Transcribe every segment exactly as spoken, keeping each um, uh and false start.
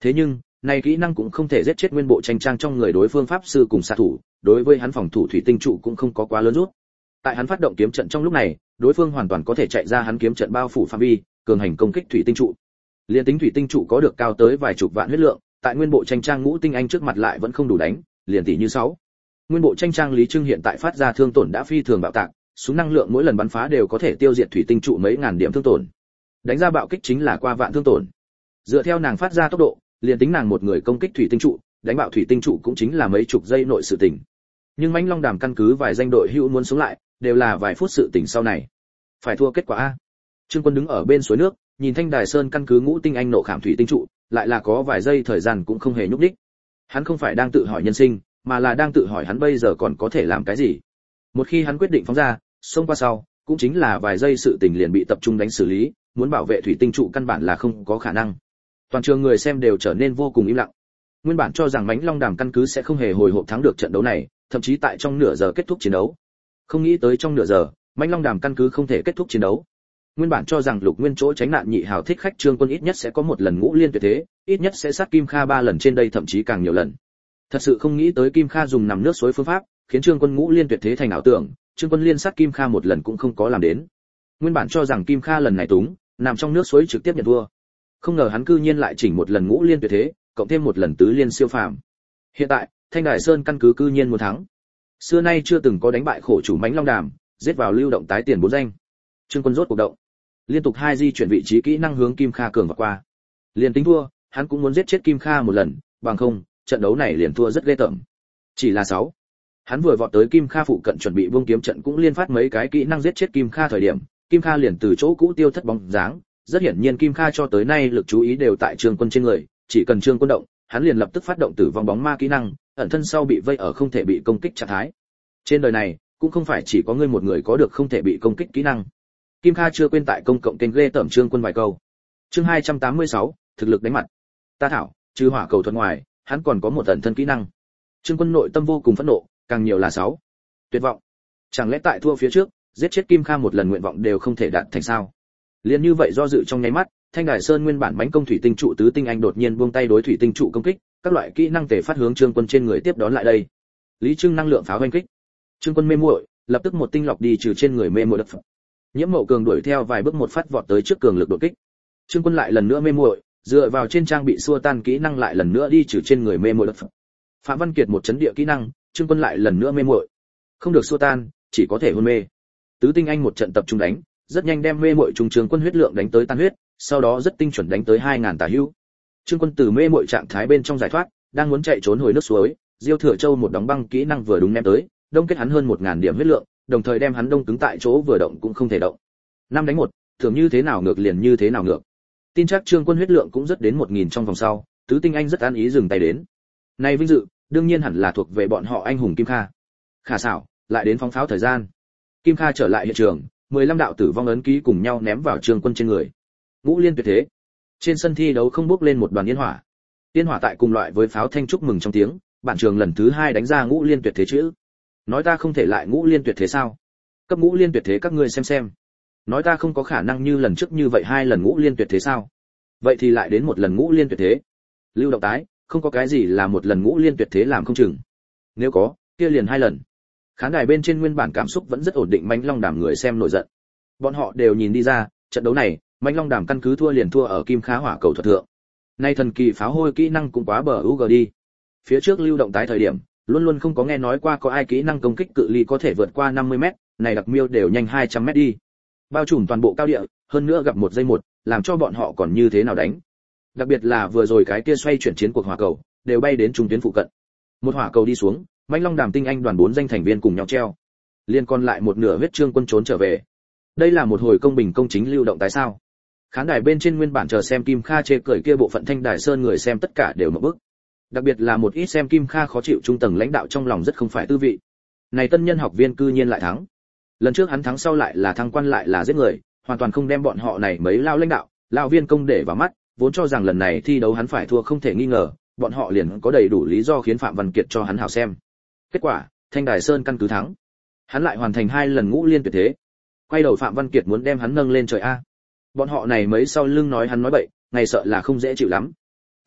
Thế nhưng, này kỹ năng cũng không thể giết chết nguyên bộ tranh trang trong người đối phương pháp sư cùng xạ thủ, đối với hắn phòng thủ thủy tinh trụ cũng không có quá lớn rút. Tại hắn phát động kiếm trận trong lúc này, đối phương hoàn toàn có thể chạy ra hắn kiếm trận bao phủ phạm vi, cường hành công kích thủy tinh trụ. Liên tính thủy tinh trụ có được cao tới vài chục vạn huyết lượng, tại nguyên bộ tranh trang ngũ tinh anh trước mặt lại vẫn không đủ đánh, liền tỷ như sáu. Nguyên bộ tranh trang Lý Trưng hiện tại phát ra thương tổn đã phi thường bạo tạc, súng năng lượng mỗi lần bắn phá đều có thể tiêu diệt thủy tinh trụ mấy ngàn điểm thương tổn. Đánh ra bạo kích chính là qua vạn thương tổn. Dựa theo nàng phát ra tốc độ, liền tính nàng một người công kích thủy tinh trụ, đánh bạo thủy tinh trụ cũng chính là mấy chục giây nội sự tình. Nhưng Mãnh Long Đàm căn cứ vài danh đội hữu muốn sống lại, đều là vài phút sự tình sau này. Phải thua kết quả a. Trương Quân đứng ở bên suối nước, nhìn Thanh Đài Sơn căn cứ ngũ tinh anh nộ khảm thủy tinh trụ, lại là có vài giây thời gian cũng không hề nhúc nhích. Hắn không phải đang tự hỏi nhân sinh, mà là đang tự hỏi hắn bây giờ còn có thể làm cái gì. Một khi hắn quyết định phóng ra, xông qua sau, cũng chính là vài giây sự tình liền bị tập trung đánh xử lý, muốn bảo vệ thủy tinh trụ căn bản là không có khả năng. Toàn trường người xem đều trở nên vô cùng im lặng. Nguyên bản cho rằng Mãnh Long Đàm căn cứ sẽ không hề hồi hộp thắng được trận đấu này, thậm chí tại trong nửa giờ kết thúc chiến đấu. Không nghĩ tới trong nửa giờ, Mãnh Long Đàm căn cứ không thể kết thúc chiến đấu. Nguyên bản cho rằng Lục Nguyên chỗ tránh nạn nhị hào thích khách Trương Quân ít nhất sẽ có một lần ngũ liên tuyệt thế, ít nhất sẽ sát Kim Kha ba lần trên đây thậm chí càng nhiều lần. Thật sự không nghĩ tới Kim Kha dùng nằm nước suối phương pháp, khiến Trương Quân ngũ liên tuyệt thế thành ảo tưởng, Trương Quân liên sát Kim Kha một lần cũng không có làm đến. Nguyên bản cho rằng Kim Kha lần này túng, nằm trong nước suối trực tiếp nhận thua. Không ngờ hắn cư nhiên lại chỉnh một lần ngũ liên tuyệt thế, cộng thêm một lần tứ liên siêu phàm. Hiện tại, Thanh Đài Sơn căn cứ cư nhiên muốn thắng. Xưa nay chưa từng có đánh bại khổ chủ Mãnh Long Đàm, giết vào lưu động tái tiền bốn danh. Trương Quân rốt cuộc động. Liên tục hai di chuyển vị trí kỹ năng hướng Kim Kha cường vượt qua. Liền tính thua, hắn cũng muốn giết chết Kim Kha một lần, bằng không, trận đấu này liền thua rất ghê tởm. Chỉ là sáu. Hắn vừa vọt tới Kim Kha phụ cận chuẩn bị buông kiếm trận cũng liên phát mấy cái kỹ năng giết chết Kim Kha thời điểm, Kim Kha liền từ chỗ cũ tiêu thất bóng dáng, rất hiển nhiên Kim Kha cho tới nay lực chú ý đều tại Trương Quân trên người, chỉ cần Trương Quân động, hắn liền lập tức phát động tử vong bóng ma kỹ năng, ẩn thân sau bị vây ở không thể bị công kích trạng thái. Trên đời này, cũng không phải chỉ có ngươi một người có được không thể bị công kích kỹ năng. Kim Kha chưa quên tại công cộng kênh ghê tởm Trương Quân vài câu. Chương hai trăm tám mươi sáu, thực lực đánh mặt. Ta thảo, trừ hỏa cầu thuật ngoài, hắn còn có một ẩn thân kỹ năng. Trương Quân nội tâm vô cùng phẫn nộ, càng nhiều là sáu. Tuyệt vọng. Chẳng lẽ tại thua phía trước, giết chết Kim Kha một lần nguyện vọng đều không thể đạt thành sao? Liên như vậy do dự trong nháy mắt, Thanh Đài Sơn nguyên bản bánh công thủy tinh trụ tứ tinh anh đột nhiên buông tay đối thủy tinh trụ công kích, các loại kỹ năng tề phát hướng Trương Quân trên người tiếp đón lại đây. Lý Trưng năng lượng pháo hoành kích. Trương Quân mê muội, lập tức một tinh lọc đi trừ trên người mê muội đập. Nhiễm Mậu Cường đuổi theo vài bước một phát vọt tới trước cường lực đột kích. Trương Quân lại lần nữa mê muội, dựa vào trên trang bị xua tan kỹ năng lại lần nữa đi trừ trên người mê muội đập. Phạm Văn Kiệt một chấn địa kỹ năng, Trương Quân lại lần nữa mê muội. Không được xua tan, chỉ có thể hôn mê. Tứ tinh anh một trận tập trung đánh, rất nhanh đem mê muội trùng Trương Quân huyết lượng đánh tới tan huyết, sau đó rất tinh chuẩn đánh tới hai ngàn tả hữu. Trương Quân từ mê muội trạng thái bên trong giải thoát, đang muốn chạy trốn hồi nước suối, Diêu Thừa Châu một đóng băng kỹ năng vừa đúng ném tới, đông kết hắn hơn một ngàn điểm huyết lượng, đồng thời đem hắn đông cứng tại chỗ vừa động cũng không thể động. Năm đánh một, thường như thế nào ngược liền như thế nào ngược. Tin chắc Trương Quân huyết lượng cũng rất đến một nghìn trong vòng sau, tứ tinh anh rất an ý dừng tay đến. Này vinh dự, đương nhiên hẳn là thuộc về bọn họ anh hùng Kim Kha. Khả xảo, lại đến phóng pháo thời gian. Kim Kha trở lại hiện trường, mười lăm đạo tử vong ấn ký cùng nhau ném vào Trương Quân trên người. Ngũ liên tuyệt thế. Trên sân thi đấu không bốc lên một đoàn yên hỏa. Yên hỏa tại cùng loại với pháo thanh chúc mừng trong tiếng, bản trường lần thứ hai đánh ra ngũ liên tuyệt thế chữ. Nói ta không thể lại ngũ liên tuyệt thế sao? Cấp ngũ liên tuyệt thế các ngươi xem xem. Nói ta không có khả năng như lần trước như vậy hai lần ngũ liên tuyệt thế sao? Vậy thì lại đến một lần ngũ liên tuyệt thế. Lưu động tái, không có cái gì là một lần ngũ liên tuyệt thế làm không chừng. Nếu có, kia liền hai lần. Khán đài bên trên nguyên bản cảm xúc vẫn rất ổn định, Mãnh Long Đàm người xem nổi giận. Bọn họ đều nhìn đi ra, trận đấu này, Mãnh Long Đàm căn cứ thua liền thua ở Kim Kha hỏa cầu thuật thượng. Nay thần kỳ pháo hôi kỹ năng cũng quá bờ u gờ đi. Phía trước lưu động tái thời điểm, luôn luôn không có nghe nói qua có ai kỹ năng công kích cự ly có thể vượt qua năm mươi mét, này đặc miêu đều nhanh hai trăm mét đi. Bao trùm toàn bộ cao địa, hơn nữa gặp một giây một, làm cho bọn họ còn như thế nào đánh. Đặc biệt là vừa rồi cái kia xoay chuyển chiến cuộc hỏa cầu, đều bay đến trung tuyến phụ cận. Một hỏa cầu đi xuống, Mãnh Long Đàm tinh anh đoàn bốn danh thành viên cùng nhau treo. Liên còn lại một nửa huyết Trương Quân trốn trở về. Đây là một hồi công bình công chính lưu động tái sao? Khán đài bên trên nguyên bản chờ xem Kim Kha chê cười kia bộ phận Thanh Đài Sơn người xem tất cả đều mở bức. Đặc biệt là một ít xem Kim Kha khó chịu trung tầng lãnh đạo trong lòng rất không phải tư vị. Này tân nhân học viên cư nhiên lại thắng. Lần trước hắn thắng sau lại là thăng quan lại là giết người, hoàn toàn không đem bọn họ này mấy lao lãnh đạo, lao viên công để vào mắt, vốn cho rằng lần này thi đấu hắn phải thua không thể nghi ngờ, bọn họ liền có đầy đủ lý do khiến Phạm Văn Kiệt cho hắn hảo xem. Kết quả, Thanh Đài Sơn căn cứ thắng. Hắn lại hoàn thành hai lần ngũ liên tuyệt thế. Quay đầu Phạm Văn Kiệt muốn đem hắn nâng lên trời a. Bọn họ này mấy sau lưng nói hắn nói bậy, ngày sợ là không dễ chịu lắm.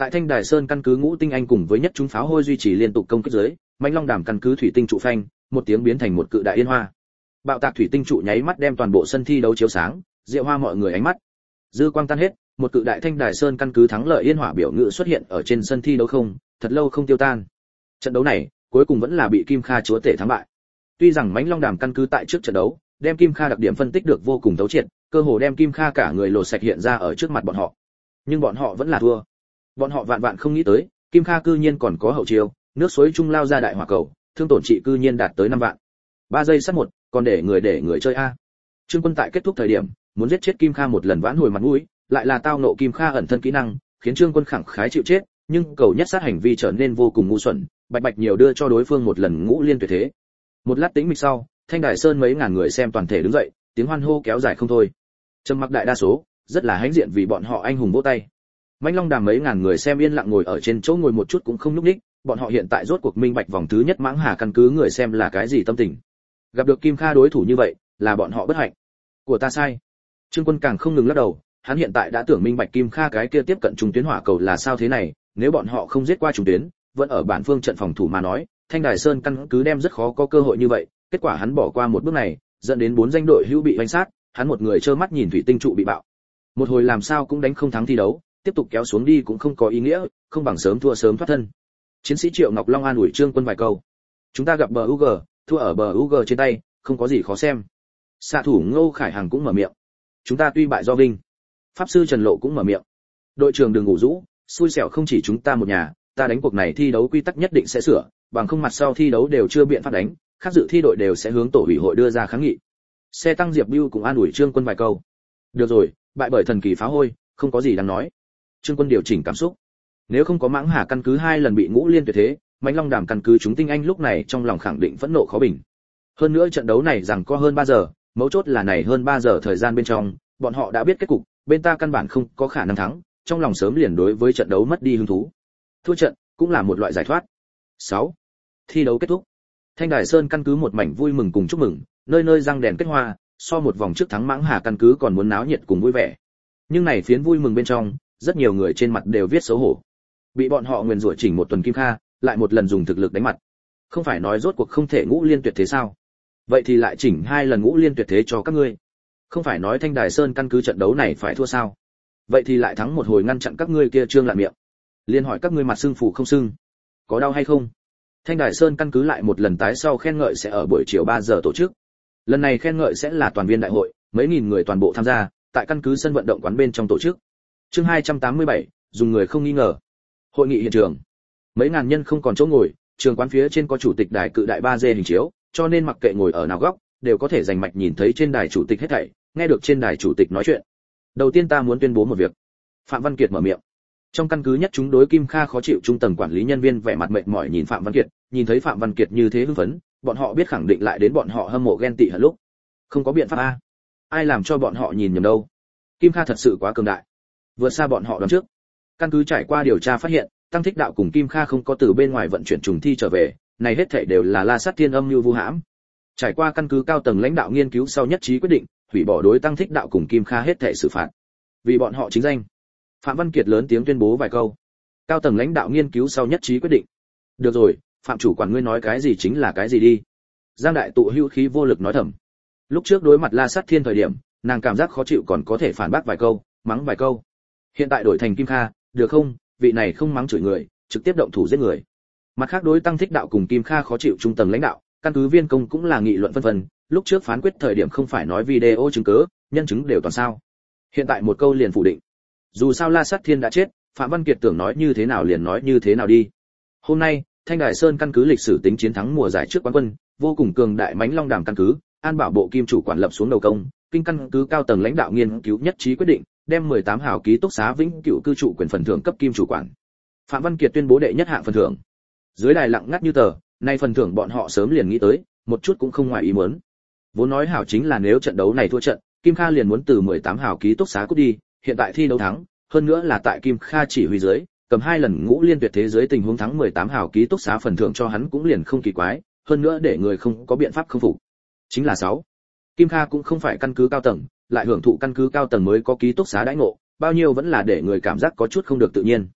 Tại Thanh Đài Sơn căn cứ ngũ tinh anh cùng với nhất chúng pháo hôi duy trì liên tục công kích dưới, Mãnh Long Đàm căn cứ thủy tinh trụ phanh, một tiếng biến thành một cự đại yên hoa. Bạo tạc thủy tinh trụ nháy mắt đem toàn bộ sân thi đấu chiếu sáng, diệu hoa mọi người ánh mắt. Dư quang tan hết, một cự đại Thanh Đài Sơn căn cứ thắng lợi yên hỏa biểu ngữ xuất hiện ở trên sân thi đấu không, thật lâu không tiêu tan. Trận đấu này, cuối cùng vẫn là bị Kim Kha chúa tể thắng bại. Tuy rằng Mãnh Long Đàm căn cứ tại trước trận đấu, đem Kim Kha đặc điểm phân tích được vô cùng thấu triệt, cơ hồ đem Kim Kha cả người lột sạch hiện ra ở trước mặt bọn họ. Nhưng bọn họ vẫn là thua. Bọn họ vạn vạn không nghĩ tới, Kim Kha cư nhiên còn có hậu chiêu, nước suối trung lao ra đại hỏa cầu, thương tổn trị cư nhiên đạt tới năm vạn. ba giây sát một, còn để người để người chơi a. Trương Quân tại kết thúc thời điểm, muốn giết chết Kim Kha một lần vãn hồi mặt mũi, lại là tao nộ Kim Kha ẩn thân kỹ năng, khiến Trương Quân khẳng khái chịu chết, nhưng cầu nhất sát hành vi trở nên vô cùng ngu xuẩn, bạch bạch nhiều đưa cho đối phương một lần ngũ liên tuyệt thế. Một lát tĩnh mịch sau, Thanh Đài Sơn mấy ngàn người xem toàn thể đứng dậy, tiếng hoan hô kéo dài không thôi. Trầm mặc đại đa số, rất là hãnh diện vì bọn họ anh hùng vỗ tay. Mãnh Long Đàm mấy ngàn người xem yên lặng ngồi ở trên chỗ ngồi một chút cũng không nhúc nhích, bọn họ hiện tại rốt cuộc minh bạch vòng thứ nhất Mãng Hà căn cứ người xem là cái gì tâm tình. Gặp được Kim Kha đối thủ như vậy, là bọn họ bất hạnh. Của ta sai. Trương Quân càng không ngừng lắc đầu, hắn hiện tại đã tưởng minh bạch Kim Kha cái kia tiếp cận trung tuyến hỏa cầu là sao thế này, nếu bọn họ không giết qua trung tuyến, vẫn ở bản phương trận phòng thủ mà nói, Thanh Đài Sơn căn cứ đem rất khó có cơ hội như vậy, kết quả hắn bỏ qua một bước này, dẫn đến bốn danh đội hữu bị vây sát, hắn một người trơ mắt nhìn thủy tinh trụ bị bạo. Một hồi làm sao cũng đánh không thắng thi đấu, tiếp tục kéo xuống đi cũng không có ý nghĩa, không bằng sớm thua sớm thoát thân. Chiến sĩ Triệu Ngọc Long an ủi Trương Quân vài câu. Chúng ta gặp bờ u giê, thua ở bờ u giê trên tay, không có gì khó xem. Xạ thủ Ngô Khải Hằng cũng mở miệng. Chúng ta tuy bại do vinh. Pháp sư Trần Lộ cũng mở miệng. Đội trưởng đừng ngủ rũ, xui xẻo không chỉ chúng ta một nhà, ta đánh cuộc này thi đấu quy tắc nhất định sẽ sửa, bằng không mặt sau thi đấu đều chưa biện pháp đánh, khác dự thi đội đều sẽ hướng tổ ủy hội đưa ra kháng nghị. Xe tăng Diệp Bưu cũng an ủi Trương Quân vài câu. Được rồi, bại bởi thần kỳ phá hôi, không có gì đáng nói. Trương Quân điều chỉnh cảm xúc. Nếu không có Mãng Hà căn cứ hai lần bị ngũ liên tuyệt thế, Mãnh Long Đàm căn cứ chúng tinh anh lúc này trong lòng khẳng định phẫn nộ khó bình. Hơn nữa trận đấu này rằng có hơn ba giờ, mấu chốt là này hơn ba giờ thời gian bên trong, bọn họ đã biết kết cục, bên ta căn bản không có khả năng thắng, trong lòng sớm liền đối với trận đấu mất đi hứng thú. Thua trận cũng là một loại giải thoát. sáu. Thi đấu kết thúc. Thanh Đài Sơn căn cứ một mảnh vui mừng cùng chúc mừng, nơi nơi răng đèn kết hoa, so một vòng trước thắng Mãng Hà căn cứ còn muốn náo nhiệt cùng vui vẻ. Nhưng này phiến vui mừng bên trong, rất nhiều người trên mặt đều viết xấu hổ. Bị bọn họ nguyền rủa chỉnh một tuần Kim Kha, lại một lần dùng thực lực đánh mặt. Không phải nói rốt cuộc không thể ngũ liên tuyệt thế sao? Vậy thì lại chỉnh hai lần ngũ liên tuyệt thế cho các ngươi. Không phải nói Thanh Đài Sơn căn cứ trận đấu này phải thua sao? Vậy thì lại thắng một hồi ngăn chặn các ngươi kia trương lạn miệng. Liên hỏi các ngươi mặt sưng phù không sưng, có đau hay không? Thanh Đài Sơn căn cứ lại một lần tái sau khen ngợi sẽ ở buổi chiều ba giờ tổ chức. Lần này khen ngợi sẽ là toàn viên đại hội, mấy nghìn người toàn bộ tham gia, tại căn cứ sân vận động quán bên trong tổ chức. Chương hai trăm tám mươi bảy, dùng người không nghi ngờ. Hội nghị hiện trường. Mấy ngàn nhân không còn chỗ ngồi, trường quán phía trên có chủ tịch đài cự đại ba D hình chiếu, cho nên mặc kệ ngồi ở nào góc, đều có thể rành mạch nhìn thấy trên đài chủ tịch hết thảy, nghe được trên đài chủ tịch nói chuyện. Đầu tiên ta muốn tuyên bố một việc. Phạm Văn Kiệt mở miệng. Trong căn cứ nhất chúng đối Kim Kha khó chịu trung tầng quản lý nhân viên vẻ mặt mệt mỏi nhìn Phạm Văn Kiệt, nhìn thấy Phạm Văn Kiệt như thế hưng phấn, bọn họ biết khẳng định lại đến bọn họ hâm mộ ghen tị hận lúc. Không có biện pháp a. Ai làm cho bọn họ nhìn nhầm đâu? Kim Kha thật sự quá cường đại, vượt xa bọn họ đoán trước. Căn cứ trải qua điều tra phát hiện, Tăng Thích Đạo cùng Kim Kha không có từ bên ngoài vận chuyển trùng thi trở về, này hết thảy đều là La Sát Thiên âm mưu vu hãm. Trải qua căn cứ cao tầng lãnh đạo nghiên cứu sau nhất trí quyết định, hủy bỏ đối Tăng Thích Đạo cùng Kim Kha hết thảy xử phạt. Vì bọn họ chính danh. Phạm Văn Kiệt lớn tiếng tuyên bố vài câu. Cao tầng lãnh đạo nghiên cứu sau nhất trí quyết định. Được rồi, Phạm chủ quản ngươi nói cái gì chính là cái gì đi. Giang đại tụ hữu khí vô lực nói thầm. Lúc trước đối mặt La Sát Thiên thời điểm, nàng cảm giác khó chịu còn có thể phản bác vài câu, mắng vài câu. Hiện tại đổi thành Kim Kha, được không? Vị này không mắng chửi người, trực tiếp động thủ giết người. Mặt khác đối Tăng Thích Đạo cùng Kim Kha khó chịu trung tầng lãnh đạo, căn cứ viên công cũng là nghị luận phân vân, lúc trước phán quyết thời điểm không phải nói video chứng cứ, nhân chứng đều toàn sao. Hiện tại một câu liền phủ định. Dù sao La Sát Thiên đã chết, Phạm Văn Kiệt tưởng nói như thế nào liền nói như thế nào đi. Hôm nay, Thanh Đài Sơn căn cứ lịch sử tính chiến thắng mùa giải trước quán quân, vô cùng cường đại Mãnh Long Đàm căn cứ, An Bảo bộ kim chủ quản lập xuống đầu công, kinh căn cứ cao tầng lãnh đạo nghiên cứu nhất trí quyết định, đem mười tám hào ký túc xá vĩnh cửu cư trụ quyền phần thưởng cấp kim chủ quản. Phạm Văn Kiệt tuyên bố đệ nhất hạng phần thưởng. Dưới đài lặng ngắt như tờ, nay phần thưởng bọn họ sớm liền nghĩ tới, một chút cũng không ngoài ý muốn. Vốn nói hảo chính là nếu trận đấu này thua trận, Kim Kha liền muốn từ mười tám hào ký túc xá cút đi, hiện tại thi đấu thắng, hơn nữa là tại Kim Kha chỉ huy dưới, cầm hai lần ngũ liên tuyệt thế giới tình huống thắng mười tám hào ký túc xá phần thưởng cho hắn cũng liền không kỳ quái, hơn nữa để người không có biện pháp khâm phục. Chính là sáu. Kim Kha cũng không phải căn cứ cao tầng, lại hưởng thụ căn cứ cao tầng mới có ký túc xá đãi ngộ, bao nhiêu vẫn là để người cảm giác có chút không được tự nhiên.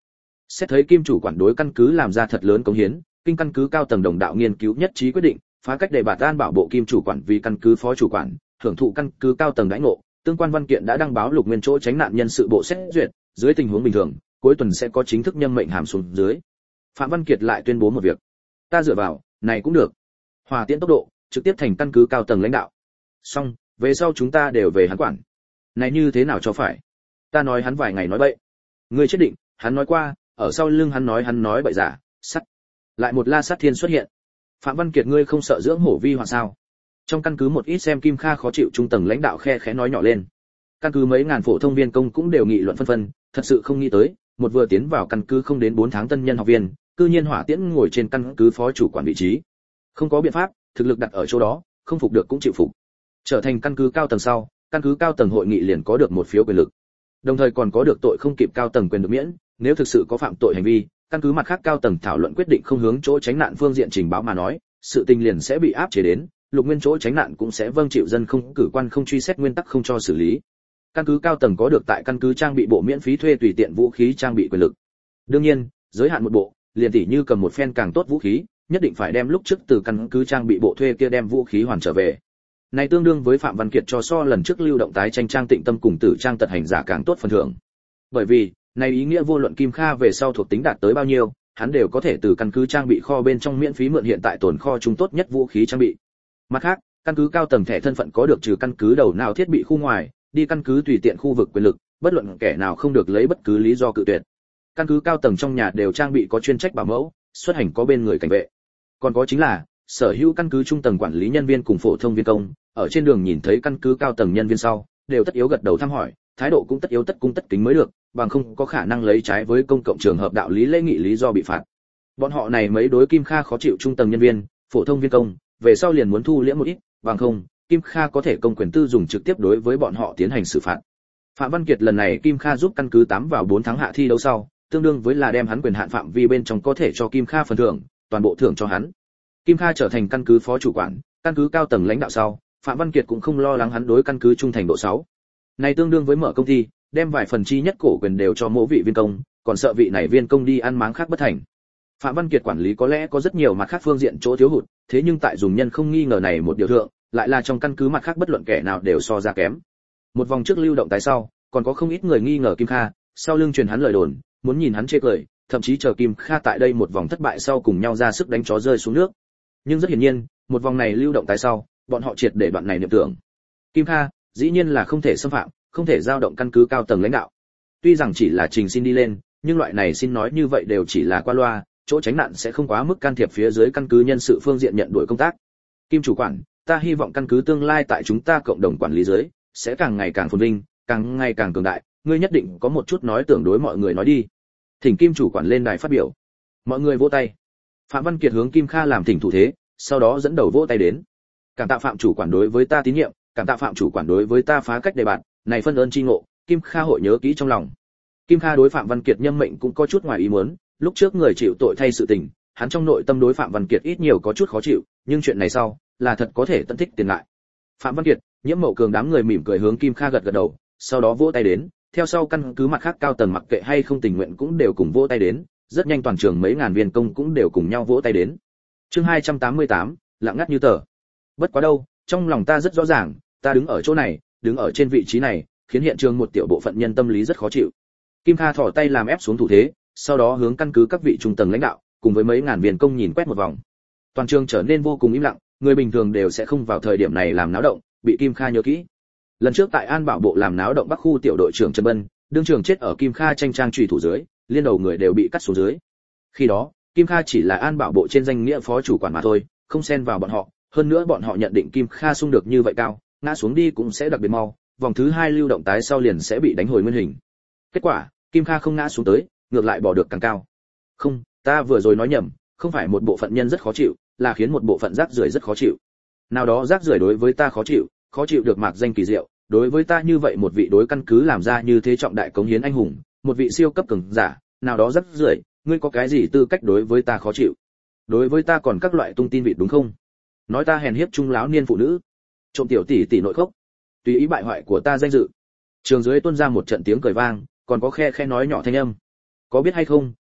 Xét thấy kim chủ quản đối căn cứ làm ra thật lớn cống hiến, kinh căn cứ cao tầng đồng đạo nghiên cứu nhất trí quyết định, phá cách để bạt an bảo bộ kim chủ quản vì căn cứ phó chủ quản, hưởng thụ căn cứ cao tầng đãi ngộ, tương quan văn kiện đã đăng báo Lục Nguyên chỗ tránh nạn nhân sự bộ xét duyệt, dưới tình huống bình thường, cuối tuần sẽ có chính thức nhâm mệnh hàm xuống dưới. Phạm Văn Kiệt lại tuyên bố một việc. Ta dựa vào, này cũng được. Hòa tiễn tốc độ, trực tiếp thành căn cứ cao tầng lãnh đạo. Xong, về sau chúng ta đều về hắn quản. Này như thế nào cho phải? Ta nói hắn vài ngày nói bậy. Ngươi chết định, hắn nói qua, ở sau lưng hắn nói hắn nói bậy giả, sắt. Lại một La Sát Thiên xuất hiện. Phạm Văn Kiệt ngươi không sợ dưỡng hổ vi hoàng sao? Trong căn cứ một ít xem Kim Kha khó chịu trung tầng lãnh đạo khe khẽ nói nhỏ lên. Căn cứ mấy ngàn phổ thông viên công cũng đều nghị luận phân phân, thật sự không nghĩ tới, một vừa tiến vào căn cứ không đến bốn tháng tân nhân học viên, cư nhiên hỏa tiễn ngồi trên căn cứ phó chủ quản vị trí. Không có biện pháp, thực lực đặt ở chỗ đó, không phục được cũng chịu phục. Trở thành căn cứ cao tầng sau, căn cứ cao tầng hội nghị liền có được một phiếu quyền lực. Đồng thời còn có được tội không kịp cao tầng quyền được miễn, nếu thực sự có phạm tội hành vi, căn cứ mặt khác cao tầng thảo luận quyết định không hướng chỗ tránh nạn phương diện trình báo mà nói, sự tình liền sẽ bị áp chế đến, Lục Nguyên chỗ tránh nạn cũng sẽ vâng chịu dân không cử quan không truy xét nguyên tắc không cho xử lý. Căn cứ cao tầng có được tại căn cứ trang bị bộ miễn phí thuê tùy tiện vũ khí trang bị quyền lực. Đương nhiên, giới hạn một bộ, liền tỉ như cầm một phen càng tốt vũ khí, nhất định phải đem lúc trước từ căn cứ trang bị bộ thuê kia đem vũ khí hoàn trở về. Này tương đương với Phạm Văn Kiệt cho so lần trước lưu động tái tranh trang Tịnh Tâm cùng Tử trang tật hành giả càng tốt phần thưởng. Bởi vì, này ý nghĩa vô luận Kim Kha về sau thuộc tính đạt tới bao nhiêu, hắn đều có thể từ căn cứ trang bị kho bên trong miễn phí mượn hiện tại tồn kho trung tốt nhất vũ khí trang bị. Mặt khác, căn cứ cao tầng thẻ thân phận có được trừ căn cứ đầu nào thiết bị khu ngoài, đi căn cứ tùy tiện khu vực quyền lực, bất luận kẻ nào không được lấy bất cứ lý do cự tuyệt. Căn cứ cao tầng trong nhà đều trang bị có chuyên trách bảo mẫu, xuất hành có bên người cảnh vệ. Còn có chính là, sở hữu căn cứ trung tầng quản lý nhân viên cùng phổ thông viên công, ở trên đường nhìn thấy căn cứ cao tầng nhân viên sau, đều tất yếu gật đầu thăm hỏi, thái độ cũng tất yếu tất cung tất kính mới được, bằng không có khả năng lấy trái với công cộng trường hợp đạo lý lễ nghị lý do bị phạt. Bọn họ này mấy đối Kim Kha khó chịu trung tầng nhân viên, phổ thông viên công, về sau liền muốn thu liễm một ít, bằng không, Kim Kha có thể công quyền tư dùng trực tiếp đối với bọn họ tiến hành xử phạt. Phạm Văn Kiệt lần này Kim Kha giúp căn cứ tám vào bốn tháng hạ thi đấu sau, tương đương với là đem hắn quyền hạn phạm vi bên trong có thể cho Kim Kha phần thưởng, toàn bộ thưởng cho hắn. Kim Kha trở thành căn cứ phó chủ quản, căn cứ cao tầng lãnh đạo sau, Phạm Văn Kiệt cũng không lo lắng hắn đối căn cứ trung thành độ sáu. Này tương đương với mở công ty, đem vài phần chi nhất cổ quyền đều cho mỗi vị viên công, còn sợ vị này viên công đi ăn máng khác bất thành. Phạm Văn Kiệt quản lý có lẽ có rất nhiều mặt khác phương diện chỗ thiếu hụt, thế nhưng tại dùng nhân không nghi ngờ này một điều thượng, lại là trong căn cứ mặt khác bất luận kẻ nào đều so ra kém. Một vòng trước lưu động tái sau, còn có không ít người nghi ngờ Kim Kha, sau lưng truyền hắn lời đồn, muốn nhìn hắn chê cười, thậm chí chờ Kim Kha tại đây một vòng thất bại sau cùng nhau ra sức đánh chó rơi xuống nước. Nhưng rất hiển nhiên, một vòng này lưu động tái sau, bọn họ triệt để đoạn này niệm tưởng. Kim Kha, dĩ nhiên là không thể xâm phạm, không thể giao động căn cứ cao tầng lãnh đạo. Tuy rằng chỉ là trình xin đi lên, nhưng loại này xin nói như vậy đều chỉ là qua loa, chỗ tránh nạn sẽ không quá mức can thiệp phía dưới căn cứ nhân sự phương diện nhận đuổi công tác. Kim chủ quản, ta hy vọng căn cứ tương lai tại chúng ta cộng đồng quản lý dưới sẽ càng ngày càng phồn vinh, càng ngày càng cường đại, ngươi nhất định có một chút nói tưởng đối mọi người nói đi. Thỉnh Kim chủ quản lên đài phát biểu. Mọi người vỗ tay. Phạm Văn Kiệt hướng Kim Kha làm thỉnh thủ thế, sau đó dẫn đầu vỗ tay đến. Cảm tạ Phạm chủ quản đối với ta tín nhiệm, cảm tạ Phạm chủ quản đối với ta phá cách đề bạn, này phân ơn chi ngộ, Kim Kha hội nhớ kỹ trong lòng. Kim Kha đối Phạm Văn Kiệt nhâm mệnh cũng có chút ngoài ý muốn, lúc trước người chịu tội thay sự tình, hắn trong nội tâm đối Phạm Văn Kiệt ít nhiều có chút khó chịu, nhưng chuyện này sau, là thật có thể tận thích tiền lại. Phạm Văn Kiệt, Nhiễm Mậu Cường đám người mỉm cười hướng Kim Kha gật gật đầu, sau đó vỗ tay đến, theo sau căn cứ mặt khác cao tầng mặc kệ hay không tình nguyện cũng đều cùng vỗ tay đến, rất nhanh toàn trường mấy ngàn viên công cũng đều cùng nhau vỗ tay đến. Chương hai trăm tám mươi tám, lặng ngắt như tờ. Bất quá đâu, trong lòng ta rất rõ ràng, ta đứng ở chỗ này, đứng ở trên vị trí này, khiến hiện trường một tiểu bộ phận nhân tâm lý rất khó chịu. Kim Kha thò tay làm ép xuống thủ thế, sau đó hướng căn cứ các vị trung tầng lãnh đạo, cùng với mấy ngàn viên công nhìn quét một vòng. Toàn trường trở nên vô cùng im lặng, người bình thường đều sẽ không vào thời điểm này làm náo động, bị Kim Kha nhớ kỹ. Lần trước tại An Bảo bộ làm náo động Bắc khu tiểu đội trưởng Trần Bân, đương trường chết ở Kim Kha tranh trang chủy thủ dưới, liên đầu người đều bị cắt xuống dưới. Khi đó, Kim Kha chỉ là An Bảo bộ trên danh nghĩa phó chủ quản mà thôi, không xen vào bọn họ, hơn nữa bọn họ nhận định Kim Kha xung được như vậy cao, ngã xuống đi cũng sẽ đặc biệt mau, vòng thứ hai lưu động tái sau liền sẽ bị đánh hồi nguyên hình. Kết quả, Kim Kha không ngã xuống tới, ngược lại bỏ được càng cao. Không, ta vừa rồi nói nhầm, không phải một bộ phận nhân rất khó chịu, là khiến một bộ phận rác rưởi rất khó chịu. Nào đó rác rưởi đối với ta khó chịu, khó chịu được mạc danh kỳ diệu, đối với ta như vậy một vị đối căn cứ làm ra như thế trọng đại cống hiến anh hùng, một vị siêu cấp cường giả, nào đó rác rưởi, ngươi có cái gì tư cách đối với ta khó chịu? Đối với ta còn các loại tung tin vịt đúng không? Nói ta hèn hiếp trung láo niên phụ nữ, trộm tiểu tỷ tỷ nội khốc, tùy ý bại hoại của ta danh dự. Trường dưới tuôn ra một trận tiếng cười vang, còn có khe khe nói nhỏ thanh âm. Có biết hay không,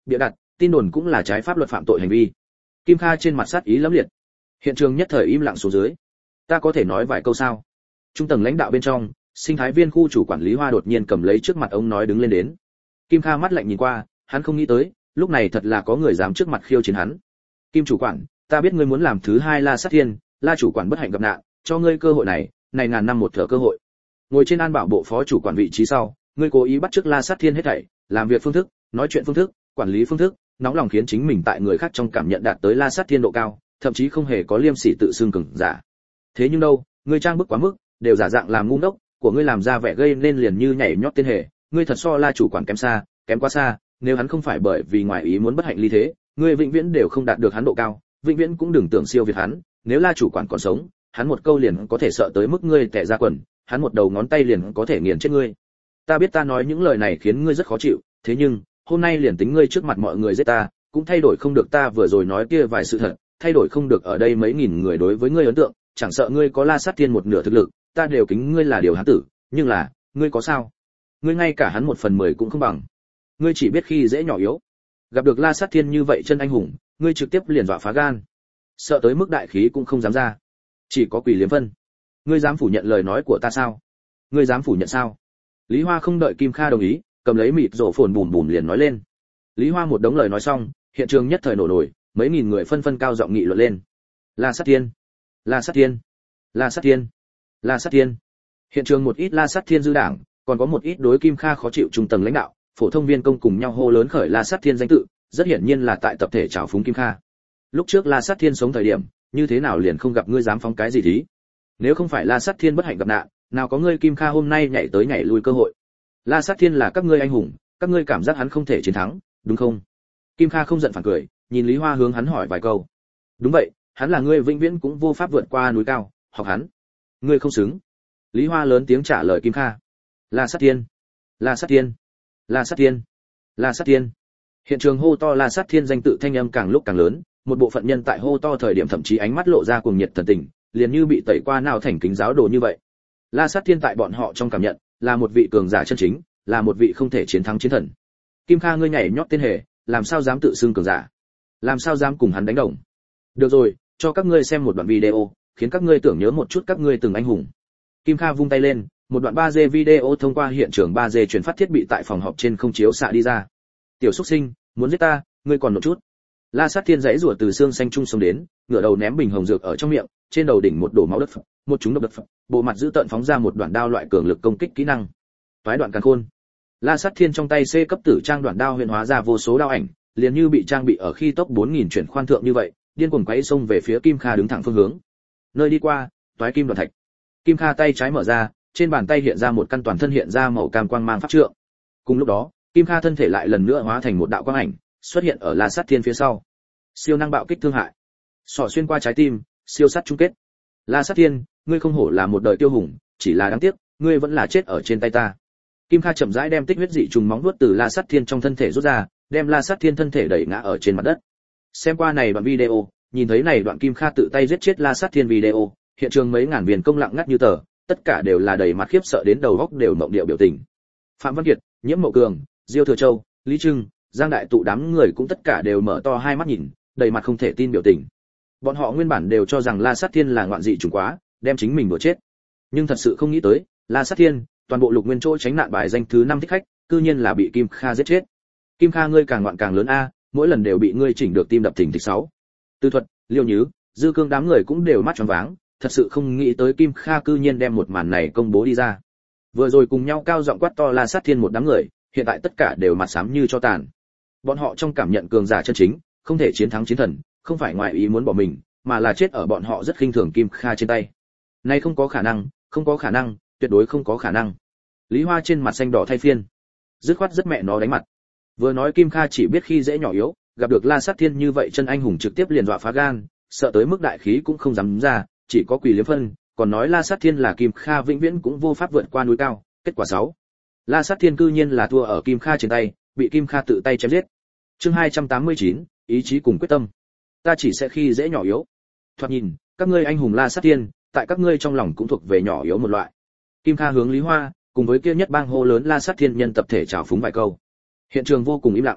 Bịa đặt, tin đồn cũng là trái pháp luật phạm tội hành vi. Kim Kha trên mặt sát ý lẫm liệt. Hiện trường nhất thời im lặng xuống dưới. Ta có thể nói vài câu sao? Trung tầng lãnh đạo bên trong, sinh thái viên khu chủ quản Lý Hoa đột nhiên cầm lấy trước mặt ông nói đứng lên đến. Kim Kha mắt lạnh nhìn qua, hắn không nghĩ tới, lúc này thật là có người dám trước mặt khiêu chiến hắn. Kim chủ quản, ta biết ngươi muốn làm thứ hai La Sát Thiên, La chủ quản bất hạnh gặp nạn, cho ngươi cơ hội này, này ngàn năm một thở cơ hội. Ngồi trên An Bảo bộ phó chủ quản vị trí sau, ngươi cố ý bắt chước La Sát Thiên hết thảy, làm việc phương thức, nói chuyện phương thức, quản lý phương thức, nóng lòng khiến chính mình tại người khác trong cảm nhận đạt tới La Sát Thiên độ cao, thậm chí không hề có liêm sỉ tự xưng cường giả. Thế nhưng đâu, ngươi trang bức quá mức, đều giả dạng làm ngu ngốc, của ngươi làm ra vẻ gây nên liền như nhảy nhót tên hề, ngươi thật so La chủ quản kém xa, kém quá xa, nếu hắn không phải bởi vì ngoài ý muốn bất hạnh ly thế, ngươi vĩnh viễn đều không đạt được hắn độ cao, vĩnh viễn cũng đừng tưởng siêu việt hắn, nếu La chủ quản còn sống, hắn một câu liền có thể sợ tới mức ngươi tè ra quần, hắn một đầu ngón tay liền có thể nghiền chết ngươi. Ta biết ta nói những lời này khiến ngươi rất khó chịu, thế nhưng, hôm nay liền tính ngươi trước mặt mọi người giết ta, cũng thay đổi không được ta vừa rồi nói kia vài sự thật, thay đổi không được ở đây mấy nghìn người đối với ngươi ấn tượng, chẳng sợ ngươi có La Sát Thiên một nửa thực lực, ta đều kính ngươi là điều hán tử, nhưng là, ngươi có sao? Ngươi ngay cả hắn một phần mười cũng không bằng. Ngươi chỉ biết khi dễ nhỏ yếu. Gặp được La Sát Thiên như vậy chân anh hùng, ngươi trực tiếp liền dọa phá gan. Sợ tới mức đại khí cũng không dám ra. Chỉ có Quỷ Liếm Vân. Ngươi dám phủ nhận lời nói của ta sao? Ngươi dám phủ nhận sao? Lý Hoa không đợi Kim Kha đồng ý, cầm lấy mịt rổ phồn bùm bùm liền nói lên. Lý Hoa một đống lời nói xong, hiện trường nhất thời nổ nổi, mấy nghìn người phân phân cao giọng nghị luận lên. La Sát Thiên, La Sát Thiên, La Sát Thiên, La Sát Thiên. Hiện trường một ít La Sát Thiên dư đảng, còn có một ít đối Kim Kha khó chịu trung tầng lãnh đạo, phổ thông viên công cùng nhau hô lớn khởi La Sát Thiên danh tự, rất hiển nhiên là tại tập thể trào phúng Kim Kha. Lúc trước La Sát Thiên sống thời điểm, như thế nào liền không gặp ngươi dám phóng cái gì thí? Nếu không phải La Sát Thiên bất hạnh gặp nạn, nào có ngươi Kim Kha hôm nay nhảy tới nhảy lui cơ hội. La Sát Thiên là các ngươi anh hùng, các ngươi cảm giác hắn không thể chiến thắng, đúng không? Kim Kha không giận phản cười, nhìn Lý Hoa hướng hắn hỏi vài câu. Đúng vậy, hắn là ngươi vĩnh viễn cũng vô pháp vượt qua núi cao, học hắn. Ngươi không xứng. Lý Hoa lớn tiếng trả lời Kim Kha. La Sát Thiên, La Sát Thiên, La Sát Thiên, La Sát Thiên. Hiện trường hô to La Sát Thiên danh tự thanh âm càng lúc càng lớn, một bộ phận nhân tại hô to thời điểm thậm chí ánh mắt lộ ra cuồng nhiệt thần tình, liền như bị tẩy qua nào thành kính giáo đồ như vậy. La Sát Thiên tại bọn họ trong cảm nhận, là một vị cường giả chân chính, là một vị không thể chiến thắng chiến thần. Kim Kha ngươi nhảy nhót tên hề, làm sao dám tự xưng cường giả? Làm sao dám cùng hắn đánh đồng? Được rồi, cho các ngươi xem một đoạn video, khiến các ngươi tưởng nhớ một chút các ngươi từng anh hùng. Kim Kha vung tay lên, một đoạn ba D video thông qua hiện trường ba D truyền phát thiết bị tại phòng họp trên không chiếu xạ đi ra. Tiểu xuất sinh, muốn giết ta, ngươi còn một chút. La Sát Thiên giãy rủa từ xương xanh trung sống đến, ngửa đầu ném bình hồng dược ở trong miệng, trên đầu đỉnh một đổ máu đất, một chúng độc đất, bộ mặt giữ tợn phóng ra một đoạn đao loại cường lực công kích kỹ năng. Toái đoạn càn khôn. La Sát Thiên trong tay C cấp tử trang đoạn đao huyền hóa ra vô số đao ảnh, liền như bị trang bị ở khi tốc bốn nghìn chuyển khoan thượng như vậy, điên cuồng quấy xông về phía Kim Kha đứng thẳng phương hướng. Nơi đi qua, toái kim đoạn thạch. Kim Kha tay trái mở ra, trên bàn tay hiện ra một căn toàn thân hiện ra màu cam quang mang pháp trượng. Cùng lúc đó, Kim Kha thân thể lại lần nữa hóa thành một đạo quang ảnh, xuất hiện ở La Sát Thiên phía sau. Siêu năng bạo kích thương hại, xỏ xuyên qua trái tim, siêu sát chung kết. La Sát Thiên, ngươi không hổ là một đời tiêu hùng, chỉ là đáng tiếc, ngươi vẫn là chết ở trên tay ta. Kim Kha chậm rãi đem tích huyết dị trùng móng vuốt từ La Sát Thiên trong thân thể rút ra, đem La Sát Thiên thân thể đẩy ngã ở trên mặt đất. Xem qua này đoạn video, nhìn thấy này đoạn Kim Kha tự tay giết chết La Sát Thiên video, hiện trường mấy ngàn viên công lặng ngắt như tờ, tất cả đều là đầy mặt khiếp sợ đến đầu óc đều mộng điệu biểu tình. Phạm Văn Kiệt, Nhiễm Mậu Cường, Diêu Thừa Châu, Lý Trưng, Giang Đại Tụ đám người cũng tất cả đều mở to hai mắt nhìn, đầy mặt không thể tin biểu tình. Bọn họ nguyên bản đều cho rằng La Sát Thiên là ngoạn dị trùng quá, đem chính mình đùa chết. Nhưng thật sự không nghĩ tới, La Sát Thiên, toàn bộ Lục Nguyên chỗ tránh nạn bài danh thứ năm thích khách, cư nhiên là bị Kim Kha giết chết. Kim Kha ngươi càng ngoạn càng lớn a, mỗi lần đều bị ngươi chỉnh được tim đập thình thịch sáu. Tư Thuật, Liêu Nhứ, Dư Cương đám người cũng đều mắt tròn váng, thật sự không nghĩ tới Kim Kha cư nhiên đem một màn này công bố đi ra. Vừa rồi cùng nhau cao giọng quát to La Sát Thiên một đám người, hiện tại tất cả đều mặt xám như cho tàn. Bọn họ trong cảm nhận cường giả chân chính, không thể chiến thắng chiến thần, không phải ngoại ý muốn bỏ mình, mà là chết ở bọn họ rất khinh thường Kim Kha trên tay. Nay không có khả năng, không có khả năng, tuyệt đối không có khả năng. Lý Hoa trên mặt xanh đỏ thay phiên, dứt khoát rất mẹ nó đánh mặt. Vừa nói Kim Kha chỉ biết khi dễ nhỏ yếu, gặp được La Sát Thiên như vậy chân anh hùng trực tiếp liền dọa phá gan, sợ tới mức đại khí cũng không dám ra, chỉ có Quỷ Liếm Phân, còn nói La Sát Thiên là Kim Kha vĩnh viễn cũng vô pháp vượt qua núi cao, kết quả sáu. La Sát Thiên cư nhiên là thua ở Kim Kha trên tay, bị Kim Kha tự tay chém giết. Chương hai trăm tám mươi chín, ý chí cùng quyết tâm. Ta chỉ sẽ khi dễ nhỏ yếu. Thoạt nhìn, các ngươi anh hùng La Sát Thiên, tại các ngươi trong lòng cũng thuộc về nhỏ yếu một loại. Kim Kha hướng Lý Hoa, cùng với kia nhất bang hô lớn La Sát Thiên nhân tập thể chào phúng vài câu. Hiện trường vô cùng im lặng.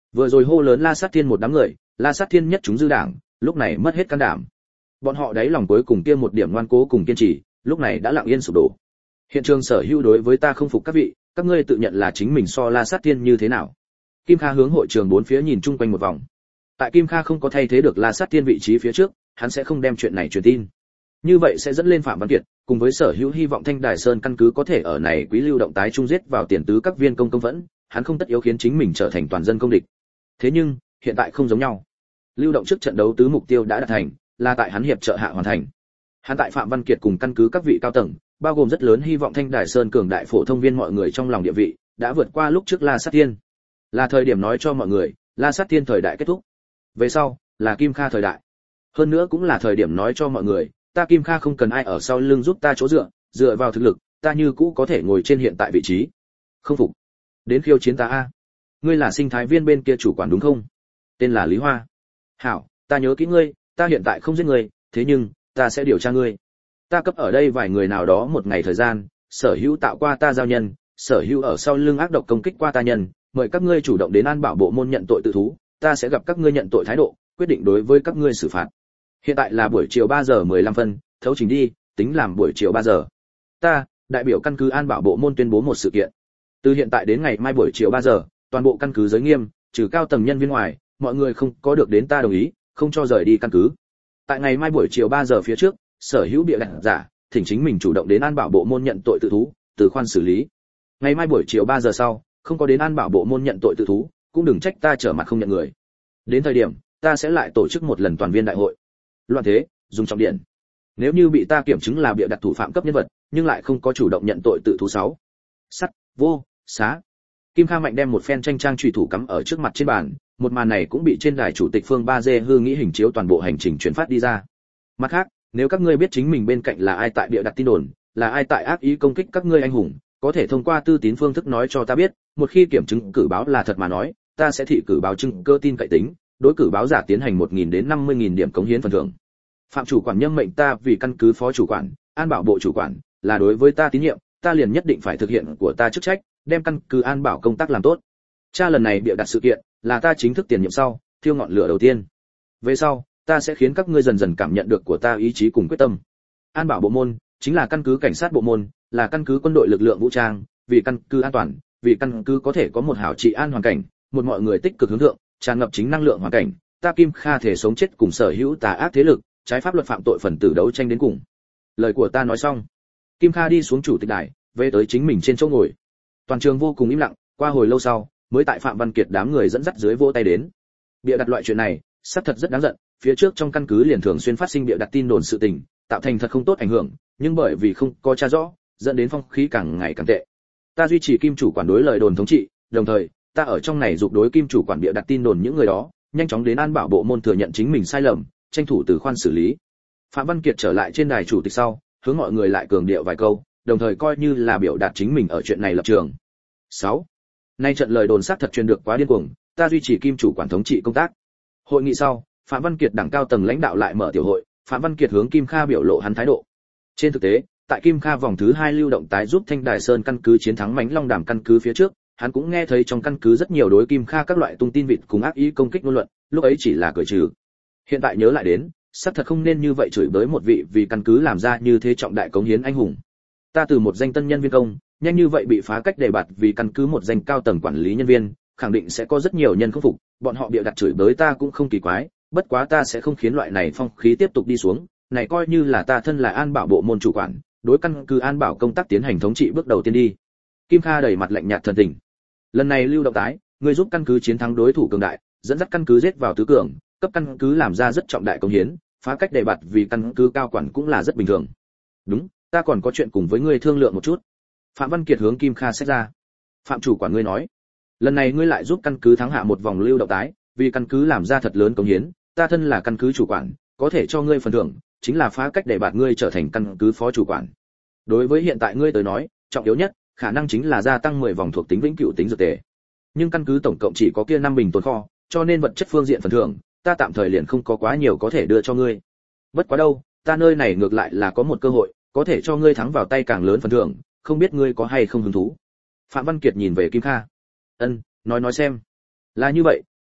Vừa rồi hô lớn La Sát Thiên một đám người, La Sát Thiên nhất chúng dư đảng, lúc này mất hết can đảm. Bọn họ đáy lòng cuối cùng kia một điểm ngoan cố cùng kiên trì, lúc này đã lặng yên sụp đổ. Hiện trường sở hữu đối với ta không phục các vị, các ngươi tự nhận là chính mình so La Sát Thiên như thế nào? Kim Kha hướng hội trường bốn phía nhìn chung quanh một vòng. Tại Kim Kha không có thay thế được La Sát Thiên vị trí phía trước, hắn sẽ không đem chuyện này truyền tin. Như vậy sẽ dẫn lên Phạm Văn Kiệt, cùng với sở hữu hy vọng Thanh Đài Sơn căn cứ có thể ở này quý lưu động tái trung giết vào tiền tứ các viên công công vẫn, hắn không tất yếu khiến chính mình trở thành toàn dân công địch. Thế nhưng, hiện tại không giống nhau. Lưu động trước trận đấu tứ mục tiêu đã đạt thành, là tại hắn hiệp trợ hạ hoàn thành. Hắn tại Phạm Văn Kiệt cùng căn cứ các vị cao tầng, bao gồm rất lớn hy vọng Thanh Đài Sơn cường đại phổ thông viên mọi người trong lòng địa vị, đã vượt qua lúc trước La Sát Thiên. Là thời điểm nói cho mọi người, La Sát Thiên thời đại kết thúc. Về sau, là Kim Kha thời đại. Hơn nữa cũng là thời điểm nói cho mọi người, ta Kim Kha không cần ai ở sau lưng giúp ta chỗ dựa, dựa vào thực lực, ta như cũ có thể ngồi trên hiện tại vị trí. Không phục, đến khiêu chiến ta a. Ngươi là sinh thái viên bên kia chủ quản đúng không? Tên là Lý Hoa. Hảo, ta nhớ kỹ ngươi, ta hiện tại không giết ngươi, thế nhưng ta sẽ điều tra ngươi. Ta cấp ở đây vài người nào đó một ngày thời gian, sở hữu tạo qua ta giao nhân, sở hữu ở sau lưng ác độc công kích qua ta nhân, mời các ngươi chủ động đến An Bảo bộ môn nhận tội tự thú, ta sẽ gặp các ngươi nhận tội thái độ, quyết định đối với các ngươi xử phạt. Hiện tại là buổi chiều ba giờ mười lăm phân, thấu trình đi, tính làm buổi chiều ba giờ. Ta, đại biểu căn cứ An Bảo bộ môn tuyên bố một sự kiện. Từ hiện tại đến ngày mai buổi chiều ba giờ, toàn bộ căn cứ giới nghiêm, trừ cao tầng nhân viên ngoài, mọi người không có được đến ta đồng ý, không cho rời đi căn cứ. Tại ngày mai buổi chiều ba giờ phía trước, sở hữu bịa đặt giả, thỉnh chính mình chủ động đến An Bảo bộ môn nhận tội tự thú, từ khoan xử lý. Ngày mai buổi chiều ba giờ sau, không có đến An Bảo bộ môn nhận tội tự thú, cũng đừng trách ta trở mặt không nhận người. Đến thời điểm, ta sẽ lại tổ chức một lần toàn viên đại hội. Loạn thế, dùng trọng điện. Nếu như bị ta kiểm chứng là bịa đặt thủ phạm cấp nhân vật, nhưng lại không có chủ động nhận tội tự thú sáu. Sắt, vô, xá. Kim Kha mạnh đem một phen tranh trang chủy thủ cắm ở trước mặt trên bàn, một màn này cũng bị trên đài chủ tịch Phương Ba Dê hư nghĩ hình chiếu toàn bộ hành trình truyền phát đi ra. Mặt khác, nếu các ngươi biết chính mình bên cạnh là ai tại bịa đặt tin đồn, là ai tại ác ý công kích các ngươi anh hùng, có thể thông qua tư tín phương thức nói cho ta biết, một khi kiểm chứng cử báo là thật mà nói, ta sẽ thị cử báo chứng cơ tin cậy tính, đối cử báo giả tiến hành một nghìn đến năm mươi nghìn điểm cống hiến phần thưởng. Phạm chủ quản nhâm mệnh ta vì căn cứ phó chủ quản, An Bảo bộ chủ quản, là đối với ta tín nhiệm, ta liền nhất định phải thực hiện của ta chức trách, đem căn cứ An Bảo công tác làm tốt. Cha lần này bịa đặt sự kiện, là ta chính thức tiền nhiệm sau, thiêu ngọn lửa đầu tiên. Về sau, ta sẽ khiến các ngươi dần dần cảm nhận được của ta ý chí cùng quyết tâm. An Bảo bộ môn chính là căn cứ cảnh sát bộ môn, là căn cứ quân đội lực lượng vũ trang, vì căn cứ an toàn, vì căn cứ có thể có một hảo trị an hoàn cảnh, một mọi người tích cực hướng thượng, tràn ngập chính năng lượng hoàn cảnh, ta Kim Kha thể sống chết cùng sở hữu tà ác thế lực, trái pháp luật phạm tội phần tử đấu tranh đến cùng. Lời của ta nói xong, Kim Kha đi xuống chủ tịch đài, về tới chính mình trên chỗ ngồi. Toàn trường vô cùng im lặng, qua hồi lâu sau, mới tại Phạm Văn Kiệt đám người dẫn dắt dưới vỗ tay đến. Bịa đặt loại chuyện này, xác thật rất đáng giận, phía trước trong căn cứ liền thường xuyên phát sinh bịa đặt tin đồn sự tình, tạo thành thật không tốt ảnh hưởng, nhưng bởi vì không có tra rõ, dẫn đến phong khí càng ngày càng tệ. Ta duy trì Kim chủ quản đối lời đồn thống trị, đồng thời, ta ở trong này dục đối Kim chủ quản bịa đặt tin đồn những người đó, nhanh chóng đến An Bảo bộ môn thừa nhận chính mình sai lầm, tranh thủ từ khoan xử lý. Phạm Văn Kiệt trở lại trên đài chủ tịch sau, hướng mọi người lại cường điệu vài câu, đồng thời coi như là biểu đạt chính mình ở chuyện này lập trường. sáu. Nay trận lời đồn xác thật truyền được quá điên cuồng, ta duy trì Kim chủ quản thống trị công tác. Hội nghị sau, Phạm Văn Kiệt đẳng cao tầng lãnh đạo lại mở tiểu hội, Phạm Văn Kiệt hướng Kim Kha biểu lộ hắn thái độ. Trên thực tế, tại Kim Kha vòng thứ hai lưu động tái giúp Thanh Đài Sơn căn cứ chiến thắng Mãnh Long Đàm căn cứ phía trước, hắn cũng nghe thấy trong căn cứ rất nhiều đối Kim Kha các loại tung tin vịt cùng ác ý công kích ngôn luận, lúc ấy chỉ là cười trừ. Hiện tại nhớ lại đến, xác thật không nên như vậy chửi bới một vị vì căn cứ làm ra như thế trọng đại cống hiến anh hùng. Ta từ một danh tân nhân viên công, nhanh như vậy bị phá cách đề bạt vì căn cứ một danh cao tầng quản lý nhân viên, khẳng định sẽ có rất nhiều nhân không phục, bọn họ bịa đặt chửi bới ta cũng không kỳ quái, bất quá ta sẽ không khiến loại này phong khí tiếp tục đi xuống, này coi như là ta thân là An Bảo bộ môn chủ quản, đối căn cứ An Bảo công tác tiến hành thống trị bước đầu tiên đi. Kim Kha đầy mặt lạnh nhạt thần tình. Lần này lưu động tái, người giúp căn cứ chiến thắng đối thủ cường đại, dẫn dắt căn cứ giết vào tứ cường, cấp căn cứ làm ra rất trọng đại công hiến, phá cách đề bạt vì căn cứ cao quản cũng là rất bình thường. Đúng, ta còn có chuyện cùng với ngươi thương lượng một chút. Phạm Văn Kiệt hướng Kim Kha xét ra. Phạm chủ quản ngươi nói, lần này ngươi lại giúp căn cứ thắng hạ một vòng lưu động tái, vì căn cứ làm ra thật lớn công hiến, ta thân là căn cứ chủ quản, có thể cho ngươi phần thưởng, chính là phá cách đề bạt ngươi trở thành căn cứ phó chủ quản. Đối với hiện tại ngươi tới nói, trọng yếu nhất, khả năng chính là gia tăng mười vòng thuộc tính vĩnh cửu tính dược tề. Nhưng căn cứ tổng cộng chỉ có kia năm bình tồn kho, cho nên vật chất phương diện phần thưởng, ta tạm thời liền không có quá nhiều có thể đưa cho ngươi. Bất quá đâu, ta nơi này ngược lại là có một cơ hội, có thể cho ngươi thắng vào tay càng lớn phần thưởng, không biết ngươi có hay không hứng thú. Phạm Văn Kiệt nhìn về Kim Kha. Ân, nói nói xem. Là như vậy,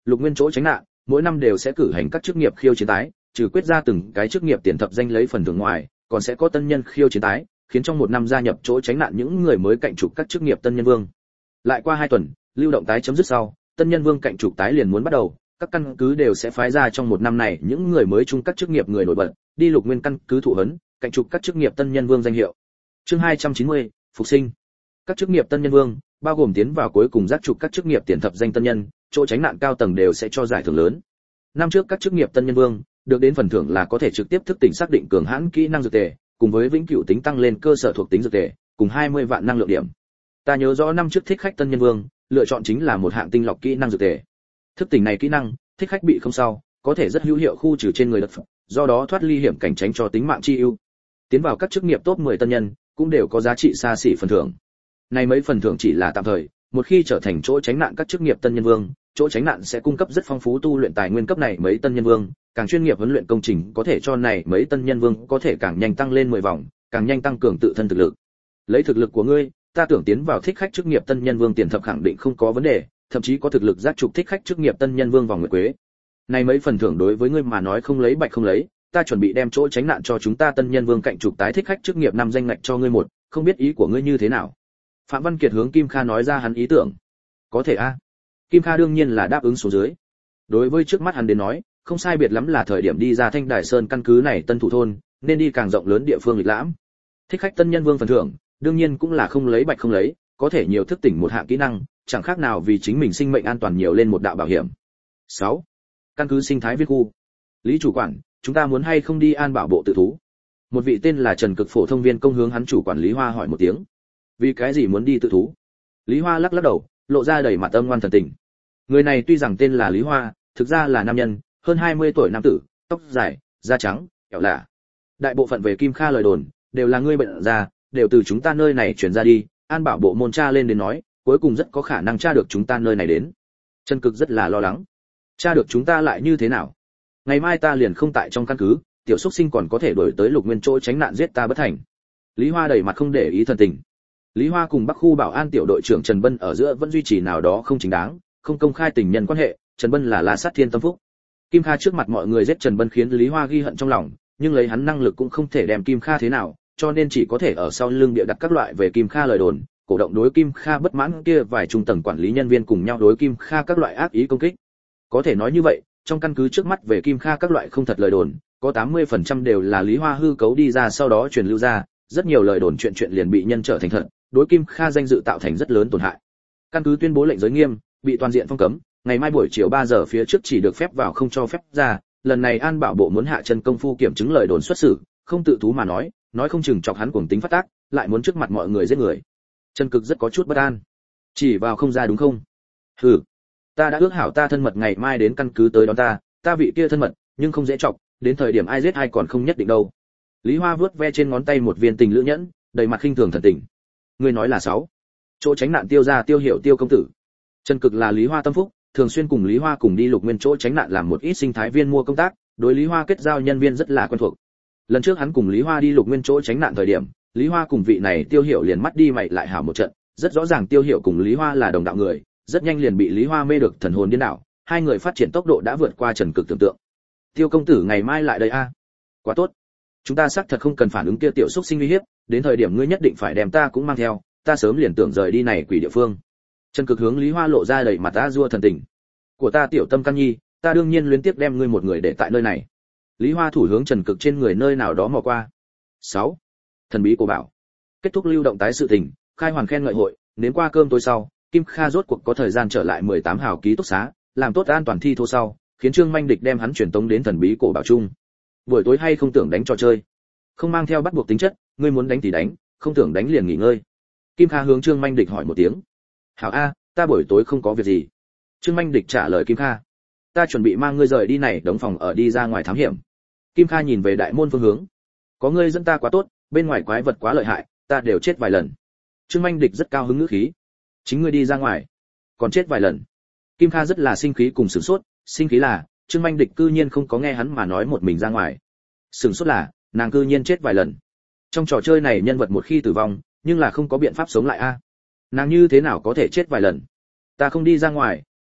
Lục Nguyên chỗ tránh nạn, mỗi năm đều sẽ cử hành các chức nghiệp khiêu chiến tái, trừ quyết ra từng cái chức nghiệp tiền thập danh lấy phần thưởng ngoài, còn sẽ có tân nhân khiêu chiến tái, khiến trong một năm gia nhập chỗ tránh nạn những người mới cạnh trục các chức nghiệp tân nhân vương. Lại qua hai tuần, lưu động tái chấm dứt sau, tân nhân vương cạnh trục tái liền muốn bắt đầu, các căn cứ đều sẽ phái ra trong một năm này những người mới chung các chức nghiệp người nổi bật, đi Lục Nguyên căn cứ thụ huấn, cạnh trục các chức nghiệp tân nhân vương danh hiệu. Chương hai trăm chín mươi, phục sinh. Các chức nghiệp tân nhân vương, bao gồm tiến vào cuối cùng giác trục các chức nghiệp tiền thập danh tân nhân, chỗ tránh nạn cao tầng đều sẽ cho giải thưởng lớn. Năm trước các chức nghiệp tân nhân vương được đến phần thưởng là có thể trực tiếp thức tỉnh xác định cường hãn kỹ năng dược tề, cùng với vĩnh cửu tính tăng lên cơ sở thuộc tính dược tề, cùng hai mươi vạn năng lượng điểm. Ta nhớ rõ năm trước thích khách tân nhân vương, lựa chọn chính là một hạng tinh lọc kỹ năng dược tề. Thức tỉnh này kỹ năng, thích khách bị không sao, có thể rất hữu hiệu khu trừ trên người đất, do đó thoát ly hiểm cảnh tránh cho tính mạng chi ưu. Tiến vào các chức nghiệp top mười tân nhân, cũng đều có giá trị xa xỉ phần thưởng. Này mấy phần thưởng chỉ là tạm thời, một khi trở thành chỗ tránh nạn các chức nghiệp tân nhân vương, chỗ tránh nạn sẽ cung cấp rất phong phú tu luyện tài nguyên cấp này mấy tân nhân vương, càng chuyên nghiệp huấn luyện công trình có thể cho này mấy tân nhân vương có thể càng nhanh tăng lên mười vòng, càng nhanh tăng cường tự thân thực lực. Lấy thực lực của ngươi, ta tưởng tiến vào thích khách chức nghiệp tân nhân vương tiền thập khẳng định không có vấn đề, thậm chí có thực lực giác trục thích khách chức nghiệp tân nhân vương vòng nguyệt quế. Này mấy phần thưởng đối với ngươi mà nói không lấy bạch không lấy, ta chuẩn bị đem chỗ tránh nạn cho chúng ta tân nhân vương cạnh trục tái thích khách chức nghiệp năm danh ngạch cho ngươi một, không biết ý của ngươi như thế nào. Phạm Văn Kiệt hướng Kim Kha nói ra hắn ý tưởng. Có thể a. Kim Kha đương nhiên là đáp ứng xuống dưới. Đối với trước mắt hắn đến nói, không sai biệt lắm là thời điểm đi ra Thanh Đài Sơn căn cứ này tân thủ thôn, nên đi càng rộng lớn địa phương lịch lãm. Thích khách tân nhân vương phần thưởng, đương nhiên cũng là không lấy bạch không lấy, có thể nhiều thức tỉnh một hạng kỹ năng, chẳng khác nào vì chính mình sinh mệnh an toàn nhiều lên một đạo bảo hiểm. sáu. Căn cứ sinh thái viên khu. Lý chủ quản, chúng ta muốn hay không đi an bảo bộ tự thú? Một vị tên là Trần Cực phổ thông viên công hướng hắn chủ quản Lý Hoa hỏi một tiếng. Vì cái gì muốn đi tự thú? Lý Hoa lắc lắc đầu, lộ ra đầy mặt âm ngoan thần tình. Người này tuy rằng tên là Lý Hoa, thực ra là nam nhân, hơn hai mươi tuổi nam tử, tóc dài, da trắng, kẹo lạ. Đại bộ phận về Kim Kha lời đồn, đều là ngươi bệnh ra, đều từ chúng ta nơi này chuyển ra đi, an bảo bộ môn tra lên đến nói, cuối cùng rất có khả năng tra được chúng ta nơi này đến. Trần Cực rất là lo lắng. Tra được chúng ta lại như thế nào? Ngày mai ta liền không tại trong căn cứ, tiểu xuất sinh còn có thể đuổi tới Lục Nguyên chỗ tránh nạn giết ta bất thành. Lý Hoa đầy mặt không để ý thần tình. Lý Hoa cùng Bắc khu bảo an tiểu đội trưởng Trần Bân ở giữa vẫn duy trì nào đó không chính đáng, không công khai tình nhân quan hệ, Trần Bân là La Sát Thiên Tâm Phúc. Kim Kha trước mặt mọi người giết Trần Bân khiến Lý Hoa ghi hận trong lòng, nhưng lấy hắn năng lực cũng không thể đem Kim Kha thế nào, cho nên chỉ có thể ở sau lưng bịa đặt các loại về Kim Kha lời đồn, cổ động đối Kim Kha bất mãn kia vài trung tầng quản lý nhân viên cùng nhau đối Kim Kha các loại ác ý công kích. Có thể nói như vậy, trong căn cứ trước mắt về Kim Kha các loại không thật lời đồn, có tám mươi phần trăm đều là Lý Hoa hư cấu đi ra sau đó truyền lưu ra, rất nhiều lời đồn chuyện chuyện liền bị nhân trở thành thật, đối Kim Kha danh dự tạo thành rất lớn tổn hại. Căn cứ tuyên bố lệnh giới nghiêm, bị toàn diện phong cấm, ngày mai buổi chiều ba giờ phía trước chỉ được phép vào không cho phép ra, lần này an bảo bộ muốn hạ chân công phu kiểm chứng lời đồn xuất xử, không tự thú mà nói, nói không chừng chọc hắn cuồng tính phát tác, lại muốn trước mặt mọi người giết người. Trần Cực rất có chút bất an. Chỉ vào không ra đúng không? Hừ, ta đã ước hảo ta thân mật ngày mai đến căn cứ tới đón ta, ta vị kia thân mật, nhưng không dễ chọc, đến thời điểm ai giết ai còn không nhất định đâu. Lý Hoa vớt ve trên ngón tay một viên tình lữ nhẫn, đầy mặt khinh thường thần tình. Ngươi nói là sáu. Chỗ tránh nạn Tiêu gia Tiêu Hiểu Tiêu công tử. Trần Cực là Lý Hoa tâm phúc, thường xuyên cùng Lý Hoa cùng đi Lục Nguyên chỗ tránh nạn làm một ít sinh thái viên mua công tác, đối Lý Hoa kết giao nhân viên rất là quen thuộc. Lần trước hắn cùng Lý Hoa đi Lục Nguyên chỗ tránh nạn thời điểm, Lý Hoa cùng vị này Tiêu Hiểu liền mắt đi mày lại hảo một trận, rất rõ ràng Tiêu Hiểu cùng Lý Hoa là đồng đạo người, rất nhanh liền bị Lý Hoa mê được thần hồn điên đảo, hai người phát triển tốc độ đã vượt qua Trần Cực tưởng tượng. Tiêu công tử ngày mai lại đây a. Quá tốt. Chúng ta xác thật không cần phản ứng kia tiểu xúc sinh uy hiếp, đến thời điểm ngươi nhất định phải đem ta cũng mang theo, ta sớm liền tưởng rời đi này quỷ địa phương. Trần Cực hướng Lý Hoa lộ ra đầy mặt a dua thần tình. Của ta tiểu tâm can nhi, ta đương nhiên luyến tiếc đem ngươi một người để tại nơi này. Lý Hoa thủ hướng Trần Cực trên người nơi nào đó mò qua. sáu. Thần bí của bảo. Kết thúc lưu động tái sự tình, khai hoàn khen ngợi hội, đến qua cơm tối sau, Kim Kha rốt cuộc có thời gian trở lại mười tám hào ký túc xá, làm tốt an toàn thi thố sau, khiến Trương Minh Địch đem hắn truyền tống đến thần bí cổ bảo trung. Buổi tối hay không tưởng đánh trò chơi, không mang theo bắt buộc tính chất, ngươi muốn đánh thì đánh, không tưởng đánh liền nghỉ ngơi. Kim Kha hướng Trương Minh Địch hỏi một tiếng. Hảo a, ta buổi tối không có việc gì. Trương Minh Địch trả lời Kim Kha. Ta chuẩn bị mang ngươi rời đi này đóng phòng ở đi ra ngoài thám hiểm. Kim Kha nhìn về đại môn phương hướng. Có ngươi dẫn ta quá tốt, bên ngoài quái vật quá lợi hại, ta đều chết vài lần. Trương Minh Địch rất cao hứng ngữ khí. Chính ngươi đi ra ngoài, còn chết vài lần. Kim Kha rất là sinh khí cùng sửng sốt, sinh khí là Trương Minh Địch cư nhiên không có nghe hắn mà nói một mình ra ngoài. Sửng sốt là nàng cư nhiên chết vài lần. Trong trò chơi này nhân vật một khi tử vong, nhưng là không có biện pháp sống lại a. Nàng như thế nào có thể chết vài lần? Ta không đi ra ngoài,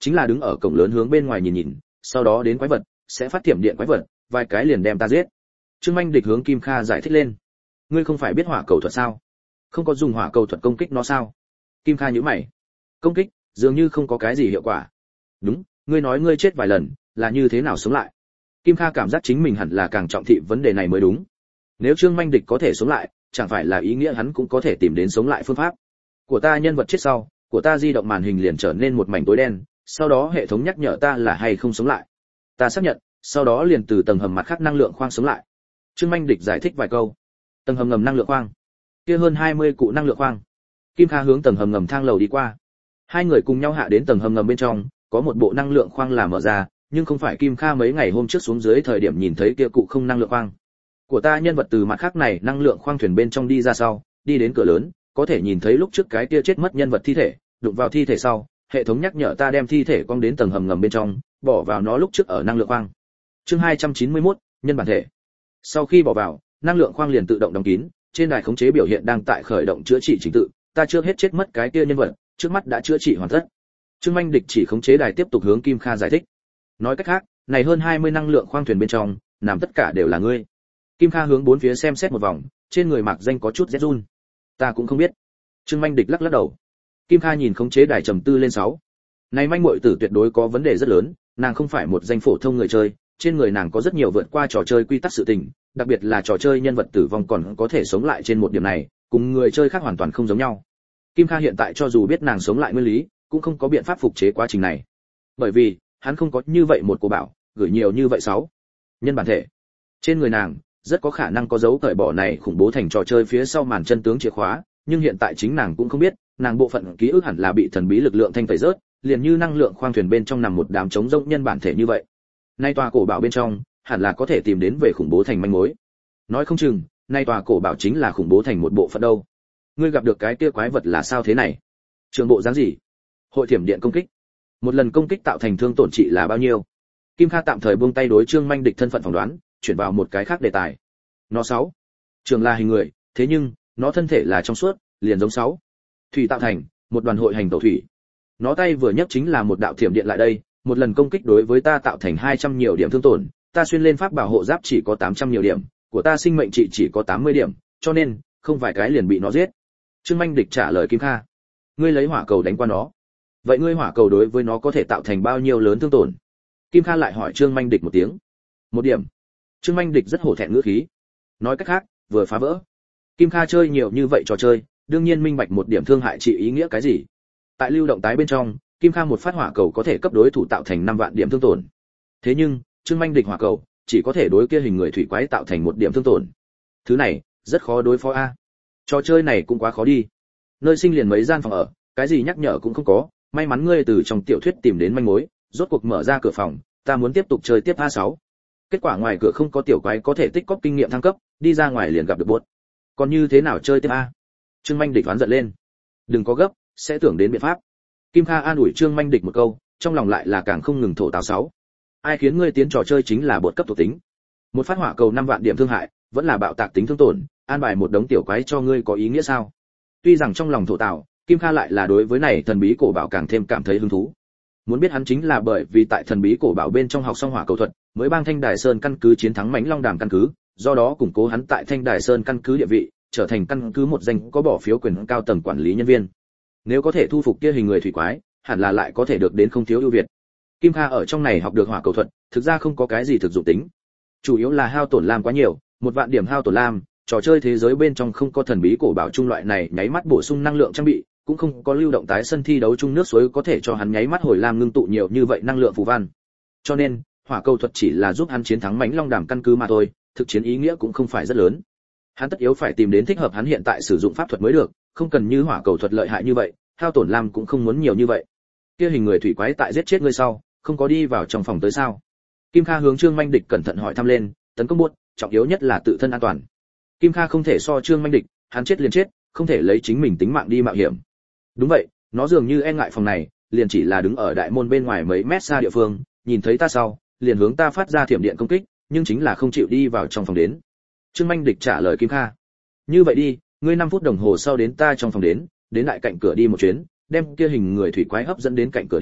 chính là đứng ở cổng lớn hướng bên ngoài nhìn nhìn, sau đó đến quái vật, sẽ phát tiệm điện quái vật, vài cái liền đem ta giết. Trương Minh Địch hướng Kim Kha giải thích lên. Ngươi không phải biết hỏa cầu thuật sao? Không có dùng hỏa cầu thuật công kích nó sao? Kim Kha nhíu mày. Công kích, dường như không có cái gì hiệu quả. Đúng, ngươi nói ngươi chết vài lần, là như thế nào sống lại? Kim Kha cảm giác chính mình hẳn là càng trọng thị vấn đề này mới đúng. Nếu Trương Minh Địch có thể sống lại, chẳng phải là ý nghĩa hắn cũng có thể tìm đến sống lại phương pháp. Của ta nhân vật chết sau, của ta di động màn hình liền trở nên một mảnh tối đen, sau đó hệ thống nhắc nhở ta là hay không sống lại. Ta xác nhận, sau đó liền từ tầng hầm mặt khác năng lượng khoang sống lại. Trương Minh Địch giải thích vài câu. Tầng hầm ngầm năng lượng khoang. Kia hơn hai mươi cụ năng lượng khoang. Kim Kha hướng tầng hầm ngầm thang lầu đi qua. Hai người cùng nhau hạ đến tầng hầm ngầm bên trong, có một bộ năng lượng khoang là mở ra, nhưng không phải Kim Kha mấy ngày hôm trước xuống dưới thời điểm nhìn thấy kia cụ không năng lượng khoang. Của ta nhân vật từ mặt khác này năng lượng khoang thuyền bên trong đi ra sau, đi đến cửa lớn, có thể nhìn thấy lúc trước cái kia chết mất nhân vật thi thể, đụng vào thi thể sau, hệ thống nhắc nhở ta đem thi thể cong đến tầng hầm ngầm bên trong, bỏ vào nó lúc trước ở năng lượng khoang. Chương hai trăm chín mươi mốt, nhân bản thể. Sau khi bỏ vào, năng lượng khoang liền tự động đóng kín, trên đài khống chế biểu hiện đang tại khởi động chữa trị trình tự, ta chưa hết chết mất cái kia nhân vật, trước mắt đã chữa trị hoàn tất. Trương Minh Địch chỉ khống chế đài tiếp tục hướng Kim Kha giải thích. Nói cách khác, này hơn hai mươi năng lượng khoang thuyền bên trong, nằm tất cả đều là ngươi. Kim Kha hướng bốn phía xem xét một vòng, trên người mặc danh có chút rét run. Ta cũng không biết. Trương Minh Địch lắc lắc đầu. Kim Kha nhìn khống chế đài trầm tư lên sáu. Này manh muội tử tuyệt đối có vấn đề rất lớn, nàng không phải một danh phổ thông người chơi, trên người nàng có rất nhiều vượt qua trò chơi quy tắc sự tình, đặc biệt là trò chơi nhân vật tử vong còn có thể sống lại trên một điểm này, cùng người chơi khác hoàn toàn không giống nhau. Kim Kha hiện tại cho dù biết nàng sống lại nguyên lý, cũng không có biện pháp phục chế quá trình này. Bởi vì, hắn không có như vậy một cô bảo, gửi nhiều như vậy sáu. Nhân bản thể. Trên người nàng, rất có khả năng có dấu cởi bỏ này khủng bố thành trò chơi phía sau màn chân tướng chìa khóa, nhưng hiện tại chính nàng cũng không biết, nàng bộ phận ký ức hẳn là bị thần bí lực lượng thanh tẩy rớt, liền như năng lượng khoang thuyền bên trong nằm một đám trống rỗng nhân bản thể như vậy. Nay tòa cổ bảo bên trong, hẳn là có thể tìm đến về khủng bố thành manh mối. Nói không chừng, nay tòa cổ bảo chính là khủng bố thành một bộ phận đâu. Ngươi gặp được cái kia quái vật là sao thế này? Trường bộ dáng gì? Hội thiểm điện công kích. Một lần công kích tạo thành thương tổn trị là bao nhiêu? Kim Kha tạm thời buông tay đối Trương Minh Địch thân phận phỏng đoán, chuyển vào một cái khác đề tài. Nó sáu. Trường là hình người, thế nhưng, nó thân thể là trong suốt, liền giống sáu. Thủy tạo thành, một đoàn hội hành tẩu thủy. Nó tay vừa nhấc chính là một đạo thiểm điện lại đây, một lần công kích đối với ta tạo thành hai trăm nhiều điểm thương tổn, ta xuyên lên pháp bảo hộ giáp chỉ có tám trăm nhiều điểm, của ta sinh mệnh trị chỉ có tám mươi điểm, cho nên, không vài cái liền bị nó giết. Trương Minh Địch trả lời Kim Kha. Ngươi lấy hỏa cầu đánh qua nó. Vậy ngươi hỏa cầu đối với nó có thể tạo thành bao nhiêu lớn thương tổn? Kim Kha lại hỏi Trương Minh Địch một tiếng. Một điểm. Trương Minh Địch rất hổ thẹn ngữ khí. Nói cách khác, vừa phá vỡ. Kim Kha chơi nhiều như vậy trò chơi, đương nhiên minh bạch một điểm thương hại trị ý nghĩa cái gì. Tại lưu động tái bên trong, Kim Kha một phát hỏa cầu có thể cấp đối thủ tạo thành năm vạn điểm thương tổn. Thế nhưng, Trương Minh Địch hỏa cầu chỉ có thể đối kia hình người thủy quái tạo thành một điểm thương tổn. Thứ này, rất khó đối phó a. Trò chơi này cũng quá khó đi. Nơi sinh liền mấy gian phòng ở, cái gì nhắc nhở cũng không có, may mắn ngươi từ trong tiểu thuyết tìm đến manh mối, rốt cuộc mở ra cửa phòng, ta muốn tiếp tục chơi tiếp a sáu. Kết quả ngoài cửa không có tiểu quái có thể tích cóp kinh nghiệm thăng cấp, đi ra ngoài liền gặp được bốt. Còn như thế nào chơi tiếp a? Trương Minh Địch oán giận lên. Đừng có gấp, sẽ tưởng đến biện pháp. Kim Kha an ủi Trương Minh Địch một câu, trong lòng lại là càng không ngừng thổ táo sáu. Ai khiến ngươi tiến trò chơi chính là bột cấp thuộc tính. Một phát hỏa cầu năm vạn điểm thương hại, vẫn là bạo tạc tính thương tổn, an bài một đống tiểu quái cho ngươi có ý nghĩa sao? Tuy rằng trong lòng thổ tảo, Kim Kha lại là đối với này thần bí cổ bảo càng thêm cảm thấy hứng thú. Muốn biết hắn chính là bởi vì tại thần bí cổ bảo bên trong học xong hỏa cầu thuật, mới bang Thanh Đài Sơn căn cứ chiến thắng Mãnh Long Đàm căn cứ, do đó củng cố hắn tại Thanh Đài Sơn căn cứ địa vị, trở thành căn cứ một danh có bỏ phiếu quyền cao tầng quản lý nhân viên. Nếu có thể thu phục kia hình người thủy quái, hẳn là lại có thể được đến không thiếu ưu việt. Kim Kha ở trong này học được hỏa cầu thuật, thực ra không có cái gì thực dụng tính. Chủ yếu là hao tổn lam quá nhiều, một vạn điểm hao tổn lam, trò chơi thế giới bên trong không có thần bí cổ bảo trung loại này nháy mắt bổ sung năng lượng trang bị, cũng không có lưu động tái sân thi đấu chung nước suối có thể cho hắn nháy mắt hồi lam ngưng tụ nhiều như vậy năng lượng phù văn. Cho nên, hỏa cầu thuật chỉ là giúp hắn chiến thắng Mãnh Long Đàm căn cứ mà thôi, thực chiến ý nghĩa cũng không phải rất lớn. Hắn tất yếu phải tìm đến thích hợp hắn hiện tại sử dụng pháp thuật mới được, không cần như hỏa cầu thuật lợi hại như vậy, hao tổn lam cũng không muốn nhiều như vậy. Kia hình người thủy quái tại giết chết ngươi sau, không có đi vào trong phòng tới sao? Kim Kha hướng Trương Minh Địch cẩn thận hỏi thăm lên, tấn công buốt, trọng yếu nhất là tự thân an toàn. Kim Kha không thể so Trương Minh Địch, hắn chết liền chết, không thể lấy chính mình tính mạng đi mạo hiểm. Đúng vậy, nó dường như e ngại phòng này, liền chỉ là đứng ở đại môn bên ngoài mấy mét xa địa phương, nhìn thấy ta sau, liền hướng ta phát ra thiểm điện công kích, nhưng chính là không chịu đi vào trong phòng đến. Trương Minh Địch trả lời Kim Kha. Như vậy đi, ngươi năm phút đồng hồ sau đến ta trong phòng đến, đến lại cạnh cửa đi một chuyến, đem kia hình người thủy quái hấp dẫn đến cạnh cửa đến,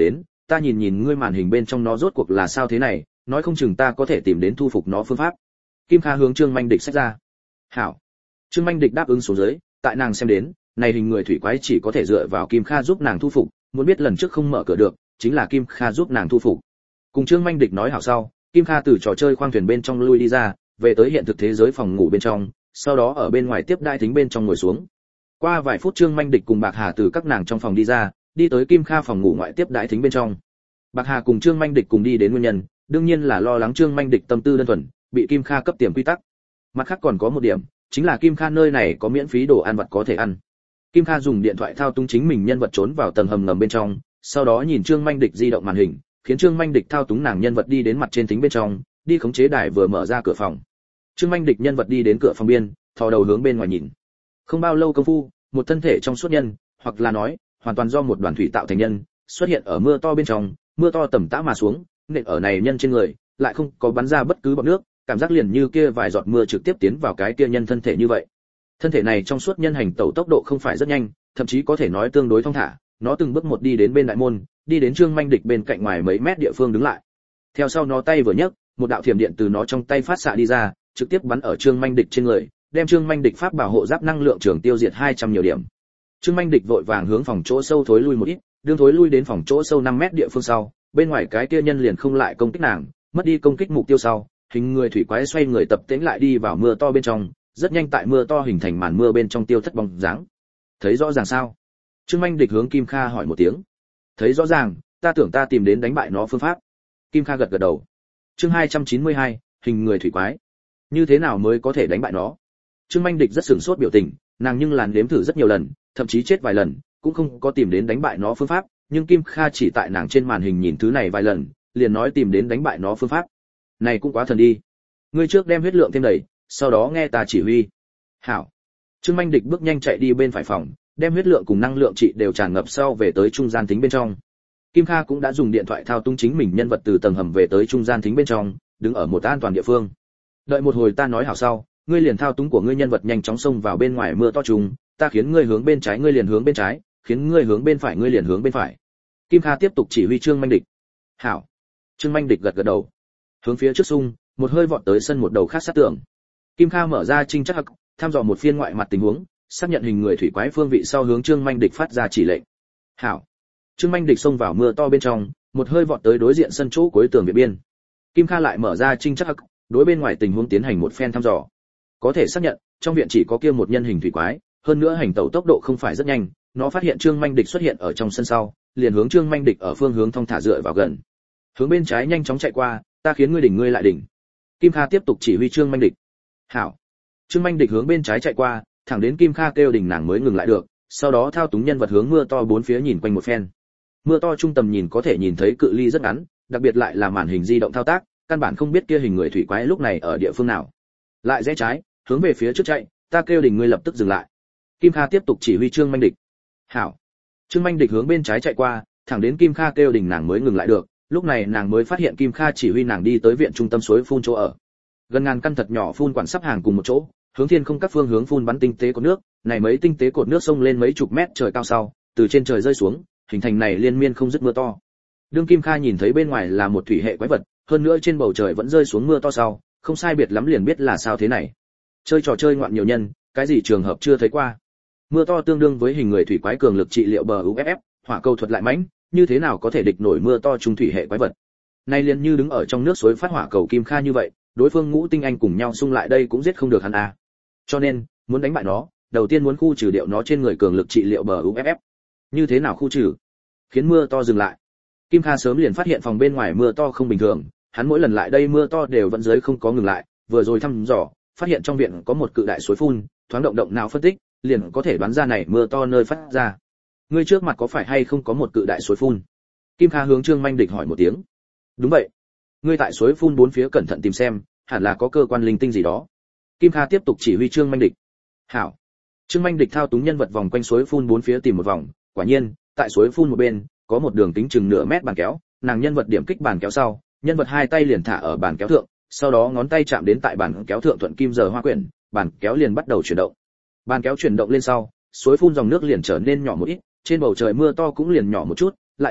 ta nhìn nhìn ngươi màn hình bên trong nó rốt cuộc là sao thế này, nói không chừng ta có thể tìm đến thu phục nó phương pháp. Kim Kha hướng Trương Minh Địch xách ra. Hảo. Trương Minh Địch đáp ứng xuống dưới, tại nàng xem đến, này hình người thủy quái chỉ có thể dựa vào Kim Kha giúp nàng thu phục, muốn biết lần trước không mở cửa được, chính là Kim Kha giúp nàng thu phục. Cùng Trương Minh Địch nói hảo sau, Kim Kha từ trò chơi khoang thuyền bên trong lui đi ra, về tới hiện thực thế giới phòng ngủ bên trong, sau đó ở bên ngoài tiếp đai thính bên trong ngồi xuống. Qua vài phút Trương Minh Địch cùng Bạc Hà từ các nàng trong phòng đi ra, đi tới Kim Kha phòng ngủ ngoại tiếp đai thính bên trong. Bạc Hà cùng Trương Minh Địch cùng đi đến nguyên nhân, đương nhiên là lo lắng Trương Minh Địch tâm tư đơn thuần, bị Kim Kha cấp tiềm quy tắc. Mặt khác còn có một điểm, chính là Kim Kha nơi này có miễn phí đồ ăn vặt có thể ăn. Kim Kha dùng điện thoại thao túng chính mình nhân vật trốn vào tầng hầm ngầm bên trong, sau đó nhìn Trương Minh Địch di động màn hình, khiến Trương Minh Địch thao túng nàng nhân vật đi đến mặt trên thính bên trong, đi khống chế đài vừa mở ra cửa phòng. Trương Minh Địch nhân vật đi đến cửa phòng biên, thò đầu hướng bên ngoài nhìn. Không bao lâu công phu, một thân thể trong suốt nhân, hoặc là nói, hoàn toàn do một đoàn thủy tạo thành nhân, xuất hiện ở mưa to bên trong, mưa to tầm tã mà xuống, nện ở này nhân trên người, lại không có bắn ra bất cứ bọt nước, cảm giác liền như kia vài giọt mưa trực tiếp tiến vào cái kia nhân thân thể như vậy. Thân thể này trong suốt nhân hành tẩu tốc độ không phải rất nhanh, thậm chí có thể nói tương đối thong thả, nó từng bước một đi đến bên đại môn, đi đến Trương Minh Địch bên cạnh ngoài mấy mét địa phương đứng lại. Theo sau nó tay vừa nhấc, một đạo thiểm điện từ nó trong tay phát xạ đi ra, trực tiếp bắn ở Trương Minh Địch trên người, đem Trương Minh Địch pháp bảo hộ giáp năng lượng trường tiêu diệt hai trăm nhiều điểm. Trương Minh Địch vội vàng hướng phòng chỗ sâu thối lui một ít, đương thối lui đến phòng chỗ sâu năm mét địa phương sau, bên ngoài cái kia nhân liền không lại công kích nàng, mất đi công kích mục tiêu sau, hình người thủy quái xoay người tập tễnh lại đi vào mưa to bên trong, rất nhanh tại mưa to hình thành màn mưa bên trong tiêu thất bóng dáng. Thấy rõ ràng sao? Trương Minh Địch hướng Kim Kha hỏi một tiếng. Thấy rõ ràng, ta tưởng ta tìm đến đánh bại nó phương pháp. Kim Kha gật gật đầu. Chương hai trăm chín mươi hai, hình người thủy quái. Như thế nào mới có thể đánh bại nó? Trương Minh Địch rất sửng sốt biểu tình, nàng nhưng làn đếm thử rất nhiều lần, thậm chí chết vài lần, cũng không có tìm đến đánh bại nó phương pháp, nhưng Kim Kha chỉ tại nàng trên màn hình nhìn thứ này vài lần, liền nói tìm đến đánh bại nó phương pháp. Này cũng quá thần đi. Ngươi trước đem huyết lượng thêm đầy, sau đó nghe ta chỉ huy. Hảo. Trương Minh Địch bước nhanh chạy đi bên phải phòng, đem huyết lượng cùng năng lượng trị đều tràn ngập sau về tới trung gian thính bên trong. Kim Kha cũng đã dùng điện thoại thao túng chính mình nhân vật từ tầng hầm về tới trung gian thính bên trong, đứng ở một an toàn địa phương. Đợi một hồi ta nói hảo sau, ngươi liền thao túng của ngươi nhân vật nhanh chóng xông vào bên ngoài mưa to trùng, ta khiến ngươi hướng bên trái ngươi liền hướng bên trái, khiến ngươi hướng bên phải ngươi liền hướng bên phải. Kim Kha tiếp tục chỉ huy Trương Minh Địch. Hảo. Trương Minh Địch gật gật đầu. Hướng phía trước xung, một hơi vọt tới sân một đầu khác sát tường. Kim Kha mở ra trinh chắc hắc, thăm dò một phiên ngoại mặt tình huống, xác nhận hình người thủy quái phương vị sau hướng Trương Minh Địch phát ra chỉ lệnh. Hảo. Trương Minh Địch xông vào mưa to bên trong, một hơi vọt tới đối diện sân chỗ cuối tường viện biên. Kim Kha lại mở ra trinh chắc hắc, đối bên ngoài tình huống tiến hành một phen thăm dò. Có thể xác nhận, trong viện chỉ có kia một nhân hình thủy quái, hơn nữa hành tẩu tốc độ không phải rất nhanh, nó phát hiện Trương Minh Địch xuất hiện ở trong sân sau, liền hướng Trương Minh Địch ở phương hướng thong thả dựa vào gần. Hướng bên trái nhanh chóng chạy qua, ta khiến ngươi đỉnh ngươi lại đỉnh. Kim Kha tiếp tục chỉ huy Trương Minh Địch. Hảo. Trương Minh Địch hướng bên trái chạy qua, thẳng đến Kim Kha kêu đỉnh nàng mới ngừng lại được, sau đó thao túng nhân vật hướng mưa to bốn phía nhìn quanh một phen. Mưa to trung tầm nhìn có thể nhìn thấy cự ly rất ngắn, đặc biệt lại là màn hình di động thao tác, căn bản không biết kia hình người thủy quái lúc này ở địa phương nào. Lại rẽ trái, hướng về phía trước chạy, ta kêu đỉnh ngươi lập tức dừng lại. Kim Kha tiếp tục chỉ huy Trương Minh Địch. Hảo. Trương Minh Địch hướng bên trái chạy qua, thẳng đến Kim Kha kêu đỉnh nàng mới ngừng lại được, lúc này nàng mới phát hiện Kim Kha chỉ huy nàng đi tới viện trung tâm suối phun chỗ ở. Gần ngàn căn thật nhỏ phun quản sắp hàng cùng một chỗ, hướng thiên không các phương hướng phun bắn tinh tế cột nước, này mấy tinh tế cột nước xông lên mấy chục mét trời cao sau, từ trên trời rơi xuống, hình thành này liên miên không dứt mưa to. Đương Kim Kha nhìn thấy bên ngoài là một thủy hệ quái vật, hơn nữa trên bầu trời vẫn rơi xuống mưa to sau, không sai biệt lắm liền biết là sao thế này. Chơi trò chơi ngoạn nhiều nhân, cái gì trường hợp chưa thấy qua. Mưa to tương đương với hình người thủy quái cường lực trị liệu bờ u ép ép, hỏa cầu thuật lại mãnh, như thế nào có thể địch nổi mưa to trung thủy hệ quái vật. Nay liền như đứng ở trong nước suối phát hỏa cầu Kim Kha như vậy, đối phương ngũ tinh anh cùng nhau xung lại đây cũng giết không được hắn a. À. Cho nên, muốn đánh bại nó, đầu tiên muốn khu trừ điệu nó trên người cường lực trị liệu bờ u ép ép. Như thế nào khu trừ? Khiến mưa to dừng lại. Kim Kha sớm liền phát hiện phòng bên ngoài mưa to không bình thường, hắn mỗi lần lại đây mưa to đều vẫn dưới không có ngừng lại, vừa rồi thăm dò, phát hiện trong viện có một cự đại suối phun, thoáng động động nào phân tích, liền có thể đoán ra này mưa to nơi phát ra. Ngươi trước mặt có phải hay không có một cự đại suối phun? Kim Kha hướng Trương Minh Địch hỏi một tiếng. Đúng vậy. Ngươi tại suối phun bốn phía cẩn thận tìm xem, hẳn là có cơ quan linh tinh gì đó. Kim Kha tiếp tục chỉ huy Trương Minh Địch. Hảo. Trương Minh Địch thao túng nhân vật vòng quanh suối phun bốn phía tìm một vòng, quả nhiên, tại suối phun một bên, có một đường kính chừng nửa mét bàn kéo, nàng nhân vật điểm kích bàn kéo sau, nhân vật hai tay liền thả ở bàn kéo thượng, sau đó ngón tay chạm đến tại bàn kéo thượng thuận kim giờ hoa quyển, bàn kéo liền bắt đầu chuyển động. Bàn kéo chuyển động lên sau, suối phun dòng nước liền trở nên nhỏ một ít, trên bầu trời mưa to cũng liền nhỏ một chút, lại rảo,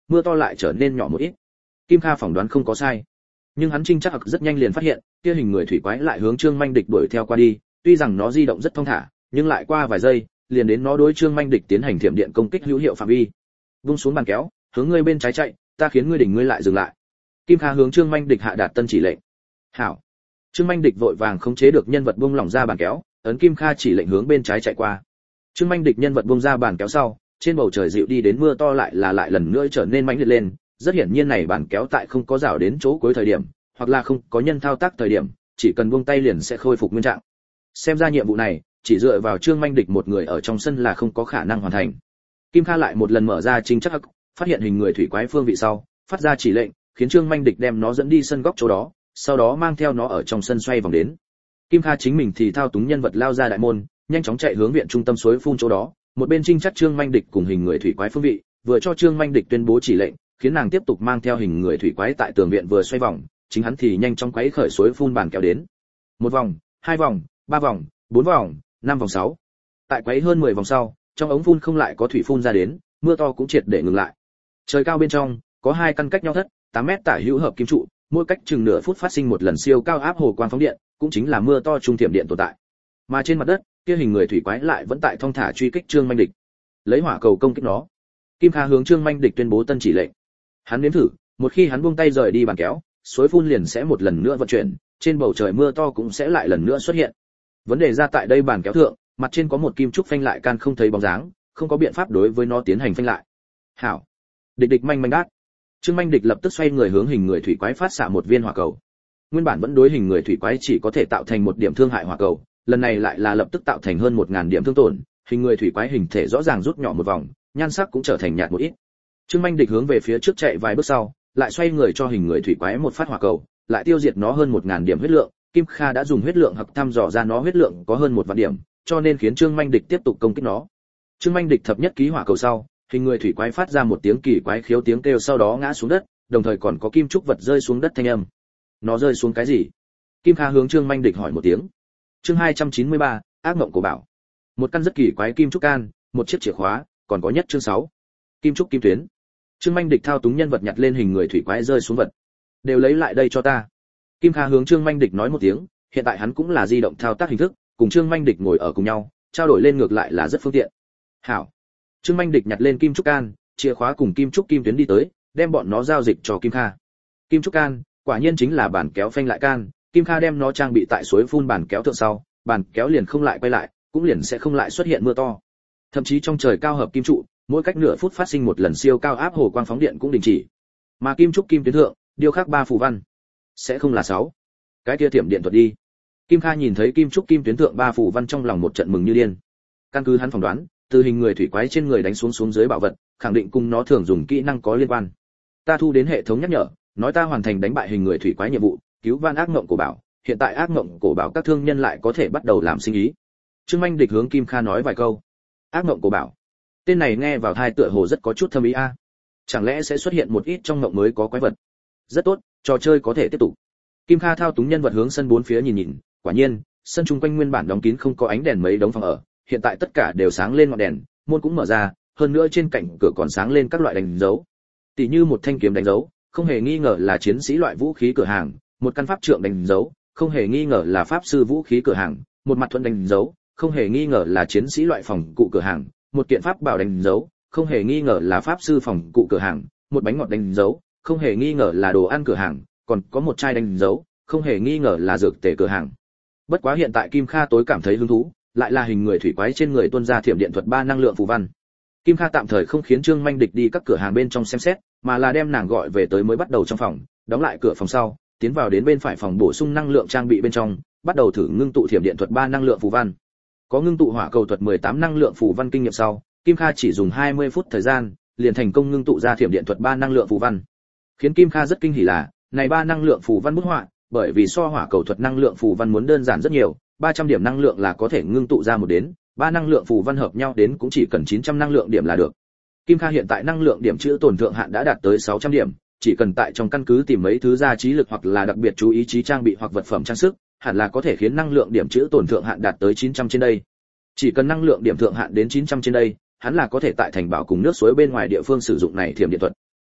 mưa to lại trở nên nhỏ một ít. Kim Kha phỏng đoán không có sai, nhưng hắn trinh chắc rất nhanh liền phát hiện, kia hình người thủy quái lại hướng Trương Minh Địch đuổi theo qua đi, tuy rằng nó di động rất thong thả, nhưng lại qua vài giây, liền đến nó đối Trương Minh Địch tiến hành thiểm điện công kích hữu hiệu phạm vi. Vung xuống bàn kéo, hướng ngươi bên trái chạy, ta khiến ngươi đỉnh ngươi lại dừng lại. Kim Kha hướng Trương Minh Địch hạ đạt tân chỉ lệnh. Hảo. Trương Minh Địch vội vàng khống chế được nhân vật buông lỏng ra bàn kéo, ấn Kim Kha chỉ lệnh hướng bên trái chạy qua. Trương Minh Địch nhân vật buông ra bàn kéo sau, trên bầu trời dịu đi đến mưa to lại là lại lần nữa trở nên mãnh liệt lên, rất hiển nhiên này bàn kéo tại không có rào đến chỗ cuối thời điểm, hoặc là không có nhân thao tác thời điểm, chỉ cần buông tay liền sẽ khôi phục nguyên trạng. Xem ra nhiệm vụ này, chỉ dựa vào Trương Minh Địch một người ở trong sân là không có khả năng hoàn thành. Kim Kha lại một lần mở ra chính chắc, phát hiện hình người thủy quái phương vị sau, phát ra chỉ lệnh, khiến Trương Minh Địch đem nó dẫn đi sân góc chỗ đó, sau đó mang theo nó ở trong sân xoay vòng đến. Kim Kha chính mình thì thao túng nhân vật lao ra đại môn, nhanh chóng chạy hướng viện trung tâm suối phun chỗ đó, một bên trinh chắc Trương Minh Địch cùng hình người thủy quái phương vị, vừa cho Trương Minh Địch tuyên bố chỉ lệnh, khiến nàng tiếp tục mang theo hình người thủy quái tại tường viện vừa xoay vòng, chính hắn thì nhanh chóng quấy khởi suối phun bàn kéo đến. Một vòng, hai vòng, ba vòng, bốn vòng, năm vòng sáu. Tại quấy hơn mười vòng sau, trong ống phun không lại có thủy phun ra đến, mưa to cũng triệt để ngừng lại. Trời cao bên trong có hai căn cách nhau thất, tám mét tả hữu hợp kim trụ, mỗi cách chừng nửa phút phát sinh một lần siêu cao áp hồ quang phóng điện, cũng chính là mưa to trung tiệm điện tồn tại. Mà trên mặt đất, kia hình người thủy quái lại vẫn tại thong thả truy kích Trương Minh Địch, lấy hỏa cầu công kích nó. Kim Kha hướng Trương Minh Địch tuyên bố tân chỉ lệnh. Hắn nếm thử, một khi hắn buông tay rời đi bàn kéo, suối phun liền sẽ một lần nữa vận chuyển, trên bầu trời mưa to cũng sẽ lại lần nữa xuất hiện. Vấn đề ra tại đây bàn kéo thượng, mặt trên có một kim trúc phanh lại can không thấy bóng dáng, không có biện pháp đối với nó tiến hành phanh lại. Hảo. Địch địch manh manh đát. Trương Minh Địch lập tức xoay người hướng hình người thủy quái phát xạ một viên hỏa cầu. Nguyên bản vẫn đối hình người thủy quái chỉ có thể tạo thành một điểm thương hại hỏa cầu, lần này lại là lập tức tạo thành hơn một ngàn điểm thương tổn, hình người thủy quái hình thể rõ ràng rút nhỏ một vòng, nhan sắc cũng trở thành nhạt một ít. Trương Minh Địch hướng về phía trước chạy vài bước sau, lại xoay người cho hình người thủy quái một phát hỏa cầu, lại tiêu diệt nó hơn một ngàn điểm huyết lượng. Kim Kha đã dùng huyết lượng hợp thăm dò ra nó huyết lượng có hơn một vạn điểm, cho nên khiến Trương Minh Địch tiếp tục công kích nó. Trương Minh Địch thập nhất ký hỏa cầu sau, hình người thủy quái phát ra một tiếng kỳ quái khiếu tiếng kêu, sau đó ngã xuống đất, đồng thời còn có kim trúc vật rơi xuống đất thanh âm. Nó rơi xuống cái gì? Kim Kha hướng Trương Minh Địch hỏi một tiếng. Chương hai trăm chín mươi ba, ác mộng của bảo. Một căn rất kỳ quái kim trúc can, một chiếc chìa khóa, còn có nhất chương sáu. Kim trúc kim tuyến. Trương Minh Địch thao túng nhân vật nhặt lên hình người thủy quái rơi xuống vật. Đều lấy lại đây cho ta. Kim Kha hướng Trương Minh Địch nói một tiếng, hiện tại hắn cũng là di động thao tác hình thức, cùng Trương Minh Địch ngồi ở cùng nhau, trao đổi lên ngược lại là rất phương tiện. Hảo. Trương Minh Địch nhặt lên kim trúc can, chìa khóa cùng kim trúc kim tuyến đi tới, đem bọn nó giao dịch cho Kim Kha. Kim trúc can, quả nhiên chính là bàn kéo phanh lại can, Kim Kha đem nó trang bị tại suối phun bàn kéo thượng sau, bàn kéo liền không lại quay lại, cũng liền sẽ không lại xuất hiện mưa to. Thậm chí trong trời cao hợp kim trụ, mỗi cách nửa phút phát sinh một lần siêu cao áp hồ quang phóng điện cũng đình chỉ. Mà kim trúc kim tuyến thượng, điêu khắc ba phù văn, sẽ không là sáu. Cái kia tiệm điện thuật đi. Kim Kha nhìn thấy kim trúc kim tuyến thượng ba phù văn trong lòng một trận mừng như điên. Căn cứ hắn phỏng đoán, từ hình người thủy quái trên người đánh xuống xuống dưới bảo vật, khẳng định cùng nó thường dùng kỹ năng có liên quan. Ta thu đến hệ thống nhắc nhở, nói ta hoàn thành đánh bại hình người thủy quái nhiệm vụ, cứu van ác mộng cổ bảo, hiện tại ác mộng cổ bảo các thương nhân lại có thể bắt đầu làm sinh ý. Trương Minh Địch hướng Kim Kha nói vài câu. Ác mộng cổ bảo, tên này nghe vào tai tựa hồ rất có chút thâm ý a. Chẳng lẽ sẽ xuất hiện một ít trong mộng mới có quái vật? Rất tốt, trò chơi có thể tiếp tục. Kim Kha thao túng nhân vật hướng sân bốn phía nhìn nhìn, quả nhiên, sân chung quanh nguyên bản đóng kín không có ánh đèn mấy đống phòng ở, hiện tại tất cả đều sáng lên ngọn đèn, môn cũng mở ra, hơn nữa trên cạnh cửa còn sáng lên các loại đánh dấu. Tỷ như một thanh kiếm đánh dấu, không hề nghi ngờ là chiến sĩ loại vũ khí cửa hàng, một căn pháp trượng đánh dấu, không hề nghi ngờ là pháp sư vũ khí cửa hàng, một mặt thuẫn đánh dấu, không hề nghi ngờ là chiến sĩ loại phòng cụ cửa hàng, một kiện pháp bảo đánh dấu, không hề nghi ngờ là pháp sư phòng cụ cửa hàng, một bánh ngọt đánh dấu, không hề nghi ngờ là đồ ăn cửa hàng, còn có một chai đánh dấu, không hề nghi ngờ là dược tề cửa hàng. Bất quá hiện tại Kim Kha tối cảm thấy hứng thú, lại là hình người thủy quái trên người tuôn ra thiểm điện thuật ba năng lượng phù văn. Kim Kha tạm thời không khiến Trương Minh Địch đi các cửa hàng bên trong xem xét, mà là đem nàng gọi về tới mới bắt đầu trong phòng, đóng lại cửa phòng sau, tiến vào đến bên phải phòng bổ sung năng lượng trang bị bên trong, bắt đầu thử ngưng tụ thiểm điện thuật ba năng lượng phù văn. Có ngưng tụ hỏa cầu thuật mười tám năng lượng phù văn kinh nghiệm sau, Kim Kha chỉ dùng hai mươi phút thời gian, liền thành công ngưng tụ ra thiểm điện thuật ba năng lượng phù văn. Khiến Kim Kha rất kinh hỉ là, này ba năng lượng phù văn bút họa, bởi vì so hỏa cầu thuật năng lượng phù văn muốn đơn giản rất nhiều, ba trăm điểm năng lượng là có thể ngưng tụ ra một đến, ba năng lượng phù văn hợp nhau đến cũng chỉ cần chín trăm năng lượng điểm là được. Kim Kha hiện tại năng lượng điểm chữ tổn thượng hạn đã đạt tới sáu trăm điểm, chỉ cần tại trong căn cứ tìm mấy thứ gia trí lực hoặc là đặc biệt chú ý trí trang bị hoặc vật phẩm trang sức, hẳn là có thể khiến năng lượng điểm chữ tổn thượng hạn đạt tới chín trăm trên đây. Chỉ cần năng lượng điểm thượng hạn đến chín trăm trên đây, hắn là có thể tại thành bảo cùng nước suối bên ngoài địa phương sử dụng này thiểm điện thuật.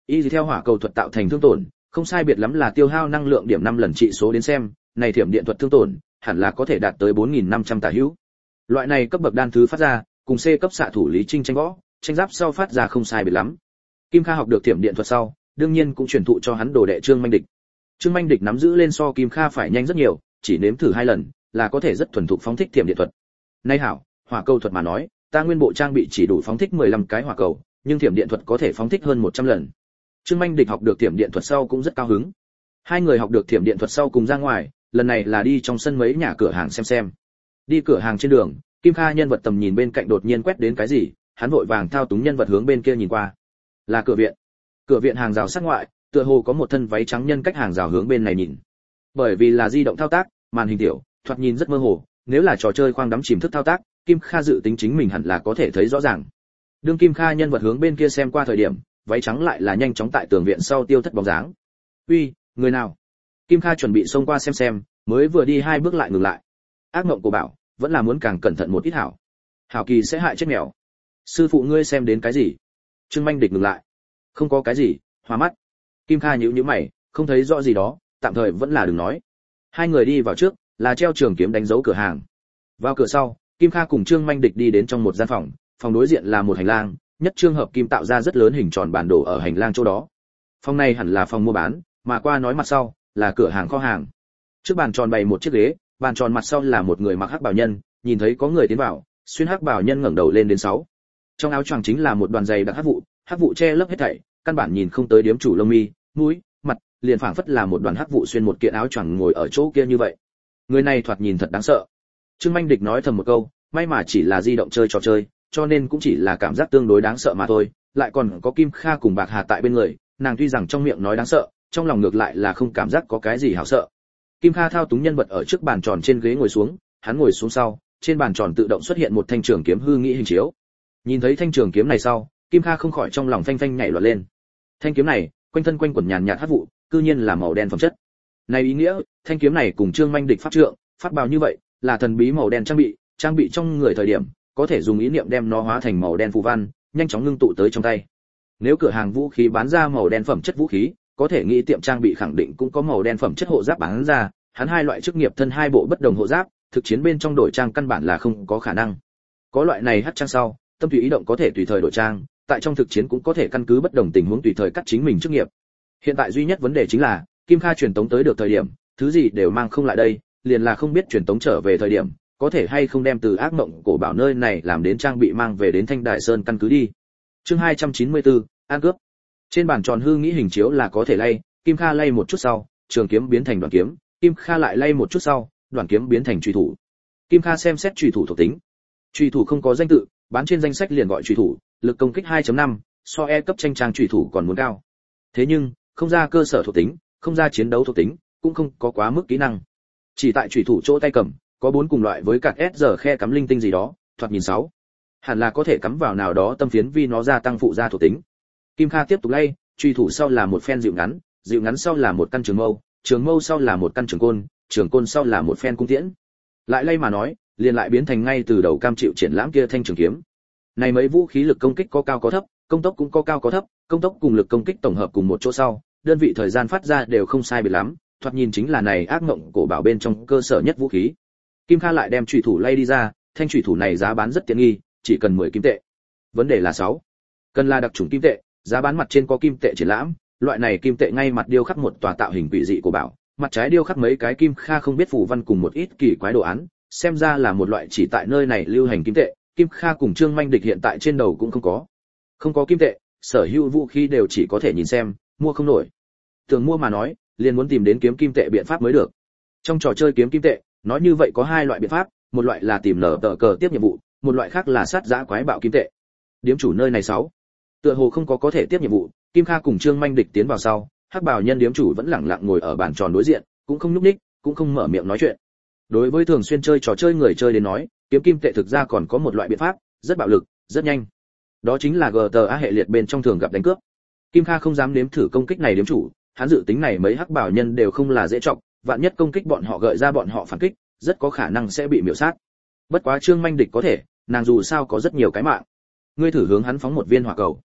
Y theo hỏa cầu thuật tạo thành thương tổn, không sai biệt lắm là tiêu hao năng lượng điểm năm lần trị số đến xem, này thiểm điện thuật thương tổn, hẳn là có thể đạt tới bốn nghìn năm trăm tả hữu. Loại này cấp bậc đan thứ phát ra, cùng C cấp xạ thủ Lý Trinh tranh võ, tranh giáp sau phát ra không sai biệt lắm. Kim Kha học được thiểm điện thuật sau, đương nhiên cũng truyền thụ cho hắn đồ đệ Trương Minh Địch. Trương Minh Địch nắm giữ lên so Kim Kha phải nhanh rất nhiều, chỉ nếm thử hai lần, là có thể rất thuần thục phóng thích thiểm điện thuật. Nay hảo, hỏa cầu thuật mà nói, ta nguyên bộ trang bị chỉ đủ phóng thích mười lăm cái hỏa cầu, nhưng thiểm điện thuật có thể phóng thích hơn một trăm lần. Trương Minh Địch học được thiểm điện thuật sau cũng rất cao hứng. Hai người học được thiểm điện thuật sau cùng ra ngoài, lần này là đi trong sân mấy nhà cửa hàng xem xem. Đi cửa hàng trên đường, Kim Kha nhân vật tầm nhìn bên cạnh đột nhiên quét đến cái gì, hắn vội vàng thao túng nhân vật hướng bên kia nhìn qua. Là cửa viện. Cửa viện hàng rào sát ngoại, tựa hồ có một thân váy trắng nhân cách hàng rào hướng bên này nhìn. Bởi vì là di động thao tác, màn hình tiểu, thoạt nhìn rất mơ hồ, nếu là trò chơi khoang đắm chìm thức thao tác, Kim Kha dự tính chính mình hẳn là có thể thấy rõ ràng. Đương Kim Kha nhân vật hướng bên kia xem qua thời điểm, váy trắng lại là nhanh chóng tại tường viện sau tiêu thất bóng dáng. "Uy, người nào?" Kim Kha chuẩn bị xông qua xem xem, mới vừa đi hai bước lại ngừng lại. Ác mộng của bảo, vẫn là muốn càng cẩn thận một ít hảo. Hảo kỳ sẽ hại chết mèo. "Sư phụ ngươi xem đến cái gì?" Trương Minh Địch ngừng lại. "Không có cái gì, hoa mắt." Kim Kha nhíu nhíu mày, không thấy rõ gì đó, tạm thời vẫn là đừng nói. Hai người đi vào trước, là treo trường kiếm đánh dấu cửa hàng. Vào cửa sau, Kim Kha cùng Trương Minh Địch đi đến trong một gian phòng, phòng đối diện là một hành lang, nhất trương hợp kim tạo ra rất lớn hình tròn bản đồ ở hành lang chỗ đó. Phòng này hẳn là phòng mua bán, mà qua nói mặt sau là cửa hàng kho hàng. Trước bàn tròn bày một chiếc ghế, bàn tròn mặt sau là một người mặc hắc bào nhân, nhìn thấy có người tiến vào, xuyên hắc bào nhân ngẩng đầu lên đến sáu. Trong áo choàng chính là một đoàn giày đặc hắc vụ, hắc vụ che lấp hết thảy, căn bản nhìn không tới điếm chủ lông mi, mũi, mặt, liền phảng phất là một đoàn hắc vụ xuyên một kiện áo choàng ngồi ở chỗ kia như vậy. Người này thoạt nhìn thật đáng sợ. Trương Minh Địch nói thầm một câu, may mà chỉ là di động chơi trò chơi, cho nên cũng chỉ là cảm giác tương đối đáng sợ mà thôi, lại còn có Kim Kha cùng Bạc Hà tại bên người, nàng tuy rằng trong miệng nói đáng sợ, trong lòng ngược lại là không cảm giác có cái gì hảo sợ. Kim Kha thao túng nhân vật ở trước bàn tròn trên ghế ngồi xuống, hắn ngồi xuống sau, trên bàn tròn tự động xuất hiện một thanh trường kiếm hư nghĩ hình chiếu. Nhìn thấy thanh trường kiếm này sau, Kim Kha không khỏi trong lòng phanh phanh nhảy loạn lên. Thanh kiếm này, quanh thân quanh quẩn nhàn nhạt hắc vụ, cư nhiên là màu đen phẩm chất. Này ý nghĩa, thanh kiếm này cùng Trương Minh Địch pháp trượng, pháp bào như vậy, là thần bí màu đen trang bị, trang bị trong người thời điểm, có thể dùng ý niệm đem nó hóa thành màu đen phù văn, nhanh chóng ngưng tụ tới trong tay. Nếu cửa hàng vũ khí bán ra màu đen phẩm chất vũ khí, có thể nghĩ tiệm trang bị khẳng định cũng có màu đen phẩm chất hộ giáp bán ra, hắn hai loại chức nghiệp thân hai bộ bất đồng hộ giáp, thực chiến bên trong đổi trang căn bản là không có khả năng. Có loại này hắc trang sau, tâm tùy ý động có thể tùy thời đổi trang, tại trong thực chiến cũng có thể căn cứ bất đồng tình huống tùy thời cắt chính mình chức nghiệp. Hiện tại duy nhất vấn đề chính là, Kim Kha truyền tống tới được thời điểm, thứ gì đều mang không lại đây, liền là không biết truyền tống trở về thời điểm, có thể hay không đem từ ác mộng cổ bảo nơi này làm đến trang bị mang về đến Thanh Đại Sơn căn cứ đi. Chương hai trăm chín mươi tư, an cướp. Trên bàn tròn hư nghĩ hình chiếu là có thể lay, Kim Kha lay một chút sau, trường kiếm biến thành đoạn kiếm, Kim Kha lại lay một chút sau, đoạn kiếm biến thành chùy thủ. Kim Kha xem xét chùy thủ thuộc tính. Chùy thủ không có danh tự, bán trên danh sách liền gọi chùy thủ, lực công kích hai chấm năm, so E cấp tranh trang chùy thủ còn muốn cao. Thế nhưng, không ra cơ sở thuộc tính, không ra chiến đấu thuộc tính, cũng không có quá mức kỹ năng. Chỉ tại chùy thủ chỗ tay cầm, có bốn cùng loại với card S giờ khe cắm linh tinh gì đó, thoạt nhìn sáu. Hẳn là có thể cắm vào nào đó tâm phiến vì nó gia tăng phụ gia thuộc tính. Kim Kha tiếp tục lay, chùy thủ sau là một phen dịu ngắn, dịu ngắn sau là một căn trường mâu, trường mâu sau là một căn trường côn, trường côn sau là một phen cung tiễn. Lại lay mà nói, liền lại biến thành ngay từ đầu cam chịu triển lãm kia thanh trường kiếm. Này mấy vũ khí lực công kích có cao có thấp, công tốc cũng có cao có thấp, công tốc cùng lực công kích tổng hợp cùng một chỗ sau, đơn vị thời gian phát ra đều không sai biệt lắm, thoạt nhìn chính là này ác mộng cổ bảo bên trong cơ sở nhất vũ khí. Kim Kha lại đem chùy thủ lay đi ra, thanh chùy thủ này giá bán rất tiện nghi, chỉ cần mười kim tệ. Vấn đề là sáu, cần là đặc chủng kim tệ, giá bán mặt trên có kim tệ triển lãm, loại này kim tệ ngay mặt điêu khắc một tòa tạo hình quỷ dị của bảo, mặt trái điêu khắc mấy cái Kim Kha không biết phù văn cùng một ít kỳ quái đồ án, xem ra là một loại chỉ tại nơi này lưu hành kim tệ. Kim Kha cùng Trương Minh Địch hiện tại trên đầu cũng không có. Không có kim tệ, sở hữu vũ khí đều chỉ có thể nhìn xem, mua không nổi. Tưởng mua mà nói, liền muốn tìm đến kiếm kim tệ biện pháp mới được. Trong trò chơi kiếm kim tệ, nói như vậy có hai loại biện pháp, một loại là tìm nở tờ cờ tiếp nhiệm vụ, một loại khác là sát giã quái bạo kim tệ. Điếm chủ nơi này sáu, tựa hồ không có có thể tiếp nhiệm vụ. Kim Kha cùng Trương Minh Địch tiến vào sau, hắc bào nhân điếm chủ vẫn lẳng lặng ngồi ở bàn tròn đối diện, cũng không nhúc nhích, cũng không mở miệng nói chuyện. Đối với thường xuyên chơi trò chơi người chơi đến nói, kiếm kim tệ thực ra còn có một loại biện pháp, rất bạo lực, rất nhanh. Đó chính là giê tê a hệ liệt bên trong thường gặp đánh cướp. Kim Kha không dám nếm thử công kích này điếm chủ, hắn dự tính này mấy hắc bảo nhân đều không là dễ trọng, vạn nhất công kích bọn họ gợi ra bọn họ phản kích, rất có khả năng sẽ bị miểu sát. Bất quá Trương Minh Địch có thể, nàng dù sao có rất nhiều cái mạng. Ngươi thử hướng hắn phóng một viên hỏa cầu.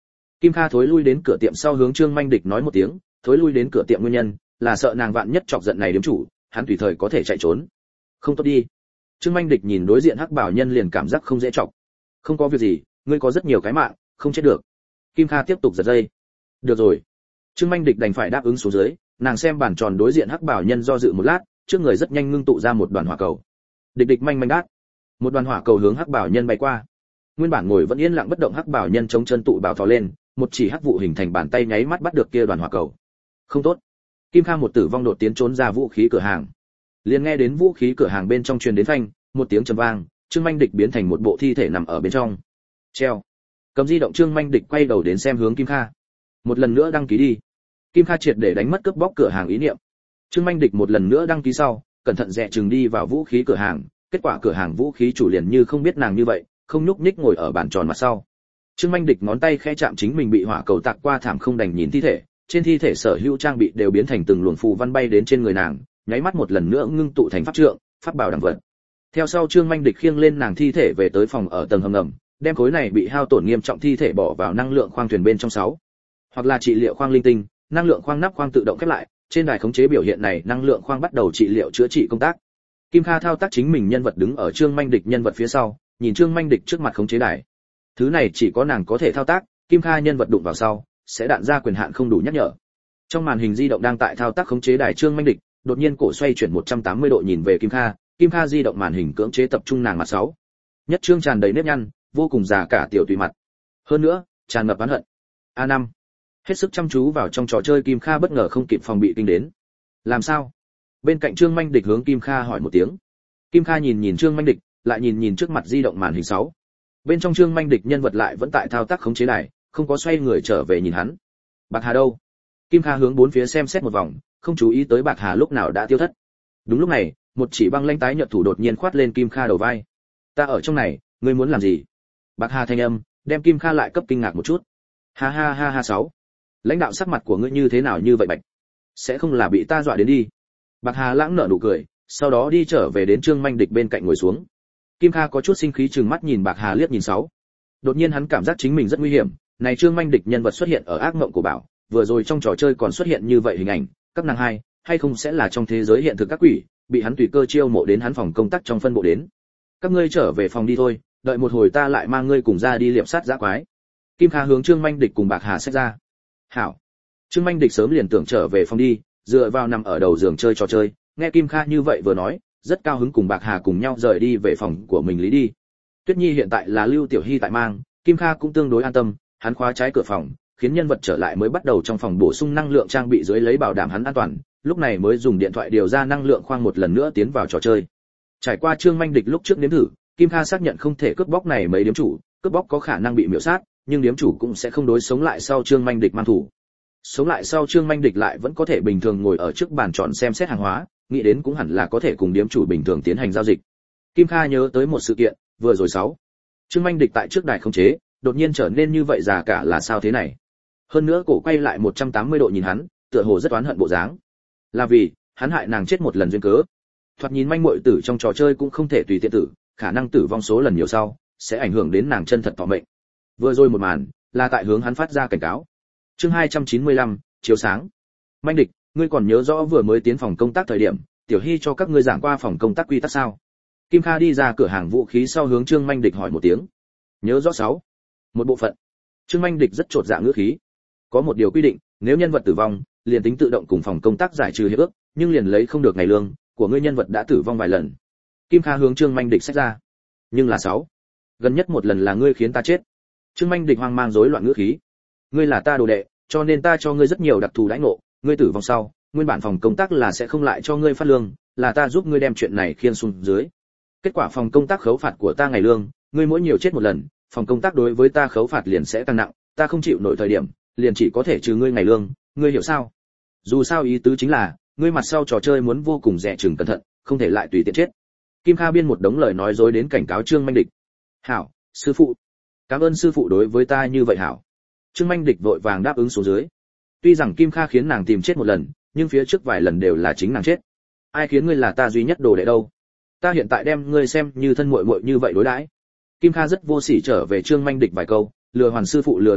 Kim Kha thối lui đến cửa tiệm sau hướng Trương Manh Địch nói một tiếng, thối lui đến cửa tiệm nguyên nhân là sợ nàng vạn nhất chọc giận này điếm chủ, hắn tùy thời có thể chạy trốn. Không tốt đi. Trương Manh Địch nhìn đối diện hắc bảo nhân liền cảm giác không dễ chọc. Không có việc gì, ngươi có rất nhiều cái mạng, không chết được. Kim Kha tiếp tục giật dây. Được rồi. Trương Manh Địch đành phải đáp ứng xuống dưới, nàng xem bàn tròn đối diện hắc bảo nhân do dự một lát, trước người rất nhanh ngưng tụ ra một đoàn hỏa cầu. Địch địch manh manh đát. Một đoàn hỏa cầu hướng hắc bảo nhân bay qua. Nguyên bản ngồi vẫn yên lặng bất động hắc bảo nhân chống chân tụ bảo thò lên, một chỉ hắc vụ hình thành bàn tay nháy mắt bắt được kia đoàn hỏa cầu. Không tốt. Kim Kha một tử vong đột tiến trốn ra vũ khí cửa hàng. Liền nghe đến vũ khí cửa hàng bên trong truyền đến phanh, một tiếng trầm vang, Trương Manh Địch biến thành một bộ thi thể nằm ở bên trong. Treo. Cầm di động Trương Manh Địch quay đầu đến xem hướng Kim Kha. Một lần nữa đăng ký đi. Kim Kha triệt để đánh mất cướp bóc cửa hàng ý niệm. Trương Manh Địch một lần nữa đăng ký sau, cẩn thận dè chừng đi vào vũ khí cửa hàng, kết quả cửa hàng vũ khí chủ liền như không biết nàng như vậy, không nhúc nhích ngồi ở bàn tròn mặt sau. Trương Manh Địch ngón tay khẽ chạm chính mình bị hỏa cầu tạc qua thảm không đành nhìn thi thể, trên thi thể sở hữu trang bị đều biến thành từng luồng phù văn bay đến trên người nàng, nháy mắt một lần nữa ngưng tụ thành pháp trượng, pháp bảo đẳng vật. Theo sau Trương Manh Địch khiêng lên nàng thi thể về tới phòng ở tầng hầm ngầm, đem khối này bị hao tổn nghiêm trọng thi thể bỏ vào năng lượng khoang thuyền bên trong sáu, hoặc là trị liệu khoang linh tinh, năng lượng khoang nắp khoang tự động khép lại, trên đài khống chế biểu hiện này năng lượng khoang bắt đầu trị liệu chữa trị công tác. Kim Kha thao tác chính mình nhân vật đứng ở Trương Manh Địch nhân vật phía sau, nhìn Trương Manh Địch trước mặt khống chế đài. Thứ này chỉ có nàng có thể thao tác, Kim Kha nhân vật đụng vào sau, sẽ đạn ra quyền hạn không đủ nhắc nhở. Trong màn hình di động đang tại thao tác khống chế đài Trương Manh Địch, đột nhiên cổ xoay chuyển một trăm tám mươi độ nhìn về Kim Kha, Kim Kha di động màn hình cưỡng chế tập trung nàng mặt sáu. Nhất trương tràn đầy nếp nhăn, vô cùng già cả tiểu tùy mặt. Hơn nữa, tràn ngập oán hận. a năm. Hết sức chăm chú vào trong trò chơi Kim Kha bất ngờ không kịp phòng bị kinh đến. Làm sao? Bên cạnh Trương Manh Địch hướng Kim Kha hỏi một tiếng. Kim Kha nhìn nhìn Trương Manh Địch, lại nhìn nhìn trước mặt di động màn hình sáu. Bên trong Trương Manh Địch nhân vật lại vẫn tại thao tác khống chế đài, không có xoay người trở về nhìn hắn. Bạc Hà đâu? Kim Kha hướng bốn phía xem xét một vòng, không chú ý tới Bạc Hà lúc nào đã tiêu thất. Đúng lúc này, một chỉ băng lãnh tái nhợt thủ đột nhiên khoát lên Kim Kha đầu vai. Ta ở trong này, ngươi muốn làm gì? Bạc Hà thanh âm, đem Kim Kha lại cấp kinh ngạc một chút. Ha ha ha ha sáu. Lãnh đạo sắc mặt của ngươi như thế nào như vậy bạch? Sẽ không là bị ta dọa đến đi? Bạc Hà lãng nở nụ cười, sau đó đi trở về đến Trương Manh Địch bên cạnh ngồi xuống. Kim Kha có chút sinh khí trừng mắt nhìn Bạc Hà liếc nhìn sáu. Đột nhiên hắn cảm giác chính mình rất nguy hiểm, này Trương Manh Địch nhân vật xuất hiện ở ác mộng của bảo, vừa rồi trong trò chơi còn xuất hiện như vậy hình ảnh, các nàng hai, hay không sẽ là trong thế giới hiện thực các quỷ, bị hắn tùy cơ chiêu mộ đến hắn phòng công tác trong phân bộ đến. Các ngươi trở về phòng đi thôi, đợi một hồi ta lại mang ngươi cùng ra đi liệp sát dã quái. Kim Kha hướng Trương Manh Địch cùng Bạc Hà xách ra. Hảo. Trương Manh Địch sớm liền tưởng trở về phòng đi, dựa vào nằm ở đầu giường chơi trò chơi, nghe Kim Kha như vậy vừa nói, rất cao hứng cùng Bạc Hà cùng nhau rời đi về phòng của mình lý đi. Tuyết Nhi hiện tại là Lưu Tiểu Hy tại mang, Kim Kha cũng tương đối an tâm, hắn khóa trái cửa phòng, khiến nhân vật trở lại mới bắt đầu trong phòng bổ sung năng lượng trang bị dưới lấy bảo đảm hắn an toàn, lúc này mới dùng điện thoại điều ra năng lượng khoang một lần nữa tiến vào trò chơi. Trải qua Trương Manh Địch lúc trước nếm thử, Kim Kha xác nhận không thể cướp bóc này mấy điếm chủ, cướp bóc có khả năng bị miểu sát, nhưng điếm chủ cũng sẽ không đối sống lại sau Trương Manh Địch mang thủ. Sống lại sau Trương Manh Địch lại vẫn có thể bình thường ngồi ở trước bàn tròn xem xét hàng hóa, nghĩ đến cũng hẳn là có thể cùng điếm chủ bình thường tiến hành giao dịch. Kim Kha nhớ tới một sự kiện, vừa rồi sáu. Trương Manh Địch tại trước đài không chế, đột nhiên trở nên như vậy già cả là sao thế này? Hơn nữa cổ quay lại một trăm tám mươi độ nhìn hắn, tựa hồ rất oán hận bộ dáng. Là vì hắn hại nàng chết một lần duyên cớ. Thoạt nhìn manh muội tử trong trò chơi cũng không thể tùy tiện tử, khả năng tử vong số lần nhiều sau sẽ ảnh hưởng đến nàng chân thật thọ mệnh. Vừa rồi một màn là tại hướng hắn phát ra cảnh cáo. Chương hai trăm chín mươi lăm, chiếu sáng. Manh Địch, ngươi còn nhớ rõ vừa mới tiến phòng công tác thời điểm, Tiểu Hy cho các ngươi giảng qua phòng công tác quy tắc sao? Kim Kha đi ra cửa hàng vũ khí sau hướng Trương Manh Địch hỏi một tiếng. Nhớ rõ sáu. Một bộ phận. Trương Manh Địch rất trột dạ ngữ khí. Có một điều quy định, nếu nhân vật tử vong, liền tính tự động cùng phòng công tác giải trừ hiệp ước, nhưng liền lấy không được ngày lương của ngươi nhân vật đã tử vong vài lần. Kim Kha hướng Trương Manh Địch xét ra. Nhưng là sáu. Gần nhất một lần là ngươi khiến ta chết. Trương Manh Địch hoang mang rối loạn ngữ khí. Ngươi là ta đồ đệ, cho nên ta cho ngươi rất nhiều đặc thù đãi ngộ, ngươi tử vong sau, nguyên bản phòng công tác là sẽ không lại cho ngươi phát lương, là ta giúp ngươi đem chuyện này khiêng xuống dưới. Kết quả phòng công tác khấu phạt của ta ngày lương, ngươi mỗi nhiều chết một lần, phòng công tác đối với ta khấu phạt liền sẽ tăng nặng, ta không chịu nổi thời điểm, liền chỉ có thể trừ ngươi ngày lương, ngươi hiểu sao? Dù sao ý tứ chính là, ngươi mặt sau trò chơi muốn vô cùng dè chừng cẩn thận, không thể lại tùy tiện chết. Kim Kha biên một đống lời nói dối đến cảnh cáo Trương Manh Địch. Hảo, sư phụ. Cảm ơn sư phụ đối với ta như vậy hảo. Trương Manh Địch vội vàng đáp ứng xuống dưới. Tuy rằng Kim Kha khiến nàng tìm chết một lần, nhưng phía trước vài lần đều là chính nàng chết. Ai khiến ngươi là ta duy nhất đồ đệ đâu? Ta hiện tại đem ngươi xem như thân muội muội như vậy đối đãi. Kim Kha rất vô sỉ trở về Trương Manh Địch vài câu, lừa hoàn sư phụ lừa đồ đệ,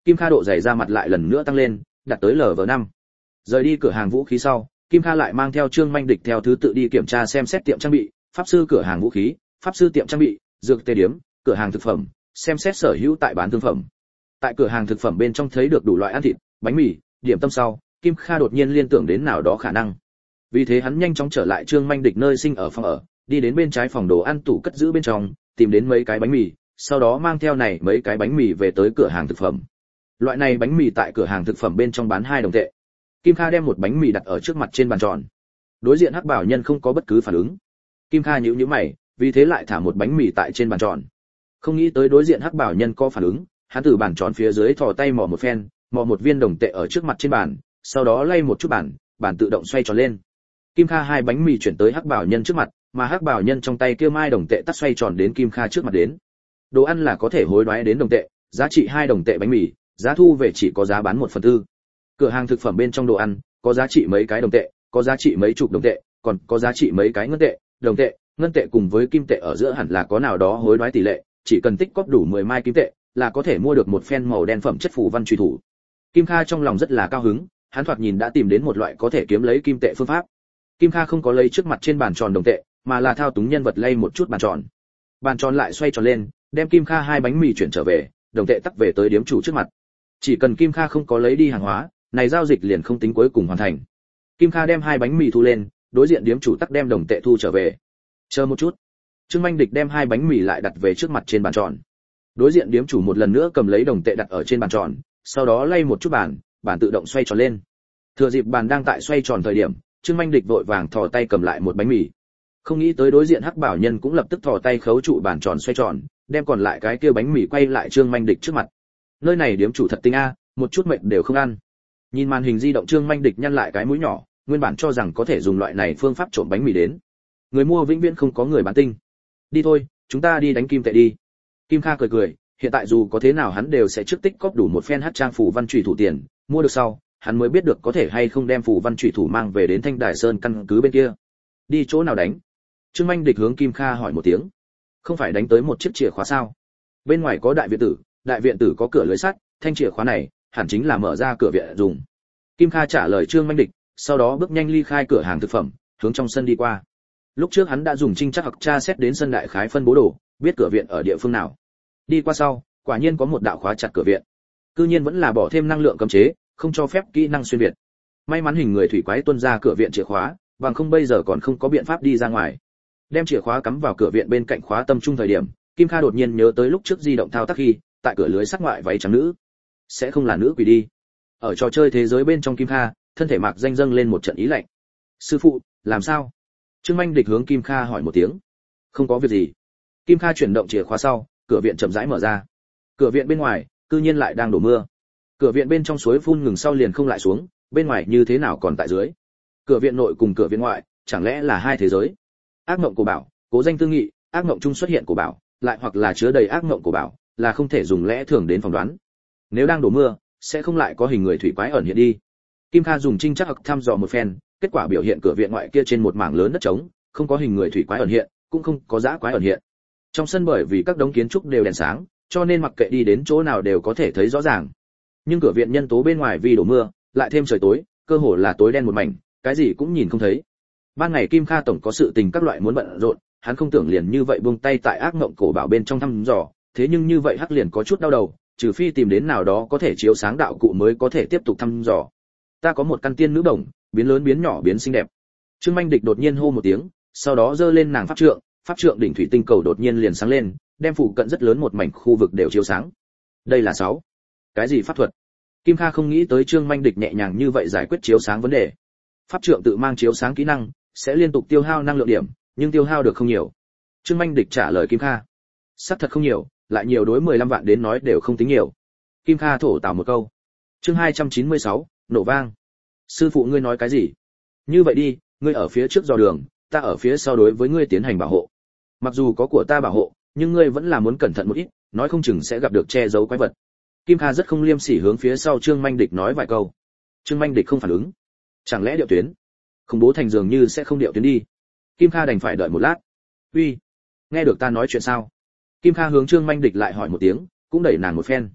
Kim Kha độ dày ra mặt lại lần nữa tăng lên, đạt tới lv năm. Rời đi cửa hàng vũ khí sau, Kim Kha lại mang theo Trương Minh Địch theo thứ tự đi kiểm tra xem xét tiệm trang bị, pháp sư cửa hàng vũ khí, pháp sư tiệm trang bị, dược tê điếm, cửa hàng thực phẩm, xem xét sở hữu tại bán thương phẩm. Tại cửa hàng thực phẩm bên trong thấy được đủ loại ăn thịt, bánh mì, điểm tâm sau, Kim Kha đột nhiên liên tưởng đến nào đó khả năng. Vì thế hắn nhanh chóng trở lại Trương Minh Địch nơi sinh ở phòng ở, đi đến bên trái phòng đồ ăn tủ cất giữ bên trong, tìm đến mấy cái bánh mì, sau đó mang theo này mấy cái bánh mì về tới cửa hàng thực phẩm. Loại này bánh mì tại cửa hàng thực phẩm bên trong bán hai đồng tệ. Kim Kha đem một bánh mì đặt ở trước mặt trên bàn tròn. Đối diện Hắc Bảo Nhân không có bất cứ phản ứng. Kim Kha nhíu nhíu mày, vì thế lại thả một bánh mì tại trên bàn tròn. Không nghĩ tới đối diện Hắc Bảo Nhân có phản ứng, hắn từ bàn tròn phía dưới thò tay mò một phen, mò một viên đồng tệ ở trước mặt trên bàn, sau đó lay một chút bàn, bàn tự động xoay tròn lên. Kim Kha hai bánh mì chuyển tới Hắc Bảo Nhân trước mặt, mà Hắc Bảo Nhân trong tay kia mai đồng tệ tắt xoay tròn đến Kim Kha trước mặt đến. Đồ ăn là có thể hối đoái đến đồng tệ, giá trị hai đồng tệ bánh mì, giá thu về chỉ có giá bán một phần tư. Cửa hàng thực phẩm bên trong đồ ăn, có giá trị mấy cái đồng tệ, có giá trị mấy chục đồng tệ, còn có giá trị mấy cái ngân tệ, đồng tệ, ngân tệ cùng với kim tệ ở giữa hẳn là có nào đó hối đoái tỷ lệ, chỉ cần tích cóp đủ mười mai kim tệ, là có thể mua được một phen màu đen phẩm chất phù văn truy thủ. Kim Kha trong lòng rất là cao hứng, hắn thoạt nhìn đã tìm đến một loại có thể kiếm lấy kim tệ phương pháp. Kim Kha không có lấy trước mặt trên bàn tròn đồng tệ, mà là thao túng nhân vật lay một chút bàn tròn. Bàn tròn lại xoay tròn lên, đem Kim Kha hai bánh mì chuyển trở về, đồng tệ tắc về tới điếm chủ trước mặt. Chỉ cần Kim Kha không có lấy đi hàng hóa, này giao dịch liền không tính cuối cùng hoàn thành. Kim Kha đem hai bánh mì thu lên, đối diện điếm chủ tắc đem đồng tệ thu trở về. Chờ một chút. Trương Minh Địch đem hai bánh mì lại đặt về trước mặt trên bàn tròn. Đối diện điếm chủ một lần nữa cầm lấy đồng tệ đặt ở trên bàn tròn, sau đó lay một chút bàn, bàn tự động xoay tròn lên. Thừa dịp bàn đang tại xoay tròn thời điểm, Trương Minh Địch vội vàng thò tay cầm lại một bánh mì. Không nghĩ tới đối diện Hắc Bảo Nhân cũng lập tức thò tay khấu trụ bàn tròn xoay tròn, đem còn lại cái kia bánh mì quay lại Trương Minh Địch trước mặt. Nơi này điếm chủ thật tinh a, một chút mệnh đều không ăn. Nhìn màn hình di động Trương Minh Địch nhăn lại cái mũi nhỏ, nguyên bản cho rằng có thể dùng loại này phương pháp trộm bánh mì đến. Người mua vĩnh viễn không có người bán tinh. Đi thôi, chúng ta đi đánh kim tệ đi. Kim Kha cười cười, hiện tại dù có thế nào hắn đều sẽ trước tích cóp đủ một phen hắc trang phù văn chủy thủ tiền, mua được sau, hắn mới biết được có thể hay không đem phù văn chủy thủ mang về đến Thanh Đài Sơn căn cứ bên kia. Đi chỗ nào đánh? Trương Minh Địch hướng Kim Kha hỏi một tiếng. Không phải đánh tới một chiếc chìa khóa sao? Bên ngoài có đại viện tử, đại viện tử có cửa lưới sắt, thanh chìa khóa này hẳn chính là mở ra cửa viện dùng. Kim Kha trả lời Trương Minh Địch, sau đó bước nhanh ly khai cửa hàng thực phẩm, hướng trong sân đi qua. Lúc trước hắn đã dùng trinh chắc học tra xét đến sân đại khái phân bố đồ, biết cửa viện ở địa phương nào. Đi qua sau, quả nhiên có một đạo khóa chặt cửa viện. Cư nhiên vẫn là bỏ thêm năng lượng cấm chế, không cho phép kỹ năng xuyên việt. May mắn hình người thủy quái tuôn ra cửa viện chìa khóa, bằng không bây giờ còn không có biện pháp đi ra ngoài. Đem chìa khóa cắm vào cửa viện bên cạnh khóa tâm trung thời điểm, Kim Kha đột nhiên nhớ tới lúc trước di động thao tác khi, tại cửa lưới sắc ngoại váy trắng nữ, sẽ không là nữ quỷ đi. Ở trò chơi thế giới bên trong Kim Kha, thân thể mạc danh dâng lên một trận ý lạnh. Sư phụ, làm sao? Trương Minh Địch hướng Kim Kha hỏi một tiếng. Không có việc gì. Kim Kha chuyển động chìa khóa sau, cửa viện chậm rãi mở ra. Cửa viện bên ngoài, cư nhiên lại đang đổ mưa. Cửa viện bên trong suối phun ngừng sau liền không lại xuống, bên ngoài như thế nào còn tại dưới. Cửa viện nội cùng cửa viện ngoại, chẳng lẽ là hai thế giới? Ác mộng của bảo, cố danh tư nghị, ác mộng chung xuất hiện của bảo, lại hoặc là chứa đầy ác mộng của bảo, là không thể dùng lẽ thường đến phỏng đoán. Nếu đang đổ mưa, sẽ không lại có hình người thủy quái ẩn hiện đi. Kim Kha dùng trinh chắc học thăm dò một phen, kết quả biểu hiện cửa viện ngoại kia trên một mảng lớn đất trống, không có hình người thủy quái ẩn hiện, cũng không có dã quái ẩn hiện. Trong sân bởi vì các đống kiến trúc đều đèn sáng, cho nên mặc kệ đi đến chỗ nào đều có thể thấy rõ ràng. Nhưng cửa viện nhân tố bên ngoài vì đổ mưa, lại thêm trời tối, cơ hồ là tối đen một mảnh, cái gì cũng nhìn không thấy. Ban ngày Kim Kha tổng có sự tình các loại muốn bận rộn, hắn không tưởng liền như vậy buông tay tại ác mộng cổ bảo bên trong thăm dò, thế nhưng như vậy hắc liền có chút đau đầu, trừ phi tìm đến nào đó có thể chiếu sáng đạo cụ mới có thể tiếp tục thăm dò. Ta có một căn tiên nữ đồng, biến lớn biến nhỏ biến xinh đẹp. Trương Minh Địch đột nhiên hô một tiếng, sau đó giơ lên nàng pháp trượng, pháp trượng đỉnh thủy tinh cầu đột nhiên liền sáng lên, đem phụ cận rất lớn một mảnh khu vực đều chiếu sáng. Đây là sáu. Cái gì pháp thuật? Kim Kha không nghĩ tới Trương Minh Địch nhẹ nhàng như vậy giải quyết chiếu sáng vấn đề. Pháp trượng tự mang chiếu sáng kỹ năng, sẽ liên tục tiêu hao năng lượng điểm, nhưng tiêu hao được không nhiều. Trương Minh Địch trả lời Kim Kha. Sắp thật không nhiều, lại nhiều đối mười lăm vạn đến nói đều không tính nhiều. Kim Kha thổ tào một câu. Chương hai trăm chín mươi sáu, nổ vang. Sư phụ ngươi nói cái gì? Như vậy đi, ngươi ở phía trước dò đường, ta ở phía sau đối với ngươi tiến hành bảo hộ. Mặc dù có của ta bảo hộ, nhưng ngươi vẫn là muốn cẩn thận một ít, nói không chừng sẽ gặp được che giấu quái vật. Kim Kha rất không liêm sỉ hướng phía sau Trương Minh Địch nói vài câu. Trương Minh Địch không phản ứng. Chẳng lẽ điệu tuyến? Khủng bố thành dường như sẽ không điệu tuyến đi. Kim Kha đành phải đợi một lát. Uy, nghe được ta nói chuyện sao? Kim Kha hướng Trương Minh Địch lại hỏi một tiếng, cũng đẩy nàng một phen.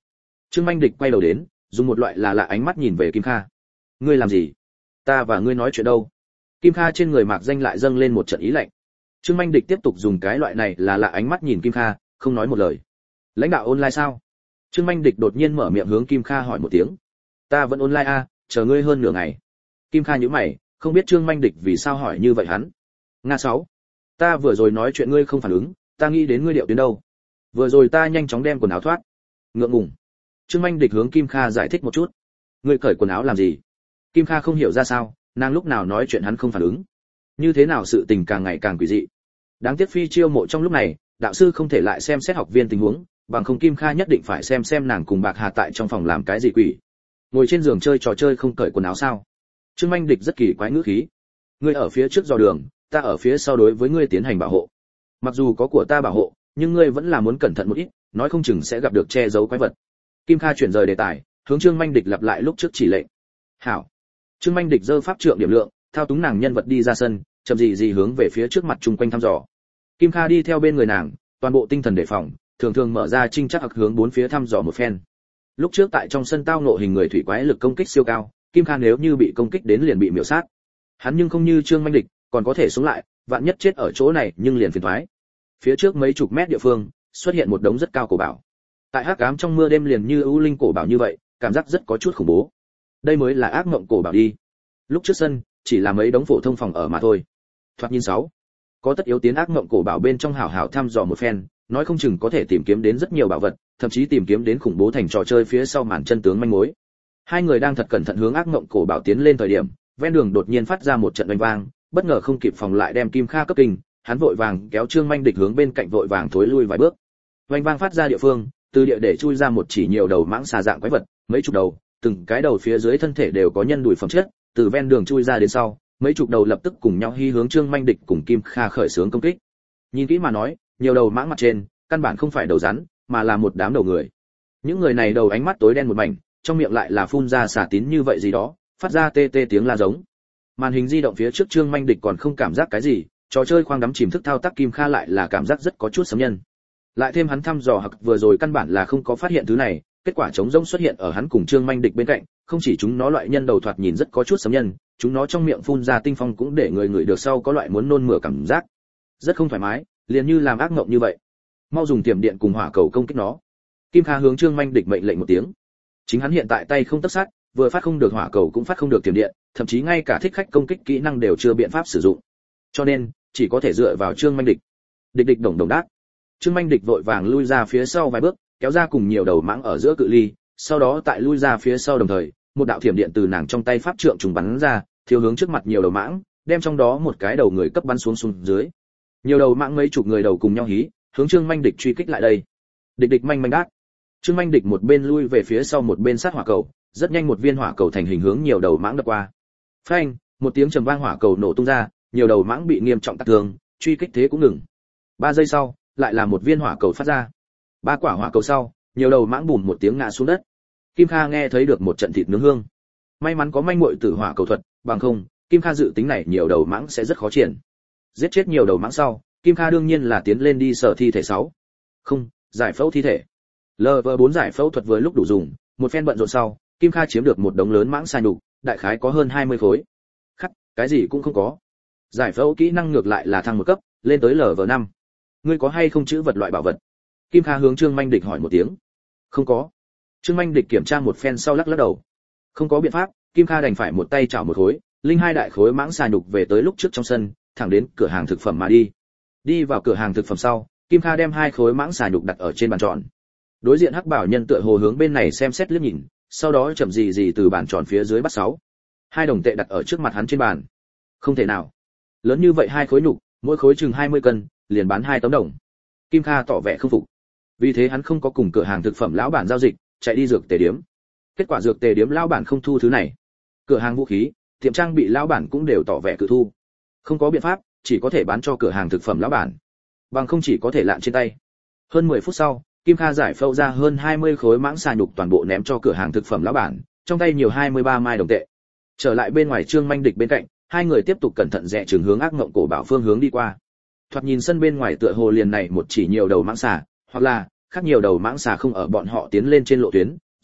Trương Minh Địch quay đầu đến, dùng một loại là lạ ánh mắt nhìn về Kim Kha. Ngươi làm gì? Ta và ngươi nói chuyện đâu? Kim Kha trên người mạc danh lại dâng lên một trận ý lạnh. Trương Minh Địch tiếp tục dùng cái loại này là lạ ánh mắt nhìn Kim Kha, không nói một lời. Lãnh đạo online sao? Trương Minh Địch đột nhiên mở miệng hướng Kim Kha hỏi một tiếng. Ta vẫn online a, à, chờ ngươi hơn nửa ngày. Kim Kha nhíu mày, không biết Trương Minh Địch vì sao hỏi như vậy hắn. Nga sáu, ta vừa rồi nói chuyện ngươi không phản ứng, ta nghĩ đến ngươi điệu tuyến đâu. Vừa rồi ta nhanh chóng đem quần áo thoát. Ngượng ngùng. Trương Minh Địch hướng Kim Kha giải thích một chút. Ngươi cởi quần áo làm gì? Kim Kha không hiểu ra sao, nàng lúc nào nói chuyện hắn không phản ứng. Như thế nào sự tình càng ngày càng quỷ dị. Đáng tiếc phi chiêu mộ trong lúc này, đạo sư không thể lại xem xét học viên tình huống, bằng không Kim Kha nhất định phải xem xem nàng cùng Bạc Hà tại trong phòng làm cái gì quỷ. Ngồi trên giường chơi trò chơi không cởi quần áo sao? Trương Minh Địch rất kỳ quái ngữ khí. Ngươi ở phía trước dò đường, ta ở phía sau đối với ngươi tiến hành bảo hộ. Mặc dù có của ta bảo hộ, nhưng ngươi vẫn là muốn cẩn thận một ít, nói không chừng sẽ gặp được che giấu quái vật. Kim Kha chuyển rời đề tài, hướng Trương Minh Địch lặp lại lúc trước chỉ lệnh. Hảo. Trương Minh Địch giơ pháp trượng điểm lượng, thao túng nàng nhân vật đi ra sân, chậm gì gì hướng về phía trước mặt chung quanh thăm dò. Kim Kha đi theo bên người nàng, toàn bộ tinh thần đề phòng, thường thường mở ra trinh chắc hướng bốn phía thăm dò một phen. Lúc trước tại trong sân tao ngộ hình người thủy quái lực công kích siêu cao, Kim Kha nếu như bị công kích đến liền bị miểu sát. Hắn nhưng không như Trương Minh Địch, còn có thể sống lại, vạn nhất chết ở chỗ này nhưng liền phiền toái. Phía trước mấy chục mét địa phương, xuất hiện một đống rất cao cổ bảo. Tại hắc ám trong mưa đêm liền như ưu linh cổ bảo như vậy, cảm giác rất có chút khủng bố. Đây mới là ác mộng cổ bảo đi. Lúc trước sân, chỉ là mấy đống phổ thông phòng ở mà thôi. Thoạt nhìn sáu, có tất yếu tiến ác mộng cổ bảo bên trong hảo hảo thăm dò một phen, nói không chừng có thể tìm kiếm đến rất nhiều bảo vật, thậm chí tìm kiếm đến khủng bố thành trò chơi phía sau màn chân tướng manh mối. Hai người đang thật cẩn thận hướng ác mộng cổ bảo tiến lên thời điểm, ven đường đột nhiên phát ra một trận oanh vang, bất ngờ không kịp phòng lại đem Kim Kha cấp kinh, hắn vội vàng kéo Trương Minh Địch hướng bên cạnh vội vàng thối lui vài bước. Oanh vang phát ra địa phương, từ địa để chui ra một chỉ nhiều đầu mãng xà dạng quái vật, mấy chục đầu, từng cái đầu phía dưới thân thể đều có nhân đùi phẩm chất, từ ven đường chui ra đến sau, mấy chục đầu lập tức cùng nhau hy hướng Trương Minh Địch cùng Kim Kha khởi xướng công kích. Nhìn kỹ mà nói, nhiều đầu mãng mặt trên, căn bản không phải đầu rắn, mà là một đám đầu người. Những người này đầu ánh mắt tối đen một mảnh, trong miệng lại là phun ra xà tín như vậy gì đó, phát ra tê tê tiếng la giống. Màn hình di động phía trước Trương Minh Địch còn không cảm giác cái gì, trò chơi khoang đắm chìm thức thao tác Kim Kha lại là cảm giác rất có chút sấm nhân. Lại thêm hắn thăm dò hoặc vừa rồi căn bản là không có phát hiện thứ này, kết quả trống rỗng xuất hiện ở hắn cùng Trương Minh Địch bên cạnh, không chỉ chúng nó loại nhân đầu thoạt nhìn rất có chút sấm nhân, chúng nó trong miệng phun ra tinh phong cũng để người ngửi được sau có loại muốn nôn mửa cảm giác. Rất không thoải mái, liền như làm ác mộng như vậy. Mau dùng tiềm điện cùng hỏa cầu công kích nó. Kim Kha hướng Trương Minh Địch mệnh lệnh một tiếng. Chính hắn hiện tại tay không tấc sắt, vừa phát không được hỏa cầu cũng phát không được tiềm điện, thậm chí ngay cả thích khách công kích kỹ năng đều chưa biện pháp sử dụng. Cho nên, chỉ có thể dựa vào Trương Minh Địch. Địch địch đồng đồng đát. Trương Minh Địch vội vàng lui ra phía sau vài bước, kéo ra cùng nhiều đầu mãng ở giữa cự ly, sau đó tại lui ra phía sau đồng thời, một đạo thiểm điện từ nàng trong tay pháp trượng trùng bắn ra, thiếu hướng trước mặt nhiều đầu mãng, đem trong đó một cái đầu người cấp bắn xuống xuống dưới. Nhiều đầu mãng mấy chục người đầu cùng nhau hí, hướng Trương Minh Địch truy kích lại đây. Địch địch manh manh đát. Trương Minh Địch một bên lui về phía sau một bên sát hỏa cầu, rất nhanh một viên hỏa cầu thành hình hướng nhiều đầu mãng đập qua. Phanh, một tiếng trầm vang hỏa cầu nổ tung ra, nhiều đầu mãng bị nghiêm trọng tắc thương, truy kích thế cũng ngừng. Ba giây sau, lại là một viên hỏa cầu phát ra. Ba quả hỏa cầu sau, nhiều đầu mãng bùm một tiếng ngã xuống đất. Kim Kha nghe thấy được một trận thịt nướng hương. May mắn có manh muội tử hỏa cầu thuật, bằng không, Kim Kha dự tính này nhiều đầu mãng sẽ rất khó triển. Giết chết nhiều đầu mãng sau, Kim Kha đương nhiên là tiến lên đi sở thi thể sáu. Không, giải phẫu thi thể. lờ vê bốn giải phẫu thuật vừa lúc đủ dùng, một phen bận rộn sau, Kim Kha chiếm được một đống lớn mãng xà nhục, đại khái có hơn hai mươi khối. Khắc, cái gì cũng không có. Giải phẫu kỹ năng ngược lại là thăng một cấp, lên tới lờ vê năm. Ngươi có hay không chữ vật loại bảo vật? Kim Kha hướng Trương Minh Địch hỏi một tiếng. Không có. Trương Minh Địch kiểm tra một phen sau lắc lắc đầu. Không có biện pháp, Kim Kha đành phải một tay chảo một khối, linh hai đại khối mãng xà nhục về tới lúc trước trong sân, thẳng đến cửa hàng thực phẩm mà đi. Đi vào cửa hàng thực phẩm sau, Kim Kha đem hai khối mãng xà nhục đặt ở trên bàn tròn. Đối diện Hắc Bảo Nhân tựa hồ hướng bên này xem xét liếc nhìn, sau đó chậm gì gì từ bàn tròn phía dưới bắt sáu. Hai đồng tệ đặt ở trước mặt hắn trên bàn. Không thể nào. Lớn như vậy hai khối nhục, mỗi khối chừng hai mươi cân, liền bán hai tấm đồng. Kim Kha tỏ vẻ không phục. Vì thế hắn không có cùng cửa hàng thực phẩm lão bản giao dịch, chạy đi dược tề điếm. Kết quả dược tề điếm lão bản không thu thứ này. Cửa hàng vũ khí, tiệm trang bị lão bản cũng đều tỏ vẻ cự thu. Không có biện pháp, chỉ có thể bán cho cửa hàng thực phẩm lão bản. Bằng không chỉ có thể lạn trên tay. Hơn mười phút sau, Kim Kha giải phẫu ra hơn hai mươi khối mãng xà nhục toàn bộ ném cho cửa hàng thực phẩm lão bản, trong tay nhiều hai mươi ba mai đồng tệ. Trở lại bên ngoài Trương Minh Địch bên cạnh, hai người tiếp tục cẩn thận rẽ trường hướng ác ngộng cổ bảo phương hướng đi qua. Thoạt nhìn sân bên ngoài tựa hồ liền này một chỉ nhiều đầu mãng xà, hoặc là khác nhiều đầu mãng xà không ở bọn họ tiến lên trên lộ tuyến,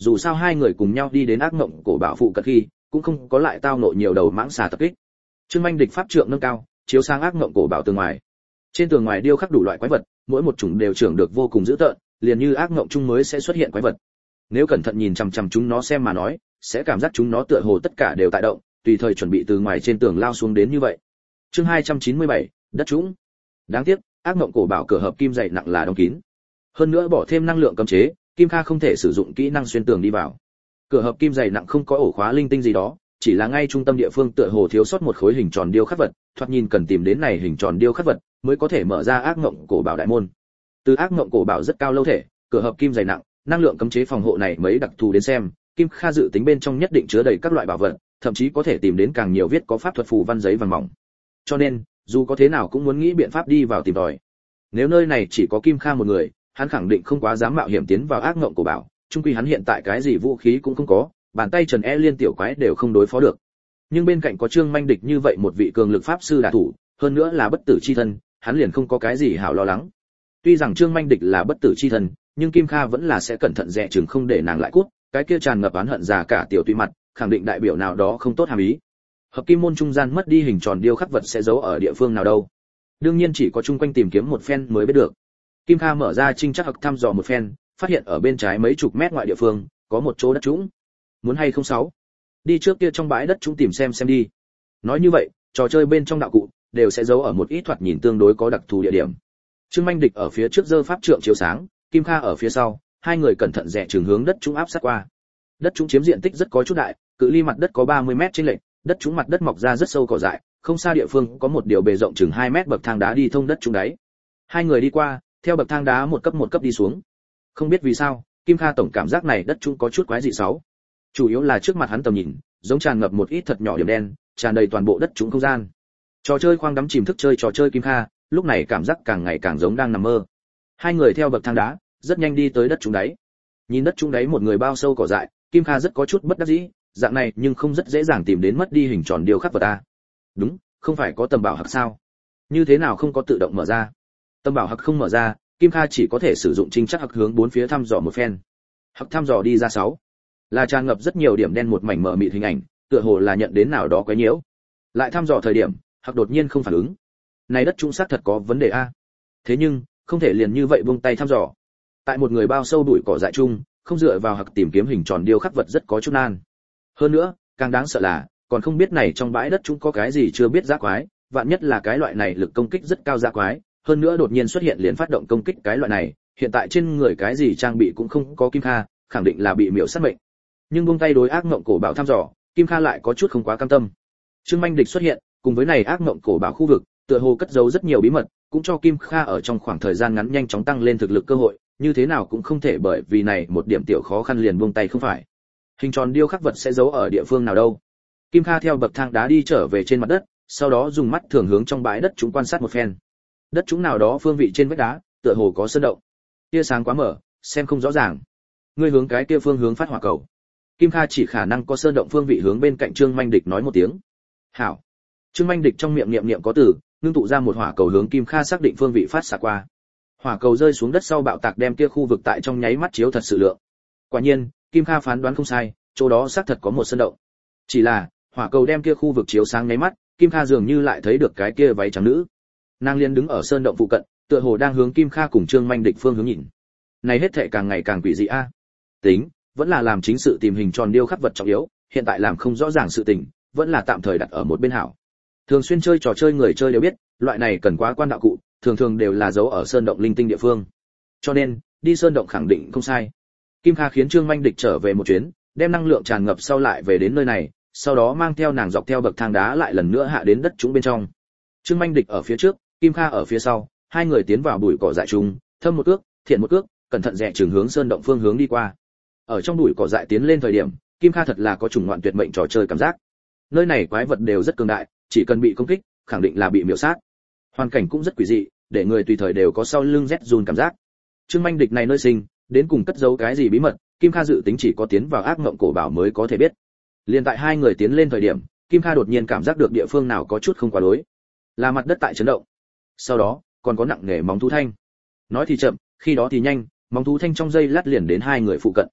dù sao hai người cùng nhau đi đến ác mộng cổ bảo phụ cận khi cũng không có lại tao nộ nhiều đầu mãng xà tập kích. Trương Minh Địch pháp trượng nâng cao, chiếu sang ác mộng cổ bảo tường ngoài. Trên tường ngoài điêu khắc đủ loại quái vật, mỗi một chủng đều trưởng được vô cùng dữ tợn, liền như ác mộng chung mới sẽ xuất hiện quái vật. Nếu cẩn thận nhìn chằm chằm chúng nó xem mà nói, sẽ cảm giác chúng nó tựa hồ tất cả đều tại động, tùy thời chuẩn bị từ ngoài trên tường lao xuống đến như vậy. Chương hai trăm chín mươi bảy, đất trũng. Đáng tiếc, ác mộng cổ bảo cửa hợp kim dày nặng là đóng kín. Hơn nữa bỏ thêm năng lượng cấm chế, Kim Kha không thể sử dụng kỹ năng xuyên tường đi vào. Cửa hợp kim dày nặng không có ổ khóa linh tinh gì đó, chỉ là ngay trung tâm địa phương tựa hồ thiếu sót một khối hình tròn điêu khắc vật, thoạt nhìn cần tìm đến này hình tròn điêu khắc vật mới có thể mở ra ác mộng cổ bảo đại môn. Từ ác mộng cổ bảo rất cao lâu thể, cửa hợp kim dày nặng, năng lượng cấm chế phòng hộ này mấy đặc thù đến xem, Kim Kha dự tính bên trong nhất định chứa đầy các loại bảo vật, thậm chí có thể tìm đến càng nhiều viết có pháp thuật phù văn giấy vàng mỏng. Cho nên, dù có thế nào cũng muốn nghĩ biện pháp đi vào tìm tòi. Nếu nơi này chỉ có Kim Kha một người, hắn khẳng định không quá dám mạo hiểm tiến vào ác mộng cổ bảo, chung quy hắn hiện tại cái gì vũ khí cũng không có, bàn tay Trần E liên tiểu quái đều không đối phó được. Nhưng bên cạnh có Trương Minh Địch như vậy một vị cường lực pháp sư đả thủ, hơn nữa là bất tử chi thân, hắn liền không có cái gì hảo lo lắng. Tuy rằng Trương Minh Địch là bất tử chi thân, nhưng Kim Kha vẫn là sẽ cẩn thận dè chừng không để nàng lại cút, cái kia tràn ngập oán hận già cả tiểu tùy mặt, khẳng định đại biểu nào đó không tốt hàm ý. Hợp kim môn trung gian mất đi hình tròn điêu khắc vật sẽ giấu ở địa phương nào đâu? Đương nhiên chỉ có chung quanh tìm kiếm một phen mới biết được. Kim Kha mở ra trinh chắc hặc thăm dò một phen, phát hiện ở bên trái mấy chục mét ngoại địa phương có một chỗ đất trũng. Muốn hay không sáu? Đi trước kia trong bãi đất trũng tìm xem xem đi. Nói như vậy, trò chơi bên trong đạo cụ đều sẽ giấu ở một ít thoạt nhìn tương đối có đặc thù địa điểm. Trương Minh Địch ở phía trước giơ pháp trượng chiếu sáng, Kim Kha ở phía sau, hai người cẩn thận rẽ trường hướng đất trũng áp sát qua. Đất trũng chiếm diện tích rất có chút đại, cự ly mặt đất có ba mươi mét trên lệch, đất trũng mặt đất mọc ra rất sâu cỏ dại, không xa địa phương có một điều bề rộng chừng hai mét bậc thang đá đi thông đất trũng đáy. Hai người đi qua, theo bậc thang đá một cấp một cấp đi xuống. Không biết vì sao, Kim Kha tổng cảm giác này đất trũng có chút quái dị sáu. Chủ yếu là trước mặt hắn tầm nhìn, giống tràn ngập một ít thật nhỏ điểm đen, tràn đầy toàn bộ đất trũng không gian. Trò chơi khoang đắm chìm thức chơi trò chơi Kim Kha, lúc này cảm giác càng ngày càng giống đang nằm mơ. Hai người theo bậc thang đá, rất nhanh đi tới đất trũng đáy. Nhìn đất trũng đáy một người bao sâu cỏ dại, Kim Kha rất có chút bất đắc dĩ, dạng này nhưng không rất dễ dàng tìm đến mất đi hình tròn điêu khắc vật ta. Đúng, không phải có tầm bảo hặc sao? Như thế nào không có tự động mở ra? Tầm bảo hặc không mở ra, Kim Kha chỉ có thể sử dụng trinh chắc hặc hướng bốn phía thăm dò một phen. Hặc thăm dò đi ra sáu, là tràn ngập rất nhiều điểm đen một mảnh mờ mịt hình ảnh, tựa hồ là nhận đến nào đó quấy nhiễu. Lại thăm dò thời điểm, hặc đột nhiên không phản ứng. Này đất trũng xác thật có vấn đề a. Thế nhưng, không thể liền như vậy buông tay thăm dò. Tại một người bao sâu bụi cỏ dại chung, không dựa vào hặc tìm kiếm hình tròn điêu khắc vật rất có chút nan. Hơn nữa, càng đáng sợ là, còn không biết này trong bãi đất chúng có cái gì chưa biết dã quái, vạn nhất là cái loại này lực công kích rất cao dã quái, hơn nữa đột nhiên xuất hiện liền phát động công kích cái loại này, hiện tại trên người cái gì trang bị cũng không có Kim Kha, khẳng định là bị miểu sát mệnh. Nhưng buông tay đối ác mộng cổ bảo thăm dò, Kim Kha lại có chút không quá cam tâm. Trương Minh Địch xuất hiện, cùng với này ác mộng cổ bảo khu vực, tựa hồ cất giấu rất nhiều bí mật, cũng cho Kim Kha ở trong khoảng thời gian ngắn nhanh chóng tăng lên thực lực cơ hội, như thế nào cũng không thể bởi vì này một điểm tiểu khó khăn liền buông tay không phải. Hình tròn điêu khắc vật sẽ giấu ở địa phương nào đâu? Kim Kha theo bậc thang đá đi trở về trên mặt đất, sau đó dùng mắt thường hướng trong bãi đất chúng quan sát một phen. Đất chúng nào đó phương vị trên vách đá, tựa hồ có sơn động. Tia sáng quá mở, xem không rõ ràng. Ngươi hướng cái kia phương hướng phát hỏa cầu. Kim Kha chỉ khả năng có sơn động phương vị hướng bên cạnh Trương Minh Địch nói một tiếng. Hảo. Trương Minh Địch trong miệng niệm niệm có từ, ngưng tụ ra một hỏa cầu hướng Kim Kha xác định phương vị phát xạ qua. Hỏa cầu rơi xuống đất sau bạo tạc đem kia khu vực tại trong nháy mắt chiếu thật sự lượng. Quả nhiên, Kim Kha phán đoán không sai, chỗ đó xác thật có một sơn động. Chỉ là, hỏa cầu đem kia khu vực chiếu sáng nháy mắt, Kim Kha dường như lại thấy được cái kia váy trắng nữ. Nàng liên đứng ở sơn động phụ cận, tựa hồ đang hướng Kim Kha cùng Trương Minh Địch phương hướng nhìn. Này hết thảy càng ngày càng quỷ dị a. Tính, vẫn là làm chính sự tìm hình tròn điêu khắc vật trọng yếu, hiện tại làm không rõ ràng sự tình, vẫn là tạm thời đặt ở một bên hảo. Thường xuyên chơi trò chơi người chơi đều biết, loại này cần quá quan đạo cụ, thường thường đều là giấu ở sơn động linh tinh địa phương. Cho nên, đi sơn động khẳng định không sai. Kim Kha khiến Trương Minh Địch trở về một chuyến, đem năng lượng tràn ngập sau lại về đến nơi này, sau đó mang theo nàng dọc theo bậc thang đá lại lần nữa hạ đến đất trũng bên trong. Trương Minh Địch ở phía trước, Kim Kha ở phía sau, hai người tiến vào bụi cỏ dại chung, thâm một cước, thiện một cước, cẩn thận rẽ trường hướng sơn động phương hướng đi qua. Ở trong bụi cỏ dại tiến lên thời điểm, Kim Kha thật là có chủng ngoạn tuyệt mệnh trò chơi cảm giác. Nơi này quái vật đều rất cường đại, chỉ cần bị công kích, khẳng định là bị miểu sát. Hoàn cảnh cũng rất quỷ dị, để người tùy thời đều có sau lưng rét run cảm giác. Trương Minh Địch này nơi sinh, đến cùng cất giấu cái gì bí mật, Kim Kha dự tính chỉ có tiến vào ác mộng cổ bảo mới có thể biết. Liên tại hai người tiến lên thời điểm, Kim Kha đột nhiên cảm giác được địa phương nào có chút không quá đối, là mặt đất tại chấn động. Sau đó, còn có nặng nề móng thú thanh. Nói thì chậm, khi đó thì nhanh, móng thú thanh trong giây lát liền đến hai người phụ cận.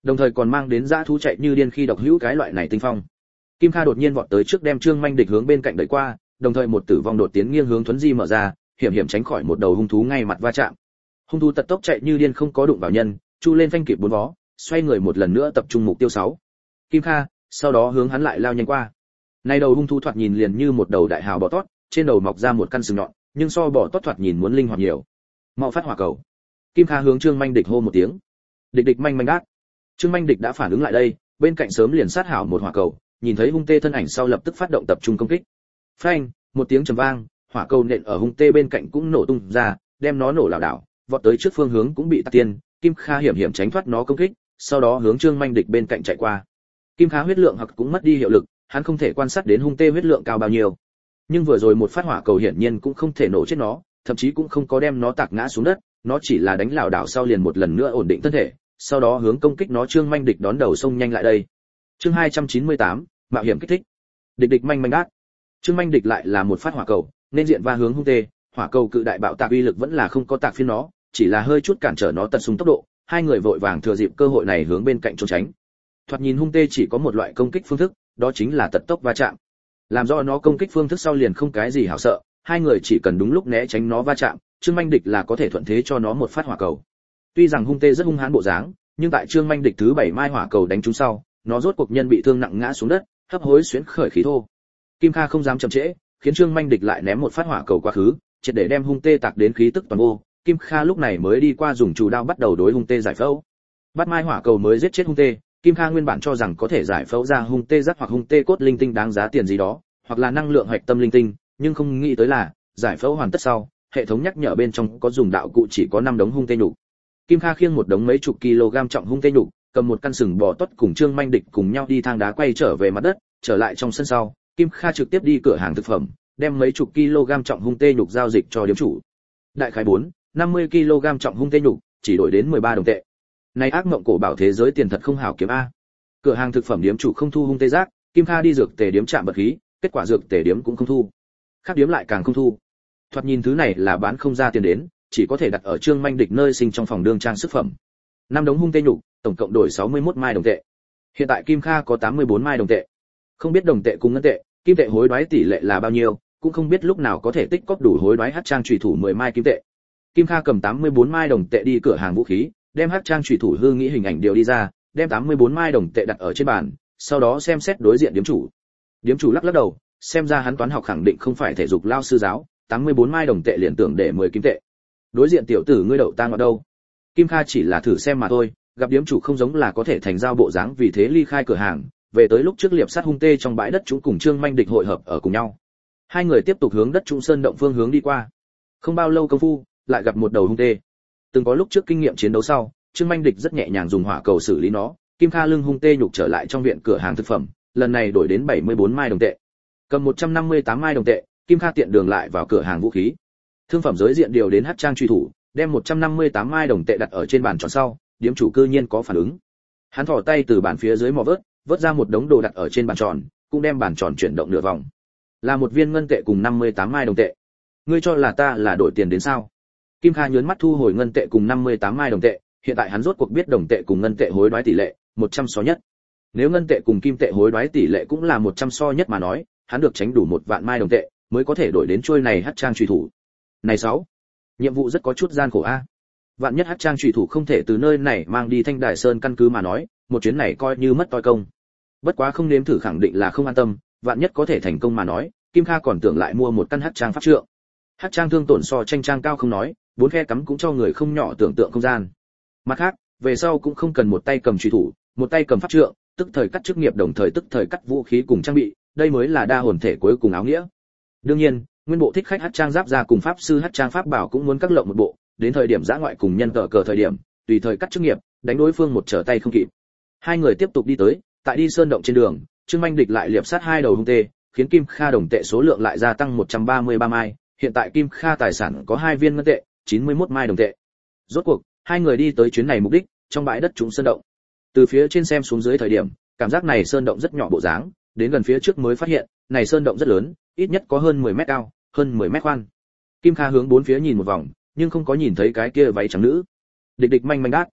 đồng thời còn mang đến dã thú chạy như điên khi độc hữu cái loại này tinh phong. Kim Kha đột nhiên vọt tới trước đem Trương Manh Địch hướng bên cạnh đẩy qua, đồng thời một tử vong đột tiến nghiêng hướng Thuấn Di mở ra, hiểm hiểm tránh khỏi một đầu hung thú ngay mặt va chạm. Hung thú tật tốc chạy như điên không có đụng vào nhân, chu lên phanh kịp bốn vó, xoay người một lần nữa tập trung mục tiêu sáu. Kim Kha, sau đó hướng hắn lại lao nhanh qua. Này đầu hung thú thoạt nhìn liền như một đầu đại hào bò tót, trên đầu mọc ra một căn sừng nhọn, nhưng so bò tót thoạt nhìn muốn linh hoạt nhiều. Mau phát hỏa cầu. Kim Kha hướng Trương Manh Địch hô một tiếng. Địch địch manh manh đát. Trương Manh Địch đã phản ứng lại đây, bên cạnh sớm liền sát hảo một hỏa cầu, nhìn thấy hung tê thân ảnh sau lập tức phát động tập trung công kích. Phanh, một tiếng trầm vang, hỏa cầu nện ở hung tê bên cạnh cũng nổ tung ra, đem nó nổ lảo đảo, vọt tới trước phương hướng cũng bị tạc tiên. Kim Kha hiểm hiểm tránh thoát nó công kích, sau đó hướng Trương Manh Địch bên cạnh chạy qua. Kim Kha huyết lượng hoặc cũng mất đi hiệu lực, hắn không thể quan sát đến hung tê huyết lượng cao bao nhiêu. Nhưng vừa rồi một phát hỏa cầu hiển nhiên cũng không thể nổ chết nó, thậm chí cũng không có đem nó tạc ngã xuống đất, nó chỉ là đánh lảo đảo sau liền một lần nữa ổn định thân thể, sau đó hướng công kích nó. Trương Manh Địch đón đầu xông nhanh lại đây. Chương hai trăm chín mươi tám, mạo hiểm kích thích. Địch địch manh manh đát. Trương Manh Địch lại là một phát hỏa cầu, nên diện va hướng hung tê, hỏa cầu cự đại bạo tạc uy lực vẫn là không có tạc phiến nó, chỉ là hơi chút cản trở nó tật súng tốc độ. Hai người vội vàng thừa dịp cơ hội này hướng bên cạnh trốn tránh. Thoạt nhìn hung tê chỉ có một loại công kích phương thức, đó chính là tật tốc va chạm. Làm do nó công kích phương thức sau liền không cái gì hảo sợ, hai người chỉ cần đúng lúc né tránh nó va chạm, Trương Manh Địch là có thể thuận thế cho nó một phát hỏa cầu. Tuy rằng hung tê rất hung hãn bộ dáng, nhưng tại Trương Manh Địch thứ bảy mai hỏa cầu đánh trúng sau, nó rốt cuộc nhân bị thương nặng ngã xuống đất, hấp hối xuyến khởi khí thô. Kim Kha không dám chậm trễ, khiến Trương Manh Địch lại ném một phát hỏa cầu quá khứ, triệt để đem hung tê tạc đến khí tức toàn vô. Kim Kha lúc này mới đi qua dùng chủ đao bắt đầu đối hung tê giải phẫu. Bắt mai hỏa cầu mới giết chết hung tê, Kim Kha nguyên bản cho rằng có thể giải phẫu ra hung tê giác hoặc hung tê cốt linh tinh đáng giá tiền gì đó, hoặc là năng lượng hạch tâm linh tinh, nhưng không nghĩ tới là, giải phẫu hoàn tất sau, hệ thống nhắc nhở bên trong có dùng đạo cụ chỉ có năm đống hung tê nhục. Kim Kha khiêng một đống mấy chục kg trọng hung tê nhục, cầm một căn sừng bò tuất cùng Trương Manh Địch cùng nhau đi thang đá quay trở về mặt đất, trở lại trong sân sau, Kim Kha trực tiếp đi cửa hàng thực phẩm, đem mấy chục kg trọng hung tê nhục giao dịch cho điếm chủ. Đại khái bốn, năm mươi kg trọng hung tê nhục, chỉ đổi đến mười ba đồng tệ. Này ác mộng cổ bảo thế giới tiền thật không hảo kiếm a. Cửa hàng thực phẩm điếm chủ không thu hung tê giác, Kim Kha đi dược tề điếm chạm bật khí, kết quả dược tề điếm cũng không thu. Khác điếm lại càng không thu. Thoạt nhìn thứ này là bán không ra tiền đến, chỉ có thể đặt ở Trương Manh Địch nơi sinh trong phòng đương trang sức phẩm. Năm đống hung tê nhục, tổng cộng đổi sáu mươi mốt mai đồng tệ. Hiện tại Kim Kha có tám mươi bốn mai đồng tệ. Không biết đồng tệ cùng ngân tệ, kim tệ hối đoái tỷ lệ là bao nhiêu, cũng không biết lúc nào có thể tích cóp đủ hối đoái hắc trang chủy thủ mười mai kim tệ. Kim Kha cầm tám mươi bốn mai đồng tệ đi cửa hàng vũ khí, đem hắc trang chủy thủ hư nghĩ hình ảnh điều đi ra, đem tám mươi bốn mai đồng tệ đặt ở trên bàn, sau đó xem xét đối diện điếm chủ. Điếm chủ lắc lắc đầu, xem ra hắn toán học khẳng định không phải thể dục lao sư giáo, tám mươi bốn mai đồng tệ liền tưởng để mười kim tệ. Đối diện tiểu tử ngươi đậu tang ở đâu? Kim Kha chỉ là thử xem mà thôi, gặp điếm chủ không giống là có thể thành giao bộ dáng, vì thế ly khai cửa hàng, về tới lúc trước liệp sát hung tê trong bãi đất chúng cùng Trương Manh Địch hội hợp ở cùng nhau. Hai người tiếp tục hướng đất Trung Sơn động phương hướng đi qua. Không bao lâu công phu, lại gặp một đầu hung tê. Từng có lúc trước kinh nghiệm chiến đấu sau, Trương Manh Địch rất nhẹ nhàng dùng hỏa cầu xử lý nó. Kim Kha lưng hung tê nhục trở lại trong viện cửa hàng thực phẩm, lần này đổi đến bảy mươi bốn mai đồng tệ. Cầm một trăm năm mươi tám mai đồng tệ, Kim Kha tiện đường lại vào cửa hàng vũ khí. Thương phẩm giới diện điều đến hắc trang truy thủ, đem một trăm năm mươi tám mai đồng tệ đặt ở trên bàn tròn sau, điếm chủ cư nhiên có phản ứng. Hắn thò tay từ bàn phía dưới mò vớt, vớt ra một đống đồ đặt ở trên bàn tròn, cũng đem bàn tròn chuyển động nửa vòng. Là một viên ngân tệ cùng năm mươi tám mai đồng tệ. Ngươi cho là ta là đổi tiền đến sao? Kim Kha nhướng mắt thu hồi ngân tệ cùng năm mươi tám mai đồng tệ, hiện tại hắn rốt cuộc biết đồng tệ cùng ngân tệ hối đoái tỷ lệ, một trăm so nhất. Nếu ngân tệ cùng kim tệ hối đoái tỷ lệ cũng là một trăm so nhất mà nói, hắn được tránh đủ một vạn mai đồng tệ, mới có thể đổi đến trôi này hắc trang truy thủ. Này sáu, nhiệm vụ rất có chút gian khổ a. Vạn nhất hắc trang truy thủ không thể từ nơi này mang đi Thanh Đài Sơn căn cứ mà nói, một chuyến này coi như mất toi công. Bất quá không nếm thử khẳng định là không an tâm, vạn nhất có thể thành công mà nói, Kim Kha còn tưởng lại mua một căn hắc trang pháp trượng. Hắc trang thương tổn so tranh trang cao không nói, bốn khe cắm cũng cho người không nhỏ tưởng tượng không gian. Mặt khác, về sau cũng không cần một tay cầm truy thủ, một tay cầm pháp trượng, tức thời cắt chức nghiệp đồng thời tức thời cắt vũ khí cùng trang bị, đây mới là đa hồn thể cuối cùng áo nghĩa. Đương nhiên, nguyên bộ thích khách hắc trang giáp ra cùng pháp sư hắc trang pháp bảo cũng muốn các lộng một bộ, đến thời điểm giã ngoại cùng nhân cờ cờ thời điểm, tùy thời cắt chức nghiệp, đánh đối phương một trở tay không kịp. Hai người tiếp tục đi tới, tại đi sơn động trên đường, Trương Manh Địch lại liệp sát hai đầu hung tê, khiến Kim Kha đồng tệ số lượng lại gia tăng một trăm ba mươi ba mai, hiện tại Kim Kha tài sản có hai viên ngân tệ, chín mươi mốt mai đồng tệ. Rốt cuộc, hai người đi tới chuyến này mục đích, trong bãi đất trũng sơn động. Từ phía trên xem xuống dưới thời điểm, cảm giác này sơn động rất nhỏ bộ dáng, đến gần phía trước mới phát hiện, này sơn động rất lớn, ít nhất có hơn mười mét cao, hơn mười mét khoan. Kim Kha hướng bốn phía nhìn một vòng, nhưng không có nhìn thấy cái kia váy trắng nữ. Địch địch manh manh đát.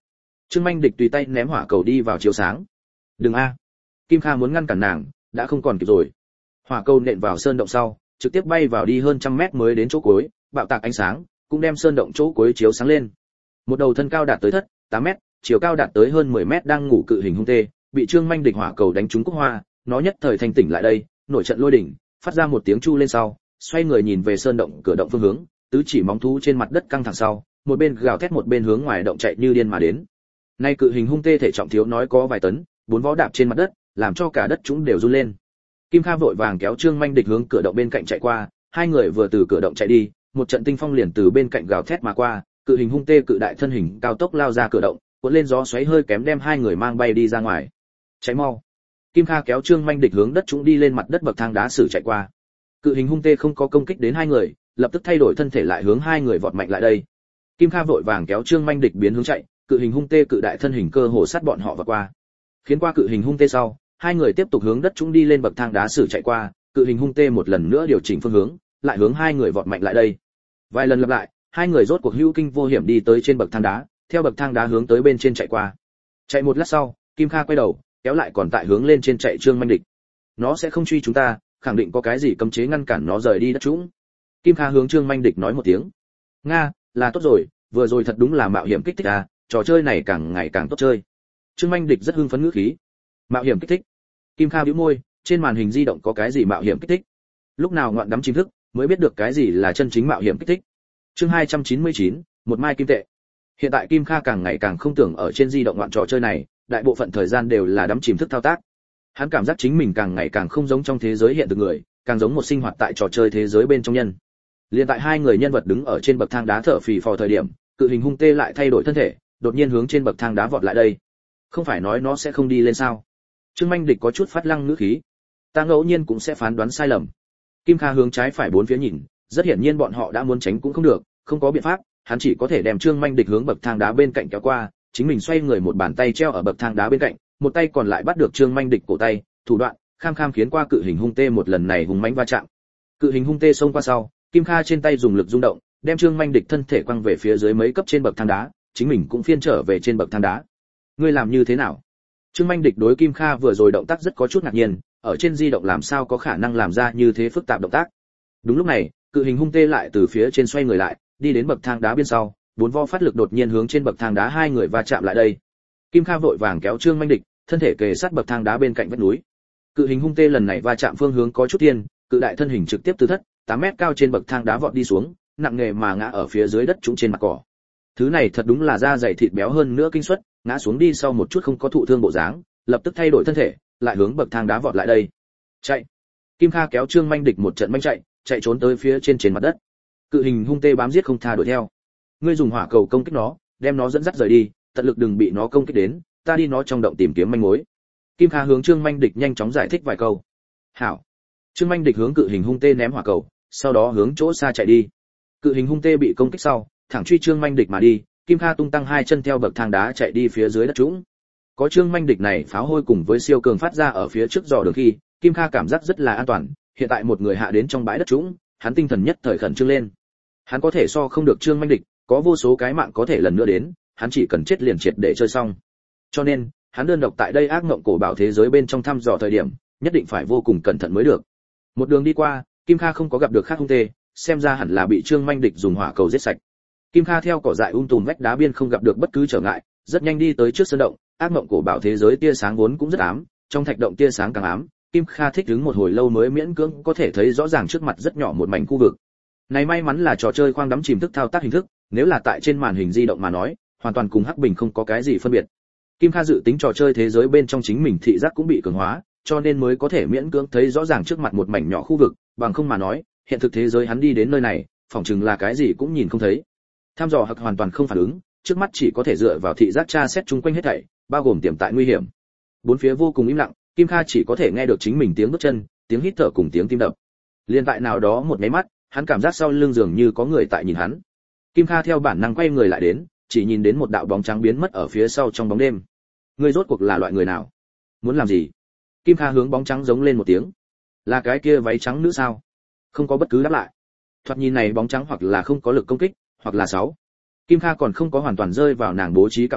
Trương Minh Địch tùy tay ném hỏa cầu đi vào chiếu sáng. "Đừng a." Kim Kha muốn ngăn cản nàng, đã không còn kịp rồi. Hỏa cầu nện vào sơn động sau, trực tiếp bay vào đi hơn trăm mét mới đến chỗ cuối, bạo tạc ánh sáng, cũng đem sơn động chỗ cuối chiếu sáng lên. Một đầu thân cao đạt tới thất, tám mét, chiều cao đạt tới hơn mười mét đang ngủ cự hình hung tê, bị Trương Minh Địch hỏa cầu đánh trúng cúc hoa, nó nhất thời thanh tỉnh lại đây, nổi trận lôi đỉnh, phát ra một tiếng chu lên sau, xoay người nhìn về sơn động cửa động phương hướng, tứ chỉ móng thú trên mặt đất căng thẳng sau, một bên gào thét một bên hướng ngoài động chạy như điên mà đến. Nay cự hình hung tê thể trọng thiếu nói có vài tấn, bốn vó đạp trên mặt đất, làm cho cả đất chúng đều run lên. Kim Kha vội vàng kéo Trương Minh Địch hướng cửa động bên cạnh chạy qua, hai người vừa từ cửa động chạy đi, một trận tinh phong liền từ bên cạnh gào thét mà qua, cự hình hung tê cự đại thân hình cao tốc lao ra cửa động, cuốn lên gió xoáy hơi kém đem hai người mang bay đi ra ngoài. Cháy mau! Kim Kha kéo Trương Minh Địch hướng đất chúng đi lên mặt đất bậc thang đá sử chạy qua. Cự hình hung tê không có công kích đến hai người, lập tức thay đổi thân thể lại hướng hai người vọt mạnh lại đây. Kim Kha vội vàng kéo Trương Minh Địch biến hướng chạy, cự hình hung tê cự đại thân hình cơ hồ sát bọn họ vọt qua. Khiến qua cự hình hung tê sau, hai người tiếp tục hướng đất chúng đi lên bậc thang đá sử chạy qua, cự hình hung tê một lần nữa điều chỉnh phương hướng, lại hướng hai người vọt mạnh lại đây. Vài lần lặp lại, hai người rốt cuộc hữu kinh vô hiểm đi tới trên bậc thang đá, theo bậc thang đá hướng tới bên trên chạy qua. Chạy một lát sau, Kim Kha quay đầu, kéo lại còn tại hướng lên trên chạy Trương Minh Địch. Nó sẽ không truy chúng ta, khẳng định có cái gì cấm chế ngăn cản nó rời đi đất chúng. Kim Kha hướng Trương Minh Địch nói một tiếng. Nga, là tốt rồi, vừa rồi thật đúng là mạo hiểm kích thích à, trò chơi này càng ngày càng tốt chơi. Trương Minh Địch rất hưng phấn ngữ khí. Mạo hiểm kích thích. Kim Kha bĩu môi, trên màn hình di động có cái gì mạo hiểm kích thích? Lúc nào ngoạn đắm chính thức, mới biết được cái gì là chân chính mạo hiểm kích thích. Chương hai trăm chín mươi chín, một mai kim tệ. Hiện tại Kim Kha càng ngày càng không tưởng ở trên di động ngoạn trò chơi này, đại bộ phận thời gian đều là đắm chìm thức thao tác. Hắn cảm giác chính mình càng ngày càng không giống trong thế giới hiện thực người, càng giống một sinh hoạt tại trò chơi thế giới bên trong nhân. Liên tại hai người nhân vật đứng ở trên bậc thang đá thở phì phò thời điểm, cự hình hung tê lại thay đổi thân thể, đột nhiên hướng trên bậc thang đá vọt lại đây. Không phải nói nó sẽ không đi lên sao? Trương Minh Địch có chút phát lăng ngữ khí. Ta ngẫu nhiên cũng sẽ phán đoán sai lầm. Kim Kha hướng trái phải bốn phía nhìn, rất hiển nhiên bọn họ đã muốn tránh cũng không được, không có biện pháp, hắn chỉ có thể đem Trương Minh Địch hướng bậc thang đá bên cạnh kéo qua, chính mình xoay người một bàn tay treo ở bậc thang đá bên cạnh, một tay còn lại bắt được Trương Minh Địch cổ tay, thủ đoạn kham kham khiến qua cự hình hung tê một lần này hùng mãnh va chạm. Cự hình hung tê xông qua sau, Kim Kha trên tay dùng lực rung động, đem Trương Minh Địch thân thể quăng về phía dưới mấy cấp trên bậc thang đá, chính mình cũng phiên trở về trên bậc thang đá. Ngươi làm như thế nào? Trương Minh Địch đối Kim Kha vừa rồi động tác rất có chút ngạc nhiên, ở trên di động làm sao có khả năng làm ra như thế phức tạp động tác. Đúng lúc này, cự hình hung tê lại từ phía trên xoay người lại, đi đến bậc thang đá bên sau, bốn vo phát lực đột nhiên hướng trên bậc thang đá hai người va chạm lại đây. Kim Kha vội vàng kéo Trương Minh Địch, thân thể kề sát bậc thang đá bên cạnh vách núi. Cự hình hung tê lần này va chạm phương hướng có chút thiên, cự đại thân hình trực tiếp từ thất, tám mét cao trên bậc thang đá vọt đi xuống, nặng nề mà ngã ở phía dưới đất trũng trên mặt cỏ. Thứ này thật đúng là da dày thịt béo hơn nữa kinh suất, ngã xuống đi sau một chút không có thụ thương bộ dáng, lập tức thay đổi thân thể, lại hướng bậc thang đá vọt lại đây. Chạy! Kim Kha kéo Trương Minh Địch một trận manh chạy, chạy trốn tới phía trên trên mặt đất. Cự hình hung tê bám giết không tha đuổi theo. Ngươi dùng hỏa cầu công kích nó, đem nó dẫn dắt rời đi, tận lực đừng bị nó công kích đến, ta đi nó trong động tìm kiếm manh mối. Kim Kha hướng Trương Minh Địch nhanh chóng giải thích vài câu. Hảo. Trương Minh Địch hướng cự hình hung tê ném hỏa cầu, sau đó hướng chỗ xa chạy đi. Cự hình hung tê bị công kích sau, thẳng truy Trương Minh Địch mà đi, Kim Kha tung tăng hai chân theo bậc thang đá chạy đi phía dưới đất trũng. Có Trương Minh Địch này pháo hôi cùng với siêu cường phát ra ở phía trước dò đường khi, Kim Kha cảm giác rất là an toàn, hiện tại một người hạ đến trong bãi đất trũng, hắn tinh thần nhất thời khẩn trương lên. Hắn có thể so không được Trương Minh Địch, có vô số cái mạng có thể lần nữa đến, hắn chỉ cần chết liền triệt để chơi xong. Cho nên, hắn đơn độc tại đây ác mộng cổ bảo thế giới bên trong thăm dò thời điểm, nhất định phải vô cùng cẩn thận mới được. Một đường đi qua, Kim Kha không có gặp được khác hung tê, xem ra hẳn là bị Trương Minh Địch dùng hỏa cầu giết sạch. Kim Kha theo cỏ dại um tùm vách đá biên không gặp được bất cứ trở ngại, rất nhanh đi tới trước sơn động. Ác mộng cổ bảo thế giới tia sáng vốn cũng rất ám, trong thạch động tia sáng càng ám, Kim Kha thích ứng một hồi lâu mới miễn cưỡng có thể thấy rõ ràng trước mặt rất nhỏ một mảnh khu vực. Này may mắn là trò chơi khoang đắm chìm thức thao tác hình thức, nếu là tại trên màn hình di động mà nói, hoàn toàn cùng hắc bình không có cái gì phân biệt. Kim Kha dự tính trò chơi thế giới bên trong chính mình thị giác cũng bị cường hóa, cho nên mới có thể miễn cưỡng thấy rõ ràng trước mặt một mảnh nhỏ khu vực, bằng không mà nói, hiện thực thế giới hắn đi đến nơi này, phỏng chừng là cái gì cũng nhìn không thấy. Tham dò hắc hoàn toàn không phản ứng, trước mắt chỉ có thể dựa vào thị giác tra xét chung quanh hết thảy, bao gồm tiềm tại nguy hiểm. Bốn phía vô cùng im lặng, Kim Kha chỉ có thể nghe được chính mình tiếng bước chân, tiếng hít thở cùng tiếng tim đập. Liên tại nào đó một cái mắt, hắn cảm giác sau lưng dường như có người tại nhìn hắn. Kim Kha theo bản năng quay người lại đến, chỉ nhìn đến một đạo bóng trắng biến mất ở phía sau trong bóng đêm. Ngươi rốt cuộc là loại người nào? Muốn làm gì? Kim Kha hướng bóng trắng giống lên một tiếng. Là cái kia váy trắng nữ sao? Không có bất cứ đáp lại. Thoạt nhìn này bóng trắng hoặc là không có lực công kích, hoặc là sáu. Kim Kha còn không có hoàn toàn rơi vào nàng bố trí cạm bẫy,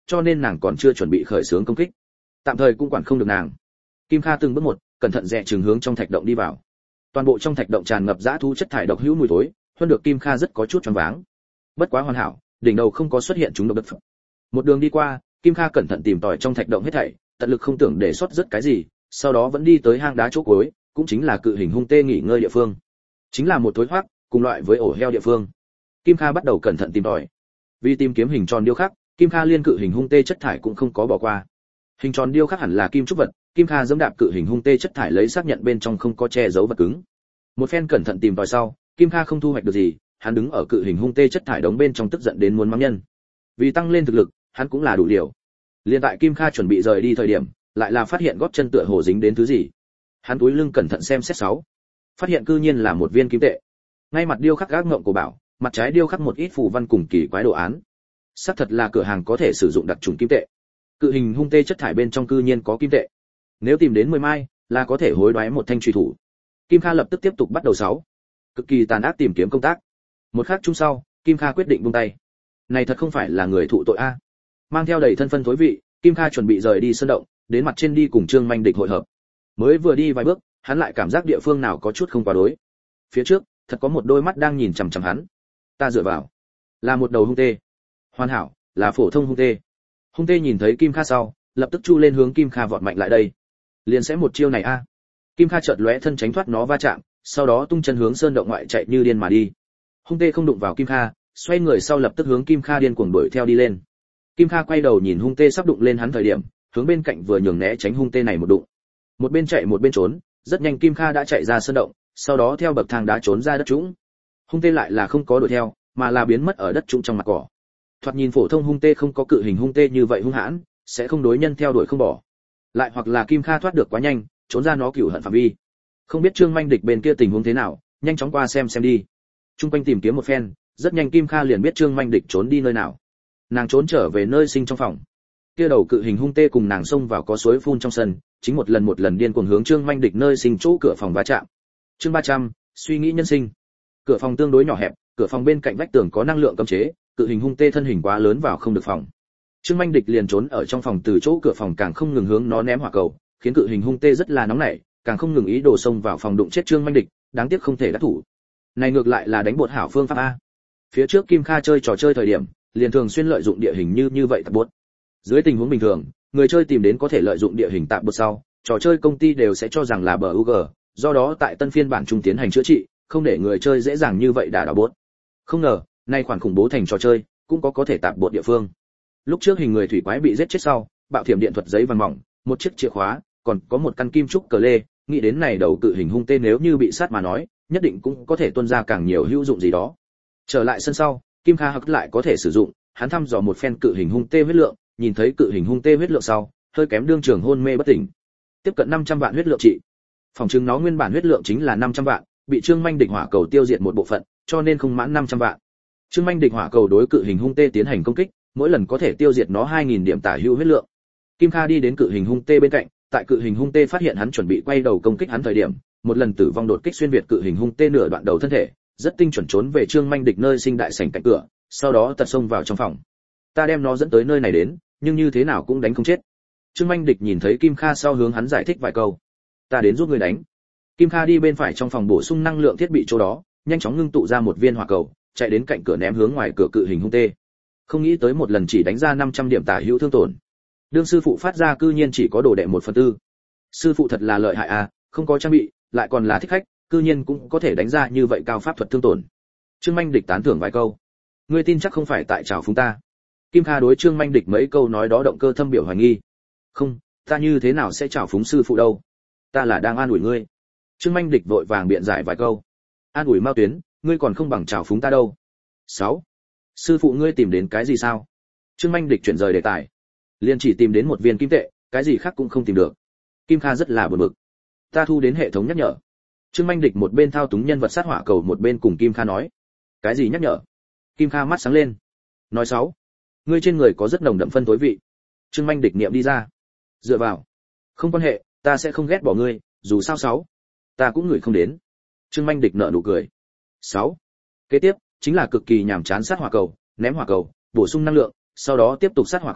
cho nên nàng còn chưa chuẩn bị khởi xướng công kích. Tạm thời cũng quản không được nàng. Kim Kha từng bước một, cẩn thận dè chừng hướng trong thạch động đi vào. Toàn bộ trong thạch động tràn ngập dã thú chất thải độc hữu mùi thối, hơn được Kim Kha rất có chút choáng váng. Bất quá hoàn hảo, đỉnh đầu không có xuất hiện chúng độc đất. Một đường đi qua, Kim Kha cẩn thận tìm tòi trong thạch động hết thảy, tận lực không tưởng để sót rất cái gì, sau đó vẫn đi tới hang đá chỗ cuối, cũng chính là cự hình hung tê nghỉ ngơi địa phương. Chính là một thối hoắc, cùng loại với ổ heo địa phương. Kim Kha bắt đầu cẩn thận tìm tòi. Vì tìm kiếm hình tròn điêu khắc, Kim Kha liên cự hình hung tê chất thải cũng không có bỏ qua. Hình tròn điêu khắc hẳn là kim trúc vật, Kim Kha giẫm đạp cự hình hung tê chất thải lấy xác nhận bên trong không có che giấu vật cứng. Một phen cẩn thận tìm tòi sau, Kim Kha không thu hoạch được gì, hắn đứng ở cự hình hung tê chất thải đống bên trong tức giận đến muốn mắng nhân. Vì tăng lên thực lực, hắn cũng là đủ liều. Liên tại Kim Kha chuẩn bị rời đi thời điểm, lại là phát hiện gót chân tựa hồ dính đến thứ gì. Hắn túi lưng cẩn thận xem xét sáu, phát hiện cư nhiên là một viên kim tệ. Ngay mặt điêu khắc gác ngộng của bảo, mặt trái điêu khắc một ít phù văn cùng kỳ quái đồ án. Xác thật là cửa hàng có thể sử dụng đặc trùng kim tệ. Cự hình hung tê chất thải bên trong cư nhiên có kim tệ. Nếu tìm đến mười mai, là có thể hối đoái một thanh truy thủ. Kim Kha lập tức tiếp tục bắt đầu sáu, cực kỳ tàn ác tìm kiếm công tác. Một khắc chung sau, Kim Kha quyết định buông tay. Này thật không phải là người thụ tội a. Mang theo đầy thân phân thối vị, Kim Kha chuẩn bị rời đi sơn động, đến mặt trên đi cùng Trương Manh Địch hội hợp. Mới vừa đi vài bước, hắn lại cảm giác địa phương nào có chút không quá đối. Phía trước, thật có một đôi mắt đang nhìn chằm chằm hắn. Ta dựa vào, là một đầu hung tê. Hoàn hảo, là phổ thông hung tê. Hung tê nhìn thấy Kim Kha sau, lập tức chu lên hướng Kim Kha vọt mạnh lại đây. Liền sẽ một chiêu này a. Kim Kha chợt lóe thân tránh thoát nó va chạm, sau đó tung chân hướng sơn động ngoại chạy như điên mà đi. Hung tê không đụng vào Kim Kha, xoay người sau lập tức hướng Kim Kha điên cuồng đuổi theo đi lên. Kim Kha quay đầu nhìn hung tê sắp đụng lên hắn thời điểm, hướng bên cạnh vừa nhường né tránh hung tê này một đụng. Một bên chạy một bên trốn, rất nhanh Kim Kha đã chạy ra sơn động, sau đó theo bậc thang đá trốn ra đất trũng. Hung tê lại là không có đuổi theo, mà là biến mất ở đất trũng trong mặt cỏ. Thoạt nhìn phổ thông hung tê không có cự hình hung tê như vậy hung hãn, sẽ không đối nhân theo đuổi không bỏ. Lại hoặc là Kim Kha thoát được quá nhanh, trốn ra nó cửu hận phạm vi. Không biết Trương Manh Địch bên kia tình huống thế nào, nhanh chóng qua xem xem đi. Trung quanh tìm kiếm một phen, rất nhanh Kim Kha liền biết Trương Manh Địch trốn đi nơi nào. Nàng trốn trở về nơi sinh trong phòng. Kia đầu cự hình hung tê cùng nàng xông vào có suối phun trong sân, chính một lần một lần điên cuồng hướng Trương Manh Địch nơi sinh chỗ cửa phòng va chạm. Chương ba trăm, suy nghĩ nhân sinh. Cửa phòng tương đối nhỏ hẹp, cửa phòng bên cạnh vách tường có năng lượng cấm chế, cự hình hung tê thân hình quá lớn vào không được phòng. Trương Manh Địch liền trốn ở trong phòng, từ chỗ cửa phòng càng không ngừng hướng nó ném hỏa cầu, khiến cự hình hung tê rất là nóng nảy, càng không ngừng ý đồ xông vào phòng đụng chết Trương Manh Địch, đáng tiếc không thể đắc thủ. Này ngược lại là đánh bột hảo phương pháp a. Phía trước Kim Kha chơi trò chơi thời điểm, liền thường xuyên lợi dụng địa hình như như vậy tạp bột. Dưới tình huống bình thường, người chơi tìm đến có thể lợi dụng địa hình tạp bột sau, trò chơi công ty đều sẽ cho rằng là bug, do đó tại tân phiên bản trung tiến hành chữa trị, không để người chơi dễ dàng như vậy đả đảo bot. Không ngờ, nay khoản khủng bố thành trò chơi, cũng có có thể tạp bột địa phương. Lúc trước hình người thủy quái bị giết chết sau, bạo thiểm điện thuật giấy vàng mỏng, một chiếc chìa khóa, còn có một căn kim trúc cờ lê, nghĩ đến này đầu cự hình hung tê nếu như bị sát mà nói, nhất định cũng có thể tuôn ra càng nhiều hữu dụng gì đó. Trở lại sân sau, Kim Kha hắc lại có thể sử dụng, hắn thăm dò một phen cự hình hung tê huyết lượng, nhìn thấy cự hình hung tê huyết lượng sau, hơi kém đương trường hôn mê bất tỉnh. Tiếp cận năm trăm vạn huyết lượng trị. Phòng trưng nó nguyên bản huyết lượng chính là năm trăm vạn, bị Trương Manh Địch hỏa cầu tiêu diệt một bộ phận, cho nên không mãn năm trăm vạn. Trương Manh Địch hỏa cầu đối cự hình hung tê tiến hành công kích, mỗi lần có thể tiêu diệt nó hai nghìn điểm tả hữu huyết lượng. Kim Kha đi đến cự hình hung tê bên cạnh, tại cự hình hung tê phát hiện hắn chuẩn bị quay đầu công kích hắn thời điểm, một lần tử vong đột kích xuyên việt cự hình hung tê nửa đoạn đầu thân thể, rất tinh chuẩn trốn về Trương Manh Địch nơi sinh đại sảnh cạnh cửa, sau đó tật xông vào trong phòng. Ta đem nó dẫn tới nơi này đến, nhưng như thế nào cũng đánh không chết. Trương Manh Địch nhìn thấy Kim Kha sau hướng hắn giải thích vài câu. Ta đến giúp ngươi đánh. Kim Kha đi bên phải trong phòng bổ sung năng lượng thiết bị chỗ đó, nhanh chóng ngưng tụ ra một viên hỏa cầu, chạy đến cạnh cửa ném hướng ngoài cửa cự hình hung tê. Không nghĩ tới một lần chỉ đánh ra năm trăm điểm tả hữu thương tổn. Đương sư phụ phát ra cư nhiên chỉ có đồ đệ một phần tư. Sư phụ thật là lợi hại à, không có trang bị, lại còn là thích khách, cư nhiên cũng có thể đánh ra như vậy cao pháp thuật thương tổn. Trương Manh Địch tán thưởng vài câu. Ngươi tin chắc không phải tại trào phúng ta? Kim Kha đối Trương Manh Địch mấy câu nói đó động cơ thâm biểu hoài nghi. Không, ta như thế nào sẽ trào phúng sư phụ đâu? Ta là đang an ủi ngươi. Trương Manh Địch vội vàng biện giải vài câu. An ủi Mao Tuyến, ngươi còn không bằng trào phúng ta đâu. Sáu, sư phụ ngươi tìm đến cái gì sao? Trương Manh Địch chuyển rời đề tài. Liên chỉ tìm đến một viên kim tệ, cái gì khác cũng không tìm được. Kim Kha rất là buồn bực. Ta thu đến hệ thống nhắc nhở. Trương Manh Địch một bên thao túng nhân vật sát hỏa cầu một bên cùng Kim Kha nói. Cái gì nhắc nhở? Kim Kha mắt sáng lên. Nói sáu, ngươi trên người có rất nồng đậm phân tối vị. Trương Manh Địch niệm đi ra. Dựa vào. Không quan hệ, ta sẽ không ghét bỏ ngươi, dù sao sáu, ta cũng ngửi không đến. Trương Manh Địch nở nụ cười. Sáu, kế tiếp chính là cực kỳ nhàm chán sát hỏa cầu, ném hỏa cầu, bổ sung năng lượng, sau đó tiếp tục sát hỏa cầu,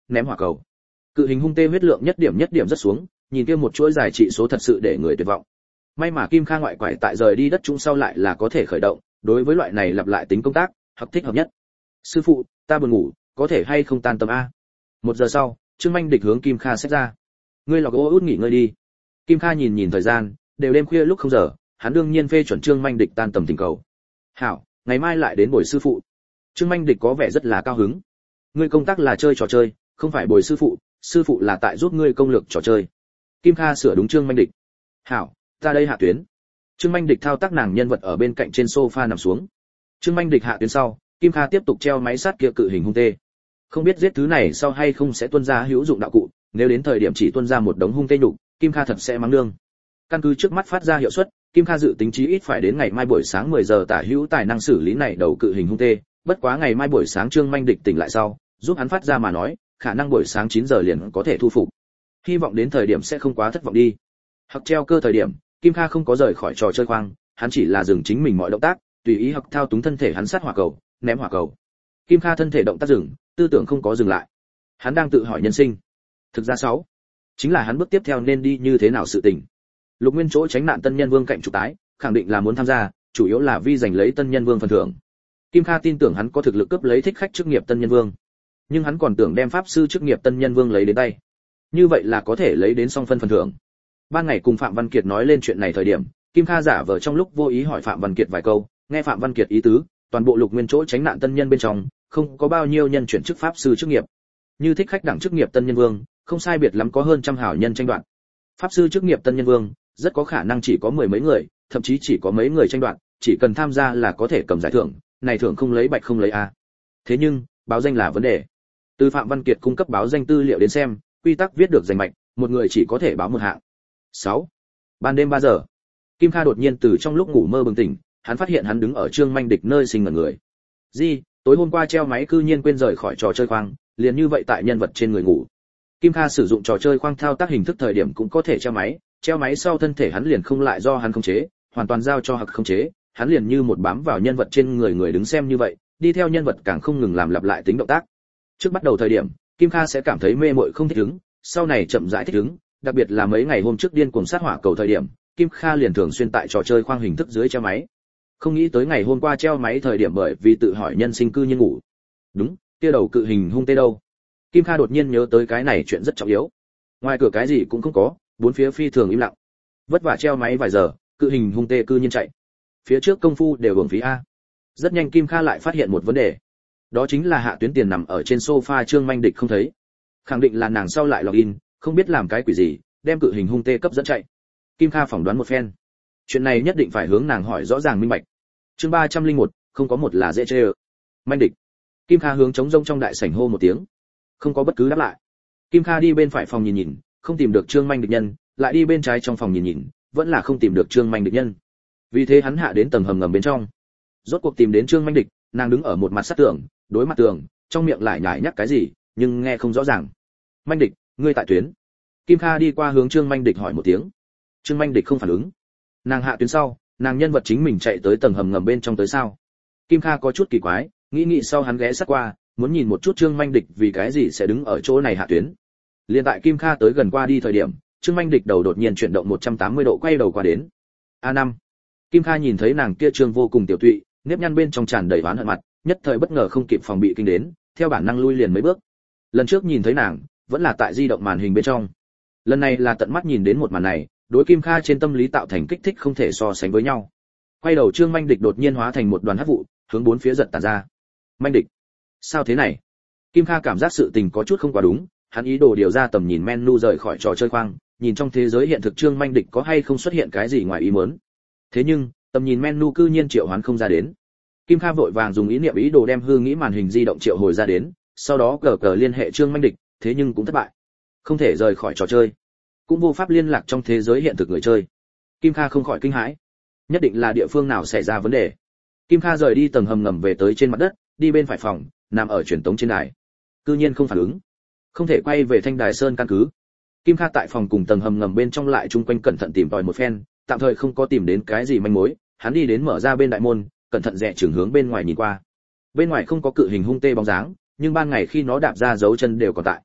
ném hỏa cầu. Cự hình hung tê huyết lượng nhất điểm nhất điểm rất xuống, nhìn kia một chuỗi dài trị số thật sự để người tuyệt vọng. May mà Kim Kha ngoại quải tại rời đi đất trung sau lại là có thể khởi động, đối với loại này lặp lại tính công tác, hoặc thích hợp nhất. Sư phụ, ta buồn ngủ, có thể hay không tan tầm a? Một giờ sau, Trương Minh Địch hướng Kim Kha xách ra. Ngươi lọc ô út nghỉ ngơi đi. Kim Kha nhìn nhìn thời gian, đều đêm khuya lúc không giờ, hắn đương nhiên phê chuẩn Trương Minh Địch tan tầm tình cầu. Hảo, ngày mai lại đến bồi sư phụ. Trương Minh Địch có vẻ rất là cao hứng. Ngươi công tác là chơi trò chơi, không phải bồi sư phụ, sư phụ là tại giúp ngươi công lược trò chơi. Kim Kha sửa đúng Trương Minh Địch. Hảo, ta đây hạ tuyến. Trương Minh Địch thao tác nàng nhân vật ở bên cạnh trên sofa nằm xuống. Trương Minh Địch hạ tuyến sau, Kim Kha tiếp tục treo máy sát kia cự hình hung tê. Không biết giết thứ này sau hay không sẽ tuôn ra hữu dụng đạo cụ, nếu đến thời điểm chỉ tuôn ra một đống hung tê nhục, Kim Kha thật sẽ mắng nương. Căn cứ trước mắt phát ra hiệu suất, Kim Kha dự tính chí ít phải đến ngày mai buổi sáng mười giờ tả hữu tài năng xử lý này đầu cự hình hung tê, bất quá ngày mai buổi sáng Trương Minh Địch tỉnh lại sau, giúp hắn phát ra mà nói, khả năng buổi sáng chín giờ liền có thể thu phục. Hy vọng đến thời điểm sẽ không quá thất vọng đi. Hoặc treo cơ thời điểm, Kim Kha không có rời khỏi trò chơi khoang, hắn chỉ là dừng chính mình mọi động tác, tùy ý hoặc thao túng thân thể hắn sát hỏa cầu, ném hỏa cầu. Kim Kha thân thể động tác dừng, tư tưởng không có dừng lại. Hắn đang tự hỏi nhân sinh. Thực ra sáu, chính là hắn bước tiếp theo nên đi như thế nào sự tình. Lục Nguyên chỗ tránh nạn tân nhân vương cạnh trục tái, khẳng định là muốn tham gia, chủ yếu là vì giành lấy tân nhân vương phần thưởng. Kim Kha tin tưởng hắn có thực lực cướp lấy thích khách chức nghiệp tân nhân vương, nhưng hắn còn tưởng đem pháp sư chức nghiệp tân nhân vương lấy đến tay. Như vậy là có thể lấy đến song phân phần thưởng. Ban ngày cùng Phạm Văn Kiệt nói lên chuyện này thời điểm, Kim Kha giả vờ trong lúc vô ý hỏi Phạm Văn Kiệt vài câu, nghe Phạm Văn Kiệt ý tứ, toàn bộ Lục Nguyên chỗ tránh nạn tân nhân bên trong, không có bao nhiêu nhân chuyển chức pháp sư chức nghiệp. Như thích khách đẳng chức nghiệp tân nhân vương, không sai biệt lắm có hơn trăm hảo nhân tranh đoạt. Pháp sư chức nghiệp tân nhân vương, rất có khả năng chỉ có mười mấy người, thậm chí chỉ có mấy người tranh đoạt, chỉ cần tham gia là có thể cầm giải thưởng, này thưởng không lấy bạch không lấy a. Thế nhưng, báo danh là vấn đề. Từ Phạm Văn Kiệt cung cấp báo danh tư liệu đến xem, quy tắc viết được danh mạch, một người chỉ có thể báo một hạng. sáu. Ban đêm ba giờ. Kim Kha đột nhiên từ trong lúc ngủ mơ bừng tỉnh, hắn phát hiện hắn đứng ở Trương Minh Địch nơi sinh ngẩn người. Gì, tối hôm qua treo máy cư nhiên quên rời khỏi trò chơi khoang, liền như vậy tại nhân vật trên người ngủ. Kim Kha sử dụng trò chơi khoang thao tác hình thức thời điểm cũng có thể treo máy, treo máy sau thân thể hắn liền không lại do hắn khống chế, hoàn toàn giao cho Hạc khống chế, hắn liền như một bám vào nhân vật trên người người đứng xem như vậy, đi theo nhân vật càng không ngừng làm lặp lại tính động tác. Trước bắt đầu thời điểm, Kim Kha sẽ cảm thấy mê mội không thích ứng, sau này chậm rãi thích ứng, đặc biệt là mấy ngày hôm trước điên cuồng sát hỏa cầu thời điểm, Kim Kha liền thường xuyên tại trò chơi khoang hình thức dưới treo máy. Không nghĩ tới ngày hôm qua treo máy thời điểm bởi vì tự hỏi nhân sinh cư nhiên ngủ. Đúng, kia đầu cự hình hung tê đâu? Kim Kha đột nhiên nhớ tới cái này chuyện rất trọng yếu. Ngoài cửa cái gì cũng không có, bốn phía phi thường im lặng. Vất vả treo máy vài giờ, cự hình hung tê cư nhiên chạy. Phía trước công phu đều hưởng phí a. Rất nhanh Kim Kha lại phát hiện một vấn đề. Đó chính là hạ tuyến tiền nằm ở trên sofa Trương Minh Địch không thấy. Khẳng định là nàng sau lại login, không biết làm cái quỷ gì, đem cự hình hung tê cấp dẫn chạy. Kim Kha phỏng đoán một phen. Chuyện này nhất định phải hướng nàng hỏi rõ ràng minh bạch. Chương ba trăm lẻ một, không có một là dễ chơi. Minh Địch. Kim Kha hướng trống rông trong đại sảnh hô một tiếng. Không có bất cứ đáp lại. Kim Kha đi bên phải phòng nhìn nhìn, không tìm được Trương Minh Địch nhân, lại đi bên trái trong phòng nhìn nhìn, vẫn là không tìm được Trương Minh Địch nhân. Vì thế hắn hạ đến tầng hầm ngầm bên trong. Rốt cuộc tìm đến Trương Minh Địch, nàng đứng ở một mặt sát tường, đối mặt tường, trong miệng lại nhải nhắc cái gì, nhưng nghe không rõ ràng. Minh Địch, ngươi tại tuyến. Kim Kha đi qua hướng Trương Minh Địch hỏi một tiếng. Trương Minh Địch không phản ứng. Nàng hạ tuyến sau, nàng nhân vật chính mình chạy tới tầng hầm ngầm bên trong tới sao? Kim Kha có chút kỳ quái, nghĩ nghĩ sau hắn ghé sát qua, muốn nhìn một chút Trương Minh Địch vì cái gì sẽ đứng ở chỗ này hạ tuyến. Liên tại Kim Kha tới gần qua đi thời điểm, Trương Minh Địch đầu đột nhiên chuyển động một trăm tám mươi độ quay đầu qua đến. A năm. Kim Kha nhìn thấy nàng kia trương vô cùng tiểu tụy, nếp nhăn bên trong tràn đầy oán hận mặt, nhất thời bất ngờ không kịp phòng bị kinh đến, theo bản năng lui liền mấy bước. Lần trước nhìn thấy nàng, vẫn là tại di động màn hình bên trong. Lần này là tận mắt nhìn đến một màn này, đối Kim Kha trên tâm lý tạo thành kích thích không thể so sánh với nhau. Quay đầu Trương Minh Địch đột nhiên hóa thành một đoàn hắc vụ, hướng bốn phía giật tản ra. Minh Địch, sao thế này? Kim Kha cảm giác sự tình có chút không quá đúng, hắn ý đồ điều ra tầm nhìn menu rời khỏi trò chơi khoang, nhìn trong thế giới hiện thực Trương Minh Địch có hay không xuất hiện cái gì ngoài ý muốn. Thế nhưng, tầm nhìn menu cư nhiên triệu hoán không ra đến. Kim Kha vội vàng dùng ý niệm ý đồ đem hư nghĩ màn hình di động triệu hồi ra đến, sau đó cờ cờ liên hệ Trương Minh Địch, thế nhưng cũng thất bại. Không thể rời khỏi trò chơi, cũng vô pháp liên lạc trong thế giới hiện thực người chơi. Kim Kha không khỏi kinh hãi, nhất định là địa phương nào xảy ra vấn đề. Kim Kha rời đi tầng hầm ngầm về tới trên mặt đất, đi bên phải phòng, nằm ở truyền tống trên đài. Cư nhiên không phản ứng, không thể quay về Thanh Đài Sơn căn cứ. Kim Kha tại phòng cùng tầng hầm ngầm bên trong lại chung quanh cẩn thận tìm tòi một phen, tạm thời không có tìm đến cái gì manh mối, hắn đi đến mở ra bên đại môn, cẩn thận rẽ chừng hướng bên ngoài nhìn qua. Bên ngoài không có cự hình hung tê bóng dáng, nhưng ban ngày khi nó đạp ra dấu chân đều còn tại.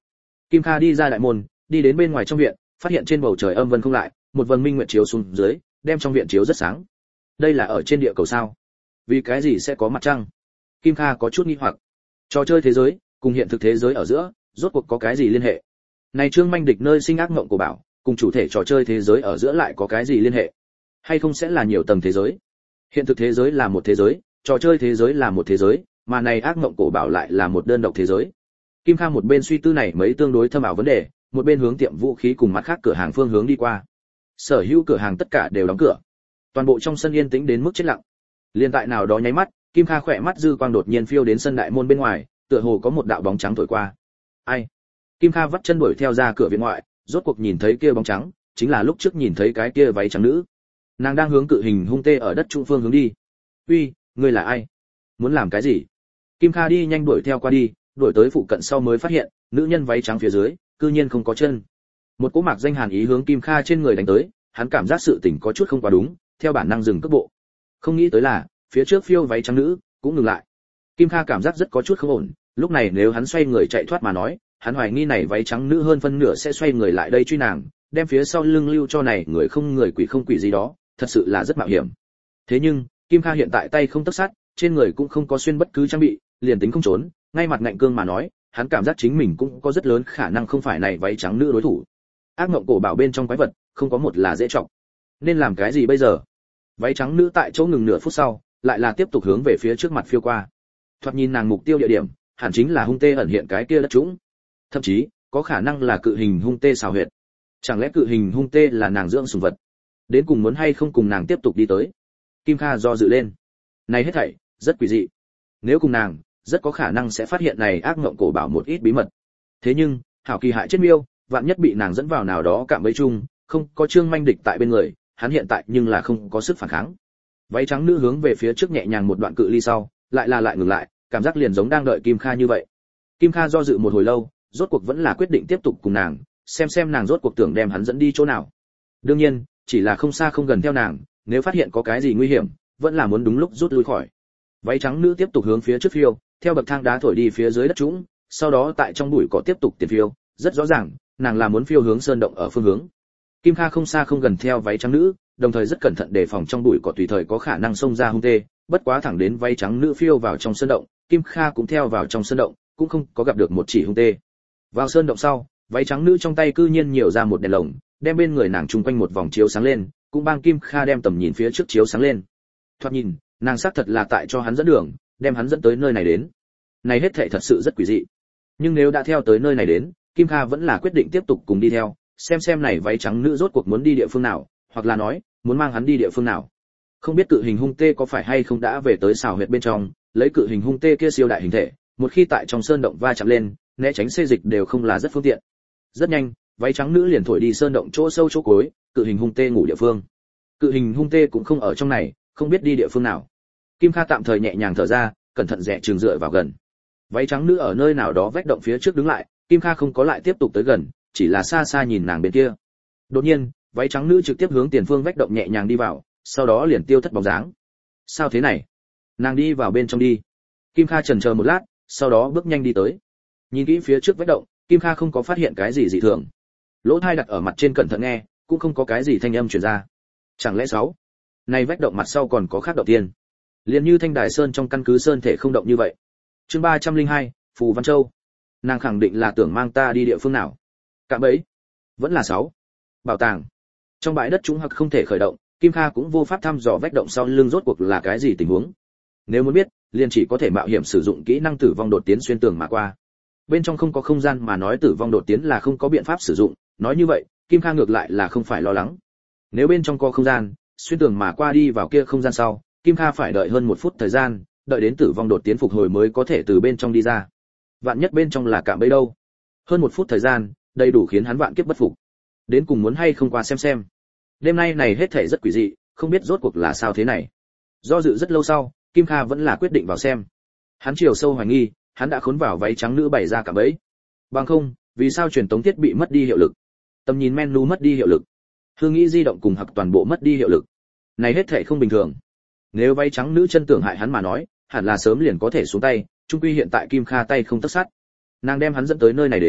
Kim Kha đi ra đại môn, đi đến bên ngoài trong viện, phát hiện trên bầu trời âm vân không lại, một vầng minh nguyệt chiếu xuống dưới, đem trong viện chiếu rất sáng. Đây là ở trên địa cầu sao? Vì cái gì sẽ có mặt trăng? Kim Kha có chút nghi hoặc. Trò chơi thế giới cùng hiện thực thế giới ở giữa, rốt cuộc có cái gì liên hệ? Này Trương Manh Địch nơi sinh ác mộng của bảo, cùng chủ thể trò chơi thế giới ở giữa lại có cái gì liên hệ? Hay không sẽ là nhiều tầng thế giới? Hiện thực thế giới là một thế giới, trò chơi thế giới là một thế giới, mà này ác mộng cổ bảo lại là một đơn độc thế giới. Kim Kha một bên suy tư này mấy tương đối thâm ảo vấn đề, một bên hướng tiệm vũ khí cùng mặt khác cửa hàng phương hướng đi qua. Sở hữu cửa hàng tất cả đều đóng cửa. Toàn bộ trong sân yên tĩnh đến mức chết lặng. Liên tại nào đó nháy mắt, Kim Kha khỏe mắt dư quang đột nhiên phiêu đến sân đại môn bên ngoài, tựa hồ có một đạo bóng trắng thổi qua. Ai? Kim Kha vắt chân đuổi theo ra cửa viện ngoại, rốt cuộc nhìn thấy kia bóng trắng, chính là lúc trước nhìn thấy cái kia váy trắng nữ. Nàng đang hướng cự hình hung tê ở đất trung phương hướng đi. "Uy, ngươi là ai? Muốn làm cái gì?" Kim Kha đi nhanh đuổi theo qua đi, đuổi tới phụ cận sau mới phát hiện, nữ nhân váy trắng phía dưới, cư nhiên không có chân. Một cỗ mạc danh hàn ý hướng Kim Kha trên người đánh tới, hắn cảm giác sự tình có chút không quá đúng, theo bản năng dừng cước bộ. Không nghĩ tới là, phía trước phiêu váy trắng nữ cũng ngừng lại. Kim Kha cảm giác rất có chút không ổn, lúc này nếu hắn xoay người chạy thoát mà nói, hắn hoài nghi này váy trắng nữ hơn phân nửa sẽ xoay người lại đây truy nàng, đem phía sau lưng lưu cho này người không người quỷ không quỷ gì đó, thật sự là rất mạo hiểm. Thế nhưng, Kim Kha hiện tại tay không tấc sắt, trên người cũng không có xuyên bất cứ trang bị, liền tính không trốn, ngay mặt ngạnh cương mà nói, hắn cảm giác chính mình cũng có rất lớn khả năng không phải này váy trắng nữ đối thủ. Ác mộng cổ bảo bên trong quái vật, không có một là dễ trọng. Nên làm cái gì bây giờ? Váy trắng nữ tại chỗ ngừng nửa phút sau, lại là tiếp tục hướng về phía trước mặt phiêu qua. Thoạt nhìn nàng mục tiêu địa điểm, hẳn chính là hung tê ẩn hiện cái kia đất trũng. Thậm chí, có khả năng là cự hình hung tê xào huyệt. Chẳng lẽ cự hình hung tê là nàng dưỡng sủng vật? Đến cùng muốn hay không cùng nàng tiếp tục đi tới? Kim Kha do dự lên. Này hết thảy rất quỷ dị. Nếu cùng nàng, rất có khả năng sẽ phát hiện này ác mộng cổ bảo một ít bí mật. Thế nhưng, hảo kỳ hại chết miêu, vạn nhất bị nàng dẫn vào nào đó cạm bẫy chung, không có Trương Manh Địch tại bên người, hắn hiện tại nhưng là không có sức phản kháng. Váy trắng nữ hướng về phía trước nhẹ nhàng một đoạn cự ly sau, lại là lại ngừng lại, cảm giác liền giống đang đợi Kim Kha như vậy. Kim Kha do dự một hồi lâu, rốt cuộc vẫn là quyết định tiếp tục cùng nàng, xem xem nàng rốt cuộc tưởng đem hắn dẫn đi chỗ nào. Đương nhiên, chỉ là không xa không gần theo nàng, nếu phát hiện có cái gì nguy hiểm, vẫn là muốn đúng lúc rút lui khỏi. Váy trắng nữ tiếp tục hướng phía trước phiêu, theo bậc thang đá thổi đi phía dưới đất trũng, sau đó tại trong bụi cỏ tiếp tục tiền phiêu, rất rõ ràng, nàng là muốn phiêu hướng sơn động ở phương hướng. Kim Kha không xa không gần theo váy trắng nữ, đồng thời rất cẩn thận đề phòng trong bụi cỏ tùy thời có khả năng xông ra hung tê, bất quá thẳng đến váy trắng nữ phiêu vào trong sơn động, Kim Kha cũng theo vào trong sơn động, cũng không có gặp được một chỉ hung tê. Vào sơn động sau, váy trắng nữ trong tay cư nhiên nhiều ra một đèn lồng, đem bên người nàng chung quanh một vòng chiếu sáng lên, cũng bang Kim Kha đem tầm nhìn phía trước chiếu sáng lên. Thoạt nhìn, nàng xác thật là tại cho hắn dẫn đường, đem hắn dẫn tới nơi này đến. Này hết thảy thật sự rất quỷ dị. Nhưng nếu đã theo tới nơi này đến, Kim Kha vẫn là quyết định tiếp tục cùng đi theo, xem xem này váy trắng nữ rốt cuộc muốn đi địa phương nào, hoặc là nói, muốn mang hắn đi địa phương nào. Không biết cự hình hung tê có phải hay không đã về tới xào huyệt bên trong, lấy cự hình hung tê kia siêu đại hình thể, một khi tại trong sơn động va chạm lên, né tránh xê dịch đều không là rất phương tiện. Rất nhanh, váy trắng nữ liền thổi đi sơn động chỗ sâu chỗ cuối, cự hình hung tê ngủ địa phương. Cự hình hung tê cũng không ở trong này, không biết đi địa phương nào. Kim Kha tạm thời nhẹ nhàng thở ra, cẩn thận dè chừng dựa vào gần. Váy trắng nữ ở nơi nào đó vách động phía trước đứng lại, Kim Kha không có lại tiếp tục tới gần, chỉ là xa xa nhìn nàng bên kia. Đột nhiên, váy trắng nữ trực tiếp hướng tiền phương vách động nhẹ nhàng đi vào, sau đó liền tiêu thất bóng dáng. Sao thế này? Nàng đi vào bên trong đi. Kim Kha chần chờ một lát, sau đó bước nhanh đi tới. Nhìn kỹ phía trước vách động, Kim Kha không có phát hiện cái gì dị thường. Lỗ tai đặt ở mặt trên cẩn thận nghe, cũng không có cái gì thanh âm truyền ra. Chẳng lẽ sáu? Này vách động mặt sau còn có khác động tiên. Liền như Thanh Đài Sơn trong căn cứ sơn thể không động như vậy. Chương ba trăm lẻ hai, Phù Văn Châu. Nàng khẳng định là tưởng mang ta đi địa phương nào? Cạm bẫy? Vẫn là sáu. Bảo tàng. Trong bãi đất trũng hoặc không thể khởi động, Kim Kha cũng vô pháp thăm dò vách động sau lưng rốt cuộc là cái gì tình huống. Nếu muốn biết, liền chỉ có thể mạo hiểm sử dụng kỹ năng tử vong đột tiến xuyên tường mà qua. Bên trong không có không gian mà nói tử vong đột tiến là không có biện pháp sử dụng, nói như vậy, Kim Kha ngược lại là không phải lo lắng. Nếu bên trong có không gian, xuyên tường mà qua đi vào kia không gian sau, Kim Kha phải đợi hơn một phút thời gian, đợi đến tử vong đột tiến phục hồi mới có thể từ bên trong đi ra. Vạn nhất bên trong là cạm bẫy đâu? Hơn một phút thời gian, đầy đủ khiến hắn vạn kiếp bất phục. Đến cùng muốn hay không qua xem xem. Đêm nay này hết thảy rất quỷ dị, không biết rốt cuộc là sao thế này. Do dự rất lâu sau, Kim Kha vẫn là quyết định vào xem. Hắn chiều sâu hoài nghi, hắn đã khốn vào váy trắng nữ bày ra cạm bẫy. Bằng không, vì sao truyền tống thiết bị mất đi hiệu lực? Tầm nhìn menu mất đi hiệu lực. Hương nghĩ di động cùng hặc toàn bộ mất đi hiệu lực. Này hết thảy không bình thường. Nếu váy trắng nữ chân tưởng hại hắn mà nói, hẳn là sớm liền có thể xuống tay, chung quy hiện tại Kim Kha tay không tấc sắt. Nàng đem hắn dẫn tới nơi này đến,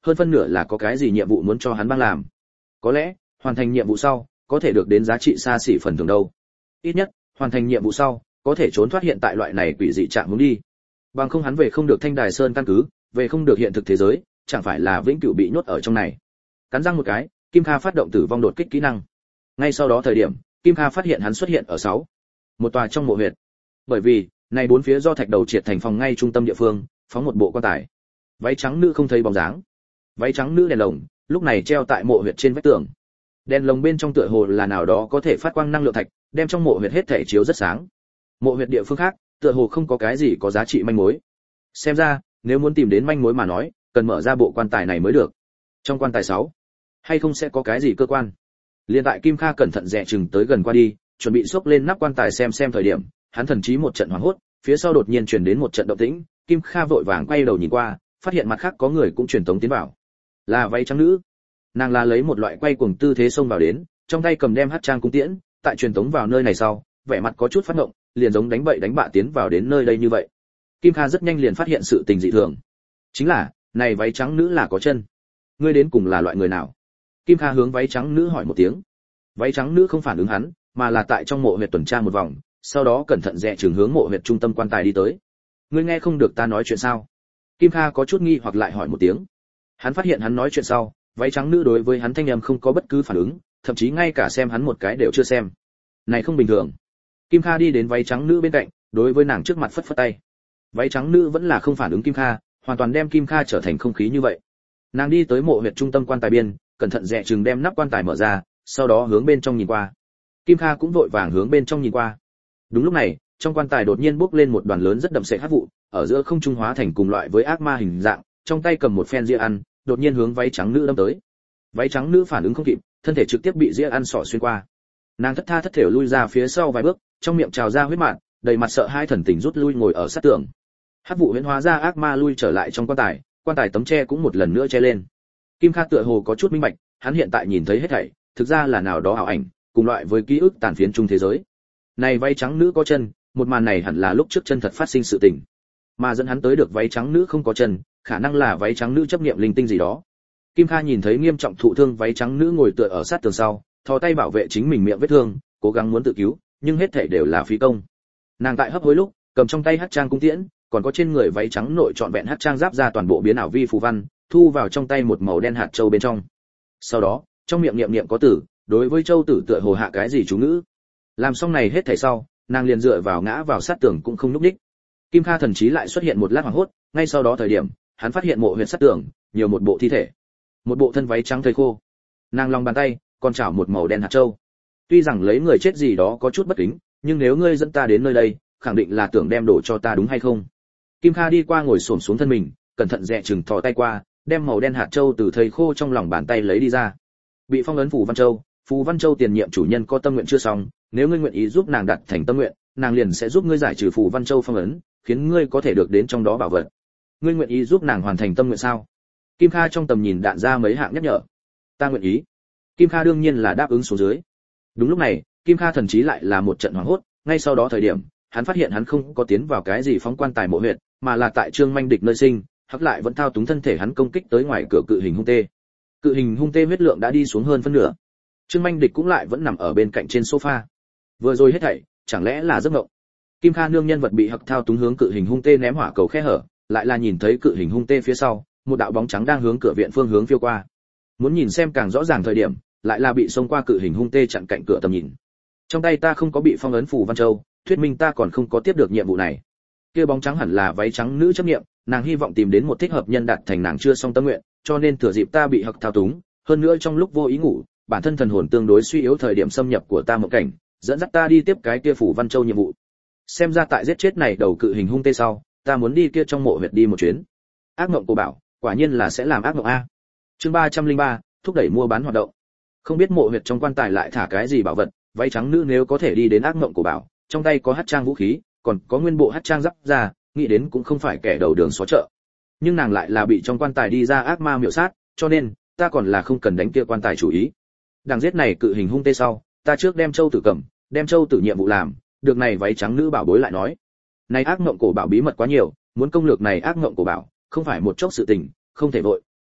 hơn phân nửa là có cái gì nhiệm vụ muốn cho hắn băng làm. Có lẽ hoàn thành nhiệm vụ sau có thể được đến giá trị xa xỉ phần thưởng đâu. Ít nhất hoàn thành nhiệm vụ sau có thể trốn thoát hiện tại loại này quỷ dị trạng hướng đi. Bằng không hắn về không được Thanh Đài Sơn căn cứ, về không được hiện thực thế giới, chẳng phải là vĩnh cửu bị nhốt ở trong này. Cắn răng một cái, Kim Kha phát động tử vong đột kích kỹ năng. Ngay sau đó thời điểm, Kim Kha phát hiện hắn xuất hiện ở sáu một tòa trong mộ huyệt. Bởi vì này bốn phía do thạch đầu triệt thành phòng ngay trung tâm địa phương, phóng một bộ quan tài. Váy trắng nữ không thấy bóng dáng. Váy trắng nữ đèn lồng lúc này treo tại mộ huyệt trên vách tường. Đèn lồng bên trong tựa hồ là nào đó có thể phát quang năng lượng thạch, đem trong mộ huyệt hết thảy chiếu rất sáng. Mộ huyệt địa phương khác, tựa hồ không có cái gì có giá trị manh mối. Xem ra, nếu muốn tìm đến manh mối mà nói, cần mở ra bộ quan tài này mới được. Trong quan tài sáu, hay không sẽ có cái gì cơ quan? Liên tại Kim Kha cẩn thận dè chừng tới gần qua đi, chuẩn bị xốc lên nắp quan tài xem xem thời điểm, hắn thần trí một trận hoảng hốt, phía sau đột nhiên truyền đến một trận động tĩnh, Kim Kha vội vàng quay đầu nhìn qua, phát hiện mặt khác có người cũng truyền tống tiến vào. Là váy trắng nữ. Nàng là lấy một loại quay cuồng tư thế xông vào đến, trong tay cầm đem hắc trang cung tiễn, tại truyền tống vào nơi này sau, vẻ mặt có chút phát ngộng, liền giống đánh bậy đánh bạ tiến vào đến nơi đây như vậy. Kim Kha rất nhanh liền phát hiện sự tình dị thường. Chính là, này váy trắng nữ là có chân. Ngươi đến cùng là loại người nào? Kim Kha hướng váy trắng nữ hỏi một tiếng. Váy trắng nữ không phản ứng hắn, mà là tại trong mộ huyệt tuần tra một vòng, sau đó cẩn thận dè chừng hướng mộ huyệt trung tâm quan tài đi tới. Ngươi nghe không được ta nói chuyện sao? Kim Kha có chút nghi hoặc lại hỏi một tiếng. Hắn phát hiện hắn nói chuyện sau, váy trắng nữ đối với hắn thanh âm không có bất cứ phản ứng, thậm chí ngay cả xem hắn một cái đều chưa xem. Này không bình thường. Kim Kha đi đến váy trắng nữ bên cạnh, đối với nàng trước mặt phất phất tay. Váy trắng nữ vẫn là không phản ứng Kim Kha, hoàn toàn đem Kim Kha trở thành không khí như vậy. Nàng đi tới mộ huyệt trung tâm quan tài biên, cẩn thận dè chừng đem nắp quan tài mở ra, sau đó hướng bên trong nhìn qua. Kim Kha cũng vội vàng hướng bên trong nhìn qua. Đúng lúc này, trong quan tài đột nhiên bốc lên một đoàn lớn rất đậm sệt hắc vụ, ở giữa không trung hóa thành cùng loại với ác ma hình dạng, trong tay cầm một phen dĩa ăn, đột nhiên hướng váy trắng nữ đâm tới. Váy trắng nữ phản ứng không kịp, thân thể trực tiếp bị dĩa ăn xỏ xuyên qua. Nàng thất tha thất thểu lui ra phía sau vài bước, trong miệng trào ra huyết mạn, đầy mặt sợ hai thần tình rút lui ngồi ở sát tường. Hắc vụ huyễn hóa ra ác ma lui trở lại trong quan tài, quan tài tấm tre cũng một lần nữa che lên. Kim Kha tựa hồ có chút minh bạch, hắn hiện tại nhìn thấy hết thảy, thực ra là nào đó ảo ảnh, cùng loại với ký ức tàn phiến chung thế giới. Này váy trắng nữ có chân, một màn này hẳn là lúc trước chân thật phát sinh sự tình. Mà dẫn hắn tới được váy trắng nữ không có chân, khả năng là váy trắng nữ chấp niệm linh tinh gì đó. Kim Kha nhìn thấy nghiêm trọng thụ thương váy trắng nữ ngồi tựa ở sát tường sau, thò tay bảo vệ chính mình miệng vết thương, cố gắng muốn tự cứu, nhưng hết thảy đều là phí công. Nàng tại hấp hối lúc, cầm trong tay hắc trang cung tiễn, còn có trên người váy trắng nội trọn vẹn hắc trang giáp ra toàn bộ biến ảo vi phù văn, thu vào trong tay một màu đen hạt châu bên trong. Sau đó, trong miệng niệm niệm có tử, đối với châu tử tựa hồ hạ cái gì chú ngữ. Làm xong này hết thảy sau, nàng liền dựa vào ngã vào sát tường cũng không lúc đích. Kim Kha thần trí lại xuất hiện một lát hoảng hốt, ngay sau đó thời điểm, hắn phát hiện mộ huyệt sát tường, nhiều một bộ thi thể, một bộ thân váy trắng thây khô. Nàng lòng bàn tay còn chảo một màu đen hạt châu. Tuy rằng lấy người chết gì đó có chút bất kính, nhưng nếu ngươi dẫn ta đến nơi đây, khẳng định là tưởng đem đồ cho ta đúng hay không? Kim Kha đi qua ngồi xổm xuống thân mình, cẩn thận dè chừng thò tay qua, đem màu đen hạt châu từ thây khô trong lòng bàn tay lấy đi ra. Bị phong ấn phù văn châu, phù văn châu tiền nhiệm chủ nhân có tâm nguyện chưa xong, nếu ngươi nguyện ý giúp nàng đạt thành tâm nguyện, nàng liền sẽ giúp ngươi giải trừ phù văn châu phong ấn, khiến ngươi có thể được đến trong đó bảo vật. Ngươi nguyện ý giúp nàng hoàn thành tâm nguyện sao? Kim Kha trong tầm nhìn đạn ra mấy hạng nhắc nhở. Ta nguyện ý. Kim Kha đương nhiên là đáp ứng xuống dưới. Đúng lúc này, Kim Kha thần trí lại là một trận hoảng hốt, ngay sau đó thời điểm, hắn phát hiện hắn không có tiến vào cái gì phóng quan tài mộ huyệt, mà là tại Trương Manh Địch nơi sinh, hắc lại vẫn thao túng thân thể hắn công kích tới ngoài cửa cự hình hung tê. Cự hình hung tê huyết lượng đã đi xuống hơn phân nửa. Trương Manh Địch cũng lại vẫn nằm ở bên cạnh trên sofa. Vừa rồi hết thảy, chẳng lẽ là giấc mộng? Kim Kha nương nhân vật bị hắc thao túng hướng cự hình hung tê ném hỏa cầu khe hở, lại là nhìn thấy cự hình hung tê phía sau, một đạo bóng trắng đang hướng cửa viện phương hướng phiêu qua. Muốn nhìn xem càng rõ ràng thời điểm, lại là bị xông qua cự hình hung tê chặn cạnh cửa tầm nhìn. Trong tay ta không có bị phong ấn phù văn châu, thuyết minh ta còn không có tiếp được nhiệm vụ này. Kia bóng trắng hẳn là váy trắng nữ chấp niệm, nàng hy vọng tìm đến một thích hợp nhân đạt thành nàng chưa xong tâm nguyện, cho nên thừa dịp ta bị hắc thao túng, hơn nữa trong lúc vô ý ngủ, bản thân thần hồn tương đối suy yếu thời điểm xâm nhập của ta một cảnh, dẫn dắt ta đi tiếp cái kia phù văn châu nhiệm vụ. Xem ra tại giết chết này đầu cự hình hung tê sau, ta muốn đi kia trong mộ huyệt đi một chuyến. Ác mộng của bảo, quả nhiên là sẽ làm ác mộng a. Chương ba trăm lẻ ba, thúc đẩy mua bán hoạt động. Không biết mộ huyệt trong quan tài lại thả cái gì bảo vật, váy trắng nữ nếu có thể đi đến ác mộng của bảo, trong tay có hắc trang vũ khí, còn có nguyên bộ hắc trang giáp ra, nghĩ đến cũng không phải kẻ đầu đường xó chợ. Nhưng nàng lại là bị trong quan tài đi ra ác ma miểu sát, cho nên ta còn là không cần đánh kia quan tài chủ ý. Đằng giết này cự hình hung tê sau, ta trước đem châu tử cầm, đem châu tử nhiệm vụ làm, được này váy trắng nữ bảo bối lại nói. Này ác mộng cổ bảo bí mật quá nhiều, muốn công lược này ác mộng cổ bảo, không phải một chốc sự tình, không thể vội,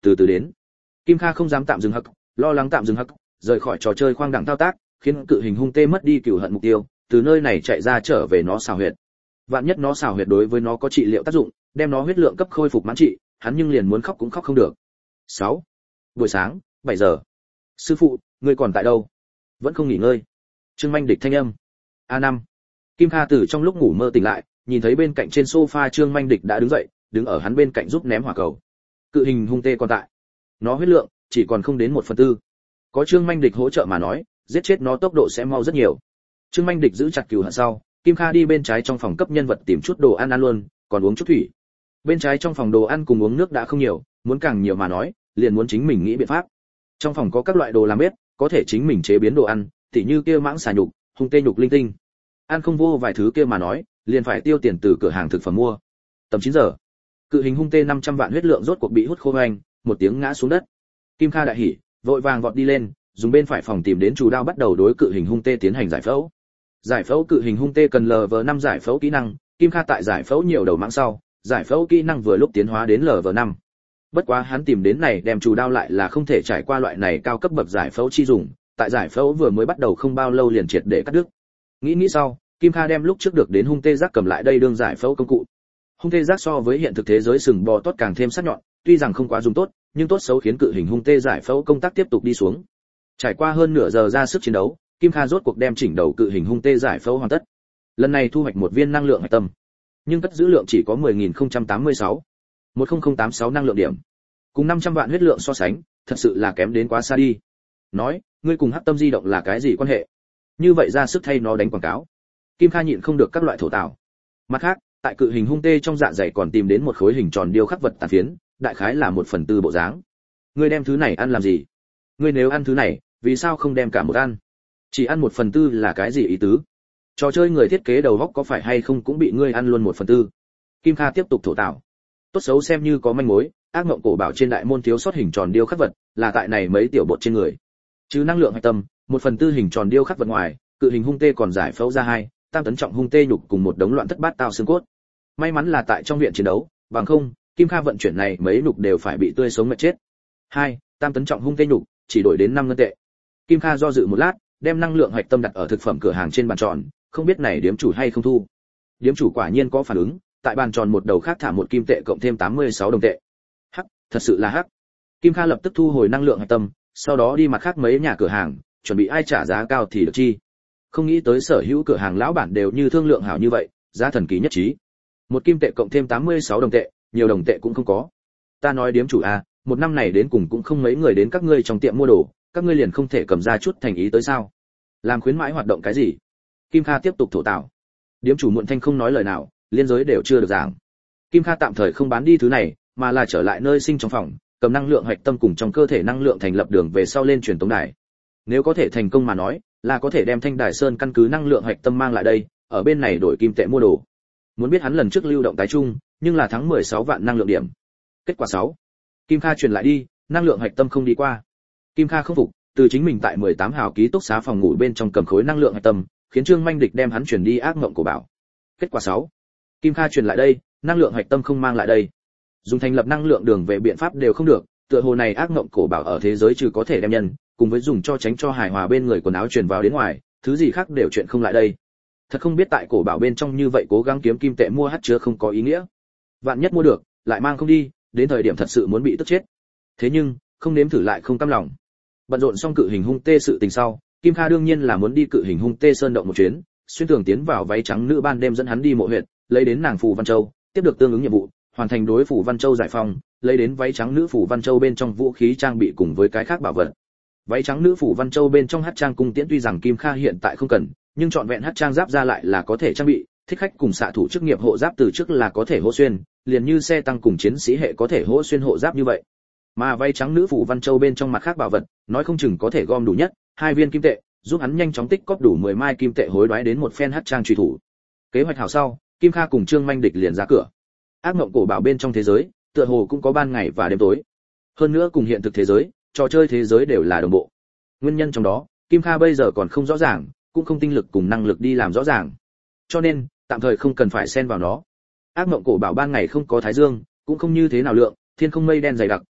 từ từ đến. Kim Kha không dám tạm dừng hắc, lo lắng tạm dừng hắc, rời khỏi trò chơi khoang đẳng thao tác, khiến cự hình hung tê mất đi cửu hận mục tiêu, từ nơi này chạy ra trở về nó xào huyệt. Vạn nhất nó xào huyệt đối với nó có trị liệu tác dụng, đem nó huyết lượng cấp khôi phục mãn trị, hắn nhưng liền muốn khóc cũng khóc không được. sáu. Buổi sáng, bảy giờ. Sư phụ, ngươi còn tại đâu? Vẫn không nghỉ ngơi. Trương Minh Địch thanh âm. a năm. Kim Kha từ trong lúc ngủ mơ tỉnh lại, nhìn thấy bên cạnh trên sofa Trương Minh Địch đã đứng dậy, đứng ở hắn bên cạnh giúp ném hỏa cầu. Cự hình hung tê còn tại. Nó huyết lượng chỉ còn không đến một phần tư. Có Trương Minh Địch hỗ trợ mà nói, giết chết nó tốc độ sẽ mau rất nhiều. Trương Minh Địch giữ chặt cừu hận sau, Kim Kha đi bên trái trong phòng cấp nhân vật tìm chút đồ ăn ăn luôn, còn uống chút thủy. Bên trái trong phòng đồ ăn cùng uống nước đã không nhiều, muốn càng nhiều mà nói, liền muốn chính mình nghĩ biện pháp. Trong phòng có các loại đồ làm bếp, có thể chính mình chế biến đồ ăn, tỉ như kia mãng xà nhục, hung tê nhục linh tinh. Ăn không vô vài thứ kia mà nói, liền phải tiêu tiền từ cửa hàng thực phẩm mua. Tầm chín giờ, cự hình hung tê năm trăm vạn huyết lượng rốt cuộc bị hút khô hoành, một tiếng ngã xuống đất. Kim Kha đại hỉ, vội vàng vọt đi lên, dùng bên phải phòng tìm đến chủ đao bắt đầu đối cự hình hung tê tiến hành giải phẫu. Giải phẫu cự hình hung tê cần lờ vờ năm giải phẫu kỹ năng, Kim Kha tại giải phẫu nhiều đầu mãng sau, giải phẫu kỹ năng vừa lúc tiến hóa đến lờ vờ năm. Bất quá hắn tìm đến này đem chủ đao lại là không thể trải qua loại này cao cấp bậc giải phẫu chi dùng, tại giải phẫu vừa mới bắt đầu không bao lâu liền triệt để cắt đứt. Nghĩ nghĩ sau, Kim Kha đem lúc trước được đến hung tê giác cầm lại đây đương giải phẫu công cụ. Hung tê giác so với hiện thực thế giới sừng bò tốt càng thêm sắc nhọn, tuy rằng không quá dùng tốt, nhưng tốt xấu khiến cự hình hung tê giải phẫu công tác tiếp tục đi xuống. Trải qua hơn nửa giờ ra sức chiến đấu, Kim Kha rốt cuộc đem chỉnh đầu cự hình hung tê giải phẫu hoàn tất. Lần này thu hoạch một viên năng lượng hạch tâm, nhưng cất giữ lượng chỉ có mười nghìn không trăm tám mươi sáu, một nghìn tám mươi sáu năng lượng điểm. Cùng năm trăm vạn huyết lượng so sánh, thật sự là kém đến quá xa đi. Nói, ngươi cùng Hắc Tâm di động là cái gì quan hệ? Như vậy ra sức thay nó đánh quảng cáo. Kim Kha nhịn không được các loại thổ tảo. Mặt khác, tại cự hình hung tê trong dạ dày còn tìm đến một khối hình tròn điêu khắc vật tàn phiến, đại khái là một phần tư bộ dáng. Ngươi đem thứ này ăn làm gì? Ngươi nếu ăn thứ này, vì sao không đem cả một ăn? Chỉ ăn một phần tư là cái gì ý tứ? Trò chơi người thiết kế đầu góc có phải hay không cũng bị ngươi ăn luôn một phần tư? Kim Kha tiếp tục thổ tảo. Tốt xấu xem như có manh mối, ác mộng cổ bảo trên đại môn thiếu sót hình tròn điêu khắc vật, là tại này mấy tiểu bột trên người. Chứ năng lượng hạch tâm, một phần tư hình tròn điêu khắc vật ngoài, cự hình hung tê còn giải phẫu ra hai, tam tấn trọng hung tê nhục cùng một đống loạn thất bát tao xương cốt. May mắn là tại trong viện chiến đấu, bằng không, Kim Kha vận chuyển này mấy nhục đều phải bị tươi sống mệt chết. Hai, tam tấn trọng hung tê nhục, chỉ đổi đến năm ngân tệ. Kim Kha do dự một lát, đem năng lượng hạch tâm đặt ở thực phẩm cửa hàng trên bàn tròn, không biết này điếm chủ hay không thu. Điếm chủ quả nhiên có phản ứng, tại bàn tròn một đầu khác thả một kim tệ cộng thêm tám mươi sáu đồng tệ. Hắc, thật sự là hắc. Kim Kha lập tức thu hồi năng lượng hạch tâm, sau đó đi mặt khác mấy nhà cửa hàng, chuẩn bị ai trả giá cao thì được chi. Không nghĩ tới sở hữu cửa hàng lão bản đều như thương lượng hảo như vậy, giá thần kỳ nhất trí. Một kim tệ cộng thêm tám mươi sáu đồng tệ, nhiều đồng tệ cũng không có. Ta nói điếm chủ a, một năm này đến cùng cũng không mấy người đến các ngươi trong tiệm mua đồ, các ngươi liền không thể cầm ra chút thành ý tới sao? Làm khuyến mãi hoạt động cái gì? Kim Kha tiếp tục thổ tảo. Điếm chủ muộn thanh không nói lời nào, liên giới đều chưa được giảng. Kim Kha tạm thời không bán đi thứ này, mà là trở lại nơi sinh trong phòng, cầm năng lượng hạch tâm cùng trong cơ thể năng lượng thành lập đường về sau lên truyền tống đài. Nếu có thể thành công mà nói, là có thể đem Thanh Đài Sơn căn cứ năng lượng hạch tâm mang lại đây, ở bên này đổi kim tệ mua đồ. Muốn biết hắn lần trước lưu động tái trung, nhưng là thắng mười sáu vạn năng lượng điểm. Kết quả sáu. Kim Kha truyền lại đi, năng lượng hạch tâm không đi qua. Kim Kha không phục, từ chính mình tại mười tám hào ký túc xá phòng ngủ bên trong cầm khối năng lượng hạch tâm, khiến Trương Minh Địch đem hắn chuyển đi ác mộng của bảo. Kết quả sáu. Kim Kha truyền lại đây, năng lượng hạch tâm không mang lại đây. Dùng thành lập năng lượng đường về biện pháp đều không được, tựa hồ này ác mộng cổ bảo ở thế giới trừ có thể đem nhân, cùng với dùng cho tránh cho hài hòa bên người quần áo truyền vào đến ngoài, thứ gì khác đều chuyện không lại đây. Thật không biết tại cổ bảo bên trong như vậy cố gắng kiếm kim tệ mua hắt chứa không có ý nghĩa. Vạn nhất mua được, lại mang không đi, đến thời điểm thật sự muốn bị tức chết. Thế nhưng, không nếm thử lại không cam lòng. Bận rộn xong cự hình hung tê sự tình sau, Kim Kha đương nhiên là muốn đi cự hình hung tê sơn động một chuyến, xuyên tường tiến vào váy trắng nữ ban đêm dẫn hắn đi mộ huyện, lấy đến nàng phù Văn Châu, tiếp được tương ứng nhiệm vụ, hoàn thành đối phù Văn Châu giải phong, lấy đến váy trắng nữ phù Văn Châu bên trong vũ khí trang bị cùng với cái khác bảo vật. Váy trắng nữ phù Văn Châu bên trong hắc trang cung tiễn tuy rằng Kim Kha hiện tại không cần, nhưng chọn vẹn hắc trang giáp ra lại là có thể trang bị, thích khách cùng xạ thủ chức nghiệp hộ giáp từ trước là có thể hỗ xuyên, liền như xe tăng cùng chiến sĩ hệ có thể hỗ xuyên hộ giáp như vậy. Mà váy trắng nữ phù Văn Châu bên trong mặt khác bảo vật, nói không chừng có thể gom đủ nhất hai viên kim tệ, giúp hắn nhanh chóng tích cóp đủ mười mai kim tệ hối đoái đến một phen hắc trang truy thủ. Kế hoạch hảo sau, Kim Kha cùng Trương Minh Địch liền ra cửa. Ác mộng cổ bảo bên trong thế giới, tựa hồ cũng có ban ngày và đêm tối. Hơn nữa cùng hiện thực thế giới, trò chơi thế giới đều là đồng bộ. Nguyên nhân trong đó, Kim Kha bây giờ còn không rõ ràng, cũng không tinh lực cùng năng lực đi làm rõ ràng. Cho nên, tạm thời không cần phải xen vào nó. Ác mộng cổ bảo ban ngày không có thái dương, cũng không như thế nào lượng, thiên không mây đen dày đặc,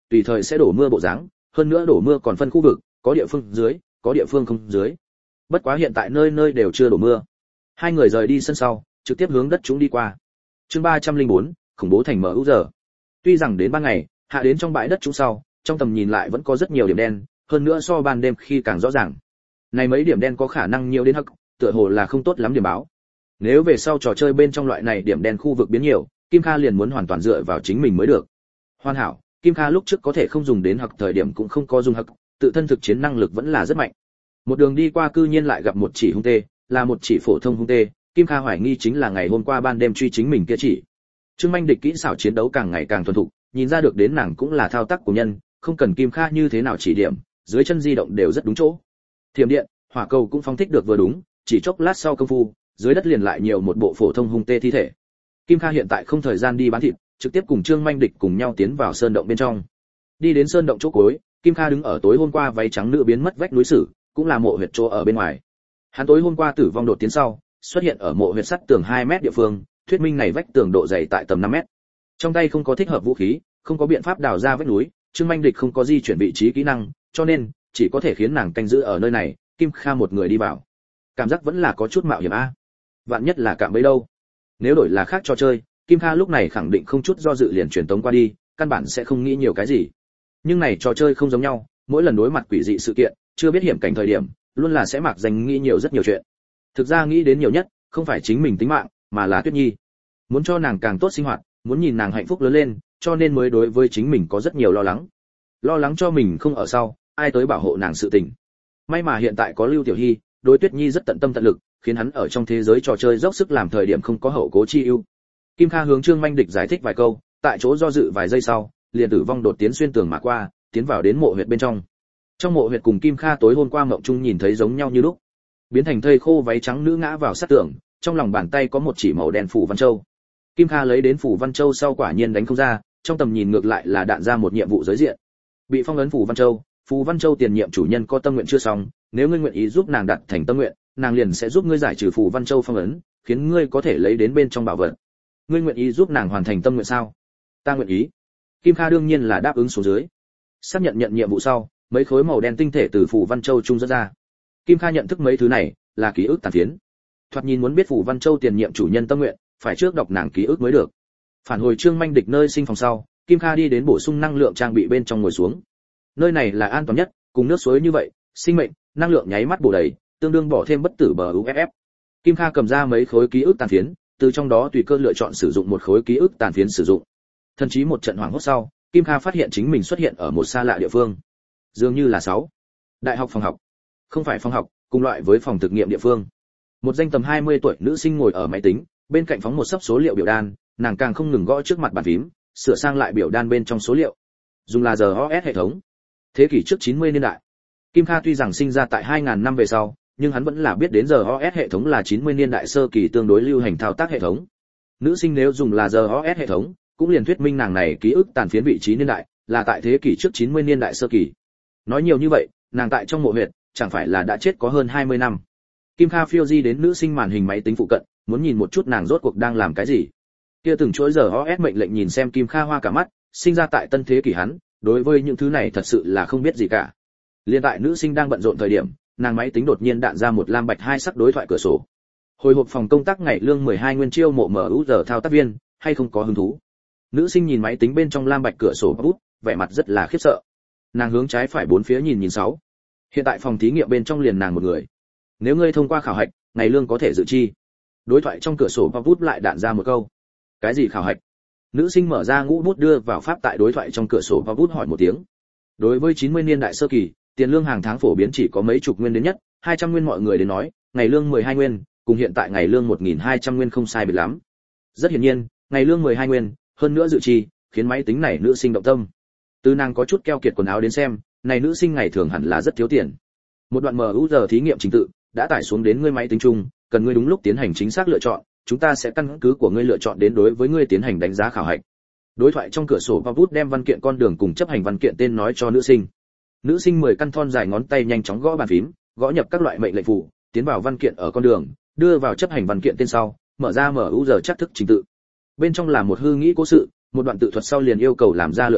tùy thời sẽ đổ mưa bộ dáng, hơn nữa đổ mưa còn phân khu vực, có địa phương dưới, có địa phương không dưới. Bất quá hiện tại nơi nơi đều chưa đổ mưa. Hai người rời đi sân sau, trực tiếp hướng đất trũng đi qua. Chương ba trăm lẻ bốn, khủng bố thành em u giờ. Tuy rằng đến ban ngày, hạ đến trong bãi đất trũng sau, trong tầm nhìn lại vẫn có rất nhiều điểm đen, hơn nữa so ban đêm khi càng rõ ràng. Này mấy điểm đen có khả năng nhiều đến hắc, tựa hồ là không tốt lắm điểm báo. Nếu về sau trò chơi bên trong loại này điểm đen khu vực biến nhiều, Kim Kha liền muốn hoàn toàn dựa vào chính mình mới được. Hoàn hảo, Kim Kha lúc trước có thể không dùng đến hắc thời điểm cũng không có dùng hắc, tự thân thực chiến năng lực vẫn là rất mạnh. Một đường đi qua cư nhiên lại gặp một chỉ hung tê, là một chỉ phổ thông hung tê, Kim Kha hoài nghi chính là ngày hôm qua ban đêm truy chính mình kia chỉ. Trương Minh địch kỹ xảo chiến đấu càng ngày càng thuần thục, nhìn ra được đến nàng cũng là thao tác của nhân, không cần Kim Kha như thế nào chỉ điểm, dưới chân di động đều rất đúng chỗ. Thiểm điện, hỏa cầu cũng phóng thích được vừa đúng, chỉ chốc lát sau công phu, dưới đất liền lại nhiều một bộ phổ thông hung tê thi thể. Kim Kha hiện tại không thời gian đi bán thịt, trực tiếp cùng Trương Minh địch cùng nhau tiến vào sơn động bên trong. Đi đến sơn động chỗ cuối, Kim Kha đứng ở tối hôm qua váy trắng nữ biến mất vách núi sử, cũng là mộ huyệt chỗ ở bên ngoài. Hắn tối hôm qua tử vong đột tiến sau, xuất hiện ở mộ huyệt sắt tường hai mét địa phương, thuyết minh này vách tường độ dày tại tầm năm mét. Trong tay không có thích hợp vũ khí, không có biện pháp đào ra vách núi, Trương Minh địch không có di chuyển vị trí kỹ năng, cho nên chỉ có thể khiến nàng canh giữ ở nơi này, Kim Kha một người đi vào. Cảm giác vẫn là có chút mạo hiểm a. Vạn nhất là cạm bẫy đâu. Nếu đổi là khác trò chơi, Kim Kha lúc này khẳng định không chút do dự liền truyền tống qua đi, căn bản sẽ không nghĩ nhiều cái gì. Nhưng này trò chơi không giống nhau, mỗi lần đối mặt quỷ dị sự kiện, chưa biết hiểm cảnh thời điểm, luôn là sẽ mặc dành nghĩ nhiều rất nhiều chuyện. Thực ra nghĩ đến nhiều nhất, không phải chính mình tính mạng, mà là Tuyết Nhi. Muốn cho nàng càng tốt sinh hoạt, muốn nhìn nàng hạnh phúc lớn lên, cho nên mới đối với chính mình có rất nhiều lo lắng. Lo lắng cho mình không ở sau, ai tới bảo hộ nàng sự tình. May mà hiện tại có Lưu Tiểu Hy, đối Tuyết Nhi rất tận tâm tận lực, khiến hắn ở trong thế giới trò chơi dốc sức làm thời điểm không có hậu cố chi ưu. Kim Kha hướng Trương Minh địch giải thích vài câu, tại chỗ do dự vài giây sau, liền tử vong đột tiến xuyên tường mà qua, tiến vào đến mộ huyệt bên trong. Trong mộ huyệt cùng Kim Kha tối hôm qua mộng chung nhìn thấy giống nhau như lúc. Biến thành thây khô váy trắng nữ ngã vào sát tường, trong lòng bàn tay có một chỉ màu đen phủ văn châu. Kim Kha lấy đến phủ văn châu sau quả nhiên đánh không ra, trong tầm nhìn ngược lại là đạn ra một nhiệm vụ giới diện. Bị phong ấn phủ văn châu, phù văn châu tiền nhiệm chủ nhân có tâm nguyện chưa xong, nếu ngươi nguyện ý giúp nàng đạt thành tâm nguyện, nàng liền sẽ giúp ngươi giải trừ phù văn châu phong ấn, khiến ngươi có thể lấy đến bên trong bảo vật. Ngươi nguyện ý giúp nàng hoàn thành tâm nguyện sao? Ta nguyện ý. Kim Kha đương nhiên là đáp ứng xuống dưới. Xác nhận nhận nhiệm vụ sau, mấy khối màu đen tinh thể từ phù văn châu trung dẫn ra. Kim Kha nhận thức mấy thứ này là ký ức tàn phiến. Thoạt nhìn muốn biết phù văn châu tiền nhiệm chủ nhân tâm nguyện, phải trước đọc nàng ký ức mới được. Phản hồi Trương Minh địch nơi sinh phòng sau, Kim Kha đi đến bổ sung năng lượng trang bị bên trong ngồi xuống. Nơi này là an toàn nhất, cùng nước suối như vậy, sinh mệnh, năng lượng nháy mắt bổ đầy, tương đương bỏ thêm bất tử bờ u ép ép. Kim Kha cầm ra mấy khối ký ức tàn phiến, từ trong đó tùy cơ lựa chọn sử dụng một khối ký ức tàn phiến sử dụng. Thậm chí một trận hoảng hốt sau, Kim Kha phát hiện chính mình xuất hiện ở một xa lạ địa phương. Dường như là sáu đại học phòng học. Không phải phòng học, cùng loại với phòng thực nghiệm địa phương. Một danh tầm hai mươi tuổi nữ sinh ngồi ở máy tính, bên cạnh phóng một sấp số liệu biểu đan, nàng càng không ngừng gõ trước mặt bàn phím, sửa sang lại biểu đan bên trong số liệu. Dùng là giờ o ét hệ thống. Thế kỷ trước chín mươi niên đại. Kim Kha tuy rằng sinh ra tại hai nghìn năm về sau, nhưng hắn vẫn là biết đến giờ o ét hệ thống là chín mươi niên đại sơ kỳ tương đối lưu hành thao tác hệ thống. Nữ sinh nếu dùng là giờ o ét hệ thống, cũng liền thuyết minh nàng này ký ức tàn phiến vị trí niên đại là tại thế kỷ trước chín mươi niên đại sơ kỳ. Nói nhiều như vậy, nàng tại trong mộ huyệt, chẳng phải là đã chết có hơn hai mươi năm. Kim Kha phiêu di đến nữ sinh màn hình máy tính phụ cận, muốn nhìn một chút nàng rốt cuộc đang làm cái gì. Kia từng chuỗi giờ o ét mệnh lệnh nhìn xem Kim Kha hoa cả mắt, sinh ra tại tân thế kỷ hắn, đối với những thứ này thật sự là không biết gì cả. Liên tại nữ sinh đang bận rộn thời điểm, nàng máy tính đột nhiên đạn ra một lam bạch hai sắc đối thoại cửa sổ. Hồi hộp phòng công tác ngày lương mười hai nguyên chiêu mộ em u giờ thao tác viên, hay không có hứng thú. Nữ sinh nhìn máy tính bên trong lam bạch cửa sổ bút, vẻ mặt rất là khiếp sợ. Nàng hướng trái phải bốn phía nhìn nhìn sáu. Hiện tại phòng thí nghiệm bên trong liền nàng một người. Nếu ngươi thông qua khảo hạch, ngày lương có thể dự chi. Đối thoại trong cửa sổ bút lại đạn ra một câu. Cái gì khảo hạch? Nữ sinh mở ra ngũ bút đưa vào pháp tại đối thoại trong cửa sổ bút hỏi một tiếng. Đối với chín mươi niên đại sơ kỳ, tiền lương hàng tháng phổ biến chỉ có mấy chục nguyên đến nhất, hai trăm nguyên mọi người đến nói, ngày lương mười hai nguyên, cùng hiện tại ngày lương một nghìn hai trăm nguyên không sai biệt lắm. Rất hiển nhiên, ngày lương mười hai nguyên, hơn nữa dự chi, khiến máy tính này nữ sinh động tâm. Từ nàng có chút keo kiệt quần áo đến xem, này nữ sinh ngày thường hẳn là rất thiếu tiền. Một đoạn em u giờ thí nghiệm trình tự đã tải xuống đến ngươi máy tính chung, cần ngươi đúng lúc tiến hành chính xác lựa chọn, chúng ta sẽ căn cứ của ngươi lựa chọn đến đối với ngươi tiến hành đánh giá khảo hạch. Đối thoại trong cửa sổ Pavut đem văn kiện con đường cùng chấp hành văn kiện tên nói cho nữ sinh. Nữ sinh mười căn thon dài ngón tay nhanh chóng gõ bàn phím, gõ nhập các loại mệnh lệnh phụ, tiến vào văn kiện ở con đường, đưa vào chấp hành văn kiện tên sau, mở ra em u giờ chắc thức trình tự. Bên trong là một hư nghĩ cố sự, một đoạn tự thuật sau liền yêu cầu làm ra lựa chọn,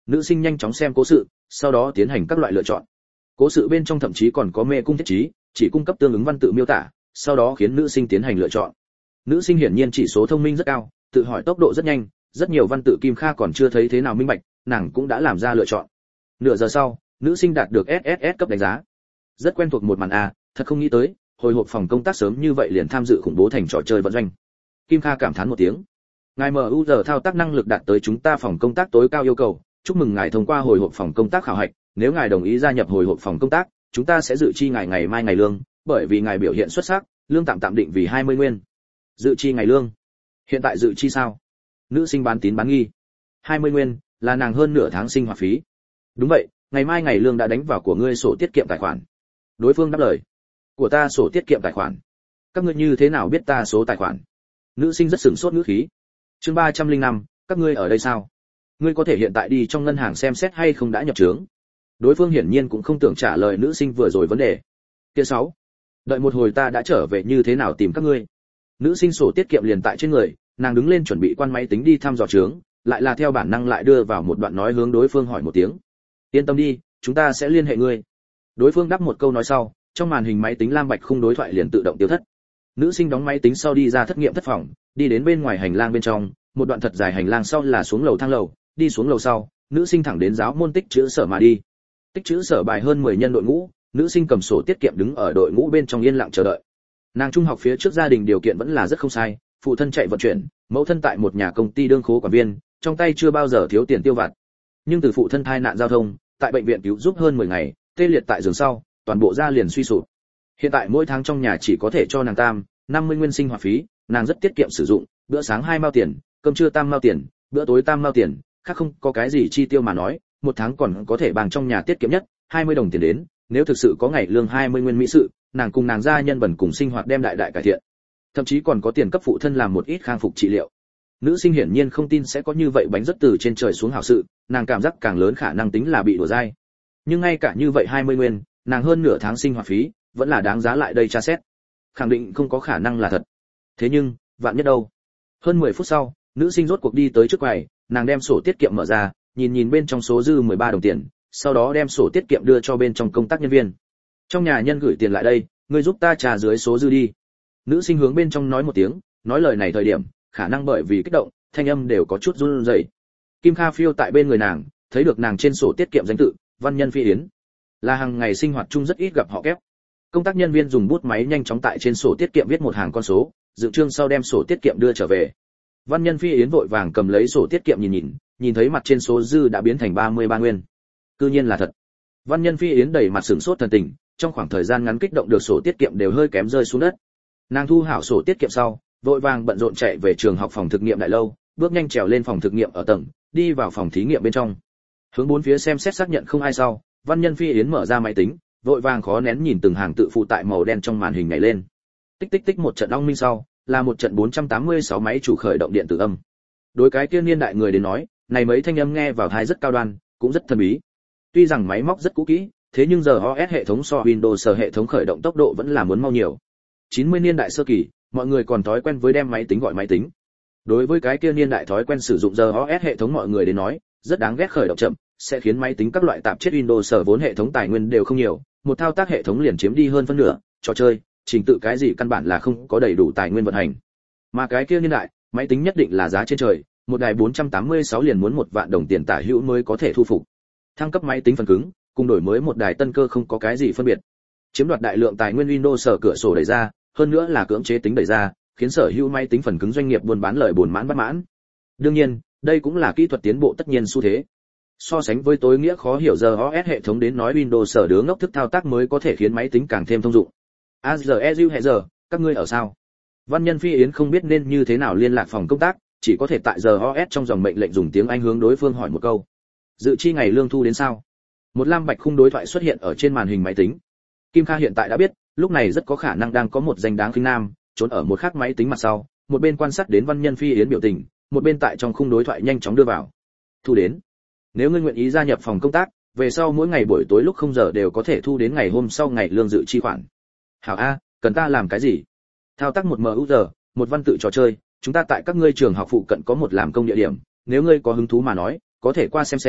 nữ sinh nhanh chóng xem cố sự, sau đó tiến hành các loại lựa chọn. Cố sự bên trong thậm chí còn có mê cung thiết trí, chỉ cung cấp tương ứng văn tự miêu tả, sau đó khiến nữ sinh tiến hành lựa chọn. Nữ sinh hiển nhiên chỉ số thông minh rất cao, tự hỏi tốc độ rất nhanh, rất nhiều văn tự Kim Kha còn chưa thấy thế nào minh bạch, nàng cũng đã làm ra lựa chọn. Nửa giờ sau, nữ sinh đạt được ét ét ét cấp đánh giá. Rất quen thuộc một màn a, thật không nghĩ tới, hồi hộp phòng công tác sớm như vậy liền tham dự khủng bố thành trò chơi vận doanh. Kim Kha cảm thán một tiếng. Ngài em u giờ thao tác năng lực đạt tới chúng ta phòng công tác tối cao yêu cầu, chúc mừng ngài thông qua hồi hộp phòng công tác khảo hạch, nếu ngài đồng ý gia nhập hồi hộp phòng công tác, chúng ta sẽ dự chi ngài ngày mai ngày lương, bởi vì ngài biểu hiện xuất sắc, lương tạm tạm định vì hai mươi nguyên. Dự chi ngày lương? Hiện tại dự chi sao? Nữ sinh bán tín bán nghi. hai mươi nguyên là nàng hơn nửa tháng sinh hoạt phí. Đúng vậy, ngày mai ngày lương đã đánh vào của ngươi sổ tiết kiệm tài khoản. Đối phương đáp lời. Của ta sổ tiết kiệm tài khoản? Các ngươi như thế nào biết ta số tài khoản? Nữ sinh rất sửng sốt ngữ khí. Chương ba trăm lẻ năm, các ngươi ở đây sao? Ngươi có thể hiện tại đi trong ngân hàng xem xét hay không đã nhập trướng. Đối phương hiển nhiên cũng không tưởng trả lời nữ sinh vừa rồi vấn đề. Kia sáu, đợi một hồi ta đã trở về như thế nào tìm các ngươi. Nữ sinh sổ tiết kiệm liền tại trên người, nàng đứng lên chuẩn bị quan máy tính đi thăm dò trướng, lại là theo bản năng lại đưa vào một đoạn nói hướng đối phương hỏi một tiếng. Yên tâm đi, chúng ta sẽ liên hệ ngươi. Đối phương đáp một câu nói sau, trong màn hình máy tính lam bạch khung đối thoại liền tự động tiêu thất. Nữ sinh đóng máy tính sau đi ra thất nghiệm thất phòng, đi đến bên ngoài hành lang bên trong, một đoạn thật dài hành lang sau là xuống lầu thang lầu, đi xuống lầu sau, nữ sinh thẳng đến giáo môn tích chữ sở mà đi. Tích chữ sở bài hơn mười nhân đội ngũ, nữ sinh cầm sổ tiết kiệm đứng ở đội ngũ bên trong yên lặng chờ đợi. Nàng trung học phía trước gia đình điều kiện vẫn là rất không sai, phụ thân chạy vận chuyển, mẫu thân tại một nhà công ty đương khố quản viên, trong tay chưa bao giờ thiếu tiền tiêu vặt. Nhưng từ phụ thân tai nạn giao thông, tại bệnh viện cứu giúp hơn mười ngày, tê liệt tại giường sau, toàn bộ gia liền suy sụp. Hiện tại mỗi tháng trong nhà chỉ có thể cho nàng tam, năm mươi nguyên sinh hoạt phí, nàng rất tiết kiệm sử dụng, bữa sáng hai mao tiền, cơm trưa tam mao tiền, bữa tối tam mao tiền, khác không có cái gì chi tiêu mà nói, một tháng còn có thể bằng trong nhà tiết kiệm nhất hai mươi đồng tiền đến, nếu thực sự có ngày lương hai mươi nguyên mỹ sự, nàng cùng nàng gia nhân bẩn cùng sinh hoạt đem đại đại cải thiện. Thậm chí còn có tiền cấp phụ thân làm một ít khang phục trị liệu. Nữ sinh hiển nhiên không tin sẽ có như vậy bánh rất từ trên trời xuống hảo sự, nàng cảm giác càng lớn khả năng tính là bị đùa dai. Nhưng ngay cả như vậy hai mươi nguyên, nàng hơn nửa tháng sinh hoạt phí, vẫn là đáng giá lại đây tra xét. Khẳng định không có khả năng là thật. Thế nhưng, vạn nhất đâu. Hơn mười phút sau, nữ sinh rốt cuộc đi tới trước quầy, nàng đem sổ tiết kiệm mở ra, nhìn nhìn bên trong số dư mười ba đồng tiền, sau đó đem sổ tiết kiệm đưa cho bên trong công tác nhân viên. Trong nhà nhân gửi tiền lại đây, ngươi giúp ta trả dưới số dư đi. Nữ sinh hướng bên trong nói một tiếng, nói lời này thời điểm, khả năng bởi vì kích động, thanh âm đều có chút run rẩy. Kim Kha phiêu tại bên người nàng, thấy được nàng trên sổ tiết kiệm danh tự, Văn Nhân Phi Yến. Là hàng ngày sinh hoạt chung rất ít gặp họ kép. Công tác nhân viên dùng bút máy nhanh chóng tại trên sổ tiết kiệm viết một hàng con số, dựng trương sau đem sổ tiết kiệm đưa trở về. Văn Nhân Phi Yến vội vàng cầm lấy sổ tiết kiệm nhìn nhìn, nhìn thấy mặt trên số dư đã biến thành ba mươi ba nguyên. Cư nhiên là thật. Văn Nhân Phi Yến đầy mặt sửng sốt thần tình, trong khoảng thời gian ngắn kích động được sổ tiết kiệm đều hơi kém rơi xuống đất. Nàng thu hảo sổ tiết kiệm sau, vội vàng bận rộn chạy về trường học phòng thực nghiệm đại lâu, bước nhanh trèo lên phòng thực nghiệm ở tầng, đi vào phòng thí nghiệm bên trong. Hướng bốn phía xem xét xác nhận không ai sau, Văn Nhân Phi Yến mở ra máy tính, vội vàng khó nén nhìn từng hàng tự phụ tại màu đen trong màn hình nhảy lên. Tích tích tích một trận ong minh sau, là một trận bốn trăm tám mươi sáu máy chủ khởi động điện tử âm. Đối cái kia niên đại người đến nói, này mấy thanh âm nghe vào tai rất cao đoan, cũng rất thần bí. Tuy rằng máy móc rất cũ kỹ, thế nhưng giờ o ét hệ thống so Windows hệ thống khởi động tốc độ vẫn là muốn mau nhiều. chín mươi niên đại sơ kỳ, mọi người còn thói quen với đem máy tính gọi máy tính. Đối với cái kia niên đại thói quen sử dụng giờ o ét hệ thống mọi người đến nói, rất đáng ghét khởi động chậm, sẽ khiến máy tính các loại tạp chết Windows vốn hệ thống tài nguyên đều không nhiều, một thao tác hệ thống liền chiếm đi hơn phân nửa, trò chơi, trình tự cái gì căn bản là không có đầy đủ tài nguyên vận hành. Mà cái kia niên đại, máy tính nhất định là giá trên trời, một đài bốn trăm tám mươi sáu liền muốn một vạn đồng tiền tả hữu mới có thể thu phục. Thăng cấp máy tính phần cứng, cùng đổi mới một đài tân cơ không có cái gì phân biệt. Chiếm đoạt đại lượng tài nguyên Windows sở cửa sổ đẩy ra, hơn nữa là cưỡng chế tính đẩy ra, khiến sở hữu máy tính phần cứng doanh nghiệp buôn bán lợi buồn mãn bất mãn. Đương nhiên, đây cũng là kỹ thuật tiến bộ tất nhiên xu thế. So sánh với tối nghĩa khó hiểu giờ o ét hệ thống đến nói Windows sở đứa ngốc thức thao tác mới có thể khiến máy tính càng thêm thông dụng. a giờ e u hệ giờ, các ngươi ở sao? Văn Nhân Phi Yến không biết nên như thế nào liên lạc phòng công tác, chỉ có thể tại giờ o ét trong dòng mệnh lệnh dùng tiếng Anh hướng đối phương hỏi một câu. Dự chi ngày lương thu đến sao? Một lam bạch khung đối thoại xuất hiện ở trên màn hình máy tính. Kim Kha hiện tại đã biết, lúc này rất có khả năng đang có một danh đáng khinh nam, trốn ở một khác máy tính mặt sau, một bên quan sát đến Văn Nhân Phi Yến biểu tình, một bên tại trong khung đối thoại nhanh chóng đưa vào. Thu đến. Nếu ngươi nguyện ý gia nhập phòng công tác, về sau mỗi ngày buổi tối lúc không giờ đều có thể thu đến ngày hôm sau ngày lương dự chi khoản. Hảo a, cần ta làm cái gì? Thao tác một em u giờ, một văn tự trò chơi, chúng ta tại các ngươi trường học phụ cận có một làm công địa điểm, nếu ngươi có hứng thú mà nói, có thể qua xem xem,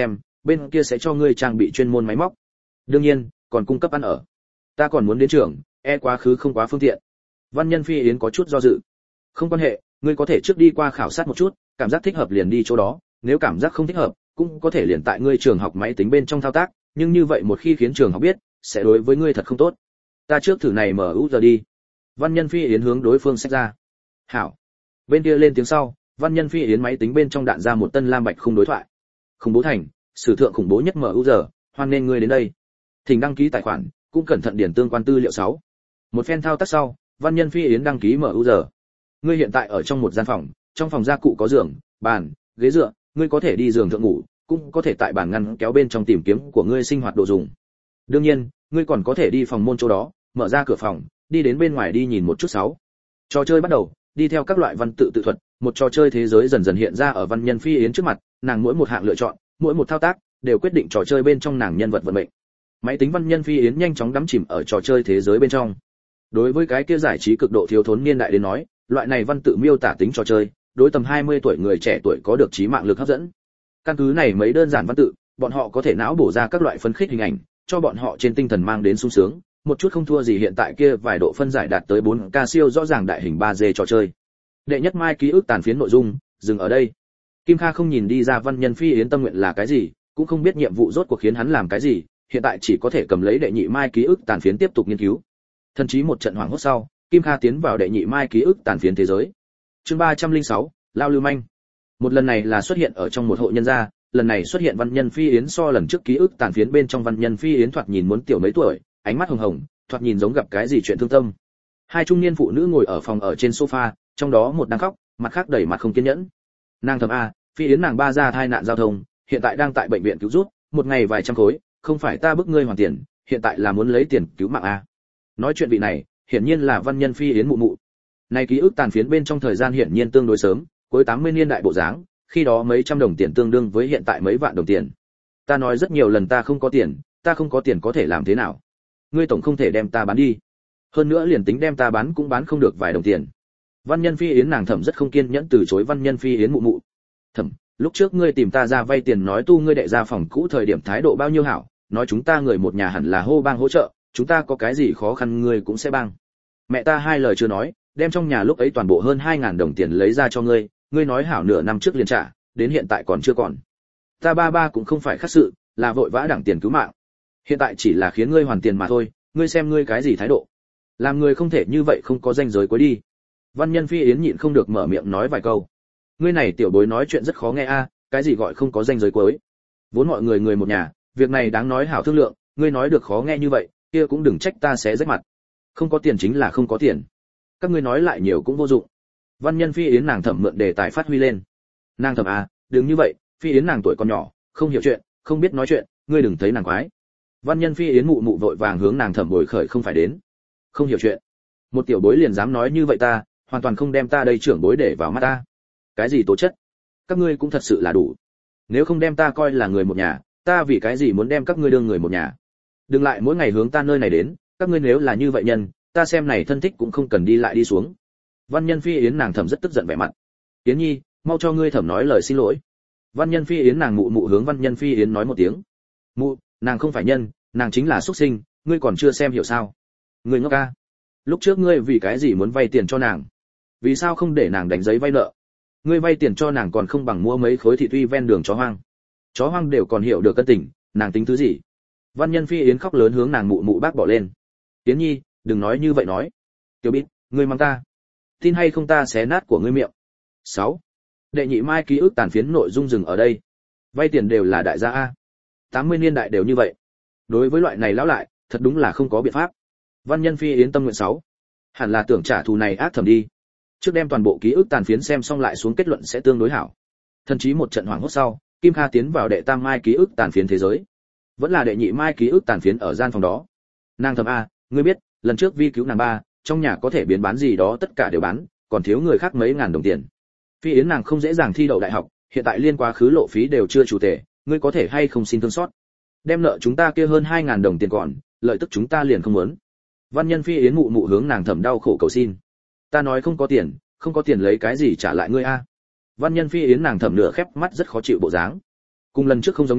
bên kia sẽ cho ngươi trang bị chuyên môn máy móc, đương nhiên còn cung cấp ăn ở. Ta còn muốn đến trường, e quá khứ không quá phương tiện. Văn Nhân Phi Yến có chút do dự. Không quan hệ, ngươi có thể trước đi qua khảo sát một chút, cảm giác thích hợp liền đi chỗ đó, nếu cảm giác không thích hợp, cũng có thể liền tại ngươi trường học máy tính bên trong thao tác, nhưng như vậy một khi khiến trường học biết, sẽ đối với ngươi thật không tốt. Ta trước thử này mở út giờ đi. Văn Nhân Phi Yến hướng đối phương xét ra. Hảo. Bên kia lên tiếng sau, Văn Nhân Phi Yến máy tính bên trong đạn ra một tân lam bạch khung đối thoại. Khủng bố thành, sử thượng khủng bố nhất mở út giờ, hoan nên ngươi đến đây. Thỉnh đăng ký tài khoản, cũng cẩn thận điền tương quan tư liệu sáu. Một phen thao tác sau, Văn Nhân Phi Yến đăng ký mở út giờ. Ngươi hiện tại ở trong một gian phòng, trong phòng gia cụ có giường, bàn, ghế dựa, ngươi có thể đi giường thượng ngủ, cũng có thể tại bàn ngăn kéo bên trong tìm kiếm của ngươi sinh hoạt đồ dùng. Đương nhiên, ngươi còn có thể đi phòng môn chỗ đó, mở ra cửa phòng, đi đến bên ngoài đi nhìn một chút sáu. Trò chơi bắt đầu, đi theo các loại văn tự tự thuật, một trò chơi thế giới dần dần hiện ra ở Văn Nhân Phi Yến trước mặt, nàng mỗi một hạng lựa chọn, mỗi một thao tác đều quyết định trò chơi bên trong nàng nhân vật vận mệnh. Máy tính Văn Nhân Phi Yến nhanh chóng đắm chìm ở trò chơi thế giới bên trong. Đối với cái kia giải trí cực độ thiếu thốn niên đại đến nói, loại này văn tự miêu tả tính trò chơi, đối tầm hai mươi tuổi người trẻ tuổi có được trí mạng lực hấp dẫn. Căn cứ này mấy đơn giản văn tự, bọn họ có thể não bổ ra các loại phấn khích hình ảnh, cho bọn họ trên tinh thần mang đến sung sướng, một chút không thua gì hiện tại kia vài độ phân giải đạt tới bốn K siêu rõ ràng đại hình ba D trò chơi. Đệ nhất mai ký ức tàn phiến nội dung, dừng ở đây. Kim Kha không nhìn đi ra Văn Nhân Phi Yến tâm nguyện là cái gì, cũng không biết nhiệm vụ rốt cuộc khiến hắn làm cái gì, hiện tại chỉ có thể cầm lấy đệ nhị mai ký ức tàn phiến tiếp tục nghiên cứu. Thậm chí một trận hoảng hốt sau, Kim Kha tiến vào đệ nhị mai ký ức tàn phiến thế giới. Chương ba trăm lẻ sáu, Lao Lưu Manh. Một lần này là xuất hiện ở trong một hộ nhân gia, lần này xuất hiện Văn Nhân Phi Yến so lần trước ký ức tàn phiến bên trong Văn Nhân Phi Yến thoạt nhìn muốn tiểu mấy tuổi, ánh mắt hồng hồng, thoạt nhìn giống gặp cái gì chuyện thương tâm. Hai trung niên phụ nữ ngồi ở phòng ở trên sofa, trong đó một đang khóc, mặt khác đầy mặt không kiên nhẫn. Nàng thầm a, Phi Yến nàng ba ra thai nạn giao thông, hiện tại đang tại bệnh viện cứu giúp, một ngày vài trăm khối, không phải ta bức ngươi hoàn tiền, hiện tại là muốn lấy tiền cứu mạng a. Nói chuyện vị này, hiển nhiên là Văn Nhân Phi Yến mụ mụ. Này ký ức tàn phiến bên trong thời gian hiển nhiên tương đối sớm, cuối tám mươi niên đại bộ dáng, khi đó mấy trăm đồng tiền tương đương với hiện tại mấy vạn đồng tiền. Ta nói rất nhiều lần ta không có tiền, ta không có tiền có thể làm thế nào? Ngươi tổng không thể đem ta bán đi. Hơn nữa liền tính đem ta bán cũng bán không được vài đồng tiền. Văn Nhân Phi Yến nàng thẩm rất không kiên nhẫn từ chối Văn Nhân Phi Yến mụ mụ. Thẩm, lúc trước ngươi tìm ta ra vay tiền nói tu ngươi đệ ra phòng cũ thời điểm thái độ bao nhiêu hảo, nói chúng ta người một nhà hẳn là hô bang hỗ trợ, chúng ta có cái gì khó khăn ngươi cũng sẽ bang. Mẹ ta hai lời chưa nói, đem trong nhà lúc ấy toàn bộ hơn hai ngàn đồng tiền lấy ra cho ngươi, ngươi nói hảo nửa năm trước liền trả, đến hiện tại còn chưa còn. Ta ba ba cũng không phải khác sự, là vội vã đẳng tiền cứu mạng. Hiện tại chỉ là khiến ngươi hoàn tiền mà thôi, ngươi xem ngươi cái gì thái độ. Làm người không thể như vậy không có danh giới cuối đi. Văn Nhân Phi Yến nhịn không được mở miệng nói vài câu. Ngươi này tiểu bối nói chuyện rất khó nghe a, cái gì gọi không có danh giới cuối. Vốn mọi người người một nhà, việc này đáng nói hảo thương lượng, ngươi nói được khó nghe như vậy, kia cũng đừng trách ta sẽ rách mặt. Không có tiền chính là không có tiền. Các ngươi nói lại nhiều cũng vô dụng. Văn Nhân Phi Yến nàng thẩm mượn đề tài phát huy lên. Nàng thẩm à, đừng như vậy, Phi Yến nàng tuổi còn nhỏ, không hiểu chuyện, không biết nói chuyện, ngươi đừng thấy nàng quái. Văn Nhân Phi Yến mụ mụ vội vàng hướng nàng thẩm bồi khởi không phải đến. Không hiểu chuyện. Một tiểu bối liền dám nói như vậy ta, hoàn toàn không đem ta đây trưởng bối để vào mắt ta. Cái gì tố chất? Các ngươi cũng thật sự là đủ. Nếu không đem ta coi là người một nhà, ta vì cái gì muốn đem các ngươi đương người một nhà? Đừng lại mỗi ngày hướng ta nơi này đến, các ngươi nếu là như vậy nhân, ta xem này thân thích cũng không cần đi lại đi xuống. Văn Nhân Phi Yến nàng thẩm rất tức giận vẻ mặt. Yến Nhi, mau cho ngươi thẩm nói lời xin lỗi. Văn Nhân Phi Yến nàng mụ mụ hướng Văn Nhân Phi Yến nói một tiếng. Mụ, nàng không phải nhân, nàng chính là xuất sinh, ngươi còn chưa xem hiểu sao? Ngươi ngốc a. Lúc trước ngươi vì cái gì muốn vay tiền cho nàng? Vì sao không để nàng đánh giấy vay nợ? Ngươi vay tiền cho nàng còn không bằng mua mấy khối thị tuy ven đường chó hoang. Chó hoang đều còn hiểu được cân tình, nàng tính thứ gì? Văn Nhân Phi Yến khóc lớn hướng nàng mụ mụ bác bỏ lên. Yến Nhi, đừng nói như vậy nói. Tiểu Bích, ngươi mang ta. Tin hay không ta xé nát của ngươi miệng. sáu. Đệ nhị mai ký ức tàn phiến nội dung dừng ở đây. Vay tiền đều là đại gia a. tám mươi niên đại đều như vậy. Đối với loại này lão lại, thật đúng là không có biện pháp. Văn Nhân Phi Yến tâm nguyện sáu. Hẳn là tưởng trả thù này ác thầm đi. Trước đem toàn bộ ký ức tàn phiến xem xong lại xuống kết luận sẽ tương đối hảo. Thậm chí một trận hoảng hốt sau, Kim Kha tiến vào đệ tam mai ký ức tàn phiến thế giới. Vẫn là đệ nhị mai ký ức tàn phiến ở gian phòng đó. Nàng thầm a, ngươi biết, lần trước vi cứu nàng ba, trong nhà có thể biến bán gì đó tất cả đều bán, còn thiếu người khác mấy ngàn đồng tiền. Phi Yến nàng không dễ dàng thi đậu đại học, hiện tại liên quá khứ lộ phí đều chưa chủ tệ, ngươi có thể hay không xin thương xót. Đem nợ chúng ta kia hơn hai ngàn đồng tiền còn, lợi tức chúng ta liền không muốn. Văn Nhân Phi Yến mụ mụ hướng nàng thầm đau khổ cầu xin. Ta nói không có tiền, không có tiền lấy cái gì trả lại ngươi a. Văn Nhân Phi Yến nàng thầm nửa khép mắt rất khó chịu bộ dáng. Cùng lần trước không giống nhau,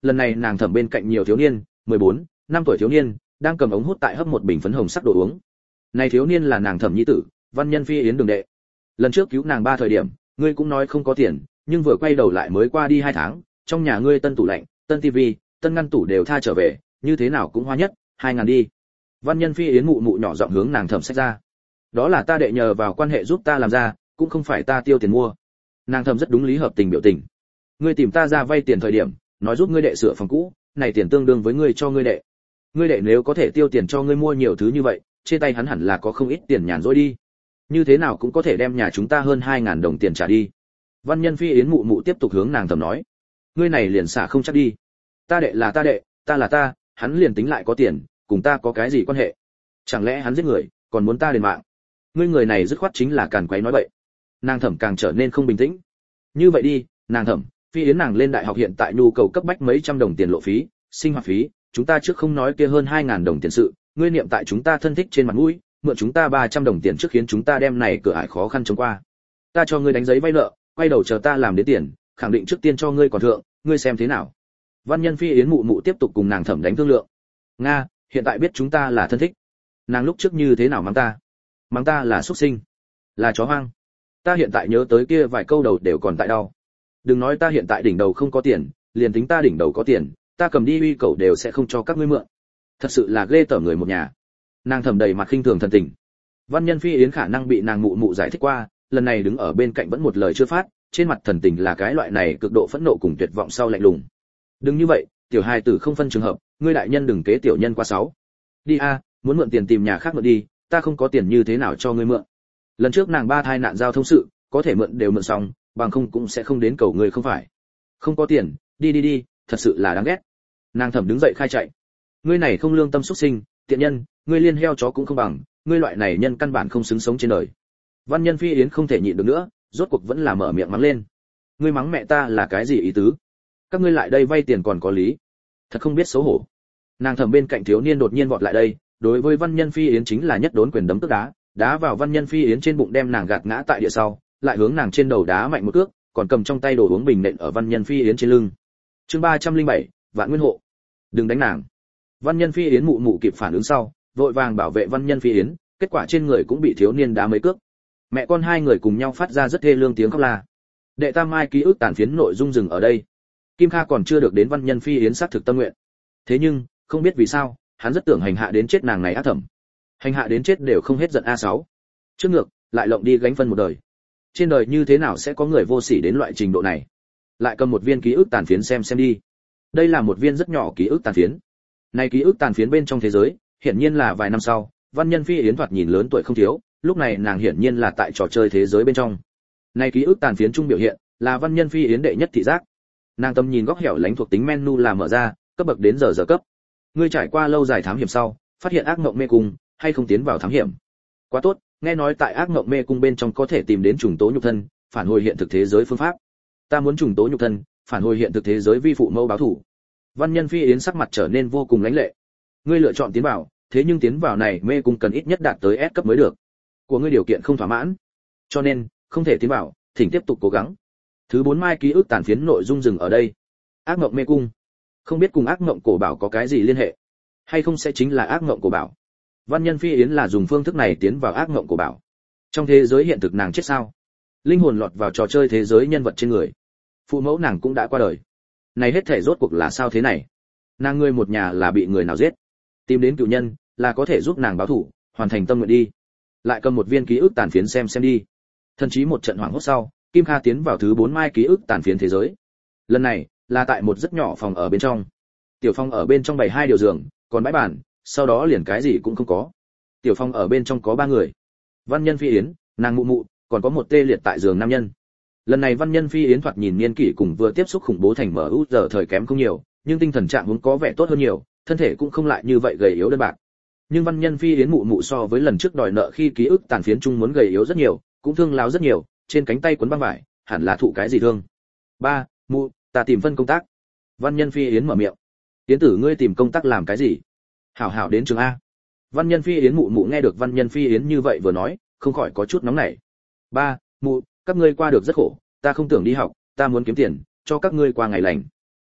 lần này nàng thẩm bên cạnh nhiều thiếu niên, mười bốn, năm tuổi thiếu niên, đang cầm ống hút tại hấp một bình phấn hồng sắc đồ uống. Này thiếu niên là nàng thẩm nhi tử, Văn Nhân Phi Yến đường đệ. Lần trước cứu nàng ba thời điểm, ngươi cũng nói không có tiền, nhưng vừa quay đầu lại mới qua đi hai tháng, trong nhà ngươi tân tủ lạnh, tân tivi, tân ngăn tủ đều tha trở về, như thế nào cũng hoa nhất, hai ngàn đi. Văn Nhân Phi Yến mụ mụ nhỏ giọng hướng nàng thẩm sách ra. Đó là ta đệ nhờ vào quan hệ giúp ta làm ra, cũng không phải ta tiêu tiền mua. Nàng thẩm rất đúng lý hợp tình biểu tình. Ngươi tìm ta ra vay tiền thời điểm, nói giúp ngươi đệ sửa phòng cũ, này tiền tương đương với ngươi cho ngươi đệ. Ngươi đệ nếu có thể tiêu tiền cho ngươi mua nhiều thứ như vậy, trên tay hắn hẳn là có không ít tiền nhàn rỗi đi. Như thế nào cũng có thể đem nhà chúng ta hơn hai ngàn đồng tiền trả đi. Văn Nhân Phi Yến mụ mụ tiếp tục hướng nàng thẩm nói. Ngươi này liền xả không chắc đi. Ta đệ là ta đệ, ta là ta, hắn liền tính lại có tiền, cùng ta có cái gì quan hệ? Chẳng lẽ hắn giết người, còn muốn ta đền mạng? Ngươi người này dứt khoát chính là càn quấy nói bậy. Nàng thẩm càng trở nên không bình tĩnh. Như vậy đi, nàng thẩm, Phi Yến nàng lên đại học hiện tại nhu cầu cấp bách mấy trăm đồng tiền lộ phí, sinh hoạt phí, chúng ta trước không nói kia hơn hai ngàn đồng tiền sự, ngươi niệm tại chúng ta thân thích trên mặt mũi, mượn chúng ta ba trăm đồng tiền trước khiến chúng ta đem này cửa ải khó khăn chống qua. Ta cho ngươi đánh giấy vay nợ, quay đầu chờ ta làm đến tiền, khẳng định trước tiên cho ngươi còn thượng, ngươi xem thế nào? Văn Nhân Phi Yến mụ mụ tiếp tục cùng nàng thẩm đánh thương lượng. Nga, hiện tại biết chúng ta là thân thích. Nàng lúc trước như thế nào mắng ta? Mắng ta là xuất sinh, là chó hoang. Ta hiện tại nhớ tới kia vài câu đầu đều còn tại đau. Đừng nói ta hiện tại đỉnh đầu không có tiền, liền tính ta đỉnh đầu có tiền, ta cầm đi uy cầu đều sẽ không cho các ngươi mượn. Thật sự là ghê tởm người một nhà. Nàng thẩm đầy mặt khinh thường thần tình. Văn Nhân Phi Yến khả năng bị nàng mụ mụ giải thích qua, lần này đứng ở bên cạnh vẫn một lời chưa phát, trên mặt thần tình là cái loại này cực độ phẫn nộ cùng tuyệt vọng sau lạnh lùng. Đừng như vậy, tiểu hài tử không phân trường hợp, ngươi đại nhân đừng kế tiểu nhân qua sáu. Đi a, muốn mượn tiền tìm nhà khác mượn đi, ta không có tiền như thế nào cho ngươi mượn. Lần trước nàng ba thai nạn giao thông sự, có thể mượn đều mượn xong, bằng không cũng sẽ không đến cầu ngươi không phải. Không có tiền, đi đi đi, thật sự là đáng ghét. Nàng thẩm đứng dậy khai chạy. Ngươi này không lương tâm xuất sinh, tiện nhân, ngươi liên heo chó cũng không bằng, ngươi loại này nhân căn bản không xứng sống trên đời. Văn Nhân Phi Yến không thể nhịn được nữa, rốt cuộc vẫn là mở miệng mắng lên. Ngươi mắng mẹ ta là cái gì ý tứ? Các ngươi lại đây vay tiền còn có lý, thật không biết xấu hổ. Nàng thẩm bên cạnh thiếu niên đột nhiên vọt lại đây, đối với Văn Nhân Phi Yến chính là nhất đốn quyền đấm tức đá, đá vào Văn Nhân Phi Yến trên bụng đem nàng gạt ngã tại địa sau, lại hướng nàng trên đầu đá mạnh một cước, còn cầm trong tay đồ uống bình nện ở Văn Nhân Phi Yến trên lưng. Chương ba trăm lẻ bảy, Vạn Nguyên hộ. Đừng đánh nàng. Văn Nhân Phi Yến mụ mụ kịp phản ứng sau, vội vàng bảo vệ Văn Nhân Phi Yến, kết quả trên người cũng bị thiếu niên đá mấy cước. Mẹ con hai người cùng nhau phát ra rất thê lương tiếng khóc la. Đệ tam mai ký ức tàn phiến nội dung dừng ở đây. Kim Kha còn chưa được đến Văn Nhân Phi Yến xác thực tâm nguyện. Thế nhưng, không biết vì sao, hắn rất tưởng hành hạ đến chết nàng này ác thẩm. Hành hạ đến chết đều không hết giận a sáu. Trước ngược, lại lộng đi gánh phân một đời. Trên đời như thế nào sẽ có người vô sỉ đến loại trình độ này? Lại cầm một viên ký ức tàn phiến xem xem đi. Đây là một viên rất nhỏ ký ức tàn phiến. Này ký ức tàn phiến bên trong thế giới, hiển nhiên là vài năm sau, Văn Nhân Phi Yến thoạt nhìn lớn tuổi không thiếu, lúc này nàng hiển nhiên là tại trò chơi thế giới bên trong. Này ký ức tàn phiến trung biểu hiện, là Văn Nhân Phi Yến đệ nhất thị giác. Nàng tâm nhìn góc hẻo lánh thuộc tính menu là mở ra, cấp bậc đến giờ giờ cấp. Ngươi trải qua lâu dài thám hiểm sau, phát hiện ác mộng mê cung, hay không tiến vào thám hiểm. Quá tốt, nghe nói tại ác mộng mê cung bên trong có thể tìm đến trùng tố nhục thân, phản hồi hiện thực thế giới phương pháp. Ta muốn trùng tố nhục thân, phản hồi hiện thực thế giới vi phụ mẫu báo thủ. Văn Nhân Phi Yến sắc mặt trở nên vô cùng lãnh lệ. Ngươi lựa chọn tiến vào, thế nhưng tiến vào này mê cung cần ít nhất đạt tới S cấp mới được. Của ngươi điều kiện không thỏa mãn, cho nên không thể tiến vào, thỉnh tiếp tục cố gắng. Thứ bốn mai ký ức tàn phiến nội dung dừng ở đây. Ác mộng mê cung, không biết cùng ác mộng cổ bảo có cái gì liên hệ, hay không sẽ chính là ác mộng cổ bảo. Văn Nhân Phi Yến là dùng phương thức này tiến vào ác mộng cổ bảo. Trong thế giới hiện thực nàng chết sao? Linh hồn lọt vào trò chơi thế giới nhân vật trên người. Phụ mẫu nàng cũng đã qua đời. Này hết thể rốt cuộc là sao thế này? Nàng người một nhà là bị người nào giết? Tìm đến cựu nhân, là có thể giúp nàng báo thù, hoàn thành tâm nguyện đi. Lại cầm một viên ký ức tàn phiến xem xem đi. Thậm chí một trận hoảng hốt sau, Kim Kha tiến vào thứ bốn mai ký ức tàn phiến thế giới. Lần này, là tại một rất nhỏ phòng ở bên trong. Tiểu phòng ở bên trong bày hai điều giường, còn bãi bàn, sau đó liền cái gì cũng không có. Tiểu phòng ở bên trong có ba người. Văn Nhân Phi Yến, nàng mụ mụ, còn có một tê liệt tại giường nam nhân. Lần này Văn Nhân Phi Yến thoạt nhìn niên kỷ cùng vừa tiếp xúc khủng bố thành em u giờ thời kém không nhiều, nhưng tinh thần trạng huống có vẻ tốt hơn nhiều, thân thể cũng không lại như vậy gầy yếu đơn bạc. Nhưng Văn Nhân Phi Yến mụ mụ so với lần trước đòi nợ khi ký ức tàn phiến chung muốn gầy yếu rất nhiều, cũng thương láo rất nhiều, trên cánh tay quấn băng vải, hẳn là thụ cái gì thương. Ba, mụ, ta tìm phân công tác. Văn Nhân Phi Yến mở miệng. Yến tử ngươi tìm công tác làm cái gì? Hảo hảo đến trường a. Văn Nhân Phi Yến mụ mụ nghe được Văn Nhân Phi Yến như vậy vừa nói, không khỏi có chút nóng nảy. Ba, mụ, các ngươi qua được rất khổ, ta không tưởng đi học, ta muốn kiếm tiền, cho các ngươi qua ngày lành.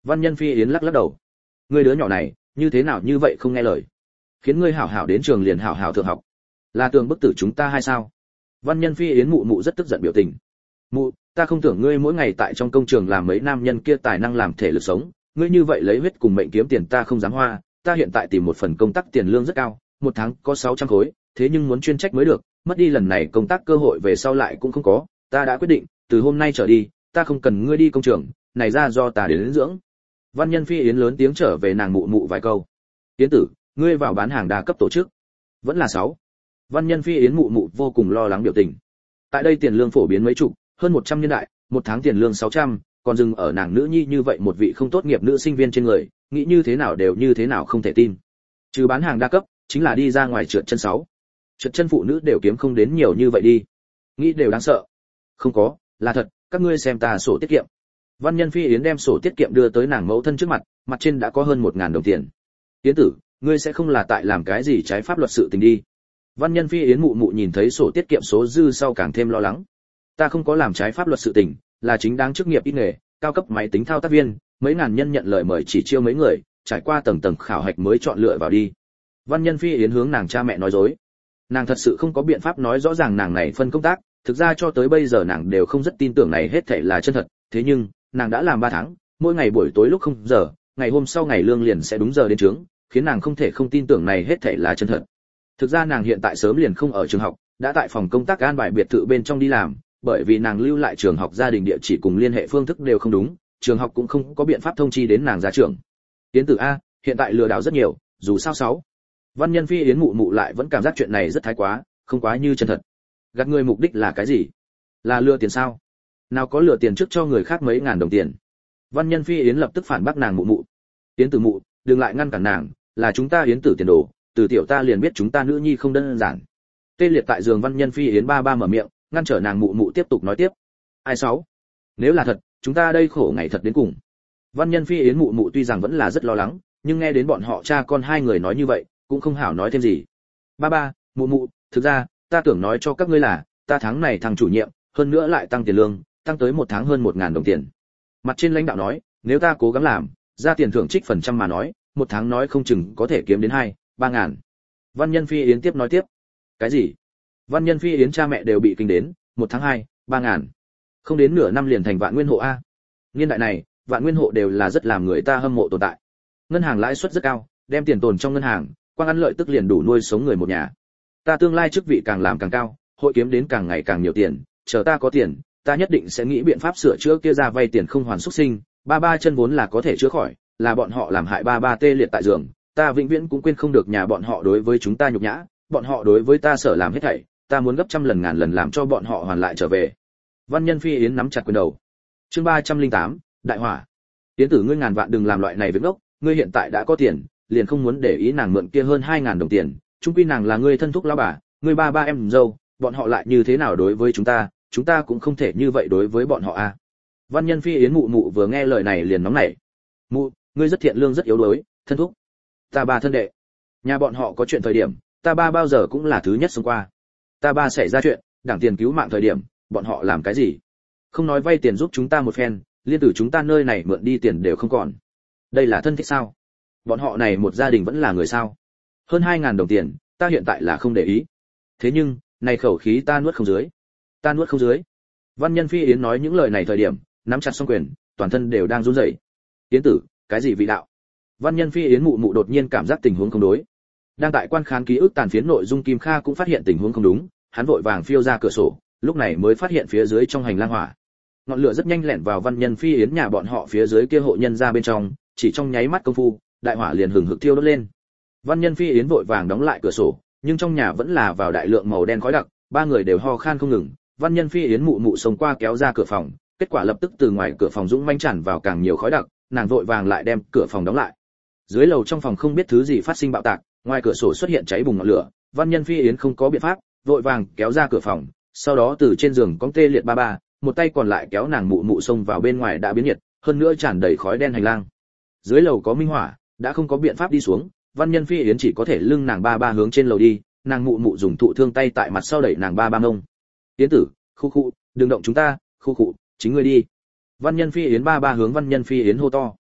Văn Nhân Phi Yến lắc lắc đầu. Ngươi đứa nhỏ này, như thế nào như vậy không nghe lời? Khiến ngươi hảo hảo đến trường liền hảo hảo thượng học. Là tường bức tử chúng ta hay sao? Văn Nhân Phi Yến mụ mụ rất tức giận biểu tình. Mụ, ta không tưởng ngươi mỗi ngày tại trong công trường làm mấy nam nhân kia tài năng làm thể lực sống, ngươi như vậy lấy huyết cùng mệnh kiếm tiền ta không dám hoa, ta hiện tại tìm một phần công tác tiền lương rất cao, một tháng có sáu trăm khối, thế nhưng muốn chuyên trách mới được, mất đi lần này công tác cơ hội về sau lại cũng không có, ta đã quyết định, từ hôm nay trở đi, ta không cần ngươi đi công trường, này ra do ta đến dưỡng. Văn Nhân Phi Yến lớn tiếng trở về nàng mụ mụ vài câu. Yến tử, ngươi vào bán hàng đa cấp tổ chức. Vẫn là sáu. Văn Nhân Phi Yến mụ mụ vô cùng lo lắng biểu tình. Tại đây tiền lương phổ biến mấy chục, hơn một trăm niên đại, một tháng tiền lương sáu trăm, còn dừng ở nàng nữ nhi như vậy một vị không tốt nghiệp nữ sinh viên trên người, nghĩ như thế nào đều như thế nào không thể tin. Trừ bán hàng đa cấp, chính là đi ra ngoài trượt chân sáu. Trượt chân phụ nữ đều kiếm không đến nhiều như vậy đi. Nghĩ đều đáng sợ. Không có, là thật, các ngươi xem ta sổ tiết kiệm. Văn Nhân Phi Yến đem sổ tiết kiệm đưa tới nàng mẫu thân trước mặt, mặt trên đã có hơn một ngàn đồng tiền. Yến tử, ngươi sẽ không là tại làm cái gì trái pháp luật sự tình đi. Văn Nhân Phi Yến mụ mụ nhìn thấy sổ tiết kiệm số dư sau càng thêm lo lắng. Ta không có làm trái pháp luật sự tình, là chính đáng chức nghiệp ít nghề, cao cấp máy tính thao tác viên, mấy ngàn nhân nhận lời mời chỉ chiêu mấy người, trải qua tầng tầng khảo hạch mới chọn lựa vào đi. Văn Nhân Phi Yến hướng nàng cha mẹ nói dối. Nàng thật sự không có biện pháp nói rõ ràng nàng này phân công tác, thực ra cho tới bây giờ nàng đều không rất tin tưởng này hết thảy là chân thật, thế nhưng, nàng đã làm ba tháng, mỗi ngày buổi tối lúc không giờ, ngày hôm sau ngày lương liền sẽ đúng giờ đến trướng, khiến nàng không thể không tin tưởng này hết thảy là chân thật. Thực ra nàng hiện tại sớm liền không ở trường học, đã tại phòng công tác an bài biệt thự bên trong đi làm, bởi vì nàng lưu lại trường học gia đình địa chỉ cùng liên hệ phương thức đều không đúng, trường học cũng không có biện pháp thông chi đến nàng ra trường. Yến tử a, hiện tại lừa đảo rất nhiều, dù sao sáu. Văn Nhân Phi Yến mụ mụ lại vẫn cảm giác chuyện này rất thái quá, không quá như chân thật. Gạt người mục đích là cái gì? Là lừa tiền sao? Nào có lừa tiền trước cho người khác mấy ngàn đồng tiền. Văn Nhân Phi Yến lập tức phản bác nàng mụ mụ. Yến tử mụ, đừng lại ngăn cản nàng, là chúng ta Yến tử tiền đồ, từ tiểu ta liền biết chúng ta nữ nhi không đơn giản. Tê liệt tại giường Văn Nhân Phi Yến ba ba mở miệng, ngăn trở nàng mụ mụ tiếp tục nói tiếp. Ai sáu? Nếu là thật, chúng ta đây khổ ngày thật đến cùng. Văn Nhân Phi Yến mụ mụ tuy rằng vẫn là rất lo lắng, nhưng nghe đến bọn họ cha con hai người nói như vậy, cũng không hảo nói thêm gì. Ba ba, mụ mụ, thực ra, ta tưởng nói cho các ngươi là, ta tháng này thằng chủ nhiệm, hơn nữa lại tăng tiền lương, tăng tới một tháng hơn một ngàn đồng tiền. Mặt trên lãnh đạo nói, nếu ta cố gắng làm, ra tiền thưởng trích phần trăm mà nói, một tháng nói không chừng có thể kiếm đến hai, ba ngàn. Văn Nhân Phi Yến tiếp nói tiếp. Cái gì? Văn Nhân Phi Yến cha mẹ đều bị kinh đến, một tháng hai, ba ngàn. Không đến nửa năm liền thành vạn nguyên hộ a. Niên đại này, vạn nguyên hộ đều là rất làm người ta hâm mộ tồn tại. Ngân hàng lãi suất rất cao, đem tiền tồn trong ngân hàng, quang ăn lợi tức liền đủ nuôi sống người một nhà. Ta tương lai chức vị càng làm càng cao, hội kiếm đến càng ngày càng nhiều tiền, chờ ta có tiền, ta nhất định sẽ nghĩ biện pháp sửa chữa kia ra vay tiền không hoàn xuất sinh, ba ba chân vốn là có thể chữa khỏi, là bọn họ làm hại ba ba tê liệt tại giường, ta vĩnh viễn cũng quên không được nhà bọn họ đối với chúng ta nhục nhã, bọn họ đối với ta sở làm hết thảy, ta muốn gấp trăm lần ngàn lần làm cho bọn họ hoàn lại trở về. Văn Nhân Phi Yến nắm chặt quyền đầu. Chương ba trăm lẻ tám, đại hỏa. Yến tử ngươi ngàn vạn đừng làm loại này việc ngốc, ngươi hiện tại đã có tiền, liền không muốn để ý nàng mượn kia hơn hai ngàn đồng tiền, chung quy nàng là ngươi thân thúc lão bà, ngươi ba ba em dâu, bọn họ lại như thế nào đối với chúng ta, chúng ta cũng không thể như vậy đối với bọn họ a. À. Văn Nhân Phi Yến mụ mụ vừa nghe lời này liền nóng nảy. Mụ, ngươi rất thiện lương rất yếu đuối, thân thúc. Ta ba thân đệ. Nhà bọn họ có chuyện thời điểm, ta ba bao giờ cũng là thứ nhất xông qua. Ta ba xảy ra chuyện, đảng tiền cứu mạng thời điểm, bọn họ làm cái gì? Không nói vay tiền giúp chúng ta một phen, liên tử chúng ta nơi này mượn đi tiền đều không còn. Đây là thân thích sao? Bọn họ này một gia đình vẫn là người sao? Hơn hai ngàn đồng tiền, ta hiện tại là không để ý. Thế nhưng, này khẩu khí ta nuốt không dưới. Ta nuốt không dưới. Văn Nhân Phi Yến nói những lời này thời điểm, nắm chặt song quyền, toàn thân đều đang run rẩy. Yến tử, cái gì vị đạo? Văn Nhân Phi Yến mụ mụ đột nhiên cảm giác tình huống không đối. Đang tại quan khán ký ức tàn phiến nội dung Kim Kha cũng phát hiện tình huống không đúng, hắn vội vàng phiêu ra cửa sổ, lúc này mới phát hiện phía dưới trong hành lang hỏa. Ngọn lửa rất nhanh lẻn vào Văn Nhân Phi Yến nhà bọn họ phía dưới kia hộ nhân ra bên trong, chỉ trong nháy mắt công phu, đại hỏa liền hừng hực thiêu đốt lên. Văn Nhân Phi Yến vội vàng đóng lại cửa sổ, nhưng trong nhà vẫn là vào đại lượng màu đen khói đặc, ba người đều ho khan không ngừng. Văn Nhân Phi Yến mụ mụ xông qua kéo ra cửa phòng, kết quả lập tức từ ngoài cửa phòng dũng manh tràn vào càng nhiều khói đặc, nàng vội vàng lại đem cửa phòng đóng lại. Dưới lầu trong phòng không biết thứ gì phát sinh bạo tạc, ngoài cửa sổ xuất hiện cháy bùng ngọn lửa, Văn Nhân Phi Yến không có biện pháp, vội vàng kéo ra cửa phòng, sau đó từ trên giường cong tê liệt ba ba, một tay còn lại kéo nàng mụ mụ xông vào bên ngoài đã biến nhiệt, hơn nữa tràn đầy khói đen hành lang. Dưới lầu có minh hỏa, đã không có biện pháp đi xuống, Văn Nhân Phi Yến chỉ có thể lưng nàng ba ba hướng trên lầu đi, nàng mụ mụ dùng thụ thương tay tại mặt sau đẩy nàng ba ba ngông. Yến tử, khu khu, đừng động chúng ta, khu khu, chính ngươi đi. Văn Nhân Phi Yến ba ba hướng Văn Nhân Phi Yến hô to.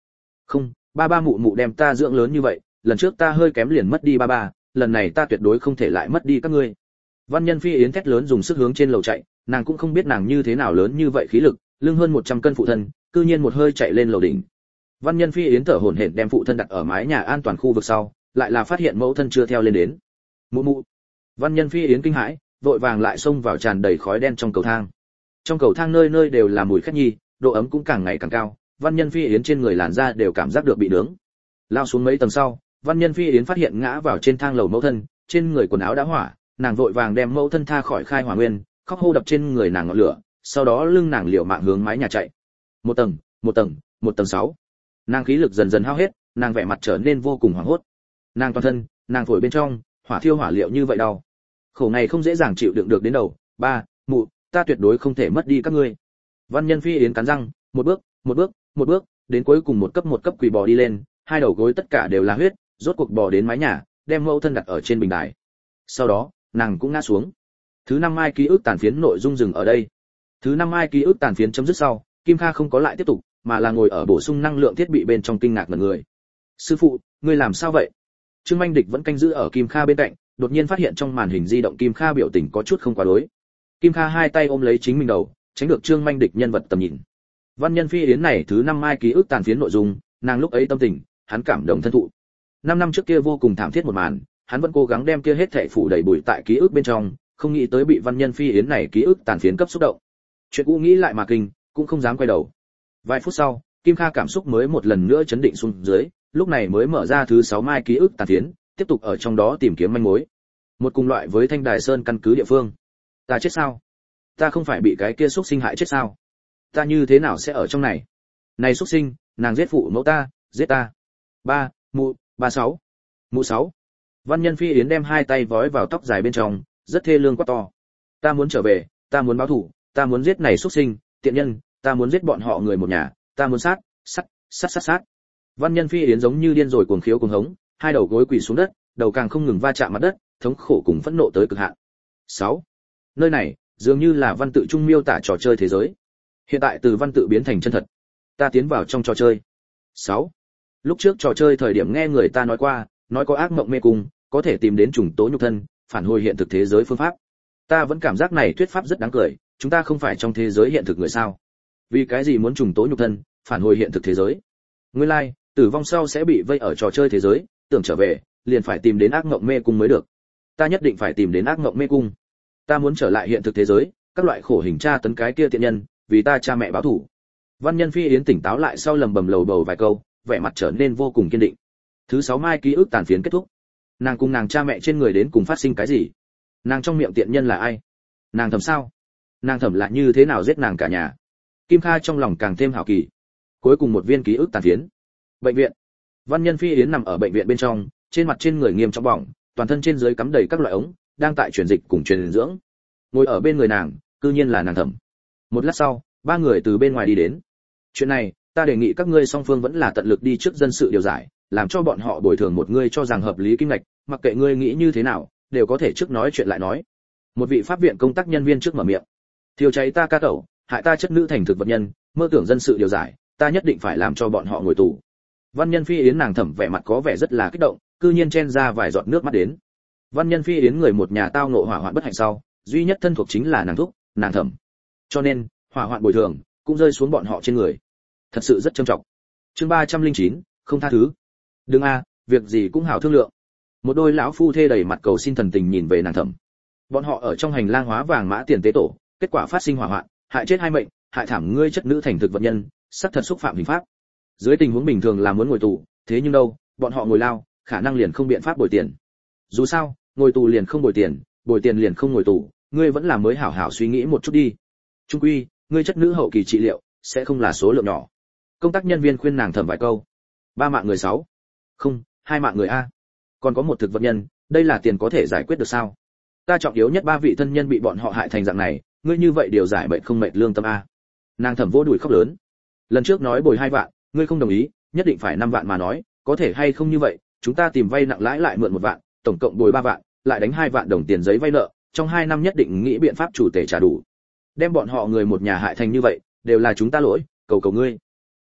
Không, ba ba mụ mụ đem ta dưỡng lớn như vậy, lần trước ta hơi kém liền mất đi ba ba, lần này ta tuyệt đối không thể lại mất đi các ngươi. Văn Nhân Phi Yến thét lớn dùng sức hướng trên lầu chạy, nàng cũng không biết nàng như thế nào lớn như vậy khí lực, lưng hơn một trăm cân phụ thân, cư nhiên một hơi chạy lên lầu đỉnh. Văn Nhân Phi Yến thở hổn hển đem phụ thân đặt ở mái nhà an toàn khu vực sau, lại là phát hiện mẫu thân chưa theo lên đến. Mụ mụ. Văn Nhân Phi Yến kinh hãi, vội vàng lại xông vào tràn đầy khói đen trong cầu thang. Trong cầu thang nơi nơi đều là mùi khét nhi, độ ấm cũng càng ngày càng cao, Văn Nhân Phi Yến trên người làn da đều cảm giác được bị nướng. Lao xuống mấy tầng sau, Văn Nhân Phi Yến phát hiện ngã vào trên thang lầu mẫu thân, trên người quần áo đã hỏa, nàng vội vàng đem mẫu thân tha khỏi khai hỏa nguyên, khóc hô đập trên người nàng ngọn lửa, sau đó lưng nàng liều mạng hướng mái nhà chạy. Một tầng, một tầng, một tầng sáu. Nàng khí lực dần dần hao hết, nàng vẻ mặt trở nên vô cùng hoảng hốt. Nàng toàn thân, nàng phổi bên trong, hỏa thiêu hỏa liệu như vậy đau. Khổ này không dễ dàng chịu đựng được đến đầu, ba, mụ, ta tuyệt đối không thể mất đi các ngươi. Văn Nhân Phi Yến cắn răng, một bước, một bước, một bước, đến cuối cùng một cấp một cấp quỳ bò đi lên, hai đầu gối tất cả đều là huyết, rốt cuộc bò đến mái nhà, đem mẫu thân đặt ở trên bình đài. Sau đó, nàng cũng ngã xuống. Thứ năm mai ký ức tàn phiến nội dung dừng ở đây. Thứ năm mai ký ức tàn phiến chấm dứt sau, Kim Kha không có lại tiếp tục, mà là ngồi ở bổ sung năng lượng thiết bị bên trong kinh ngạc ngẩn người. Sư phụ, ngươi làm sao vậy? Trương Minh Địch vẫn canh giữ ở Kim Kha bên cạnh, đột nhiên phát hiện trong màn hình di động Kim Kha biểu tình có chút không quá đối. Kim Kha hai tay ôm lấy chính mình đầu, tránh được Trương Minh Địch nhân vật tầm nhìn. Văn Nhân Phi Yến này thứ năm mai ký ức tàn phiến nội dung, nàng lúc ấy tâm tình, hắn cảm động thân thụ. Năm năm trước kia vô cùng thảm thiết một màn, hắn vẫn cố gắng đem kia hết thảy phủ đầy bụi tại ký ức bên trong, không nghĩ tới bị Văn Nhân Phi Yến này ký ức tàn phiến cấp xúc động. Chuyện cũ nghĩ lại mà kinh, cũng không dám quay đầu. Vài phút sau, Kim Kha cảm xúc mới một lần nữa chấn định xuống dưới, lúc này mới mở ra thứ sáu mai ký ức tàn phiến, tiếp tục ở trong đó tìm kiếm manh mối. Một cùng loại với Thanh Đài Sơn căn cứ địa phương. Ta chết sao? Ta không phải bị cái kia xúc sinh hại chết sao? Ta như thế nào sẽ ở trong này? Này xúc sinh, nàng giết phụ mẫu ta, giết ta. Ba, mụ, ba sáu. Mụ sáu. Văn Nhân Phi Yến đem hai tay vói vào tóc dài bên trong, rất thê lương quá to. Ta muốn trở về, ta muốn báo thù, ta muốn giết này xúc sinh, tiện nhân, ta muốn giết bọn họ người một nhà, ta muốn sát, sát, sát sát sát. Văn Nhân Phi Yến giống như điên rồi cuồng khiếu cuồng hống, hai đầu gối quỳ xuống đất, đầu càng không ngừng va chạm mặt đất, thống khổ cùng phẫn nộ tới cực hạn. sáu. Nơi này, dường như là văn tự trung miêu tả trò chơi thế giới. Hiện tại từ văn tự biến thành chân thật. Ta tiến vào trong trò chơi. sáu. Lúc trước trò chơi thời điểm nghe người ta nói qua, nói có ác mộng mê cung, có thể tìm đến trùng tố nhục thân, phản hồi hiện thực thế giới phương pháp. Ta vẫn cảm giác này thuyết pháp rất đáng cười, chúng ta không phải trong thế giới hiện thực người sao? Vì cái gì muốn trùng tố nhục thân, phản hồi hiện thực thế giới? Nguyên lai, like, tử vong sau sẽ bị vây ở trò chơi thế giới, tưởng trở về, liền phải tìm đến ác mộng mê cung mới được. Ta nhất định phải tìm đến ác mộng mê cung. Ta muốn trở lại hiện thực thế giới, các loại khổ hình tra tấn cái kia tiện nhân, vì ta cha mẹ báo thù. Văn Nhân Phi Yến tỉnh táo lại sau lầm bầm lầu bầu vài câu, vẻ mặt trở nên vô cùng kiên định. Thứ sáu mai ký ức tàn phiến kết thúc. Nàng cùng nàng cha mẹ trên người đến cùng phát sinh cái gì? Nàng trong miệng tiện nhân là ai? Nàng thầm sao? Nàng thầm lại như thế nào giết nàng cả nhà? Kim Kha trong lòng càng thêm hào kỳ. Cuối cùng một viên ký ức tàn phiến. Bệnh viện. Văn Nhân Phi Yến nằm ở bệnh viện bên trong, trên mặt trên người nghiêm trọng bỏng, toàn thân trên dưới cắm đầy các loại ống, đang tại truyền dịch cùng truyền dưỡng. Ngồi ở bên người nàng, cư nhiên là nàng thầm. Một lát sau, ba người từ bên ngoài đi đến. Chuyện này, ta đề nghị các ngươi song phương vẫn là tận lực đi trước dân sự điều giải, làm cho bọn họ bồi thường một ngươi cho rằng hợp lý kim ngạch, mặc kệ ngươi nghĩ như thế nào, đều có thể trước nói chuyện lại nói. Một vị pháp viện công tác nhân viên trước mở miệng. Thiêu cháy ta ca tẩu, hại ta chất nữ thành thực vật nhân, mơ tưởng dân sự điều giải, ta nhất định phải làm cho bọn họ ngồi tù. Văn Nhân Phi Yến nàng thẩm vẻ mặt có vẻ rất là kích động, cư nhiên chen ra vài giọt nước mắt đến. Văn Nhân Phi Yến người một nhà tao ngộ hỏa hoạn bất hạnh sau, duy nhất thân thuộc chính là nàng thúc, nàng thẩm. Cho nên, hỏa hoạn bồi thường cũng rơi xuống bọn họ trên người. Thật sự rất trầm trọng. Chương ba trăm lẻ chín, không tha thứ. Đừng a, việc gì cũng hảo thương lượng. Một đôi lão phu thê đầy mặt cầu xin thần tình nhìn về nàng thẩm. Bọn họ ở trong hành lang hóa vàng mã tiền tế tổ, kết quả phát sinh hỏa hoạn, hại chết hai mệnh, hại thảm ngươi chất nữ thành thực vật nhân, xác thật xúc phạm hình pháp. Dưới tình huống bình thường là muốn ngồi tù, thế nhưng đâu, bọn họ ngồi lao, khả năng liền không biện pháp bồi tiền. Dù sao, ngồi tù liền không bồi tiền, bồi tiền liền không ngồi tù, ngươi vẫn là mới hảo hảo suy nghĩ một chút đi. Trung quy, ngươi chất nữ hậu kỳ trị liệu sẽ không là số lượng nhỏ. Công tác nhân viên khuyên nàng thẩm vài câu. Ba mạng người sáu, không, hai mạng người a. Còn có một thực vật nhân, đây là tiền có thể giải quyết được sao? Ta trọng yếu nhất ba vị thân nhân bị bọn họ hại thành dạng này, ngươi như vậy điều giải bệnh không mệt lương tâm a. Nàng thẩm vô đùi khóc lớn. Lần trước nói bồi hai vạn, ngươi không đồng ý, nhất định phải năm vạn mà nói, có thể hay không như vậy, chúng ta tìm vay nặng lãi lại mượn một vạn, tổng cộng bồi ba vạn, lại đánh hai vạn đồng tiền giấy vay nợ, trong hai năm nhất định nghĩ biện pháp chủ tể trả đủ. Đem bọn họ người một nhà hại thành như vậy, đều là chúng ta lỗi, cầu cầu ngươi.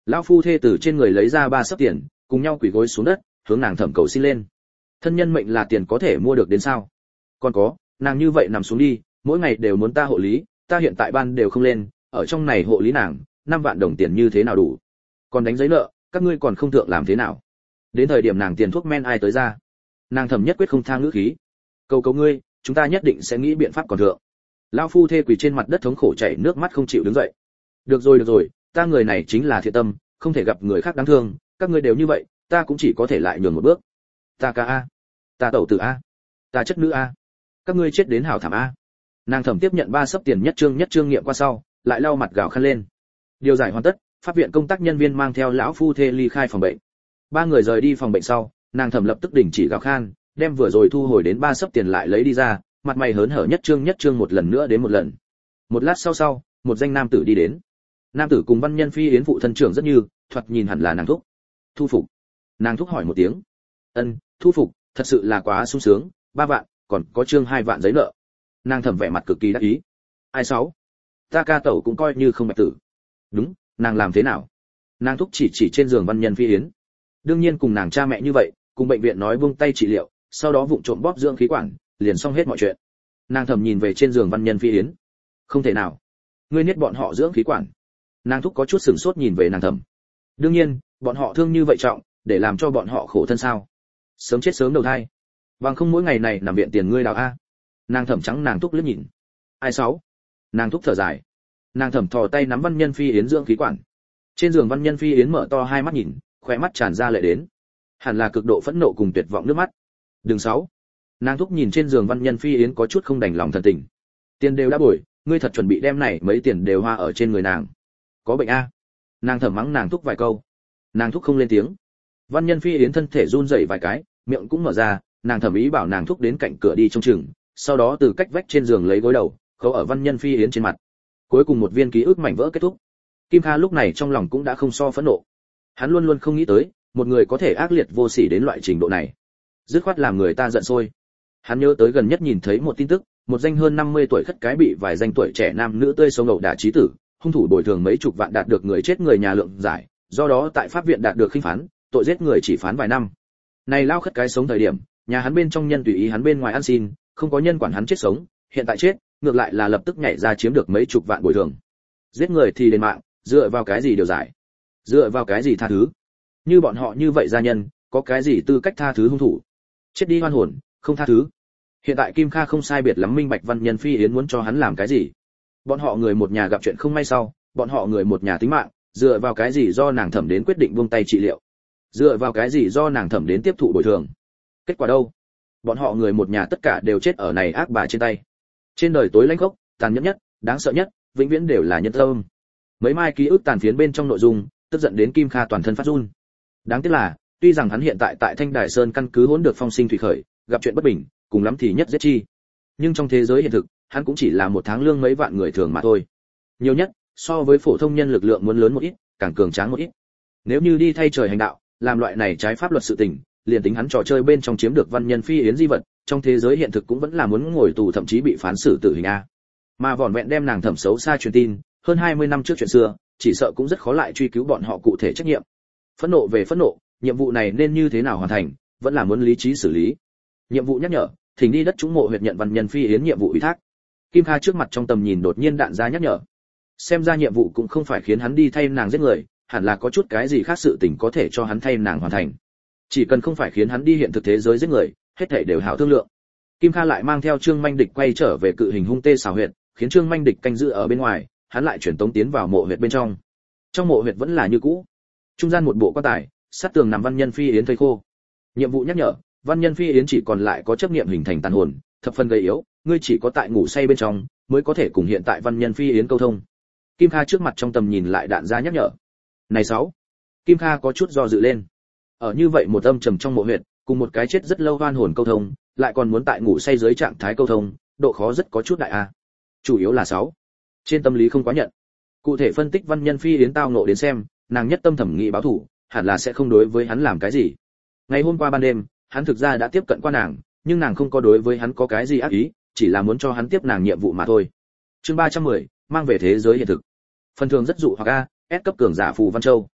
Lão phu thê từ trên người lấy ra ba sấp tiền, cùng nhau quỳ gối xuống đất, hướng nàng thẩm cầu xin lên. Thân nhân mệnh là tiền có thể mua được đến sao? Còn có, nàng như vậy nằm xuống đi, mỗi ngày đều muốn ta hộ lý, ta hiện tại ban đều không lên, ở trong này hộ lý nàng, năm vạn đồng tiền như thế nào đủ? Còn đánh giấy nợ, các ngươi còn không thượng làm thế nào? Đến thời điểm nàng tiền thuốc men ai tới ra? Nàng thẩm nhất quyết không tha ngữ khí. Cầu cầu ngươi, chúng ta nhất định sẽ nghĩ biện pháp còn thượng. Lão phu thê quỳ trên mặt đất thống khổ chảy nước mắt không chịu đứng dậy. Được rồi được rồi, ta người này chính là thiện tâm, không thể gặp người khác đáng thương, các ngươi đều như vậy, ta cũng chỉ có thể lại nhường một bước. Ta ca a, ta tẩu tử a, ta chất nữ a, các ngươi chết đến hảo thảm a. Nàng thẩm tiếp nhận ba sấp tiền nhất trương nhất trương nghiệm qua sau, lại lau mặt gào khăn lên. Điều giải hoàn tất, pháp viện công tác nhân viên mang theo lão phu thê ly khai phòng bệnh. Ba người rời đi phòng bệnh sau, nàng thẩm lập tức đình chỉ gào khan, đem vừa rồi thu hồi đến ba sấp tiền lại lấy đi ra, mặt mày hớn hở nhất trương nhất trương một lần nữa đến một lần. Một lát sau sau, một danh nam tử đi đến. Nam tử cùng văn nhân phi yến phụ thân trưởng rất như, thoạt nhìn hẳn là nàng thúc. Thu phục. Nàng thúc hỏi một tiếng. Ân, thu phục, thật sự là quá sung sướng, ba vạn, còn có trương hai vạn giấy nợ. Nàng thẩm vẻ mặt cực kỳ đắc ý. Ai sáu? Ta ca tẩu cũng coi như không bạch tử. Đúng, nàng làm thế nào? Nàng thúc chỉ chỉ trên giường văn nhân phi yến. Đương nhiên cùng nàng cha mẹ như vậy, cùng bệnh viện nói buông tay trị liệu, sau đó vụng trộm bóp dưỡng khí quản, liền xong hết mọi chuyện. Nàng thẩm nhìn về trên giường văn nhân phi yến. Không thể nào. Ngươi niết bọn họ dưỡng khí quản. Nàng thúc có chút sửng sốt nhìn về nàng thẩm. Đương nhiên, bọn họ thương như vậy trọng, để làm cho bọn họ khổ thân sao? Sớm chết sớm đầu thai. Bằng không mỗi ngày này nằm viện tiền ngươi đào a. Nàng thẩm trắng nàng thúc liếc nhìn. Ai sáu? Nàng thúc thở dài. Nàng thẩm thò tay nắm văn nhân phi yến dưỡng khí quản. Trên giường văn nhân phi yến mở to hai mắt nhìn, khóe mắt tràn ra lệ đến. Hẳn là cực độ phẫn nộ cùng tuyệt vọng nước mắt. Đường sáu. Nàng thúc nhìn trên giường văn nhân phi yến có chút không đành lòng thần tình. Tiền đều đã bồi, ngươi thật chuẩn bị đem này mấy tiền đều hoa ở trên người nàng. Có bệnh a? Nàng thẩm mắng nàng thúc vài câu. Nàng thúc không lên tiếng. Văn nhân phi yến thân thể run rẩy vài cái, miệng cũng mở ra, nàng thẩm ý bảo nàng thúc đến cạnh cửa đi trông chừng, sau đó từ cách vách trên giường lấy gối đầu, khâu ở văn nhân phi yến trên mặt. Cuối cùng một viên ký ức mảnh vỡ kết thúc. Kim Kha lúc này trong lòng cũng đã không so phẫn nộ. Hắn luôn luôn không nghĩ tới, một người có thể ác liệt vô sỉ đến loại trình độ này. Dứt khoát làm người ta giận sôi. Hắn nhớ tới gần nhất nhìn thấy một tin tức, một danh hơn năm mươi tuổi khất cái bị vài danh tuổi trẻ nam nữ tươi sống ẩu đả chí tử, hung thủ bồi thường mấy chục vạn đạt được người chết người nhà lượng giải, do đó tại pháp viện đạt được khinh phán, tội giết người chỉ phán vài năm. Này lao khất cái sống thời điểm, nhà hắn bên trong nhân tùy ý hắn bên ngoài ăn xin, không có nhân quản hắn chết sống, hiện tại chết, ngược lại là lập tức nhảy ra chiếm được mấy chục vạn bồi thường. Giết người thì đền mạng, dựa vào cái gì điều giải? Dựa vào cái gì tha thứ? Như bọn họ như vậy gia nhân, có cái gì tư cách tha thứ hung thủ? Chết đi hoan hồn, không tha thứ. Hiện tại Kim Kha không sai biệt lắm minh bạch văn nhân phi yến muốn cho hắn làm cái gì. Bọn họ người một nhà gặp chuyện không may sau, bọn họ người một nhà tính mạng, dựa vào cái gì do nàng thẩm đến quyết định buông tay trị liệu? Dựa vào cái gì do nàng thẩm đến tiếp thụ bồi thường? Kết quả đâu? Bọn họ người một nhà tất cả đều chết ở này ác bà trên tay. Trên đời tối lãnh khốc, tàn nhẫn nhất, đáng sợ nhất, vĩnh viễn đều là nhân tâm. Mấy mai ký ức tàn phiến bên trong nội dung, tức giận đến Kim Kha toàn thân phát run. Đáng tiếc là, tuy rằng hắn hiện tại tại Thanh Đài Sơn căn cứ hỗn được phong sinh thủy khởi, gặp chuyện bất bình, cùng lắm thì nhất giết chi. Nhưng trong thế giới hiện thực, hắn cũng chỉ là một tháng lương mấy vạn người thường mà thôi. Nhiều nhất, so với phổ thông nhân lực lượng muốn lớn một ít, càng cường tráng một ít. Nếu như đi thay trời hành đạo, làm loại này trái pháp luật sự tình, liền tính hắn trò chơi bên trong chiếm được văn nhân phi yến di vật, trong thế giới hiện thực cũng vẫn là muốn ngồi tù thậm chí bị phán xử tử hình a. Mà vỏn vẹn đem nàng thẩm xấu xa truyền tin, hơn hai mươi năm trước chuyện xưa, chỉ sợ cũng rất khó lại truy cứu bọn họ cụ thể trách nhiệm. Phẫn nộ về phẫn nộ, nhiệm vụ này nên như thế nào hoàn thành, vẫn là muốn lý trí xử lý. Nhiệm vụ nhắc nhở, thỉnh đi đất trũng mộ huyệt nhận văn nhân phi yến nhiệm vụ ủy thác. Kim Kha trước mặt trong tầm nhìn đột nhiên đạn ra nhắc nhở. Xem ra nhiệm vụ cũng không phải khiến hắn đi thay nàng giết người, hẳn là có chút cái gì khác sự tình có thể cho hắn thay nàng hoàn thành. Chỉ cần không phải khiến hắn đi hiện thực thế giới giết người, hết thảy đều hảo thương lượng. Kim Kha lại mang theo Trương Manh Địch quay trở về cự hình hung tê xào huyệt, khiến Trương Manh Địch canh giữ ở bên ngoài, hắn lại chuyển tống tiến vào mộ huyệt bên trong. Trong mộ huyệt vẫn là như cũ, trung gian một bộ quan tài, sát tường nằm văn nhân phi yến thây khô. Nhiệm vụ nhắc nhở, văn nhân phi yến chỉ còn lại có chấp niệm hình thành tàn hồn, thập phần gầy yếu, ngươi chỉ có tại ngủ say bên trong mới có thể cùng hiện tại văn nhân phi yến câu thông. Kim Kha trước mặt trong tầm nhìn lại đạn ra nhắc nhở. Này sáu, Kim Kha có chút do dự lên. Ở như vậy một âm trầm trong mộ huyệt, cùng một cái chết rất lâu oan hồn câu thông, lại còn muốn tại ngủ say dưới trạng thái câu thông, độ khó rất có chút đại a. Chủ yếu là sáu, trên tâm lý không quá nhận. Cụ thể phân tích văn nhân phi yến tao nộ đến xem, nàng nhất tâm thẩm nghị báo thủ, hẳn là sẽ không đối với hắn làm cái gì. Ngày hôm qua ban đêm, hắn thực ra đã tiếp cận qua nàng, nhưng nàng không có đối với hắn có cái gì ác ý, chỉ là muốn cho hắn tiếp nàng nhiệm vụ mà thôi. Chương ba trăm mười, mang về thế giới hiện thực. Phần thường rất dụ hoặc a, S cấp cường giả Phù Văn Châu.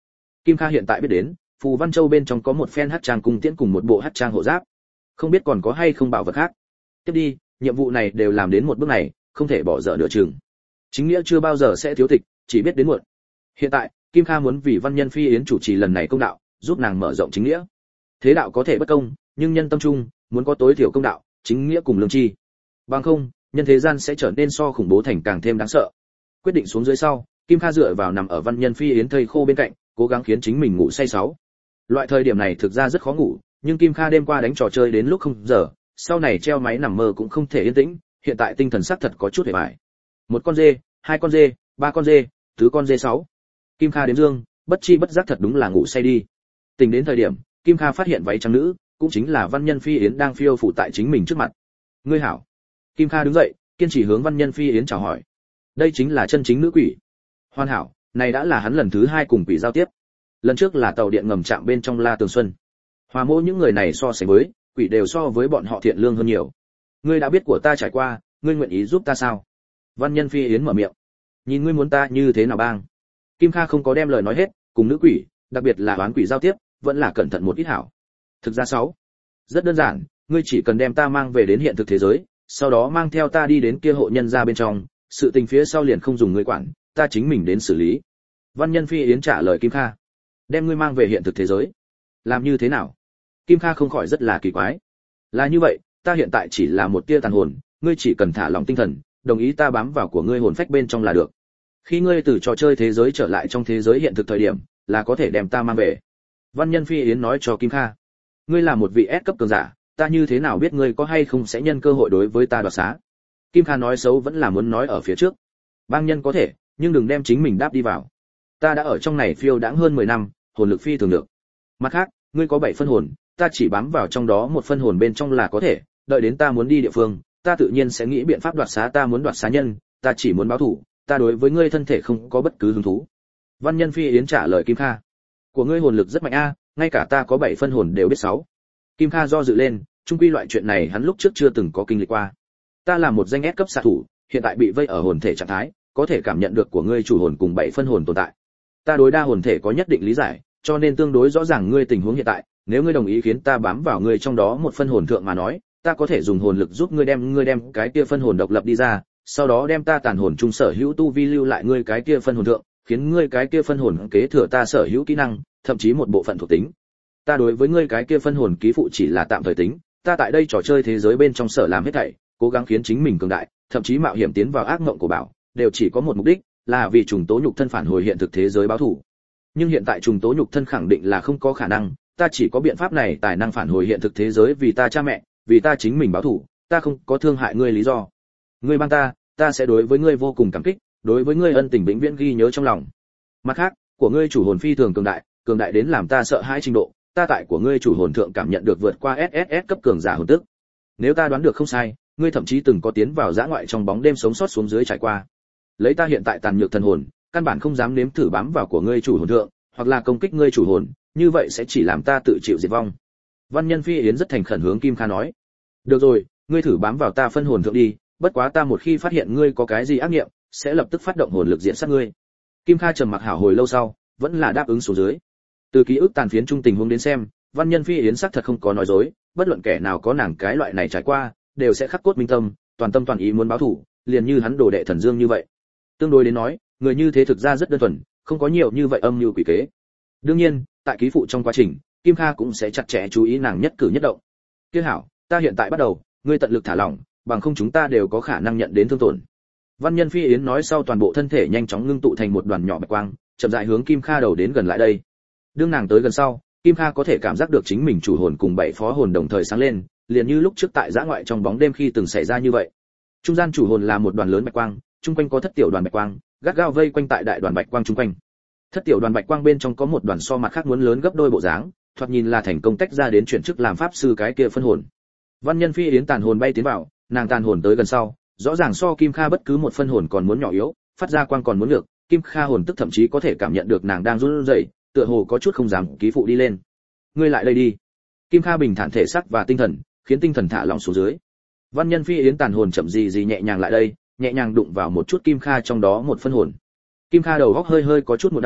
Kim Kha hiện tại biết đến, Phù Văn Châu bên trong có một phen hắc trang cung tiễn cùng một bộ hắc trang hộ giáp, không biết còn có hay không bảo vật khác. Tiếp đi, nhiệm vụ này đều làm đến một bước này, không thể bỏ dở nửa chừng. Chính nghĩa chưa bao giờ sẽ thiếu tịch, chỉ biết đến muộn. Hiện tại, Kim Kha muốn vì Văn Nhân Phi Yến chủ trì lần này công đạo, giúp nàng mở rộng chính nghĩa. Thế đạo có thể bất công, nhưng nhân tâm trung muốn có tối thiểu công đạo, chính nghĩa cùng lương tri. Bằng không, nhân thế gian sẽ trở nên so khủng bố thành càng thêm đáng sợ. Quyết định xuống dưới sau, Kim Kha dựa vào nằm ở Văn Nhân Phi Yến thây khô bên cạnh, cố gắng khiến chính mình ngủ say sáu. Loại thời điểm này thực ra rất khó ngủ, nhưng Kim Kha đêm qua đánh trò chơi đến lúc không giờ, sau này treo máy nằm mơ cũng không thể yên tĩnh, hiện tại tinh thần sắc thật có chút hề bại. Một con dê, hai con dê, ba con dê, tứ con dê sáu. Kim Kha đếm dương, bất chi bất giác thật đúng là ngủ say đi. Tỉnh đến thời điểm, Kim Kha phát hiện váy trắng nữ, cũng chính là Văn Nhân Phi Yến đang phiêu phù tại chính mình trước mặt. Ngươi hảo. Kim Kha đứng dậy, kiên trì hướng Văn Nhân Phi Yến chào hỏi. Đây chính là chân chính nữ quỷ. Hoàn hảo, này đã là hắn lần thứ hai cùng quỷ giao tiếp. Lần trước là tàu điện ngầm chạm bên trong La Tường Xuân. Hòa mô những người này so sánh với, quỷ đều so với bọn họ thiện lương hơn nhiều. Ngươi đã biết của ta trải qua, ngươi nguyện ý giúp ta sao? Văn Nhân Phi Yến mở miệng. Nhìn ngươi muốn ta như thế nào bang? Kim Kha không có đem lời nói hết, cùng nữ quỷ, đặc biệt là oán quỷ giao tiếp, vẫn là cẩn thận một ít hảo. Thực ra sáu, rất đơn giản, ngươi chỉ cần đem ta mang về đến hiện thực thế giới, sau đó mang theo ta đi đến kia hộ nhân gia bên trong, sự tình phía sau liền không dùng ngươi quản, ta chính mình đến xử lý. Văn Nhân Phi Yến trả lời Kim Kha. Đem ngươi mang về hiện thực thế giới. Làm như thế nào? Kim Kha không khỏi rất là kỳ quái. Là như vậy, ta hiện tại chỉ là một tia tàn hồn, ngươi chỉ cần thả lòng tinh thần, đồng ý ta bám vào của ngươi hồn phách bên trong là được. Khi ngươi từ trò chơi thế giới trở lại trong thế giới hiện thực thời điểm, là có thể đem ta mang về. Văn Nhân Phi Yến nói cho Kim Kha. Ngươi là một vị S cấp cường giả, ta như thế nào biết ngươi có hay không sẽ nhân cơ hội đối với ta đoạt xá? Kim Kha nói xấu vẫn là muốn nói ở phía trước. Bang nhân có thể, nhưng đừng đem chính mình đáp đi vào. Ta đã ở trong này phiêu đãng hơn mười năm, hồn lực phi thường được. Mặt khác, ngươi có bảy phân hồn, ta chỉ bám vào trong đó một phân hồn bên trong là có thể, đợi đến ta muốn đi địa phương, ta tự nhiên sẽ nghĩ biện pháp đoạt xá ta muốn đoạt xá nhân, ta chỉ muốn báo thù, ta đối với ngươi thân thể không có bất cứ hứng thú. Văn Nhân Phi Yến trả lời Kim Kha. Của ngươi hồn lực rất mạnh a, ngay cả ta có bảy phân hồn đều biết sáu. Kim Kha do dự lên, chung quy loại chuyện này hắn lúc trước chưa từng có kinh lịch qua. Ta là một danh S cấp xạ thủ, hiện tại bị vây ở hồn thể trạng thái, có thể cảm nhận được của ngươi chủ hồn cùng bảy phân hồn tồn tại. Ta đối đa hồn thể có nhất định lý giải, cho nên tương đối rõ ràng ngươi tình huống hiện tại, nếu ngươi đồng ý khiến ta bám vào ngươi trong đó một phân hồn thượng mà nói, ta có thể dùng hồn lực giúp ngươi đem ngươi đem cái kia phân hồn độc lập đi ra, sau đó đem ta tàn hồn trung sở hữu tu vi lưu lại ngươi cái kia phân hồn thượng, khiến ngươi cái kia phân hồn kế thừa ta sở hữu kỹ năng, thậm chí một bộ phận thuộc tính. Ta đối với ngươi cái kia phân hồn ký phụ chỉ là tạm thời tính, ta tại đây trò chơi thế giới bên trong sở làm hết thảy, cố gắng khiến chính mình cường đại, thậm chí mạo hiểm tiến vào ác mộng của bảo, đều chỉ có một mục đích, là vì trùng tố nhục thân phản hồi hiện thực thế giới báo thù. Nhưng hiện tại trùng tố nhục thân khẳng định là không có khả năng, ta chỉ có biện pháp này tài năng phản hồi hiện thực thế giới vì ta cha mẹ, vì ta chính mình báo thù, ta không có thương hại ngươi lý do. Ngươi帮ta, ta sẽ đối với ngươi vô cùng cảm kích, đối với ngươi ân tình vĩnh viễn ghi nhớ trong lòng. Mặt khác, của ngươi chủ hồn phi thường cường đại, cường đại đến làm ta sợ hãi trình độ, ta tại của ngươi chủ hồn thượng cảm nhận được vượt qua ét ét ét cấp cường giả hồn tức. Nếu ta đoán được không sai, ngươi thậm chí từng có tiến vào dã ngoại trong bóng đêm sống sót xuống dưới trải qua. Lấy ta hiện tại tàn nhược thần hồn, căn bản không dám nếm thử bám vào của ngươi chủ hồn thượng, hoặc là công kích ngươi chủ hồn, như vậy sẽ chỉ làm ta tự chịu diệt vong. Văn Nhân Phi Yến rất thành khẩn hướng Kim Kha nói. Được rồi, ngươi thử bám vào ta phân hồn thượng đi, bất quá ta một khi phát hiện ngươi có cái gì ác niệm, sẽ lập tức phát động hồn lực diện sát ngươi. Kim Kha trầm mặc hảo hồi lâu sau, vẫn là đáp ứng xuống dưới. Từ ký ức tàn phiến trung tình huống đến xem, Văn Nhân Phi Yến xác thật không có nói dối, bất luận kẻ nào có nàng cái loại này trải qua, đều sẽ khắc cốt minh tâm, toàn tâm toàn ý muốn báo thù, liền như hắn đồ đệ Thần Dương như vậy. Tương đối đến nói, người như thế thực ra rất đơn thuần, không có nhiều như vậy âm mưu quỷ kế. Đương nhiên, tại ký phụ trong quá trình, Kim Kha cũng sẽ chặt chẽ chú ý nàng nhất cử nhất động. Kia hảo, ta hiện tại bắt đầu, ngươi tận lực thả lỏng, bằng không chúng ta đều có khả năng nhận đến thương tổn. Văn Nhân Phi Yến nói sau toàn bộ thân thể nhanh chóng ngưng tụ thành một đoàn nhỏ bạch quang, chậm rãi hướng Kim Kha đầu đến gần lại đây. Đương nàng tới gần sau, Kim Kha có thể cảm giác được chính mình chủ hồn cùng bảy phó hồn đồng thời sáng lên, liền như lúc trước tại dã ngoại trong bóng đêm khi từng xảy ra như vậy. Trung gian chủ hồn là một đoàn lớn bạch quang, trung quanh có thất tiểu đoàn bạch quang, gắt gao vây quanh tại đại đoàn bạch quang trung quanh. Thất tiểu đoàn bạch quang bên trong có một đoàn so mặt khác muốn lớn gấp đôi bộ dáng, thoạt nhìn là thành công tách ra đến chuyển chức làm pháp sư cái kia phân hồn. Văn Nhân Phi Yến tàn hồn bay tiến vào, nàng tàn hồn tới gần sau, rõ ràng so Kim Kha bất cứ một phân hồn còn muốn nhỏ yếu, phát ra quang còn muốn được, Kim Kha hồn tức thậm chí có thể cảm nhận được nàng đang run rẩy, tựa hồ có chút không dám ký phụ đi lên. Ngươi lại đây đi. Kim Kha bình thản thể xác và tinh thần, khiến tinh thần thả lỏng xuống dưới. Văn Nhân Phi Yến tàn hồn chậm gì gì nhẹ nhàng lại đây, nhẹ nhàng đụng vào một chút Kim Kha trong đó một phân hồn. Kim Kha đầu góc hơi hơi có chút một đau,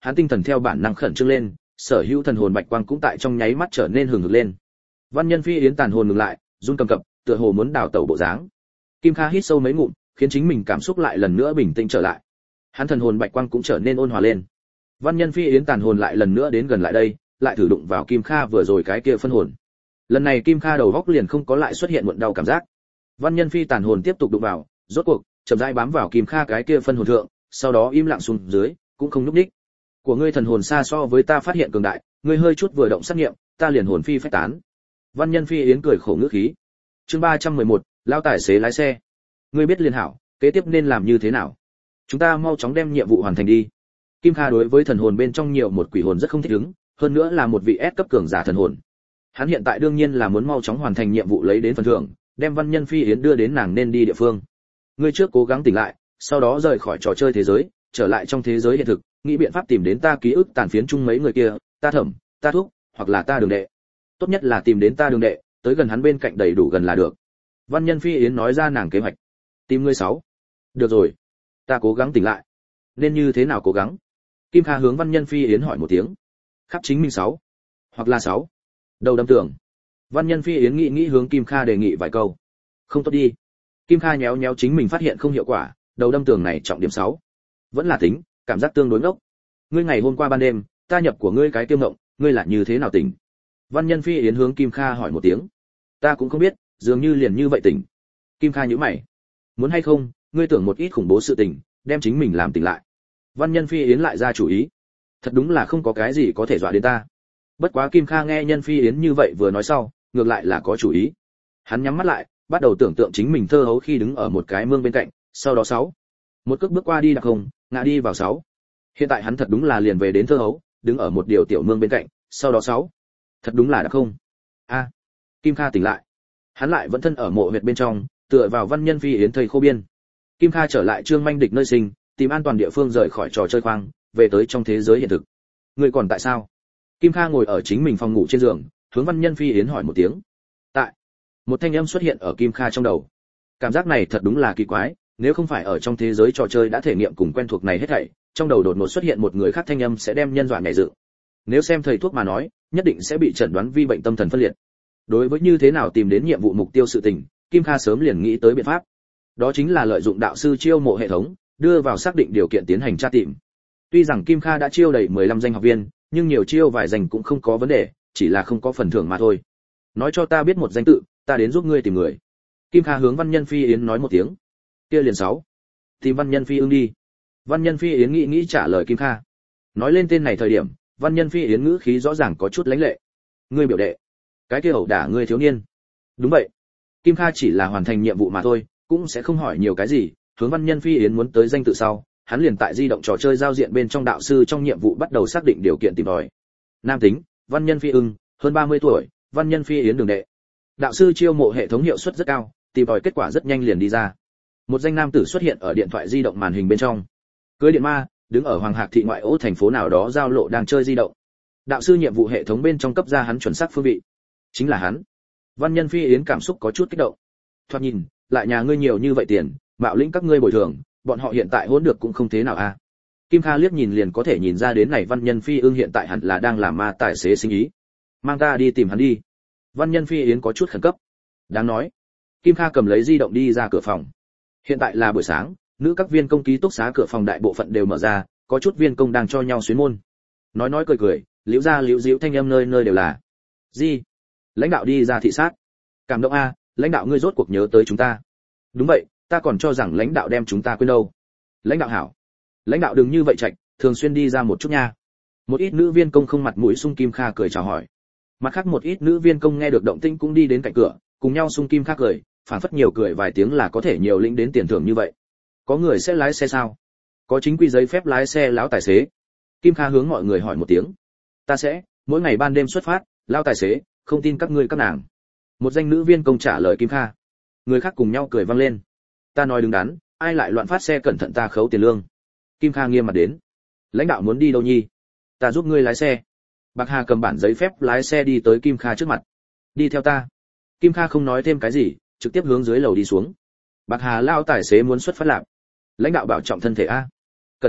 hắn tinh thần theo bản năng khẩn trương lên, sở hữu thần hồn bạch quang cũng tại trong nháy mắt trở nên hừng hực lên. Văn Nhân Phi Yến tàn hồn ngừng lại, run cầm cập, tựa hồ muốn đào tẩu bộ dáng. Kim Kha hít sâu mấy ngụm, khiến chính mình cảm xúc lại lần nữa bình tĩnh trở lại. Hắn thần hồn bạch quang cũng trở nên ôn hòa lên. Văn Nhân Phi Yến tàn hồn lại lần nữa đến gần lại đây, lại thử đụng vào Kim Kha vừa rồi cái kia phân hồn. Lần này Kim Kha đầu góc liền không có lại xuất hiện muộn đau cảm giác. Văn Nhân Phi tàn hồn tiếp tục đụng vào, rốt cuộc chậm rãi bám vào Kim Kha cái kia phân hồn thượng, sau đó im lặng xuống dưới, cũng không nhúc nhích. Của ngươi thần hồn xa so với ta phát hiện cường đại, ngươi hơi chút vừa động sát nghiệm, ta liền hồn phi phách tán. Văn Nhân Phi Yến cười khổ ngữ khí. Chương ba trăm mười một, lao tài xế lái xe. Ngươi biết liền hảo, kế tiếp nên làm như thế nào? Chúng ta mau chóng đem nhiệm vụ hoàn thành đi. Kim Kha đối với thần hồn bên trong nhiều một quỷ hồn rất không thích ứng, hơn nữa là một vị S cấp cường giả thần hồn. Hắn hiện tại đương nhiên là muốn mau chóng hoàn thành nhiệm vụ lấy đến phần thưởng, đem Văn Nhân Phi Yến đưa đến nàng nên đi địa phương. Ngươi trước cố gắng tỉnh lại, sau đó rời khỏi trò chơi thế giới, trở lại trong thế giới hiện thực, nghĩ biện pháp tìm đến ta ký ức tàn phiến chung mấy người kia, ta Thẩm, ta Thúc, hoặc là ta Đường đệ. Tốt nhất là tìm đến ta Đường đệ, tới gần hắn bên cạnh đầy đủ gần là được. Văn Nhân Phi Yến nói ra nàng kế hoạch. Tìm ngươi sáu. Được rồi, ta cố gắng tỉnh lại. Nên như thế nào cố gắng? Kim Kha hướng Văn Nhân Phi Yến hỏi một tiếng. Khắp chính mình sáu, hoặc là sáu. Đầu đâm tưởng. Văn Nhân Phi Yến nghĩ nghĩ hướng Kim Kha đề nghị vài câu. Không tốt đi. Kim Kha nhéo nhéo chính mình phát hiện không hiệu quả, đầu đâm tường này trọng điểm sáu. Vẫn là tính, cảm giác tương đối ngốc. Ngươi ngày hôm qua ban đêm, ta nhập của ngươi cái tiêm ngộng, ngươi là như thế nào tỉnh? Văn Nhân Phi Yến hướng Kim Kha hỏi một tiếng. Ta cũng không biết, dường như liền như vậy tỉnh. Kim Kha nhíu mày. Muốn hay không, ngươi tưởng một ít khủng bố sự tình, đem chính mình làm tỉnh lại. Văn Nhân Phi Yến lại ra chủ ý. Thật đúng là không có cái gì có thể dọa đến ta. Bất quá Kim Kha nghe Nhân Phi Yến như vậy vừa nói sau, ngược lại là có chủ ý. Hắn nhắm mắt lại, bắt đầu tưởng tượng chính mình thơ hấu khi đứng ở một cái mương bên cạnh, sau đó sáu, một cước bước qua đi đặc không, ngã đi vào sáu. Hiện tại hắn thật đúng là liền về đến thơ hấu, đứng ở một điều tiểu mương bên cạnh, sau đó sáu, thật đúng là đặc không. A, Kim Kha tỉnh lại. Hắn lại vẫn thân ở mộ huyệt bên trong, tựa vào Văn Nhân Phi Yến thây khô biên. Kim Kha trở lại Trương Manh Địch nơi sinh, tìm an toàn địa phương rời khỏi trò chơi khoang, về tới trong thế giới hiện thực. Người còn tại sao? Kim Kha ngồi ở chính mình phòng ngủ trên giường, hướng Văn Nhân Phi Yến hỏi một tiếng. Tại. Một thanh âm xuất hiện ở Kim Kha trong đầu. Cảm giác này thật đúng là kỳ quái, nếu không phải ở trong thế giới trò chơi đã thể nghiệm cùng quen thuộc này hết thảy, trong đầu đột ngột xuất hiện một người khác thanh âm sẽ đem nhân dọa nhảy dựng. Nếu xem thầy thuốc mà nói, nhất định sẽ bị chẩn đoán vi bệnh tâm thần phân liệt. Đối với như thế nào tìm đến nhiệm vụ mục tiêu sự tình, Kim Kha sớm liền nghĩ tới biện pháp. Đó chính là lợi dụng đạo sư chiêu mộ hệ thống, đưa vào xác định điều kiện tiến hành tra tìm. Tuy rằng Kim Kha đã chiêu đầy mười lăm danh học viên, nhưng nhiều chiêu vài danh cũng không có vấn đề, chỉ là không có phần thưởng mà thôi. Nói cho ta biết một danh tự, ta đến giúp ngươi tìm người. Kim Kha hướng Văn Nhân Phi Yến nói một tiếng. Kia liền sáu, tìm Văn Nhân Phi Ưng đi. Văn Nhân Phi Yến nghĩ nghĩ trả lời Kim Kha. Nói lên tên này thời điểm, Văn Nhân Phi Yến ngữ khí rõ ràng có chút lãnh lệ. Ngươi biểu đệ, cái kia ẩu đả ngươi thiếu niên. Đúng vậy. Kim Kha chỉ là hoàn thành nhiệm vụ mà thôi, cũng sẽ không hỏi nhiều cái gì. Hướng Văn Nhân Phi Yến muốn tới danh tự sau, hắn liền tại di động trò chơi giao diện bên trong đạo sư trong nhiệm vụ bắt đầu xác định điều kiện tìm tòi. Nam tính, Văn Nhân Phi Ưng, hơn ba mươi tuổi, Văn Nhân Phi Yến đường đệ. Đạo sư chiêu mộ hệ thống hiệu suất rất cao, tìm tòi kết quả rất nhanh liền đi ra. Một danh nam tử xuất hiện ở điện thoại di động màn hình bên trong. Cưới điện ma, đứng ở Hoàng Hạc thị ngoại ô thành phố nào đó giao lộ đang chơi di động. Đạo sư nhiệm vụ hệ thống bên trong cấp ra hắn chuẩn xác phương vị. Chính là hắn. Văn Nhân Phi Yến cảm xúc có chút kích động. Thoạt nhìn, lại nhà ngươi nhiều như vậy tiền, mạo lĩnh các ngươi bồi thường, bọn họ hiện tại hỗn được cũng không thế nào a. À. Kim Kha liếc nhìn liền có thể nhìn ra đến này Văn Nhân Phi Ưng hiện tại hẳn là đang làm ma tài xế sinh ý. Mang ta đi tìm hắn đi. Văn Nhân Phi Yến có chút khẩn cấp. Đáng nói. Kim Kha cầm lấy di động đi ra cửa phòng. Hiện tại là buổi sáng, nữ các viên công ký túc xá cửa phòng đại bộ phận đều mở ra, có chút viên công đang cho nhau xuyến môn. Nói nói cười cười, liễu ra liễu diễu thanh âm nơi nơi đều là. Gì? Lãnh đạo đi ra thị sát. Cảm động a, lãnh đạo ngươi rốt cuộc nhớ tới chúng ta. Đúng vậy, ta còn cho rằng lãnh đạo đem chúng ta quên đâu. Lãnh đạo hảo. Lãnh đạo đừng như vậy chạch, thường xuyên đi ra một chút nha. Một ít nữ viên công không mặt mũi sung Kim Kha cười chào hỏi. Mặt khác một ít nữ viên công nghe được động tĩnh cũng đi đến cạnh cửa, cùng nhau sung Kim Kha cười, phản phất nhiều cười vài tiếng là có thể nhiều lĩnh đến tiền thưởng như vậy. Có người sẽ lái xe sao? Có chính quy giấy phép lái xe lão tài xế. Kim Kha hướng mọi người hỏi một tiếng. Ta sẽ, mỗi ngày ban đêm xuất phát, lão tài xế, không tin các ngươi các nàng. Một danh nữ viên công trả lời Kim Kha. Người khác cùng nhau cười vang lên. Ta nói đứng đắn, ai lại loạn phát xe cẩn thận ta khấu tiền lương. Kim Kha nghiêm mặt đến. Lãnh đạo muốn đi đâu nhi? Ta giúp ngươi lái xe. Bạc Hà cầm bản giấy phép lái xe đi tới Kim Kha trước mặt. Đi theo ta. Kim Kha không nói thêm cái gì, trực tiếp hướng dưới lầu đi xuống. Bạc Hà lao tài xế muốn xuất phát lạc. Lãnh đạo bảo trọng thân thể a. Cẩn thận,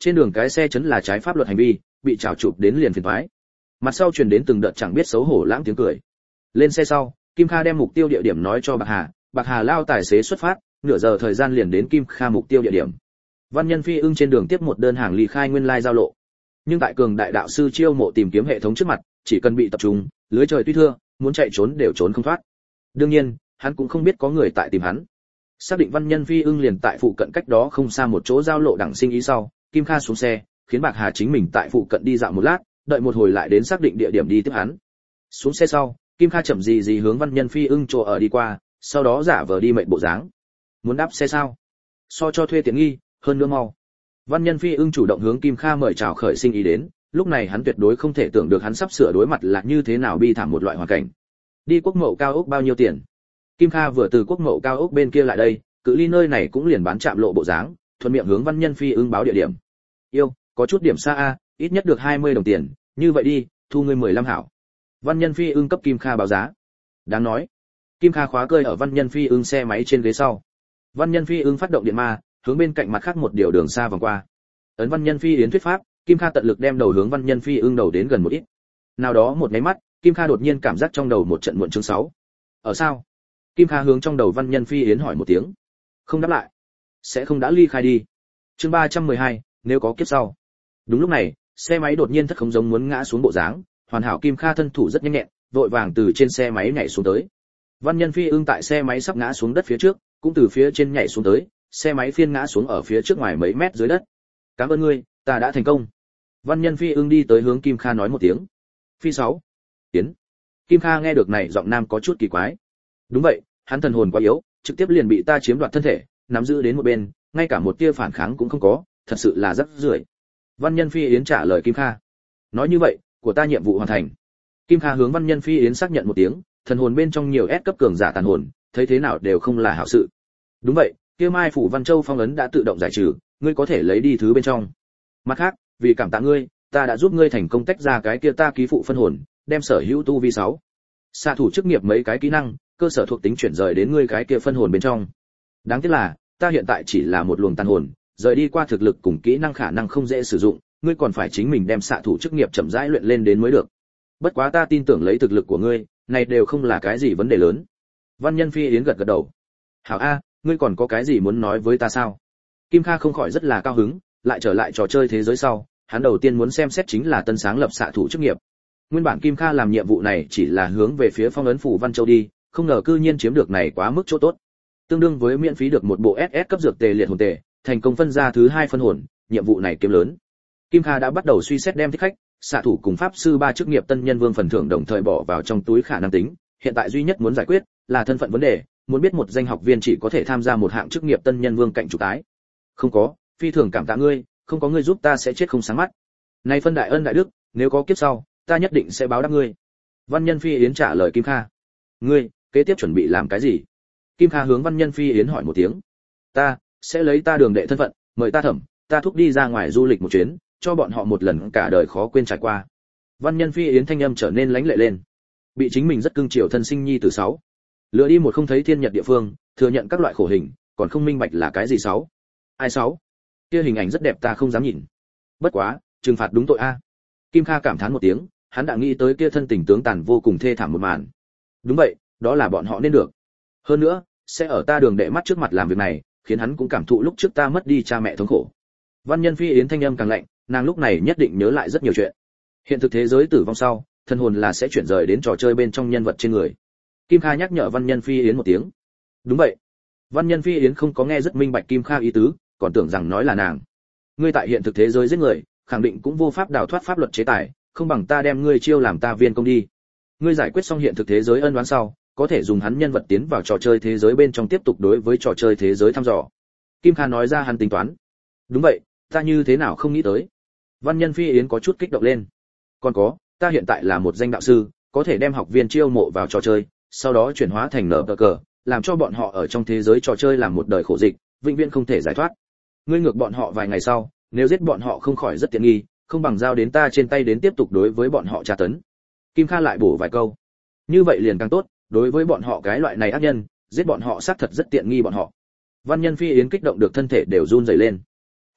Trên đường cái xe chấn là trái pháp luật hành vi, bị trảo chụp đến liền phiền toái. Mặt sau truyền đến từng đợt chẳng biết xấu hổ lãng tiếng cười. Lên xe sau, Kim Kha đem mục tiêu địa điểm nói cho Bạc Hà, Bạc Hà lao tài xế xuất phát, nửa giờ thời gian liền đến Kim Kha mục tiêu địa điểm. Văn Nhân Phi ưng trên đường tiếp một đơn hàng ly khai nguyên lai giao lộ. Nhưng tại cường đại đạo sư chiêu mộ tìm kiếm hệ thống trước mặt, chỉ cần bị tập trung, lưới trời tuy thưa, muốn chạy trốn đều trốn không thoát. Đương nhiên, hắn cũng không biết có người tại tìm hắn. Xác định Văn Nhân Phi ưng liền tại phụ cận cách đó không xa một chỗ giao lộ đẳng sinh ý sau, Kim Kha xuống xe, khiến Bạc Hà chính mình tại phụ cận đi dạo một lát, đợi một hồi lại đến xác định địa điểm đi tiếp hắn. Xuống xe sau, Kim Kha chậm gì gì hướng Văn Nhân Phi ưng chỗ ở đi qua, sau đó giả vờ đi mệnh bộ dáng. Muốn đáp xe sao? So cho thuê tiện nghi, hơn nữa mau. Văn Nhân Phi ưng chủ động hướng Kim Kha mời chào khởi sinh ý đến, lúc này hắn tuyệt đối không thể tưởng được hắn sắp sửa đối mặt là như thế nào bi thảm một loại hoàn cảnh. Đi quốc mậu cao ốc bao nhiêu tiền? Kim Kha vừa từ quốc mậu cao ốc bên kia lại đây, cự ly nơi này cũng liền bán chạm lộ bộ dáng, thuận miệng hướng Văn Nhân Phi ưng báo địa điểm. Yêu, có chút điểm xa a, ít nhất được hai mươi đồng tiền, như vậy đi, thu ngươi mười lăm hảo. Văn Nhân Phi ưng cấp Kim Kha báo giá. Đáng nói, Kim Kha khóa cơi ở Văn Nhân Phi ưng xe máy trên ghế sau. Văn Nhân Phi ưng phát động điện ma, hướng bên cạnh mặt khác một điều đường xa vòng qua. Ấn Văn Nhân Phi yến thuyết pháp, Kim Kha tận lực đem đầu hướng Văn Nhân Phi ưng đầu đến gần một ít. Nào đó một cái mắt, Kim Kha đột nhiên cảm giác trong đầu một trận muộn chương sáu. Ở sao? Kim Kha hướng trong đầu Văn Nhân Phi yến hỏi một tiếng. Không đáp lại. Sẽ không đã ly khai đi. Chương ba trăm mười hai, nếu có kiếp sau. Đúng lúc này, xe máy đột nhiên thất không giống muốn ngã xuống bộ dáng, hoàn hảo Kim Kha thân thủ rất nhanh nhẹn, vội vàng từ trên xe máy nhảy xuống tới. Văn Nhân Phi ưng tại xe máy sắp ngã xuống đất phía trước, cũng từ phía trên nhảy xuống tới, xe máy phiên ngã xuống ở phía trước ngoài mấy mét dưới đất. Cảm ơn ngươi, ta đã thành công. Văn Nhân Phi ưng đi tới hướng Kim Kha nói một tiếng. Phi sáu. Tiến. Kim Kha nghe được này giọng nam có chút kỳ quái. Đúng vậy, hắn thần hồn quá yếu, trực tiếp liền bị ta chiếm đoạt thân thể, nắm giữ đến một bên, ngay cả một tia phản kháng cũng không có, thật sự là rất rưởi. Văn Nhân Phi yến trả lời Kim Kha. Nói như vậy, của ta nhiệm vụ hoàn thành. Kim Kha hướng Văn Nhân Phi yến xác nhận một tiếng, thần hồn bên trong nhiều S cấp cường giả tàn hồn, thấy thế nào đều không là hảo sự. Đúng vậy, kia Mai phủ Văn Châu phong ấn đã tự động giải trừ, ngươi có thể lấy đi thứ bên trong. Mặt khác, vì cảm tạ ngươi, ta đã giúp ngươi thành công tách ra cái kia ta ký phụ phân hồn, đem sở hữu tu vi sáu. Xạ thủ chức nghiệp mấy cái kỹ năng, cơ sở thuộc tính chuyển rời đến ngươi cái kia phân hồn bên trong. Đáng tiếc là, ta hiện tại chỉ là một luồng tàn hồn, rời đi qua thực lực cùng kỹ năng khả năng không dễ sử dụng, ngươi còn phải chính mình đem xạ thủ chức nghiệp chậm rãi luyện lên đến mới được. Bất quá ta tin tưởng lấy thực lực của ngươi, này đều không là cái gì vấn đề lớn. Văn Nhân Phi yến gật gật đầu. Hảo a, ngươi còn có cái gì muốn nói với ta sao? Kim Kha không khỏi rất là cao hứng, lại trở lại trò chơi thế giới sau, hắn đầu tiên muốn xem xét chính là tân sáng lập xạ thủ chức nghiệp. Nguyên bản Kim Kha làm nhiệm vụ này chỉ là hướng về phía phong ấn phủ Văn Châu đi, không ngờ cư nhiên chiếm được này quá mức chỗ tốt. Tương đương với miễn phí được một bộ ét ét cấp dược tề liệt hồn tề, thành công phân ra thứ hai phân hồn, nhiệm vụ này kiếm lớn. Kim Kha đã bắt đầu suy xét đem thích khách, xạ thủ cùng pháp sư ba chức nghiệp tân nhân vương phần thưởng đồng thời bỏ vào trong túi khả năng tính, hiện tại duy nhất muốn giải quyết là thân phận vấn đề, muốn biết một danh học viên chỉ có thể tham gia một hạng chức nghiệp tân nhân vương cạnh trục tái. Không có, phi thường cảm tạ ngươi, không có ngươi giúp ta sẽ chết không sáng mắt. Này phân đại ân đại đức, nếu có kiếp sau, ta nhất định sẽ báo đáp ngươi. Văn Nhân Phi yến trả lời Kim Kha. Ngươi, kế tiếp chuẩn bị làm cái gì? Kim Kha hướng Văn Nhân Phi yến hỏi một tiếng. Ta sẽ lấy ta đường đệ thân phận, mời ta thẩm, ta thúc đi ra ngoài du lịch một chuyến, cho bọn họ một lần cả đời khó quên trải qua. Văn Nhân Phi yến thanh âm trở nên lãnh lệ lên. Bị chính mình rất cưng chiều thân sinh nhi từ sáu. Lựa đi một không thấy thiên nhật địa phương, thừa nhận các loại khổ hình, còn không minh bạch là cái gì sáu. Ai sáu? Kia hình ảnh rất đẹp ta không dám nhìn. Bất quá, trừng phạt đúng tội a. Kim Kha cảm thán một tiếng, hắn đã nghĩ tới kia thân tình tướng tàn vô cùng thê thảm một màn. Đúng vậy, đó là bọn họ nên được. Hơn nữa, sẽ ở ta đường đệ mắt trước mặt làm việc này, khiến hắn cũng cảm thụ lúc trước ta mất đi cha mẹ thống khổ. Văn Nhân Phi yến thanh âm càng lạnh, nàng lúc này nhất định nhớ lại rất nhiều chuyện. Hiện thực thế giới tử vong sau, thân hồn là sẽ chuyển rời đến trò chơi bên trong nhân vật trên người. Kim Kha nhắc nhở Văn Nhân Phi yến một tiếng. Đúng vậy. Văn Nhân Phi yến không có nghe rất minh bạch Kim Kha ý tứ, còn tưởng rằng nói là nàng. Ngươi tại hiện thực thế giới giết người, khẳng định cũng vô pháp đào thoát pháp luật chế tài, không bằng ta đem ngươi chiêu làm ta viên công đi. Ngươi giải quyết xong hiện thực thế giới ân oán sau, có thể dùng hắn nhân vật tiến vào trò chơi thế giới bên trong tiếp tục đối với trò chơi thế giới thăm dò. Kim Kha nói ra hắn tính toán. Đúng vậy, ta như thế nào không nghĩ tới. Văn Nhân Phi yến có chút kích động lên. Còn có, ta hiện tại là một danh đạo sư, có thể đem học viên chiêu mộ vào trò chơi, sau đó chuyển hóa thành nở cờ, làm cho bọn họ ở trong thế giới trò chơi làm một đời khổ dịch, vĩnh viễn không thể giải thoát. Ngươi ngược bọn họ vài ngày sau, nếu giết bọn họ không khỏi rất tiện nghi, không bằng giao đến ta trên tay đến tiếp tục đối với bọn họ tra tấn. Kim Kha lại bổ vài câu. Như vậy liền càng tốt, đối với bọn họ cái loại này ác nhân, giết bọn họ xác thật rất tiện nghi bọn họ. Văn Nhân Phi yến kích động được thân thể đều run rẩy lên. Hảo,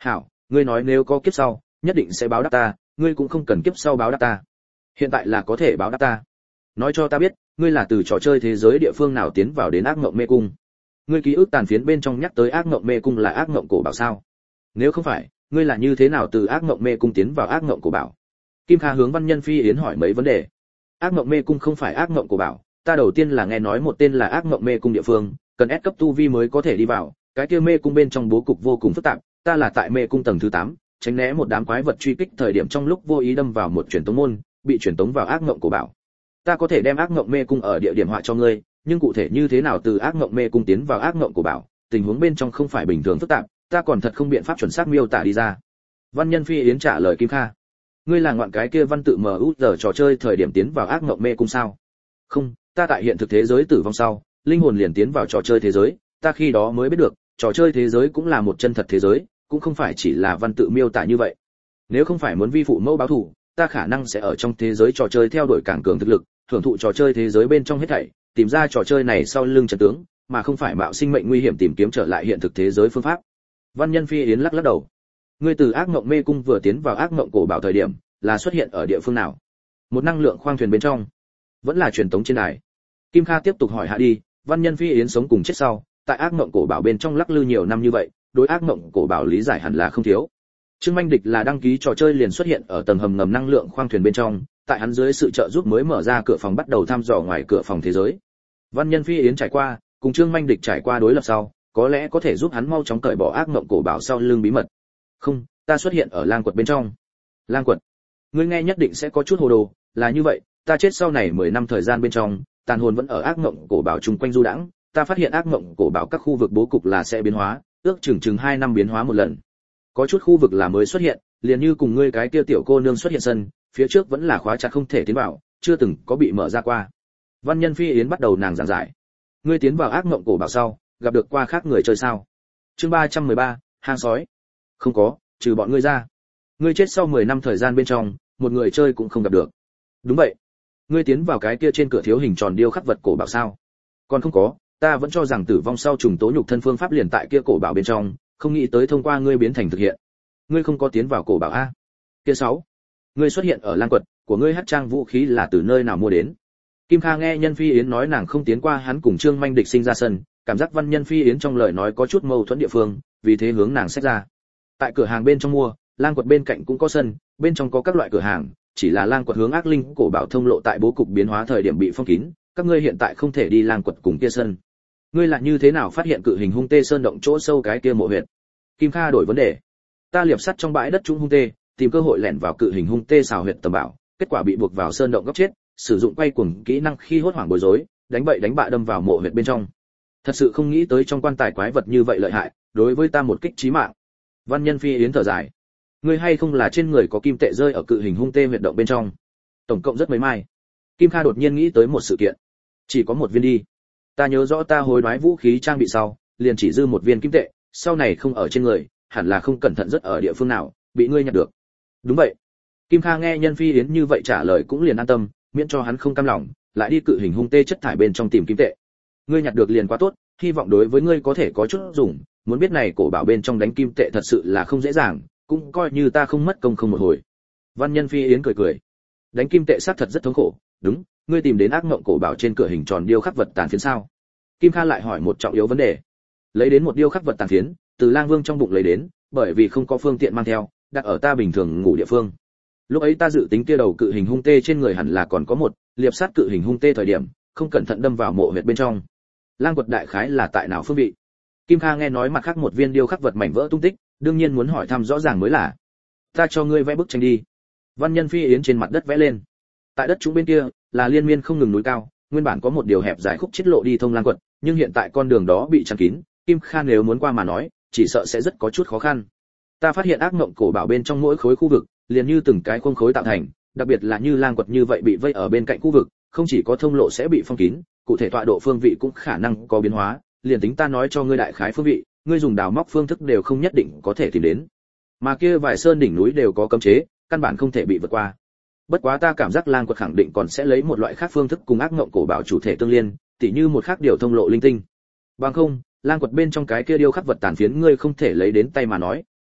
Ngươi nói nếu có kiếp sau, nhất định sẽ báo đáp ta, ngươi cũng không cần kiếp sau báo đáp ta. Hiện tại là có thể báo đáp ta. Nói cho ta biết, ngươi là từ trò chơi thế giới địa phương nào tiến vào đến ác mộng mê cung. Ngươi ký ức tàn phiến bên trong nhắc tới ác mộng mê cung là ác mộng cổ bảo sao? Nếu không phải, ngươi là như thế nào từ ác mộng mê cung tiến vào ác mộng cổ bảo? Kim Kha hướng Văn Nhân Phi Yến hỏi mấy vấn đề. Ác mộng mê cung không phải ác mộng cổ bảo, ta đầu tiên là nghe nói một tên là ác mộng mê cung địa phương, cần S cấp tu vi mới có thể đi vào, cái kia mê cung bên trong bố cục vô cùng phức tạp, ta là tại mê cung tầng thứ tám, tránh né một đám quái vật truy kích thời điểm trong lúc vô ý đâm vào một truyền tống môn, bị truyền tống vào ác mộng cổ bảo. Ta có thể đem ác mộng mê cung ở địa điểm họa cho ngươi, nhưng cụ thể như thế nào từ ác mộng mê cung tiến vào ác mộng cổ bảo, tình huống bên trong không phải bình thường phức tạp, ta còn thật không biện pháp chuẩn xác miêu tả đi ra. Văn Nhân Phi Yến trả lời Kim Kha. Ngươi là ngoạn cái kia văn tự mờ út giờ trò chơi thời điểm tiến vào ác mộng mê cung sao? Không, ta tại hiện thực thế giới tử vong sau, linh hồn liền tiến vào trò chơi thế giới, ta khi đó mới biết được, trò chơi thế giới cũng là một chân thật thế giới, cũng không phải chỉ là văn tự miêu tả như vậy. Nếu không phải muốn vi phụ mẫu báo thù, ta khả năng sẽ ở trong thế giới trò chơi theo đuổi càng cường thực lực, thưởng thụ trò chơi thế giới bên trong hết thảy, tìm ra trò chơi này sau lưng trận tướng, mà không phải mạo sinh mệnh nguy hiểm tìm kiếm trở lại hiện thực thế giới phương pháp. Văn Nhân Phi Yến lắc lắc đầu. Ngươi từ ác mộng mê cung vừa tiến vào ác mộng cổ bảo thời điểm, là xuất hiện ở địa phương nào? Một năng lượng khoang thuyền bên trong, vẫn là truyền tống trên đài? Kim Kha tiếp tục hỏi hạ đi. Văn Nhân Phi Yến sống cùng chết sau, tại ác mộng cổ bảo bên trong lắc lư nhiều năm như vậy, đối ác mộng cổ bảo lý giải hẳn là không thiếu. Trương Minh Địch là đăng ký trò chơi liền xuất hiện ở tầng hầm ngầm năng lượng khoang thuyền bên trong, tại hắn dưới sự trợ giúp mới mở ra cửa phòng bắt đầu thăm dò ngoài cửa phòng thế giới. Văn Nhân Phi Yến trải qua, cùng Trương Minh Địch trải qua đối lập sau, có lẽ có thể giúp hắn mau chóng cởi bỏ ác mộng cổ bảo sau lưng bí mật. Không, ta xuất hiện ở lang quật bên trong. Lang quật? Ngươi nghe nhất định sẽ có chút hồ đồ, là như vậy, ta chết sau này mười năm thời gian bên trong, tàn hồn vẫn ở ác mộng cổ bảo chung quanh du đãng, ta phát hiện ác mộng cổ bảo các khu vực bố cục là sẽ biến hóa, ước chừng chừng hai năm biến hóa một lần. Có chút khu vực là mới xuất hiện, liền như cùng ngươi cái kia tiểu cô nương xuất hiện sân, phía trước vẫn là khóa chặt không thể tiến vào, chưa từng có bị mở ra qua. Văn Nhân Phi Yến bắt đầu nàng giảng giải. Ngươi tiến vào ác mộng cổ bảo sau, gặp được qua khác người chơi sao? Chương ba trăm mười ba, hang sói. Không có, trừ bọn ngươi ra. Ngươi chết sau mười năm thời gian bên trong, một người chơi cũng không gặp được. Đúng vậy. Ngươi tiến vào cái kia trên cửa thiếu hình tròn điêu khắc vật cổ bảo sao? Còn không có, ta vẫn cho rằng tử vong sau trùng tố nhục thân phương pháp liền tại kia cổ bảo bên trong, không nghĩ tới thông qua ngươi biến thành thực hiện. Ngươi không có tiến vào cổ bảo a? Kia sáu. Ngươi xuất hiện ở lang quật, của ngươi hắc trang vũ khí là từ nơi nào mua đến? Kim Kha nghe Nhân Phi Yến nói nàng không tiến qua hắn cùng Trương Minh Địch sinh ra sân, cảm giác Văn Nhân Phi Yến trong lời nói có chút mâu thuẫn địa phương, vì thế hướng nàng xét ra. Tại cửa hàng bên trong mua, lang quật bên cạnh cũng có sân, bên trong có các loại cửa hàng, chỉ là lang quật hướng ác linh cổ bảo thông lộ tại bố cục biến hóa thời điểm bị phong kín, các ngươi hiện tại không thể đi lang quật cùng kia sân. Ngươi là như thế nào phát hiện cự hình hung tê sơn động chỗ sâu cái kia mộ huyệt? Kim Kha đổi vấn đề. Ta liệp sắt trong bãi đất trung hung tê, tìm cơ hội lẻn vào cự hình hung tê xào huyệt tầm bảo, kết quả bị buộc vào sơn động góc chết, sử dụng quay cuồng kỹ năng khi hốt hoảng bối rối, đánh bậy đánh bạ đâm vào mộ huyệt bên trong. Thật sự không nghĩ tới trong quan tài quái vật như vậy lợi hại, đối với ta một kích chí mạng. Văn Nhân Phi Yến thở dài. Ngươi hay không là trên người có kim tệ rơi ở cự hình hung tê huyệt động bên trong? Tổng cộng rất mấy mai. Kim Kha đột nhiên nghĩ tới một sự kiện. Chỉ có một viên đi. Ta nhớ rõ ta hối đoái vũ khí trang bị sau, liền chỉ dư một viên kim tệ, sau này không ở trên người, hẳn là không cẩn thận rất ở địa phương nào, bị ngươi nhặt được. Đúng vậy. Kim Kha nghe Nhân Phi Yến như vậy trả lời cũng liền an tâm, miễn cho hắn không cam lòng, lại đi cự hình hung tê chất thải bên trong tìm kim tệ. Ngươi nhặt được liền quá tốt, hy vọng đối với ngươi có thể có chút dùng, muốn biết này cổ bảo bên trong đánh kim tệ thật sự là không dễ dàng, cũng coi như ta không mất công không một hồi. Văn Nhân Phi Yến cười cười. Đánh kim tệ xác thật rất thống khổ, đúng, ngươi tìm đến ác mộng cổ bảo trên cửa hình tròn điêu khắc vật tàn phiến sao? Kim Kha lại hỏi một trọng yếu vấn đề. Lấy đến một điêu khắc vật tàn phiến, từ Lang Vương trong bụng lấy đến, bởi vì không có phương tiện mang theo, đặt ở ta bình thường ngủ địa phương. Lúc ấy ta dự tính kia đầu cự hình hung tê trên người hẳn là còn có một, liệp sát cự hình hung tê thời điểm, không cẩn thận đâm vào mộ huyệt bên trong. Lang quật đại khái là tại nào phương vị? Kim Kha nghe nói mặt khác một viên điêu khắc vật mảnh vỡ tung tích, đương nhiên muốn hỏi thăm rõ ràng mới là. Ta cho ngươi vẽ bức tranh đi. Văn Nhân Phi Yến trên mặt đất vẽ lên. Tại đất chúng bên kia là liên miên không ngừng núi cao, nguyên bản có một điều hẹp dài khúc chiết lộ đi thông lang quật, nhưng hiện tại con đường đó bị chắn kín, Kim Kha nếu muốn qua mà nói, chỉ sợ sẽ rất có chút khó khăn. Ta phát hiện ác mộng cổ bảo bên trong mỗi khối khu vực, liền như từng cái khuôn khối tạo thành, đặc biệt là như lang quật như vậy bị vây ở bên cạnh khu vực, không chỉ có thông lộ sẽ bị phong kín, cụ thể tọa độ phương vị cũng khả năng có biến hóa, liền tính ta nói cho ngươi đại khái phương vị, ngươi dùng đào móc phương thức đều không nhất định có thể tìm đến. Mà kia vài sơn đỉnh núi đều có cấm chế, căn bản không thể bị vượt qua. Bất quá ta cảm giác lang quật khẳng định còn sẽ lấy một loại khác phương thức cùng ác mộng cổ bảo chủ thể tương liên, tỉ như một khác điều thông lộ linh tinh. Bằng không, lang quật bên trong cái kia điêu khắc vật tàn phiến ngươi không thể lấy đến tay mà nói,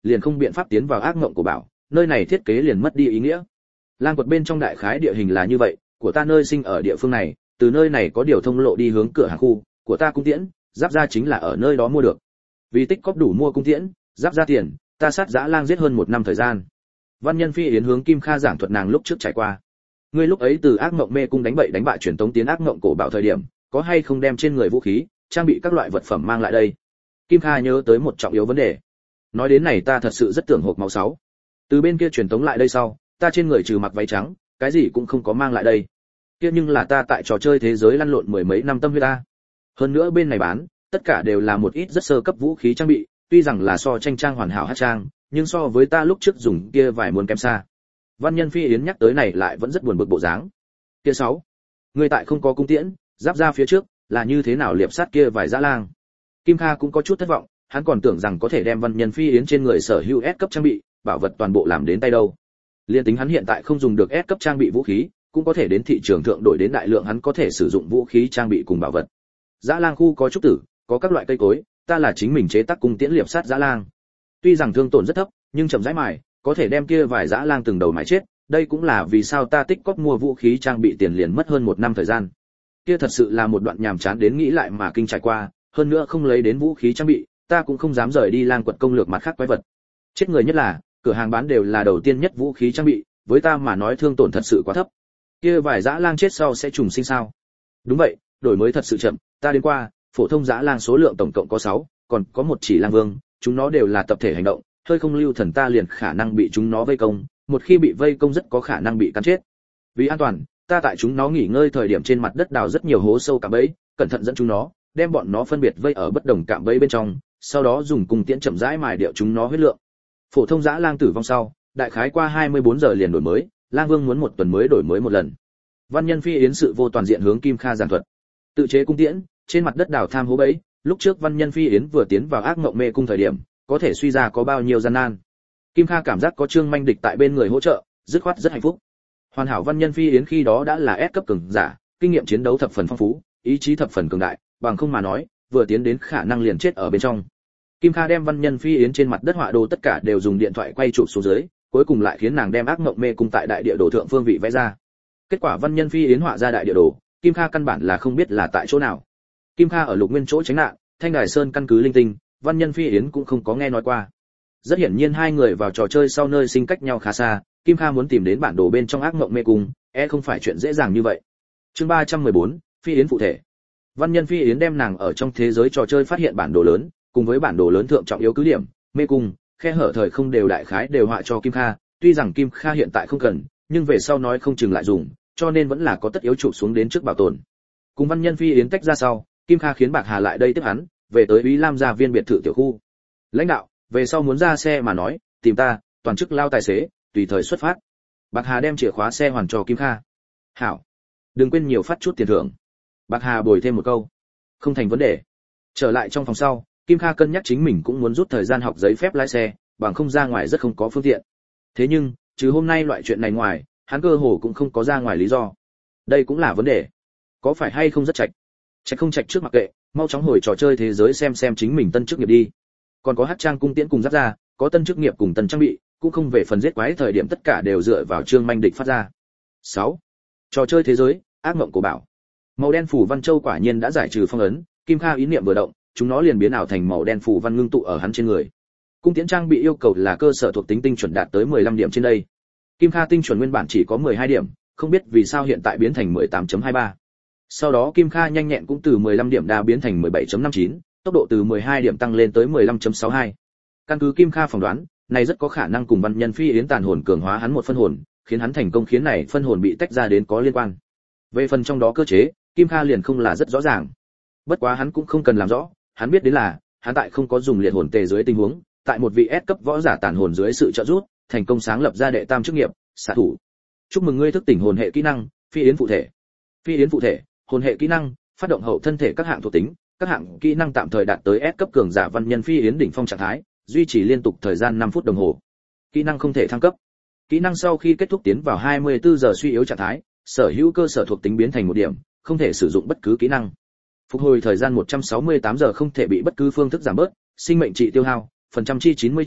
liền không biện pháp tiến vào ác ngộng cổ bảo, nơi này thiết kế liền mất đi ý nghĩa. Lang quật bên trong đại khái địa hình là như vậy, của ta nơi sinh ở địa phương này, từ nơi này có điều thông lộ đi hướng cửa hàng khu, của ta cung tiễn, giáp ra chính là ở nơi đó mua được. Vì tích cóp đủ mua cung tiễn, giáp ra tiền, ta sát dã lang giết hơn một năm thời gian. Văn Nhân Phi Yến hướng Kim Kha giảng thuật nàng lúc trước trải qua. Ngươi lúc ấy từ ác mộng mê cung đánh bậy đánh bại truyền tống tiến ác mộng cổ bảo thời điểm, có hay không đem trên người vũ khí, trang bị các loại vật phẩm mang lại đây? Kim Kha nhớ tới một trọng yếu vấn đề. Nói đến này ta thật sự rất tưởng hộp máu sáu. Từ bên kia truyền tống lại đây sau, ta trên người trừ mặc váy trắng, cái gì cũng không có mang lại đây. Kia nhưng là ta tại trò chơi thế giới lăn lộn mười mấy năm tâm huyết ta. Hơn nữa bên này bán, tất cả đều là một ít rất sơ cấp vũ khí trang bị, tuy rằng là so tranh trang hoàn hảo hát trang, nhưng so với ta lúc trước dùng kia vài muốn kém xa. Văn Nhân Phi Yến nhắc tới này lại vẫn rất buồn bực bộ dáng. Kia sáu, người tại không có cung tiễn, giáp ra phía trước, là như thế nào liệp sát kia vài dã lang? Kim Kha cũng có chút thất vọng, hắn còn tưởng rằng có thể đem Văn Nhân Phi Yến trên người sở hữu S cấp trang bị, bảo vật toàn bộ làm đến tay đâu. Liên tính hắn hiện tại không dùng được S cấp trang bị vũ khí, cũng có thể đến thị trường thượng đổi đến đại lượng hắn có thể sử dụng vũ khí trang bị cùng bảo vật. Dã lang khu có trúc tử, có các loại cây cối, ta là chính mình chế tác cung tiễn liệp sát dã lang. Tuy rằng thương tổn rất thấp, nhưng chậm rãi mài, có thể đem kia vài dã lang từng đầu mài chết, đây cũng là vì sao ta tích cóp mua vũ khí trang bị tiền liền mất hơn một năm thời gian. Kia thật sự là một đoạn nhàm chán đến nghĩ lại mà kinh trải qua, hơn nữa không lấy đến vũ khí trang bị, ta cũng không dám rời đi lang quật công lược mặt khác quái vật. Chết người nhất là, cửa hàng bán đều là đầu tiên nhất vũ khí trang bị, với ta mà nói thương tổn thật sự quá thấp. Kia vài dã lang chết sau sẽ trùng sinh sao? Đúng vậy, đổi mới thật sự chậm, ta đến qua, phổ thông dã lang số lượng tổng cộng có sáu, còn có một chỉ lang vương, chúng nó đều là tập thể hành động, hơi không lưu thần ta liền khả năng bị chúng nó vây công, một khi bị vây công rất có khả năng bị cắn chết. Vì an toàn, ta tại chúng nó nghỉ ngơi thời điểm trên mặt đất đào rất nhiều hố sâu cạm bẫy, cẩn thận dẫn chúng nó, đem bọn nó phân biệt vây ở bất đồng cạm bẫy bên trong, sau đó dùng cung tiễn chậm rãi mài điệu chúng nó huyết lượng. Phổ thông dã lang tử vong sau, đại khái qua hai mươi bốn giờ liền đổi mới, lang vương muốn một tuần mới đổi mới một lần. Văn Nhân Phi Yến sự vô toàn diện hướng Kim Kha giảng thuật. Tự chế cung tiễn, trên mặt đất đào tham hố bẫy, lúc trước Văn Nhân Phi Yến vừa tiến vào ác mộng mê cung thời điểm, có thể suy ra có bao nhiêu gian nan. Kim Kha cảm giác có Trương Manh địch tại bên người hỗ trợ, dứt khoát rất hạnh phúc. Hoàn hảo Văn Nhân Phi Yến khi đó đã là S cấp cường giả, kinh nghiệm chiến đấu thập phần phong phú, ý chí thập phần cường đại, bằng không mà nói, vừa tiến đến khả năng liền chết ở bên trong. Kim Kha đem Văn Nhân Phi Yến trên mặt đất họa đồ tất cả đều dùng điện thoại quay chụp xuống dưới, cuối cùng lại khiến nàng đem ác mộng mê cung tại đại địa đồ thượng phương vị vẽ ra. Kết quả Văn Nhân Phi Yến họa ra đại địa đồ, Kim Kha căn bản là không biết là tại chỗ nào. Kim Kha ở Lục Nguyên chỗ tránh nạn, Thanh Đài Sơn căn cứ linh tinh, Văn Nhân Phi Yến cũng không có nghe nói qua. Rất hiển nhiên hai người vào trò chơi sau nơi sinh cách nhau khá xa, Kim Kha muốn tìm đến bản đồ bên trong ác mộng mê cung, e không phải chuyện dễ dàng như vậy. Chương ba trăm mười bốn, Phi Yến phụ thể. Văn Nhân Phi Yến đem nàng ở trong thế giới trò chơi phát hiện bản đồ lớn, cùng với bản đồ lớn thượng trọng yếu cứ điểm, mê cung, khe hở thời không đều đại khái đều họa cho Kim Kha, tuy rằng Kim Kha hiện tại không cần, nhưng về sau nói không chừng lại dùng, cho nên vẫn là có tất yếu chụp xuống đến trước bảo tồn. Cùng Văn Nhân Phi Yến tách ra sau, Kim Kha khiến Bạc Hà lại đây tiếp hắn, về tới Úy Lam gia viên biệt thự tiểu khu. Lãnh đạo, về sau muốn ra xe mà nói, tìm ta, toàn chức lao tài xế, tùy thời xuất phát. Bạc Hà đem chìa khóa xe hoàn cho Kim Kha. Hảo, đừng quên nhiều phát chút tiền thưởng. Bạc Hà bồi thêm một câu. Không thành vấn đề. Trở lại trong phòng sau, Kim Kha cân nhắc chính mình cũng muốn rút thời gian học giấy phép lái xe, bằng không ra ngoài rất không có phương tiện. Thế nhưng, trừ hôm nay loại chuyện này ngoài, hắn cơ hồ cũng không có ra ngoài lý do. Đây cũng là vấn đề. Có phải hay không rất chạch? Chạch không chạch trước mặc kệ, mau chóng hồi trò chơi thế giới xem xem chính mình tân chức nghiệp đi. Còn có hát trang cung tiễn cùng giáp ra, có tân chức nghiệp cùng tân trang bị, cũng không về phần giết quái thời điểm tất cả đều dựa vào Trương Manh địch phát ra. sáu. Trò chơi thế giới, ác mộng của bảo. Màu đen phủ văn châu quả nhiên đã giải trừ phong ấn, Kim Kha ý niệm vừa động, chúng nó liền biến ảo thành màu đen phủ văn ngưng tụ ở hắn trên người. Cung tiễn trang bị yêu cầu là cơ sở thuộc tính tinh chuẩn đạt tới mười lăm điểm trên đây. Kim Kha tinh chuẩn nguyên bản chỉ có mười hai điểm, không biết vì sao hiện tại biến thành mười tám chấm hai ba. Sau đó Kim Kha nhanh nhẹn cũng từ mười lăm điểm đa biến thành mười bảy chấm năm chín, tốc độ từ mười hai điểm tăng lên tới mười lăm chấm sáu hai. Căn cứ Kim Kha phỏng đoán, này rất có khả năng cùng Văn Nhân Phi Yến tàn hồn cường hóa hắn một phân hồn, khiến hắn thành công khiến này phân hồn bị tách ra đến có liên quan. Về phần trong đó cơ chế, Kim Kha liền không là rất rõ ràng. Bất quá hắn cũng không cần làm rõ, hắn biết đến là, hắn tại không có dùng liệt hồn tề dưới tình huống, tại một vị S cấp võ giả tàn hồn dưới sự trợ giúp, thành công sáng lập ra đệ tam chức nghiệp, xạ thủ. Chúc mừng ngươi thức tỉnh hồn hệ kỹ năng, Phi Yến phụ thể. Phi Yến phụ thể, hồn hệ kỹ năng, phát động hậu thân thể các hạng thuộc tính, các hạng kỹ năng tạm thời đạt tới S cấp cường giả Văn Nhân Phi Yến đỉnh phong trạng thái, duy trì liên tục thời gian năm phút đồng hồ. Kỹ năng không thể thăng cấp. Kỹ năng sau khi kết thúc tiến vào hai mươi tư giờ suy yếu trạng thái, sở hữu cơ sở thuộc tính biến thành một điểm, không thể sử dụng bất cứ kỹ năng. Phục hồi thời gian một trăm sáu mươi tám giờ không thể bị bất cứ phương thức giảm bớt, sinh mệnh trị tiêu hao, phần trăm chi chín mươi chín,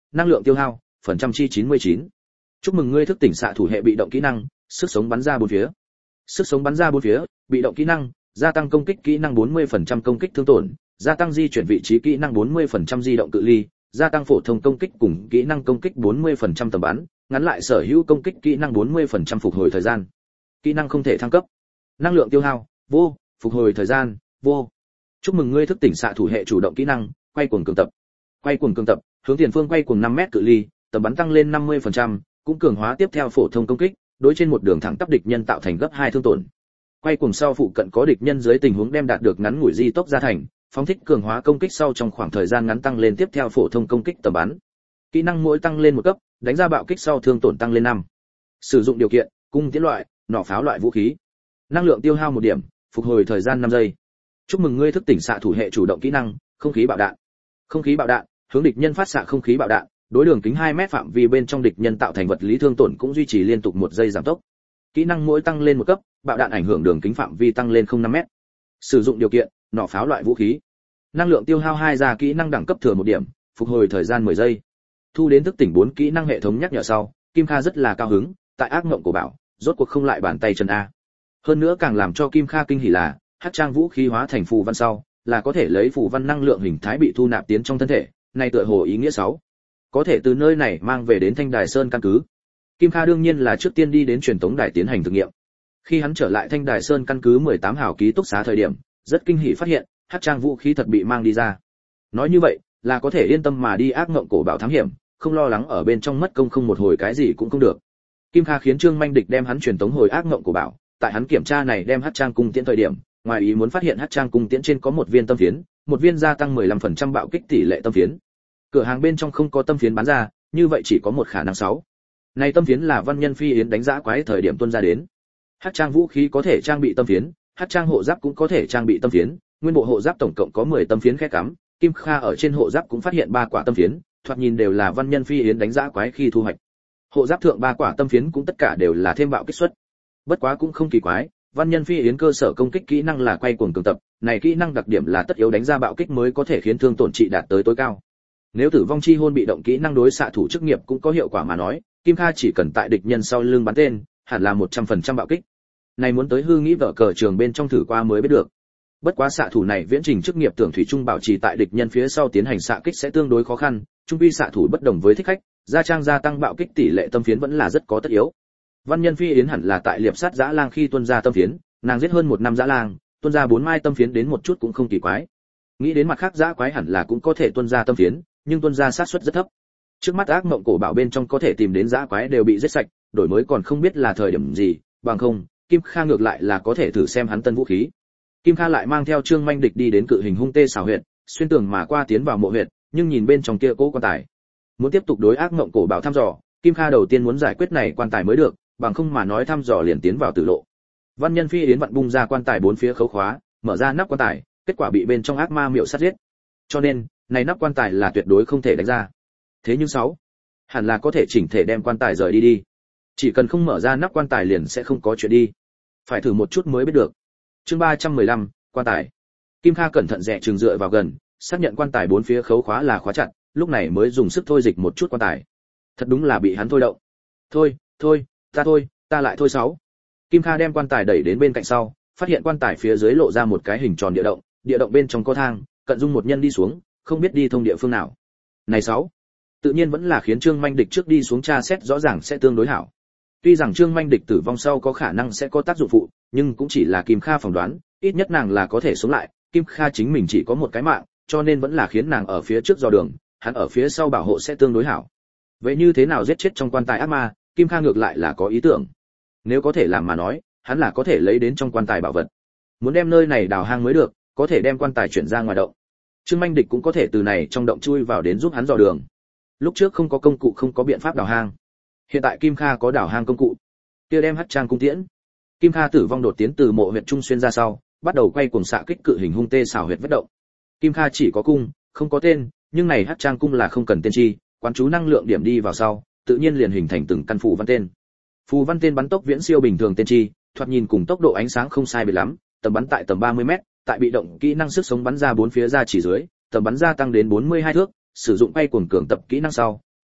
năng lượng tiêu hao, phần trăm chi chín mươi chín. Chúc mừng ngươi thức tỉnh xạ thủ hệ bị động kỹ năng, sức sống bắn ra bốn phía. Sức sống bắn ra bốn phía, bị động kỹ năng, gia tăng công kích kỹ năng bốn mươi phần trăm công kích thương tổn, gia tăng di chuyển vị trí kỹ năng bốn mươi phần trăm di động cự ly, gia tăng phổ thông công kích cùng kỹ năng công kích bốn mươi phần trăm tầm bắn, ngắn lại sở hữu công kích kỹ năng bốn mươi phần trăm phục hồi thời gian. Kỹ năng không thể thăng cấp. Năng lượng tiêu hao, vô, phục hồi thời gian, vô. Chúc mừng ngươi thức tỉnh xạ thủ hệ chủ động kỹ năng, quay cuồng cường tập. Quay cuồng cường tập, hướng tiền phương quay cuồng năm mét cự ly, tầm bắn tăng lên năm mươi phần trăm, cũng cường hóa tiếp theo phổ thông công kích, đối trên một đường thẳng tắp địch nhân tạo thành gấp hai thương tổn. Quay cuồng sau phụ cận có địch nhân dưới tình huống đem đạt được ngắn ngủi di tốc gia thành, phóng thích cường hóa công kích sau trong khoảng thời gian ngắn tăng lên tiếp theo phổ thông công kích tầm bắn. Kỹ năng mỗi tăng lên một cấp, đánh ra bạo kích sau thương tổn tăng lên năm. Sử dụng điều kiện, cung tiễn loại, nỏ pháo loại vũ khí. Năng lượng tiêu hao một điểm, phục hồi thời gian năm giây. Chúc mừng ngươi thức tỉnh xạ thủ hệ chủ động kỹ năng, không khí bạo đạn. Không khí bạo đạn, hướng địch nhân phát xạ không khí bạo đạn, đối đường kính hai mét phạm vi bên trong địch nhân tạo thành vật lý thương tổn cũng duy trì liên tục một giây giảm tốc. Kỹ năng mỗi tăng lên một cấp, bạo đạn ảnh hưởng đường kính phạm vi tăng lên không năm mét. Sử dụng điều kiện, nỏ pháo loại vũ khí. Năng lượng tiêu hao hai ra kỹ năng đẳng cấp thừa một điểm, phục hồi thời gian mười giây. Thu đến thức tỉnh bốn kỹ năng hệ thống nhắc nhở sau, Kim Kha rất là cao hứng, tại ác mộng của bảo, rốt cuộc không lại bàn tay chân a. Hơn nữa càng làm cho Kim Kha kinh hỉ là, hắc trang vũ khí hóa thành phù văn sau, là có thể lấy phù văn năng lượng hình thái bị thu nạp tiến trong thân thể, này tựa hồ ý nghĩa sáu. Có thể từ nơi này mang về đến Thanh Đài Sơn căn cứ. Kim Kha đương nhiên là trước tiên đi đến truyền tống đài tiến hành thực nghiệm. Khi hắn trở lại Thanh Đài Sơn căn cứ mười tám hào ký túc xá thời điểm, rất kinh hỉ phát hiện, hắc trang vũ khí thật bị mang đi ra. Nói như vậy, là có thể yên tâm mà đi ác ngộng cổ bảo thám hiểm, không lo lắng ở bên trong mất công không một hồi cái gì cũng không được. Kim Kha khiến Trương Manh Địch đem hắn truyền tống hồi ác ngộng cổ bảo, tại hắn kiểm tra này đem hắc trang cung tiễn thời điểm, ngoài ý muốn phát hiện hắc trang cung tiễn trên có một viên tâm phiến, một viên gia tăng mười lăm phần trăm bạo kích tỷ lệ tâm phiến. Cửa hàng bên trong không có tâm phiến bán ra, như vậy chỉ có một khả năng sáu. Này tâm phiến là Văn Nhân Phi Yến đánh giá quái thời điểm tuôn ra đến. Hắc trang vũ khí có thể trang bị tâm phiến, hắc trang hộ giáp cũng có thể trang bị tâm phiến, nguyên bộ hộ giáp tổng cộng có mười tâm phiến khẽ cắm, Kim Kha ở trên hộ giáp cũng phát hiện ba quả tâm phiến, thoạt nhìn đều là Văn Nhân Phi Yến đánh giá quái khi thu hoạch. Hộ giáp thượng ba quả tâm phiến cũng tất cả đều là thêm bạo kích suất. Bất quá cũng không kỳ quái, Văn Nhân Phi Yến cơ sở công kích kỹ năng là quay cuồng cường tập, này kỹ năng đặc điểm là tất yếu đánh ra bạo kích mới có thể khiến thương tổn trị đạt tới tối cao. Nếu tử vong chi hôn bị động kỹ năng đối xạ thủ chức nghiệp cũng có hiệu quả mà nói, Kim Kha chỉ cần tại địch nhân sau lưng bắn tên, hẳn là một trăm phần trăm bạo kích. Này muốn tới hư nghĩ vợ cờ trường bên trong thử qua mới biết được. Bất quá xạ thủ này viễn trình chức nghiệp tưởng thủy trung bảo trì tại địch nhân phía sau tiến hành xạ kích sẽ tương đối khó khăn, trung quy xạ thủ bất đồng với thích khách, gia trang gia tăng bạo kích tỷ lệ tâm phiến vẫn là rất có tất yếu. Văn Nhân Phi Yến hẳn là tại liệp sát dã lang khi tuân ra tâm phiến, nàng giết hơn một năm dã lang, tuân ra bốn mai tâm phiến đến một chút cũng không kỳ quái. Nghĩ đến mặt khác dã quái hẳn là cũng có thể tuân ra tâm phiến, nhưng tuân ra sát suất rất thấp. Trước mắt ác mộng cổ bảo bên trong có thể tìm đến dã quái đều bị giết sạch, đổi mới còn không biết là thời điểm gì, bằng không, Kim Kha ngược lại là có thể thử xem hắn tân vũ khí. Kim Kha lại mang theo Trương Manh Địch đi đến cự hình hung tê xảo huyệt, xuyên tường mà qua tiến vào mộ huyệt, nhưng nhìn bên trong kia cố quan tài. Muốn tiếp tục đối ác mộng cổ bảo thăm dò, Kim Kha đầu tiên muốn giải quyết này quan tài mới được, bằng không mà nói thăm dò liền tiến vào tử lộ. Văn Nhân Phi Yến vặn bung ra quan tài bốn phía khấu khóa, mở ra nắp quan tài, kết quả bị bên trong ác ma miệu sát giết. Cho nên, này nắp quan tài là tuyệt đối không thể đánh ra. Thế nhưng sáu, hẳn là có thể chỉnh thể đem quan tài rời đi đi. Chỉ cần không mở ra nắp quan tài liền sẽ không có chuyện đi. Phải thử một chút mới biết được. Chương ba trăm mười lăm, quan tài. Kim Kha cẩn thận dè chừng dựa vào gần, xác nhận quan tài bốn phía khấu khóa là khóa chặt, lúc này mới dùng sức thôi dịch một chút quan tài. Thật đúng là bị hắn thôi động. Thôi, thôi, ta thôi, ta lại thôi sáu. Kim Kha đem quan tài đẩy đến bên cạnh sau, phát hiện quan tài phía dưới lộ ra một cái hình tròn địa động, địa động bên trong có thang, cận dung một nhân đi xuống, không biết đi thông địa phương nào. Này sáu, tự nhiên vẫn là khiến Trương Manh Địch trước đi xuống tra xét rõ ràng sẽ tương đối hảo. Tuy rằng Trương Manh Địch tử vong sau có khả năng sẽ có tác dụng phụ, nhưng cũng chỉ là Kim Kha phỏng đoán, ít nhất nàng là có thể sống lại, Kim Kha chính mình chỉ có một cái mạng, cho nên vẫn là khiến nàng ở phía trước dò đường, hắn ở phía sau bảo hộ sẽ tương đối hảo. Vậy như thế nào giết chết trong quan tài ác ma, Kim Kha ngược lại là có ý tưởng. Nếu có thể làm mà nói, hắn là có thể lấy đến trong quan tài bảo vật. Muốn đem nơi này đào hang mới được, có thể đem quan tài chuyển ra ngoài động. Trương Manh Địch cũng có thể từ này trong động chui vào đến giúp hắn dò đường. Lúc trước không có công cụ không có biện pháp đào hang. Hiện tại Kim Kha có đào hang công cụ. Kia đem hắc trang cung tiễn. Kim Kha tử vong đột tiến từ mộ huyệt trung xuyên ra sau, bắt đầu quay cuồng xạ kích cự hình hung tê xảo huyệt vết động. Kim Kha chỉ có cung, không có tên, nhưng này hắc trang cung là không cần tên chi, quán chú năng lượng điểm đi vào sau, tự nhiên liền hình thành từng căn phù văn tên. Phù văn tên bắn tốc viễn siêu bình thường tên chi, thoạt nhìn cùng tốc độ ánh sáng không sai biệt lắm, tầm bắn tại tầm ba mươi mét, tại bị động kỹ năng sức sống bắn ra bốn phía ra chỉ dưới, tầm bắn ra tăng đến bốn mươi hai thước, sử dụng bay cuồng cường tập kỹ năng sau,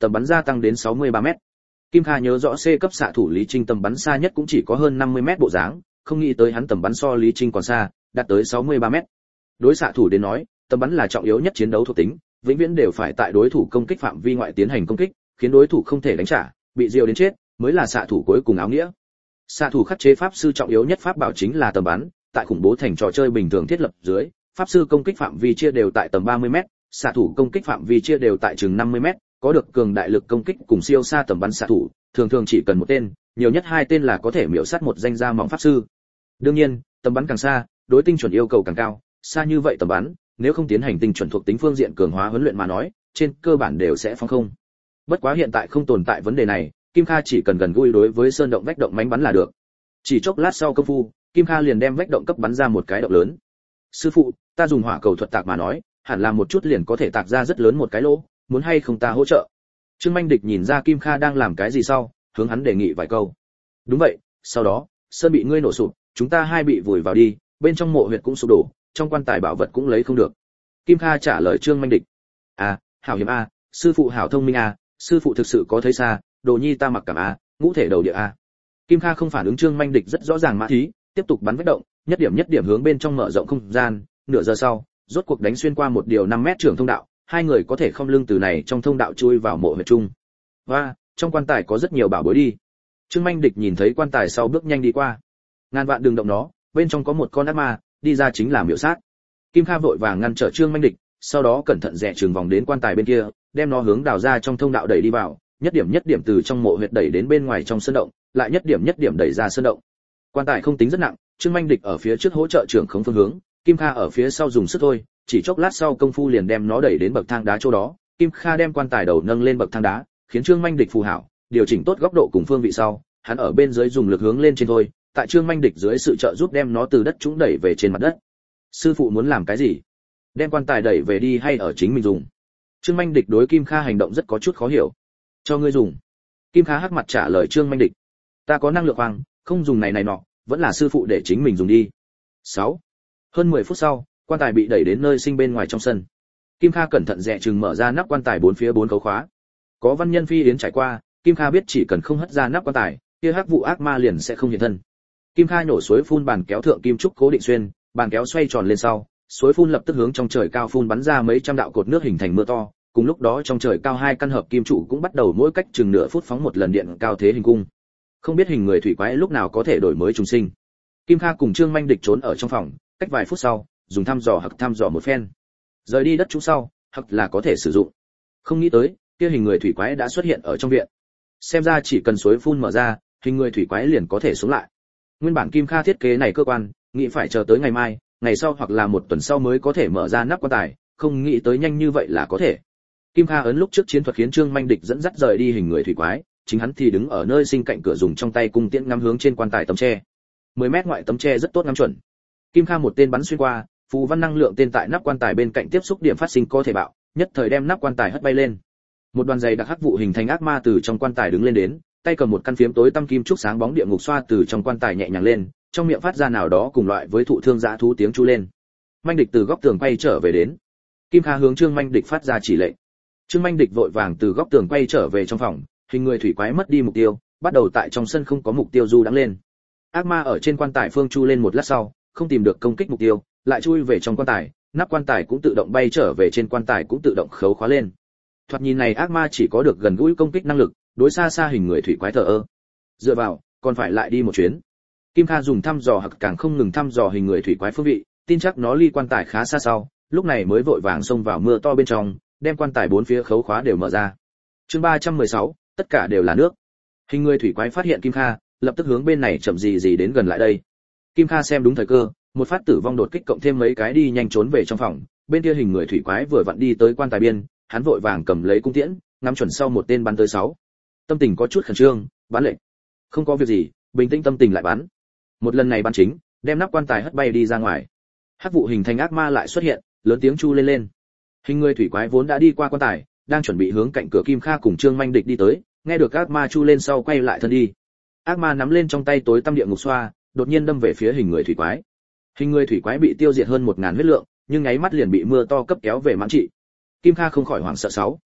tầm bắn gia tăng đến sáu mươi ba mét. Kim Kha nhớ rõ C cấp xạ thủ Lý Trinh tầm bắn xa nhất cũng chỉ có hơn năm mươi mét bộ dáng, không nghĩ tới hắn tầm bắn so Lý Trinh còn xa, đạt tới sáu mươi ba mét. Đối xạ thủ đến nói, tầm bắn là trọng yếu nhất chiến đấu thuộc tính, vĩnh viễn đều phải tại đối thủ công kích phạm vi ngoại tiến hành công kích, khiến đối thủ không thể đánh trả, bị diều đến chết, mới là xạ thủ cuối cùng áo nghĩa. Xạ thủ khắc chế pháp sư trọng yếu nhất pháp bảo chính là tầm bắn, tại khủng bố thành trò chơi bình thường thiết lập dưới, pháp sư công kích phạm vi chia đều tại tầm ba mươi mét, xạ thủ công kích phạm vi chia đều tại chừng năm mươi mét, có được cường đại lực công kích cùng siêu xa tầm bắn xạ thủ, thường thường chỉ cần một tên, nhiều nhất hai tên là có thể miểu sát một danh gia mỏng pháp sư. Đương nhiên, tầm bắn càng xa, đối tinh chuẩn yêu cầu càng cao, xa như vậy tầm bắn, nếu không tiến hành tinh chuẩn thuộc tính phương diện cường hóa huấn luyện mà nói, trên cơ bản đều sẽ phóng không. Bất quá hiện tại không tồn tại vấn đề này, Kim Kha chỉ cần gần gũi đối với sơn động vách động mánh bắn là được. Chỉ chốc lát sau công phu, Kim Kha liền đem vách động cấp bắn ra một cái động lớn. Sư phụ, ta dùng hỏa cầu thuật tạc mà nói, hẳn là một chút liền có thể tạc ra rất lớn một cái lỗ, muốn hay không ta hỗ trợ? Trương Minh Địch nhìn ra Kim Kha đang làm cái gì sau, hướng hắn đề nghị vài câu. Đúng vậy, sau đó, sơn bị ngươi nổ sụp, chúng ta hai bị vùi vào đi, bên trong mộ huyệt cũng sụp đổ, trong quan tài bảo vật cũng lấy không được. Kim Kha trả lời Trương Minh Địch. À, hảo hiểm a, sư phụ hảo thông minh a, sư phụ thực sự có thấy xa, đồ nhi ta mặc cảm a, ngũ thể đầu địa a. Kim Kha không phản ứng Trương Minh Địch rất rõ ràng mã thí, tiếp tục bắn vết động, nhất điểm nhất điểm hướng bên trong mở rộng không gian, nửa giờ sau, rốt cuộc đánh xuyên qua một điều năm mét trường thông đạo, hai người có thể không lưng từ này trong thông đạo chui vào mộ huyệt chung. Và, trong quan tài có rất nhiều bảo bối đi. Trương Minh Địch nhìn thấy quan tài sau bước nhanh đi qua. Ngàn vạn đừng động nó, bên trong có một con ác ma, đi ra chính là miểu sát. Kim Kha vội vàng ngăn trở Trương Minh Địch, sau đó cẩn thận rẽ trường vòng đến quan tài bên kia, đem nó hướng đào ra trong thông đạo đẩy đi vào, nhất điểm nhất điểm từ trong mộ huyệt đẩy đến bên ngoài trong sơn động, lại nhất điểm nhất điểm đẩy ra sơn động. Quan tài không tính rất nặng, Trương Minh Địch ở phía trước hỗ trợ trưởng khống phương hướng, Kim Kha ở phía sau dùng sức thôi, chỉ chốc lát sau công phu liền đem nó đẩy đến bậc thang đá chỗ đó. Kim Kha đem quan tài đầu nâng lên bậc thang đá, khiến Trương Minh Địch phù hảo, điều chỉnh tốt góc độ cùng phương vị sau, hắn ở bên dưới dùng lực hướng lên trên thôi, tại Trương Minh Địch dưới sự trợ giúp đem nó từ đất trũng đẩy về trên mặt đất. Sư phụ muốn làm cái gì? Đem quan tài đẩy về đi hay ở chính mình dùng? Trương Minh Địch đối Kim Kha hành động rất có chút khó hiểu. Cho ngươi dùng. Kim Kha hắc mặt trả lời Trương Minh Địch. Ta có năng lượng hoàng, không dùng này này nọ, vẫn là sư phụ để chính mình dùng đi. sáu. Hơn mười phút sau, quan tài bị đẩy đến nơi sinh bên ngoài trong sân. Kim Kha cẩn thận dè chừng mở ra nắp quan tài bốn phía bốn khấu khóa. Có văn nhân phi yến trải qua, Kim Kha biết chỉ cần không hất ra nắp quan tài, kia hắc vụ ác ma liền sẽ không hiện thân. Kim Kha nhổ suối phun bàn kéo thượng kim trúc cố định xuyên, bàn kéo xoay tròn lên sau, suối phun lập tức hướng trong trời cao phun bắn ra mấy trăm đạo cột nước hình thành mưa to, cùng lúc đó trong trời cao hai căn hợp kim trụ cũng bắt đầu mỗi cách chừng nửa phút phóng một lần điện cao thế hình cung. Không biết hình người thủy quái lúc nào có thể đổi mới trùng sinh. Kim Kha cùng Trương Minh Địch trốn ở trong phòng, cách vài phút sau, dùng thăm dò hoặc thăm dò một phen. Rời đi đất trũng sau, hoặc là có thể sử dụng. Không nghĩ tới, kia hình người thủy quái đã xuất hiện ở trong viện. Xem ra chỉ cần suối phun mở ra, hình người thủy quái liền có thể sống lại. Nguyên bản Kim Kha thiết kế này cơ quan, nghĩ phải chờ tới ngày mai, ngày sau hoặc là một tuần sau mới có thể mở ra nắp quan tài, không nghĩ tới nhanh như vậy là có thể. Kim Kha ấn lúc trước chiến thuật khiến Trương Minh Địch dẫn dắt rời đi hình người thủy quái, chính hắn thì đứng ở nơi sinh cạnh cửa dùng trong tay cung tiễn ngắm hướng trên quan tài tấm tre. mười mét ngoại tấm tre rất tốt ngắm chuẩn. Kim Kha một tên bắn xuyên qua, phù văn năng lượng tên tại nắp quan tài bên cạnh tiếp xúc điểm phát sinh có thể bạo, nhất thời đem nắp quan tài hất bay lên. Một đoàn dày đặc hắc vụ hình thành ác ma từ trong quan tài đứng lên đến, tay cầm một căn phiếm tối tăm kim trúc sáng bóng địa ngục xoa từ trong quan tài nhẹ nhàng lên, trong miệng phát ra nào đó cùng loại với thụ thương dã thú tiếng chu lên. Minh Địch từ góc tường quay trở về đến. Kim Kha hướng Trương Minh Địch phát ra chỉ lệnh. Trương Minh Địch vội vàng từ góc tường quay trở về trong phòng, hình người thủy quái mất đi mục tiêu, bắt đầu tại trong sân không có mục tiêu du đãng lên. Ác ma ở trên quan tài phương chu lên một lát sau, không tìm được công kích mục tiêu, lại chui về trong quan tài, nắp quan tài cũng tự động bay trở về trên quan tài cũng tự động khấu khóa lên. Thoạt nhìn này ác ma chỉ có được gần gũi công kích năng lực, đối xa xa hình người thủy quái thờ ơ. Dựa vào, còn phải lại đi một chuyến. Kim Kha dùng thăm dò hoặc càng không ngừng thăm dò hình người thủy quái phương vị, tin chắc nó ly quan tài khá xa sau, lúc này mới vội vàng xông vào mưa to bên trong, đem quan tài bốn phía khấu khóa đều mở ra. Chương ba trăm mười sáu, tất cả đều là nước. Hình người thủy quái phát hiện Kim Kha, lập tức hướng bên này chậm gì gì đến gần lại đây. Kim Kha xem đúng thời cơ, một phát tử vong đột kích cộng thêm mấy cái đi nhanh trốn về trong phòng, bên kia hình người thủy quái vừa vặn đi tới quan tài biên, hắn vội vàng cầm lấy cung tiễn, ngắm chuẩn sau một tên bắn tới sáu. Tâm tình có chút khẩn trương, bắn lệnh. Không có việc gì, bình tĩnh tâm tình lại bắn. Một lần này bắn chính, đem nắp quan tài hất bay đi ra ngoài. Hắc vụ hình thành ác ma lại xuất hiện, lớn tiếng chu lên lên. Hình người thủy quái vốn đã đi qua quan tài, đang chuẩn bị hướng cạnh cửa Kim Kha cùng Trương Minh Địch đi tới, nghe được ác ma chu lên sau quay lại thân đi. Ác ma nắm lên trong tay tối tăm địa ngục xoa, đột nhiên đâm về phía hình người thủy quái. Hình người thủy quái bị tiêu diệt hơn một ngàn huyết lượng, nhưng nháy mắt liền bị mưa to cấp kéo về mãn trị. Kim Kha không khỏi hoảng sợ sáu.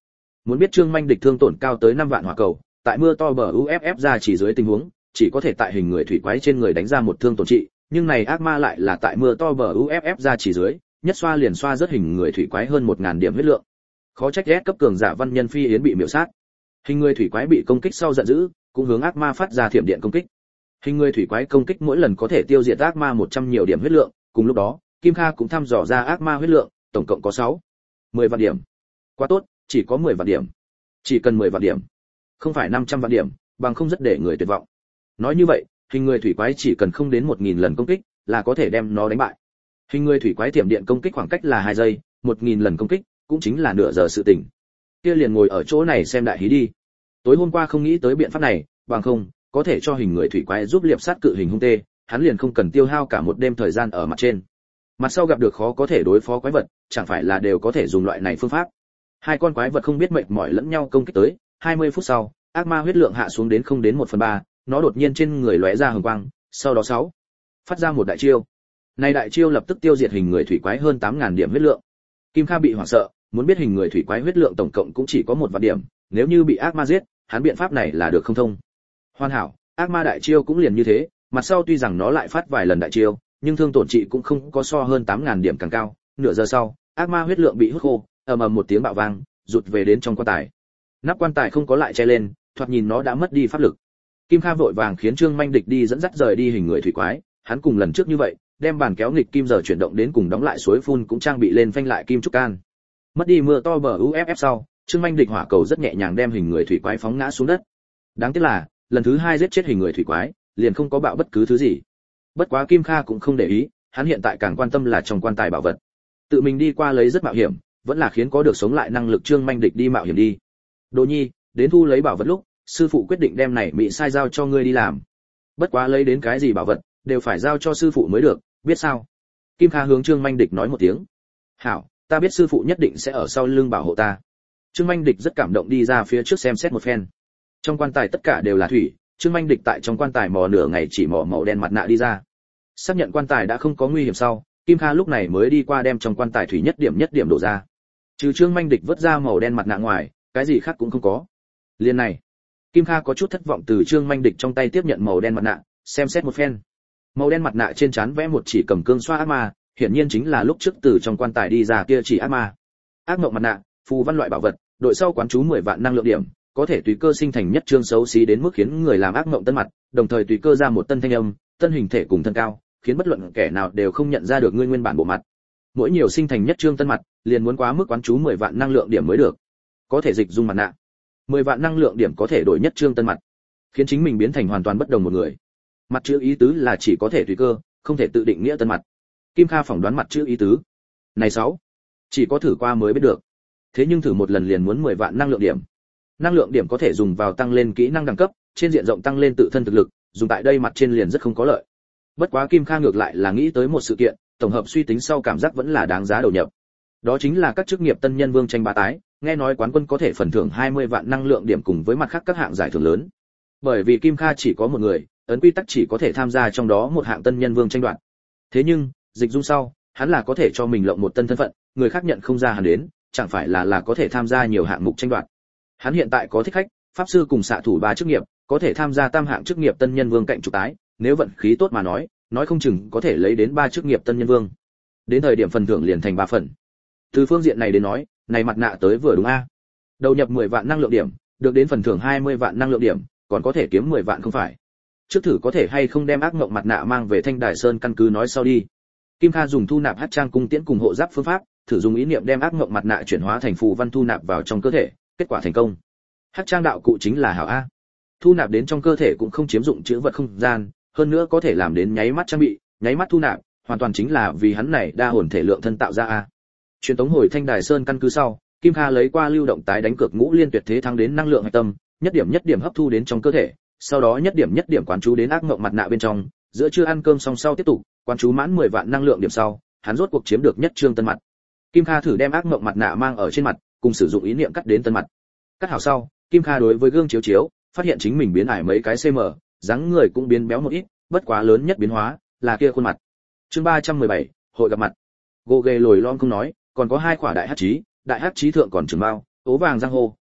Muốn biết Trương Minh Địch thương tổn cao tới năm vạn hỏa cầu, tại mưa to bờ u ép ép ra chỉ dưới tình huống, chỉ có thể tại hình người thủy quái trên người đánh ra một thương tổn trị, nhưng này ác ma lại là tại mưa to bờ u ép ép ra chỉ dưới, nhất xoa liền xoa rất hình người thủy quái hơn một nghìn điểm huyết lượng. Khó trách S cấp cường giả Văn Nhân Phi Yến bị miểu sát. Hình người thủy quái bị công kích sau giận dữ, cũng hướng ác ma phát ra thiểm điện công kích. Hình người thủy quái công kích mỗi lần có thể tiêu diệt ác ma một trăm nhiều điểm huyết lượng, cùng lúc đó, Kim Kha cũng thăm dò ra ác ma huyết lượng, tổng cộng có sáu, mười vạn điểm. Quá tốt, chỉ có mười vạn điểm. Chỉ cần mười vạn điểm, không phải năm trăm vạn điểm, bằng không rất để người tuyệt vọng. Nói như vậy, hình người thủy quái chỉ cần không đến một nghìn lần công kích, là có thể đem nó đánh bại. Hình người thủy quái tiềm điện công kích khoảng cách là hai giây, một nghìn lần công kích, cũng chính là nửa giờ sự tỉnh. Kia liền ngồi ở chỗ này xem đại hí đi. Tối hôm qua không nghĩ tới biện pháp này, bằng không, có thể cho hình người thủy quái giúp liệp sát cự hình hung tê, hắn liền không cần tiêu hao cả một đêm thời gian ở mặt trên. Mặt sau gặp được khó có thể đối phó quái vật, chẳng phải là đều có thể dùng loại này phương pháp. Hai con quái vật không biết mệt mỏi lẫn nhau công kích tới, hai mươi phút sau, ác ma huyết lượng hạ xuống đến không đến một phần ba, nó đột nhiên trên người lóe ra hừng quang, sau đó sáu, phát ra một đại chiêu. Này đại chiêu lập tức tiêu diệt hình người thủy quái hơn tám nghìn điểm huyết lượng. Kim Kha bị hoảng sợ, muốn biết hình người thủy quái huyết lượng tổng cộng cũng chỉ có một vạn điểm, nếu như bị ác ma giết, hắn biện pháp này là được không thông. Hoàn hảo, ác ma đại chiêu cũng liền như thế, mặt sau tuy rằng nó lại phát vài lần đại chiêu, nhưng thương tổn trị cũng không có so hơn tám nghìn điểm càng cao. Nửa giờ sau, ác ma huyết lượng bị hút khô, ầm ầm một tiếng bạo vang, rụt về đến trong quan tài. Nắp quan tài không có lại che lên, thoạt nhìn nó đã mất đi pháp lực. Kim Kha vội vàng khiến Trương Minh Địch đi dẫn dắt rời đi hình người thủy quái, hắn cùng lần trước như vậy, đem bàn kéo nghịch kim giờ chuyển động đến cùng đóng lại suối phun cũng trang bị lên phanh lại kim trúc can. Mất đi mưa to bờ u ép ép sau, Trương Minh Địch hỏa cầu rất nhẹ nhàng đem hình người thủy quái phóng ngã xuống đất. Đáng tiếc là, lần thứ hai giết chết hình người thủy quái, liền không có bạo bất cứ thứ gì. Bất quá Kim Kha cũng không để ý, hắn hiện tại càng quan tâm là trong quan tài bảo vật. Tự mình đi qua lấy rất mạo hiểm, vẫn là khiến có được sống lại năng lực Trương Minh Địch đi mạo hiểm đi. Đỗ Nhi, đến thu lấy bảo vật lúc, sư phụ quyết định đem này bị sai giao cho ngươi đi làm. Bất quá lấy đến cái gì bảo vật, đều phải giao cho sư phụ mới được, biết sao? Kim Kha hướng Trương Minh Địch nói một tiếng. Hảo, ta biết sư phụ nhất định sẽ ở sau lưng bảo hộ ta. Trương Minh Địch rất cảm động đi ra phía trước xem xét một phen. Trong quan tài tất cả đều là thủy, Trương Minh Địch tại trong quan tài mò nửa ngày chỉ mò màu đen mặt nạ đi ra. Xác nhận quan tài đã không có nguy hiểm sau, Kim Kha lúc này mới đi qua đem trong quan tài thủy nhất điểm nhất điểm đổ ra. Trừ Trương Minh Địch vớt ra màu đen mặt nạ ngoài, cái gì khác cũng không có. Liên này, Kim Kha có chút thất vọng từ Trương Minh Địch trong tay tiếp nhận màu đen mặt nạ, xem xét một phen. Màu đen mặt nạ trên trán vẽ một chỉ cầm cương xoa ác ma, hiển nhiên chính là lúc trước từ trong quan tài đi ra kia chỉ ác ma. Ác mộng mặt nạ, phù văn loại bảo vật, đội sau quán chú mười vạn năng lượng điểm, có thể tùy cơ sinh thành nhất trương xấu xí đến mức khiến người làm ác mộng tân mặt, đồng thời tùy cơ ra một tân thanh âm, tân hình thể cùng thân cao, khiến bất luận kẻ nào đều không nhận ra được ngươi nguyên bản bộ mặt. Mỗi nhiều sinh thành nhất trương tân mặt, liền muốn quá mức quán chú mười vạn năng lượng điểm mới được. Có thể dịch dung mặt nạ. mười vạn năng lượng điểm có thể đổi nhất trương tân mặt, khiến chính mình biến thành hoàn toàn bất đồng một người. Mặt chữ ý tứ là chỉ có thể tùy cơ, không thể tự định nghĩa tân mặt. Kim Kha phỏng đoán mặt chữ ý tứ. Này sáu, chỉ có thử qua mới biết được. Thế nhưng thử một lần liền muốn mười vạn năng lượng điểm. Năng lượng điểm có thể dùng vào tăng lên kỹ năng đẳng cấp, trên diện rộng tăng lên tự thân thực lực, dùng tại đây mặt trên liền rất không có lợi. Bất quá Kim Kha ngược lại là nghĩ tới một sự kiện, tổng hợp suy tính sau cảm giác vẫn là đáng giá đầu nhập. Đó chính là các chức nghiệp tân nhân vương tranh bá tái, nghe nói quán quân có thể phần thưởng hai mươi vạn năng lượng điểm cùng với mặt khác các hạng giải thưởng lớn. Bởi vì Kim Kha chỉ có một người, ấn quy tắc chỉ có thể tham gia trong đó một hạng tân nhân vương tranh đoạt. Thế nhưng, dịch dung sau, hắn là có thể cho mình lộng một tân thân phận, người khác nhận không ra hắn đến, chẳng phải là là có thể tham gia nhiều hạng mục tranh đoạt. Hắn hiện tại có thích khách, pháp sư cùng xạ thủ ba chức nghiệp, có thể tham gia tam hạng chức nghiệp tân nhân vương cạnh trục tái, nếu vận khí tốt mà nói, nói không chừng có thể lấy đến ba chức nghiệp tân nhân vương. Đến thời điểm phần thưởng liền thành ba phần. Từ phương diện này đến nói, này mặt nạ tới vừa đúng a. Đầu nhập mười vạn năng lượng điểm, được đến phần thưởng hai mươi vạn năng lượng điểm, còn có thể kiếm mười vạn không phải. Trước thử có thể hay không đem ác mộng mặt nạ mang về Thanh Đài Sơn căn cứ nói sau đi. Kim Kha dùng thu nạp hắc trang cung tiễn cùng hộ giáp phương pháp, thử dùng ý niệm đem ác mộng mặt nạ chuyển hóa thành phù văn thu nạp vào trong cơ thể, kết quả thành công. Hắc trang đạo cụ chính là hảo a. Thu nạp đến trong cơ thể cũng không chiếm dụng chữ vật không gian, hơn nữa có thể làm đến nháy mắt trang bị, nháy mắt thu nạp, hoàn toàn chính là vì hắn này đa hồn thể lượng thân tạo ra a. Truyền tống hồi Thanh Đài Sơn căn cứ sau, Kim Kha lấy qua lưu động tái đánh cược ngũ liên tuyệt thế thắng đến năng lượng hạch tâm, nhất điểm nhất điểm hấp thu đến trong cơ thể, sau đó nhất điểm nhất điểm quán chú đến ác mộng mặt nạ bên trong, giữa trưa ăn cơm xong sau tiếp tục, quán chú mãn mười vạn năng lượng điểm sau, hắn rốt cuộc chiếm được nhất trương tân mặt. Kim Kha thử đem ác mộng mặt nạ mang ở trên mặt, cùng sử dụng ý niệm cắt đến tân mặt. Cắt hảo sau, Kim Kha đối với gương chiếu chiếu, phát hiện chính mình biến ải mấy cái cm, dáng người cũng biến béo một ít, bất quá lớn nhất biến hóa là kia khuôn mặt. Chương ba trăm mười bảy, hội gặp mặt. Gồ ghề lồi lom không nói, còn có hai quả đại hắc chí, đại hắc chí thượng còn trường bao, ố vàng răng hô,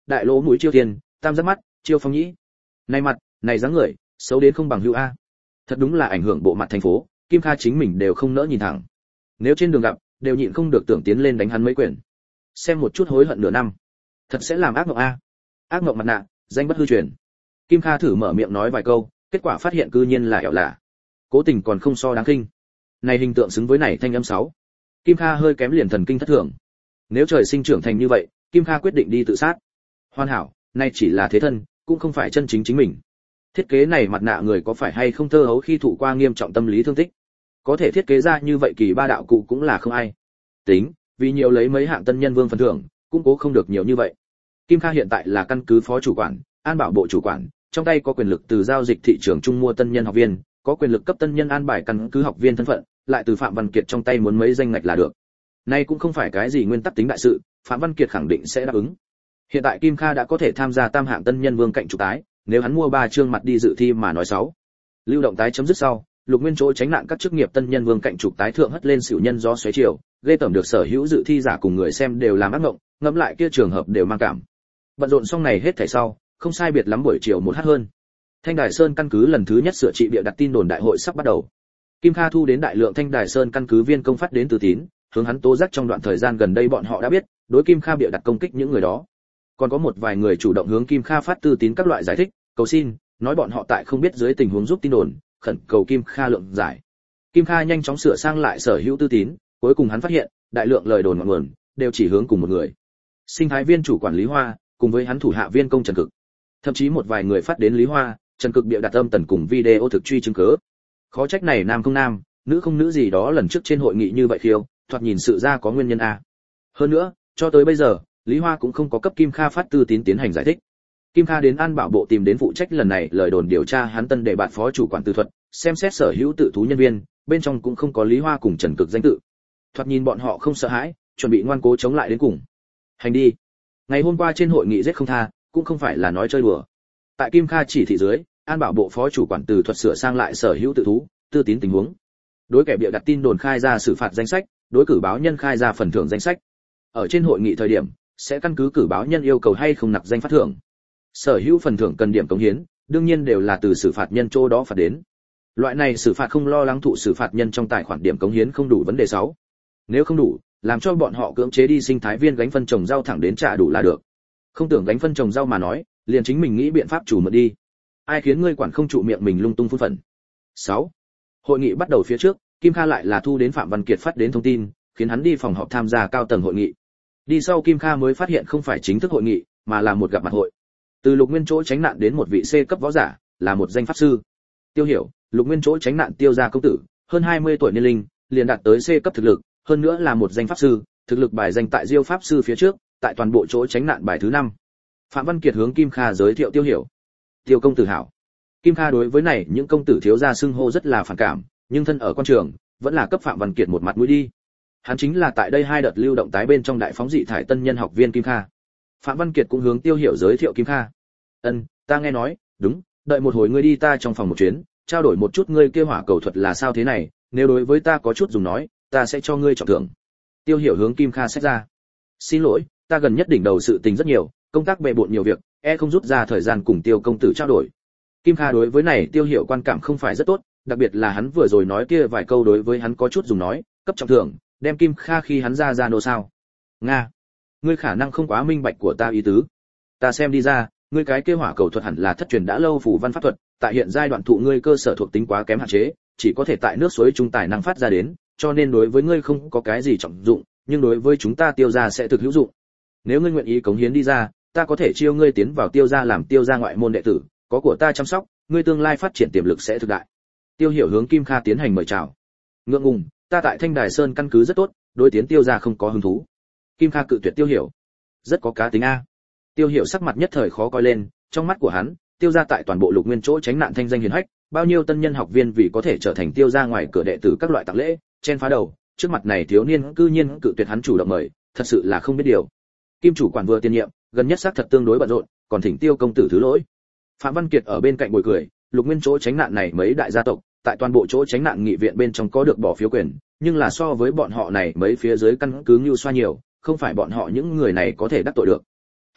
đại lỗ mũi chiêu thiên, tam giác mắt, chiêu phong nhĩ. Này mặt, này dáng người, xấu đến không bằng hữu a. Thật đúng là ảnh hưởng bộ mặt thành phố, Kim Kha chính mình đều không nỡ nhìn thẳng. Nếu trên đường gặp, đều nhịn không được tưởng tiến lên đánh hắn mấy quyền. Xem một chút hối hận nửa năm. Thật sẽ làm ác mộng a. Ác mộng mặt nạ, danh bất hư truyền. Kim Kha thử mở miệng nói vài câu, kết quả phát hiện cư nhiên là ẻo lạ. Cố tình còn không so đáng kinh. Này hình tượng xứng với này thanh âm sáu. Kim Kha hơi kém liền thần kinh thất thường. Nếu trời sinh trưởng thành như vậy, Kim Kha quyết định đi tự sát. Hoàn hảo, nay chỉ là thế thân, cũng không phải chân chính chính mình. Thiết kế này mặt nạ người có phải hay không thơ hấu khi thụ qua nghiêm trọng tâm lý thương tích? Có thể thiết kế ra như vậy kỳ ba đạo cụ cũng là không ai. Tính, vì nhiều lấy mấy hạng tân nhân vương phần thưởng, cũng cố không được nhiều như vậy. Kim Kha hiện tại là căn cứ phó chủ quản, an bảo bộ chủ quản, trong tay có quyền lực từ giao dịch thị trường trung mua tân nhân học viên, có quyền lực cấp tân nhân an bài căn cứ học viên thân phận, lại từ Phạm Văn Kiệt trong tay muốn mấy danh ngạch là được. Nay cũng không phải cái gì nguyên tắc tính đại sự, Phạm Văn Kiệt khẳng định sẽ đáp ứng. Hiện tại Kim Kha đã có thể tham gia tam hạng tân nhân vương cạnh trục tái, nếu hắn mua ba chương mặt đi dự thi mà nói sáu. Lưu động tái chấm dứt sau, Lục Nguyên chỗ tránh nạn các chức nghiệp tân nhân vương cạnh trục tái thượng hất lên xỉu nhân gió xoáy chiều, ghê tởm được sở hữu dự thi giả cùng người xem đều làm ác ngộng, ngẫm lại kia trường hợp đều mang cảm. Bận rộn xong này hết thảy sau, không sai biệt lắm buổi chiều một h hơn. Thanh Đài Sơn căn cứ lần thứ nhất sửa trị bịa đặt tin đồn đại hội sắp bắt đầu. Kim Kha thu đến đại lượng Thanh Đài Sơn căn cứ viên công phát đến từ tín, hướng hắn tố giác trong đoạn thời gian gần đây bọn họ đã biết, đối Kim Kha bịa đặt công kích những người đó. Còn có một vài người chủ động hướng Kim Kha phát tư tín các loại giải thích, cầu xin, nói bọn họ tại không biết dưới tình huống giúp tin đồn, khẩn cầu Kim Kha lượng giải. Kim Kha nhanh chóng sửa sang lại sở hữu tư tín, cuối cùng hắn phát hiện, đại lượng lời đồn ngọn nguồn đều chỉ hướng cùng một người. Sinh thái viên chủ quản Lý Hoa, cùng với hắn thủ hạ viên công Trần Cực. Thậm chí một vài người phát đến Lý Hoa, Trần Cực bịa đặt âm tần cùng video thực truy chứng cứ. Khó trách này nam không nam, nữ không nữ gì đó lần trước trên hội nghị như vậy khiêu, thoạt nhìn sự ra có nguyên nhân a. Hơn nữa, cho tới bây giờ, Lý Hoa cũng không có cấp Kim Kha phát tư tín tiến hành giải thích. Kim Kha đến An Bảo bộ tìm đến phụ trách lần này lời đồn điều tra hắn tân đề bạt phó chủ quản Từ Thuật, xem xét sở hữu tự thú nhân viên, bên trong cũng không có Lý Hoa cùng Trần Cực danh tự. Thoạt nhìn bọn họ không sợ hãi, chuẩn bị ngoan cố chống lại đến cùng. Hành đi. Ngày hôm qua trên hội nghị giết không tha, cũng không phải là nói chơi đùa. Tại Kim Kha chỉ thị dưới, An Bảo bộ phó chủ quản Từ Thuật sửa sang lại sở hữu tự thú, tư tín tình huống. Đối kẻ bịa đặt tin đồn khai ra xử phạt danh sách, đối cử báo nhân khai ra phần thưởng danh sách. Ở trên hội nghị thời điểm, sẽ căn cứ cử báo nhân yêu cầu hay không nạp danh phát thưởng. Sở hữu phần thưởng cần điểm cống hiến, đương nhiên đều là từ xử phạt nhân chỗ đó phạt đến. Loại này xử phạt không lo lắng thụ xử phạt nhân trong tài khoản điểm cống hiến không đủ vấn đề sáu. Nếu không đủ, làm cho bọn họ cưỡng chế đi sinh thái viên gánh phân trồng rau thẳng đến trả đủ là được. Không tưởng gánh phân trồng rau mà nói, liền chính mình nghĩ biện pháp chủ mượn đi. Ai khiến ngươi quản không trụ miệng mình lung tung phun phận. sáu. Hội nghị bắt đầu phía trước, Kim Kha lại là thu đến Phạm Văn Kiệt phát đến thông tin, khiến hắn đi phòng họp tham gia cao tầng hội nghị. Đi sau Kim Kha mới phát hiện không phải chính thức hội nghị, mà là một gặp mặt hội. Từ Lục Nguyên chỗ tránh nạn đến một vị C cấp võ giả, là một danh pháp sư. Tiêu Hiểu, Lục Nguyên chỗ tránh nạn Tiêu gia công tử, hơn hai mươi tuổi niên linh, liền đạt tới C cấp thực lực, hơn nữa là một danh pháp sư, thực lực bài danh tại Diêu pháp sư phía trước, tại toàn bộ chỗ tránh nạn bài thứ năm. Phạm Văn Kiệt hướng Kim Kha giới thiệu Tiêu Hiểu. Tiêu công tử hảo. Kim Kha đối với này những công tử thiếu gia xưng hô rất là phản cảm, nhưng thân ở quan trường, vẫn là cấp Phạm Văn Kiệt một mặt mũi đi. Hắn chính là tại đây hai đợt lưu động tái bên trong đại phóng dị thải tân nhân học viên Kim Kha. Phạm Văn Kiệt cũng hướng Tiêu Hiểu giới thiệu Kim Kha. Ân, ta nghe nói, đúng, đợi một hồi ngươi đi ta trong phòng một chuyến, trao đổi một chút ngươi kia hỏa cầu thuật là sao thế này, nếu đối với ta có chút dùng nói, ta sẽ cho ngươi trọng thưởng. Tiêu Hiểu hướng Kim Kha xét ra. Xin lỗi, ta gần nhất đỉnh đầu sự tình rất nhiều, công tác bề bộn nhiều việc, e không rút ra thời gian cùng Tiêu công tử trao đổi. Kim Kha đối với này Tiêu Hiểu quan cảm không phải rất tốt, đặc biệt là hắn vừa rồi nói kia vài câu đối với hắn có chút dùng nói, cấp trọng thưởng, đem Kim Kha khi hắn ra ra nô sao? Nga, ngươi khả năng không quá minh bạch của ta ý tứ. Ta xem đi ra, ngươi cái kia hỏa cầu thuật hẳn là thất truyền đã lâu phù văn pháp thuật, tại hiện giai đoạn thụ ngươi cơ sở thuộc tính quá kém hạn chế, chỉ có thể tại nước suối trung tài năng phát ra đến, cho nên đối với ngươi không có cái gì trọng dụng, nhưng đối với chúng ta Tiêu gia sẽ thực hữu dụng. Nếu ngươi nguyện ý cống hiến đi ra, ta có thể chiêu ngươi tiến vào Tiêu gia làm Tiêu gia ngoại môn đệ tử, có của ta chăm sóc, ngươi tương lai phát triển tiềm lực sẽ thực đại. Tiêu Hiểu hướng Kim Kha tiến hành mời chào. Ngượng ngùng, ta tại Thanh Đài Sơn căn cứ rất tốt, đối tiến Tiêu gia không có hứng thú. Kim Kha cự tuyệt Tiêu Hiểu. Rất có cá tính a. Tiêu Hiểu sắc mặt nhất thời khó coi lên, trong mắt của hắn, Tiêu gia tại toàn bộ Lục Nguyên chỗ tránh nạn thanh danh hiển hách, bao nhiêu tân nhân học viên vì có thể trở thành Tiêu gia ngoài cửa đệ tử các loại tặng lễ, chen phá đầu, trước mặt này thiếu niên cư nhiên cự tuyệt hắn chủ động mời, thật sự là không biết điều. Kim chủ quản vừa tiền nhiệm, gần nhất xác thật tương đối bận rộn, còn thỉnh Tiêu công tử thứ lỗi. Phạm Văn Kiệt ở bên cạnh bồi cười, Lục Nguyên chỗ tránh nạn này mấy đại gia tộc, tại toàn bộ chỗ tránh nạn nghị viện bên trong có được bỏ phiếu quyền, nhưng là so với bọn họ này mấy phía dưới căn cứ Nưu Xoa nhiều, không phải bọn họ những người này có thể đắc tội được. Hắc hắc,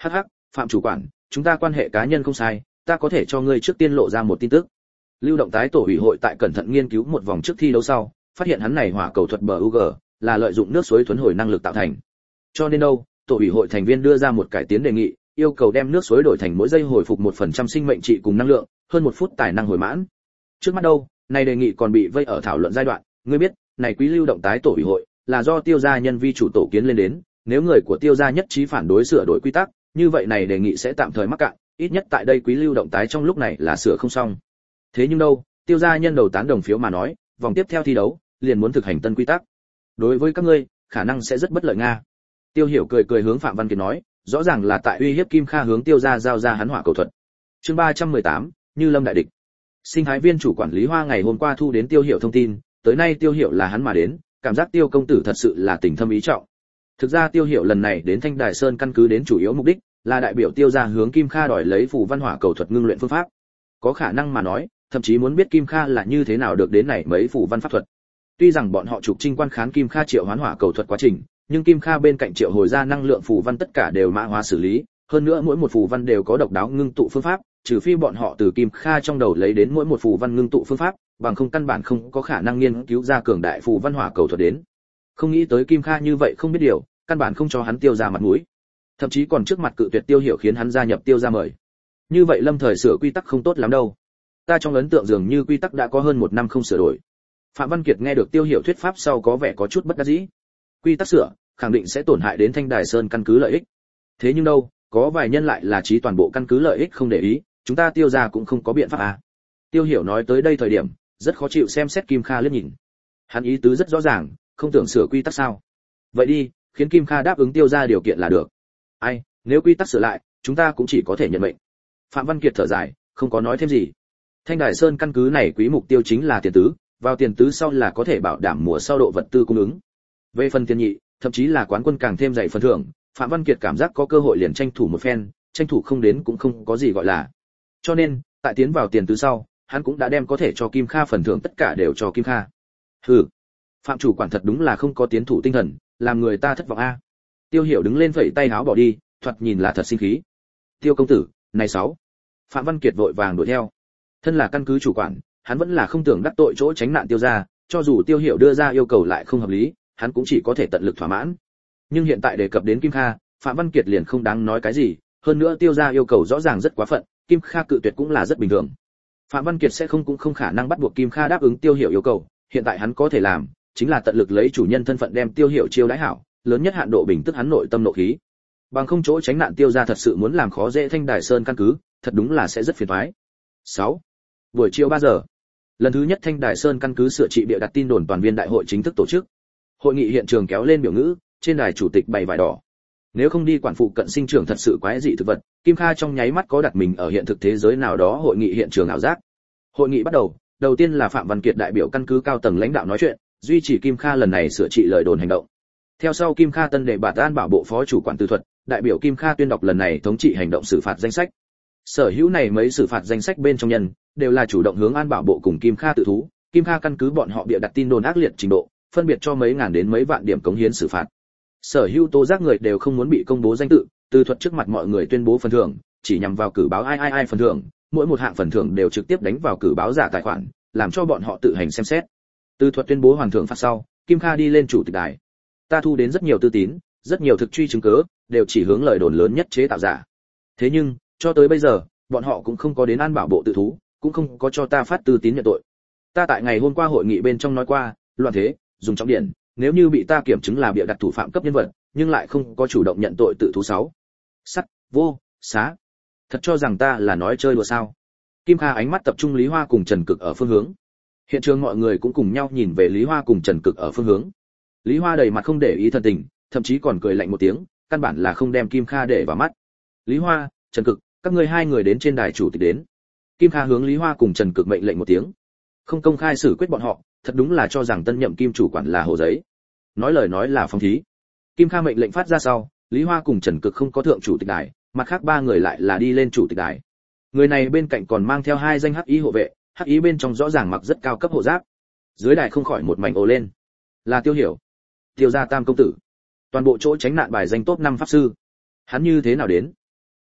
Phạm chủ quản, chúng ta quan hệ cá nhân không sai, ta có thể cho ngươi trước tiên lộ ra một tin tức. Lưu động tái tổ ủy hội tại cẩn thận nghiên cứu một vòng trước thi đấu sau, phát hiện hắn này hỏa cầu thuật bờ u giê là lợi dụng nước suối thuần hồi năng lực tạo thành. Cho nên đâu, tổ ủy hội thành viên đưa ra một cải tiến đề nghị, yêu cầu đem nước suối đổi thành mỗi giây hồi phục một phần trăm sinh mệnh trị cùng năng lượng, hơn một phút tài năng hồi mãn. Trước mắt đâu, này đề nghị còn bị vây ở thảo luận giai đoạn, ngươi biết, này quý lưu động tái tổ ủy hội là do Tiêu gia nhân vi chủ tổ kiến lên đến, nếu người của Tiêu gia nhất trí phản đối sửa đổi quy tắc, như vậy này đề nghị sẽ tạm thời mắc cạn, ít nhất tại đây quý lưu động tái trong lúc này là sửa không xong. Thế nhưng đâu, Tiêu gia nhân đầu tán đồng phiếu mà nói, vòng tiếp theo thi đấu, liền muốn thực hành tân quy tắc. Đối với các ngươi, khả năng sẽ rất bất lợi nga. Tiêu Hiểu cười cười hướng Phạm Văn Kiệt nói, rõ ràng là tại uy hiếp Kim Kha hướng Tiêu gia giao ra hắn hỏa cầu thuật. Chương ba trăm mười tám, Như Lâm đại địch. Sinh thái viên chủ quản lý Hoa ngày hôm qua thu đến Tiêu Hiểu thông tin, tới nay Tiêu Hiểu là hắn mà đến, cảm giác Tiêu công tử thật sự là tình thâm ý trọng. Thực ra Tiêu Hiểu lần này đến Thanh Đài Sơn căn cứ đến chủ yếu mục đích là đại biểu Tiêu gia hướng Kim Kha đòi lấy phù văn hỏa cầu thuật ngưng luyện phương pháp. Có khả năng mà nói, thậm chí muốn biết Kim Kha là như thế nào được đến này mấy phù văn pháp thuật. Tuy rằng bọn họ trục trinh quan khán Kim Kha triệu hoán hỏa cầu thuật quá trình, nhưng Kim Kha bên cạnh triệu hồi ra năng lượng phù văn tất cả đều mã hóa xử lý, hơn nữa mỗi một phù văn đều có độc đáo ngưng tụ phương pháp, trừ phi bọn họ từ Kim Kha trong đầu lấy đến mỗi một phù văn ngưng tụ phương pháp, bằng không căn bản không có khả năng nghiên cứu ra cường đại phù văn hỏa cầu thuật đến. Không nghĩ tới Kim Kha như vậy không biết điều, căn bản không cho hắn Tiêu gia mặt mũi, thậm chí còn trước mặt cự tuyệt Tiêu Hiểu khiến hắn gia nhập Tiêu gia mời. Như vậy lâm thời sửa quy tắc không tốt lắm đâu. Ta trong ấn tượng dường như quy tắc đã có hơn một năm không sửa đổi. Phạm Văn Kiệt nghe được Tiêu Hiểu thuyết pháp sau có vẻ có chút bất đắc dĩ. Quy tắc sửa, khẳng định sẽ tổn hại đến Thanh Đài Sơn căn cứ lợi ích. Thế nhưng đâu, có vài nhân lại là trí toàn bộ căn cứ lợi ích không để ý, chúng ta Tiêu gia cũng không có biện pháp à. Tiêu Hiểu nói tới đây thời điểm, rất khó chịu xem xét Kim Kha liếc nhìn. Hắn ý tứ rất rõ ràng, không tưởng sửa quy tắc sao? Vậy đi, khiến Kim Kha đáp ứng Tiêu gia điều kiện là được. Ai, nếu quy tắc sửa lại, chúng ta cũng chỉ có thể nhận mệnh. Phạm Văn Kiệt thở dài, không có nói thêm gì. Thanh Đài Sơn căn cứ này quý mục tiêu chính là tiền tứ, vào tiền tứ sau là có thể bảo đảm mùa sau độ vật tư cung ứng. Về phần tiền nhị, thậm chí là quán quân càng thêm dày phần thưởng, Phạm Văn Kiệt cảm giác có cơ hội liền tranh thủ một phen, tranh thủ không đến cũng không có gì gọi là. Cho nên, tại tiến vào tiền tứ sau, hắn cũng đã đem có thể cho Kim Kha phần thưởng tất cả đều cho Kim Kha. Hừ, Phạm chủ quản thật đúng là không có tiến thủ tinh thần, làm người ta thất vọng a. Tiêu Hiểu đứng lên vẫy tay áo bỏ đi, thoạt nhìn là thật sinh khí. Tiêu công tử, này sáu. Phạm Văn Kiệt vội vàng đuổi theo. Thân là căn cứ chủ quản, hắn vẫn là không tưởng đắc tội chỗ tránh nạn Tiêu gia, cho dù Tiêu Hiểu đưa ra yêu cầu lại không hợp lý, hắn cũng chỉ có thể tận lực thỏa mãn. Nhưng hiện tại đề cập đến Kim Kha, Phạm Văn Kiệt liền không đáng nói cái gì, hơn nữa Tiêu gia yêu cầu rõ ràng rất quá phận, Kim Kha cự tuyệt cũng là rất bình thường. Phạm Văn Kiệt sẽ không cũng không khả năng bắt buộc Kim Kha đáp ứng Tiêu Hiểu yêu cầu, hiện tại hắn có thể làm, chính là tận lực lấy chủ nhân thân phận đem Tiêu Hiểu chiêu đãi hảo, lớn nhất hạn độ bình tức hắn nội tâm nộ khí. Bằng không chỗ tránh nạn Tiêu gia thật sự muốn làm khó dễ Thanh Đài Sơn căn cứ, thật đúng là sẽ rất phiền toái. sáu. Buổi chiều ba giờ. Lần thứ nhất Thanh Đài Sơn căn cứ sửa trị bịa đặt tin đồn toàn viên đại hội chính thức tổ chức. Hội nghị hiện trường kéo lên biểu ngữ, trên đài chủ tịch bày vải đỏ. Nếu không đi quản phụ cận sinh trưởng thật sự quái dị thực vật, Kim Kha trong nháy mắt có đặt mình ở hiện thực thế giới nào đó hội nghị hiện trường ảo giác. Hội nghị bắt đầu, đầu tiên là Phạm Văn Kiệt đại biểu căn cứ cao tầng lãnh đạo nói chuyện, duy trì Kim Kha lần này sửa trị lời đồn hành động. Theo sau Kim Kha tân đệ bạt an bảo bộ phó chủ quản tư thuật, đại biểu Kim Kha tuyên đọc lần này thống trị hành động xử phạt danh sách. Sở hữu này mấy xử phạt danh sách bên trong nhân đều là chủ động hướng an bảo bộ cùng Kim Kha tự thú, Kim Kha căn cứ bọn họ bịa đặt tin đồn ác liệt trình độ, phân biệt cho mấy ngàn đến mấy vạn điểm cống hiến xử phạt. Sở hữu tố giác người đều không muốn bị công bố danh tự, từ thuật trước mặt mọi người tuyên bố phần thưởng, chỉ nhằm vào cử báo ai ai ai phần thưởng, mỗi một hạng phần thưởng đều trực tiếp đánh vào cử báo giả tài khoản, làm cho bọn họ tự hành xem xét. Từ thuật tuyên bố hoàn thưởng phạt sau, Kim Kha đi lên chủ tịch đài. Ta thu đến rất nhiều tư tín, rất nhiều thực truy chứng cứ, đều chỉ hướng lời đồn lớn nhất chế tạo giả. Thế nhưng, cho tới bây giờ, bọn họ cũng không có đến an bảo bộ tự thú, cũng không có cho ta phát tư tín nhận tội. Ta tại ngày hôm qua hội nghị bên trong nói qua, loạn thế, dùng trọng điện, nếu như bị ta kiểm chứng là bịa đặt thủ phạm cấp nhân vật, nhưng lại không có chủ động nhận tội tự thú sáu. Sắt, vô, xá. Thật cho rằng ta là nói chơi đùa sao? Kim Kha ánh mắt tập trung Lý Hoa cùng Trần Cực ở phương hướng. Hiện trường mọi người cũng cùng nhau nhìn về Lý Hoa cùng Trần Cực ở phương hướng. Lý Hoa đầy mặt không để ý thần tình, thậm chí còn cười lạnh một tiếng, căn bản là không đem Kim Kha để vào mắt. Lý Hoa, Trần Cực, các ngươi hai người đến trên đài chủ tịch đến. Kim Kha hướng Lý Hoa cùng Trần Cực mệnh lệnh một tiếng. Không công khai xử quyết bọn họ, thật đúng là cho rằng tân nhậm kim chủ quản là hồ giấy. Nói lời nói là phong thí. Kim Kha mệnh lệnh phát ra sau, Lý Hoa cùng Trần Cực không có thượng chủ tịch đài, mặt khác ba người lại là đi lên chủ tịch đài. Người này bên cạnh còn mang theo hai danh hắc y hộ vệ, hắc y bên trong rõ ràng mặc rất cao cấp hộ giáp. Dưới đài không khỏi một mảnh ồ lên. Là Tiêu Hiểu, Tiêu gia tam công tử. Toàn bộ chỗ tránh nạn bài danh top năm pháp sư. Hắn như thế nào đến?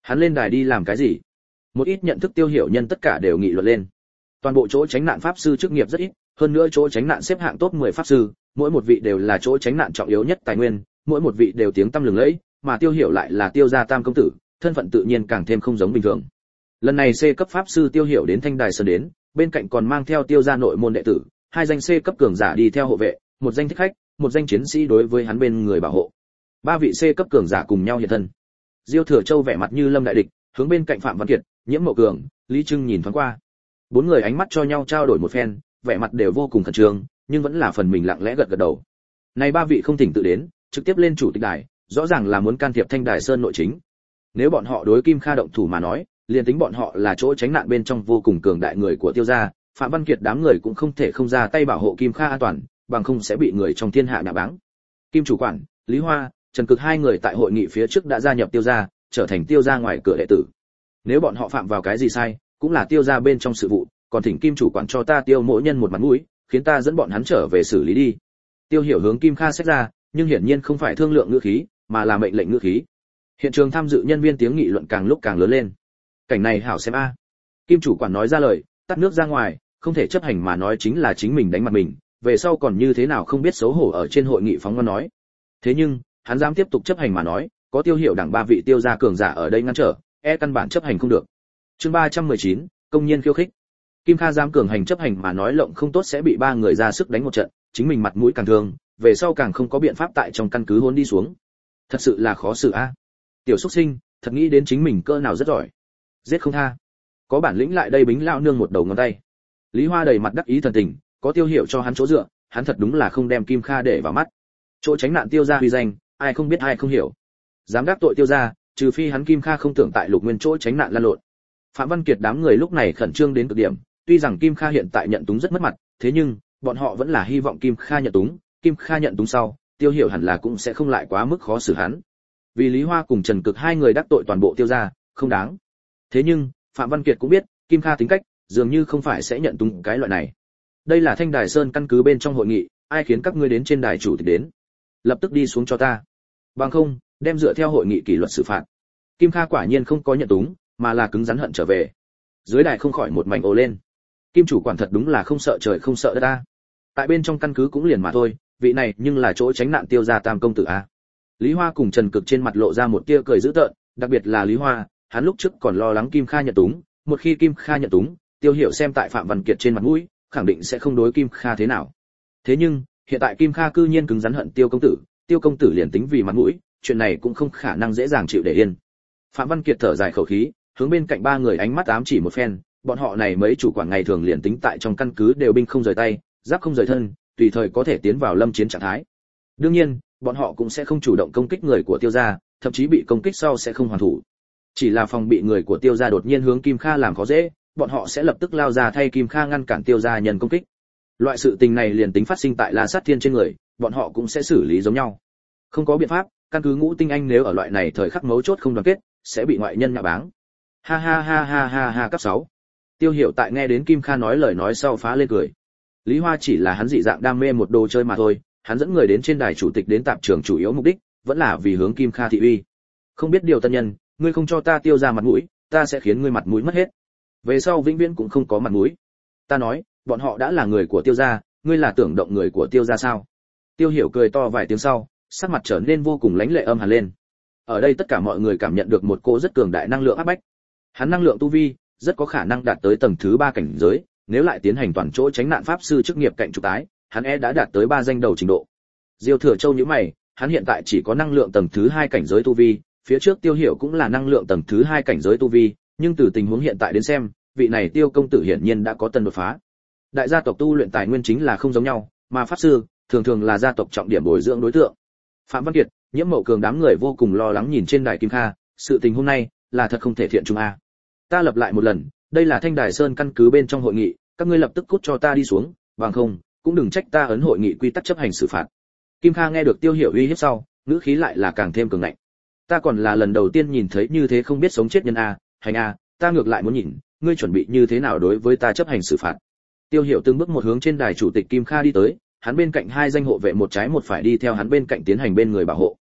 Hắn lên đài đi làm cái gì? Một ít nhận thức Tiêu Hiểu nhân tất cả đều nghị luận lên. Toàn bộ chỗ tránh nạn pháp sư chức nghiệp rất ít, hơn nữa chỗ tránh nạn xếp hạng top mười pháp sư, mỗi một vị đều là chỗ tránh nạn trọng yếu nhất tài nguyên, mỗi một vị đều tiếng tăm lừng lẫy, mà Tiêu Hiểu lại là Tiêu gia tam công tử, thân phận tự nhiên càng thêm không giống bình thường. Lần này C cấp pháp sư Tiêu Hiểu đến Thanh Đài Sơn đến, bên cạnh còn mang theo Tiêu gia nội môn đệ tử, hai danh C cấp cường giả đi theo hộ vệ, một danh thích khách, một danh chiến sĩ đối với hắn bên người bảo hộ. Ba vị C cấp cường giả cùng nhau hiện thân. Diêu Thừa Châu vẻ mặt như lâm đại địch, hướng bên cạnh Phạm Văn Kiệt, Nhiễm Mậu Cường, Lý Trưng nhìn thoáng qua. Bốn người ánh mắt cho nhau trao đổi một phen, vẻ mặt đều vô cùng khẩn trương, nhưng vẫn là phần mình lặng lẽ gật gật đầu. Này ba vị không thỉnh tự đến, trực tiếp lên chủ tịch đài, rõ ràng là muốn can thiệp Thanh Đài Sơn nội chính. Nếu bọn họ đối Kim Kha động thủ mà nói, liền tính bọn họ là chỗ tránh nạn bên trong vô cùng cường đại người của Tiêu gia, Phạm Văn Kiệt đám người cũng không thể không ra tay bảo hộ Kim Kha an toàn, bằng không sẽ bị người trong thiên hạ nhạ báng. Kim chủ quản, Lý Hoa, Trần Cực hai người tại hội nghị phía trước đã gia nhập Tiêu gia, trở thành Tiêu gia ngoài cửa đệ tử. Nếu bọn họ phạm vào cái gì sai, cũng là Tiêu gia bên trong sự vụ, còn thỉnh Kim chủ quản cho ta Tiêu mỗi nhân một mặt mũi, khiến ta dẫn bọn hắn trở về xử lý đi. Tiêu Hiểu hướng Kim Kha xét ra, nhưng hiển nhiên không phải thương lượng ngữ khí, mà là mệnh lệnh ngữ khí. Hiện trường tham dự nhân viên tiếng nghị luận càng lúc càng lớn lên. Cảnh này hảo xem a. Kim chủ quản nói ra lời, tắt nước ra ngoài, không thể chấp hành mà nói chính là chính mình đánh mặt mình, về sau còn như thế nào không biết xấu hổ ở trên hội nghị phóng ngoan nói. Thế nhưng, hắn dám tiếp tục chấp hành mà nói, có Tiêu Hiểu đảng ba vị Tiêu gia cường giả ở đây ngăn trở, e căn bản chấp hành không được. Chương ba trăm mười chín, công nhân khiêu khích. Kim Kha dám cường hành chấp hành mà nói lộng không tốt sẽ bị ba người ra sức đánh một trận, chính mình mặt mũi càng thương, về sau càng không có biện pháp tại trong căn cứ hôn đi xuống. Thật sự là khó xử a. Tiểu xuất sinh, thật nghĩ đến chính mình cỡ nào rất giỏi. Giết không tha. Có bản lĩnh lại đây bính lão nương một đầu ngón tay. Lý Hoa đầy mặt đắc ý thần tình, có Tiêu Hiểu cho hắn chỗ dựa, hắn thật đúng là không đem Kim Kha để vào mắt. Chỗ tránh nạn Tiêu gia uy danh, ai không biết ai không hiểu. Dám đắc tội Tiêu gia, trừ phi hắn Kim Kha không tưởng tại Lục Nguyên chỗ tránh nạn lan lộn. Phạm Văn Kiệt đám người lúc này khẩn trương đến cực điểm, tuy rằng Kim Kha hiện tại nhận túng rất mất mặt, thế nhưng bọn họ vẫn là hy vọng Kim Kha nhận túng, Kim Kha nhận túng sau, Tiêu Hiểu hẳn là cũng sẽ không lại quá mức khó xử hắn. Vì Lý Hoa cùng Trần Cực hai người đắc tội toàn bộ Tiêu gia, không đáng. Thế nhưng, Phạm Văn Kiệt cũng biết, Kim Kha tính cách, dường như không phải sẽ nhận túng cái loại này. Đây là Thanh Đài Sơn căn cứ bên trong hội nghị, ai khiến các ngươi đến trên đài chủ tịch đến? Lập tức đi xuống cho ta. Bằng không, đem dựa theo hội nghị kỷ luật xử phạt. Kim Kha quả nhiên không có nhận túng, mà là cứng rắn hận trở về. Dưới đài không khỏi một mảnh ồ lên. Kim chủ quản thật đúng là không sợ trời không sợ đất ta. Tại bên trong căn cứ cũng liền mà thôi, vị này nhưng là chỗ tránh nạn Tiêu gia tam công tử a. Lý Hoa cùng Trần Cực trên mặt lộ ra một tia cười dữ tợn, đặc biệt là Lý Hoa, hắn lúc trước còn lo lắng Kim Kha nhận túng, một khi Kim Kha nhận túng, Tiêu Hiểu xem tại Phạm Văn Kiệt trên mặt mũi, khẳng định sẽ không đối Kim Kha thế nào. Thế nhưng, hiện tại Kim Kha cư nhiên cứng rắn hận Tiêu công tử, Tiêu công tử liền tính vì mặt mũi, chuyện này cũng không khả năng dễ dàng chịu để yên. Phạm Văn Kiệt thở dài khẩu khí, hướng bên cạnh ba người ánh mắt ám chỉ một phen, bọn họ này mấy chủ quản ngày thường liền tính tại trong căn cứ đều binh không rời tay, giáp không rời thân, tùy thời có thể tiến vào lâm chiến trạng thái. Đương nhiên, bọn họ cũng sẽ không chủ động công kích người của Tiêu gia, thậm chí bị công kích sau sẽ không hoàn thủ. Chỉ là phòng bị người của Tiêu gia đột nhiên hướng Kim Kha làm khó dễ, bọn họ sẽ lập tức lao ra thay Kim Kha ngăn cản Tiêu gia nhân công kích. Loại sự tình này liền tính phát sinh tại La Sát Thiên trên người, bọn họ cũng sẽ xử lý giống nhau. Không có biện pháp, căn cứ Ngũ Tinh Anh nếu ở loại này thời khắc mấu chốt không đoàn kết, sẽ bị ngoại nhân nhạ báng. Ha ha ha ha ha ha cấp sáu. Tiêu Hiểu tại nghe đến Kim Kha nói lời nói sau phá lên cười. Lý Hoa chỉ là hắn dị dạng đam mê một đồ chơi mà thôi, hắn dẫn người đến trên đài chủ tịch đến tạp trường chủ yếu mục đích vẫn là vì hướng Kim Kha thị uy. Không biết điều tân nhân, ngươi không cho ta Tiêu ra mặt mũi, ta sẽ khiến ngươi mặt mũi mất hết. Về sau vĩnh viễn cũng không có mặt mũi. Ta nói, bọn họ đã là người của Tiêu gia, ngươi là tưởng động người của Tiêu gia sao? Tiêu Hiểu cười to vài tiếng sau, sắc mặt trở nên vô cùng lãnh lệ âm hàn lên. Ở đây tất cả mọi người cảm nhận được một cỗ rất cường đại năng lượng áp bách. Hắn năng lượng tu vi rất có khả năng đạt tới tầng thứ ba cảnh giới, nếu lại tiến hành toàn chỗ tránh nạn pháp sư chức nghiệp cạnh trục tái, hắn e đã đạt tới ba danh đầu trình độ. Diêu Thừa Châu nhíu mày, hắn hiện tại chỉ có năng lượng tầng thứ hai cảnh giới tu vi, phía trước Tiêu Hiểu cũng là năng lượng tầng thứ hai cảnh giới tu vi, nhưng từ tình huống hiện tại đến xem, vị này Tiêu công tử hiển nhiên đã có tân đột phá. Đại gia tộc tu luyện tài nguyên chính là không giống nhau, mà pháp sư thường thường là gia tộc trọng điểm bồi dưỡng đối tượng. Phạm Văn Kiệt, Nhiễm Mậu Cường đám người vô cùng lo lắng nhìn trên đài Kim Kha, sự tình hôm nay là thật không thể thiện trung a. Ta lập lại một lần, đây là Thanh Đài Sơn căn cứ bên trong hội nghị, các ngươi lập tức cút cho ta đi xuống, bằng không, cũng đừng trách ta ấn hội nghị quy tắc chấp hành xử phạt. Kim Kha nghe được Tiêu Hiểu uy hiếp sau, ngữ khí lại là càng thêm cường ngạnh. Ta còn là lần đầu tiên nhìn thấy như thế không biết sống chết nhân a, hành a, ta ngược lại muốn nhìn, ngươi chuẩn bị như thế nào đối với ta chấp hành xử phạt. Tiêu Hiểu từng bước một hướng trên đài chủ tịch Kim Kha đi tới, hắn bên cạnh hai danh hộ vệ một trái một phải đi theo hắn bên cạnh tiến hành bên người bảo hộ.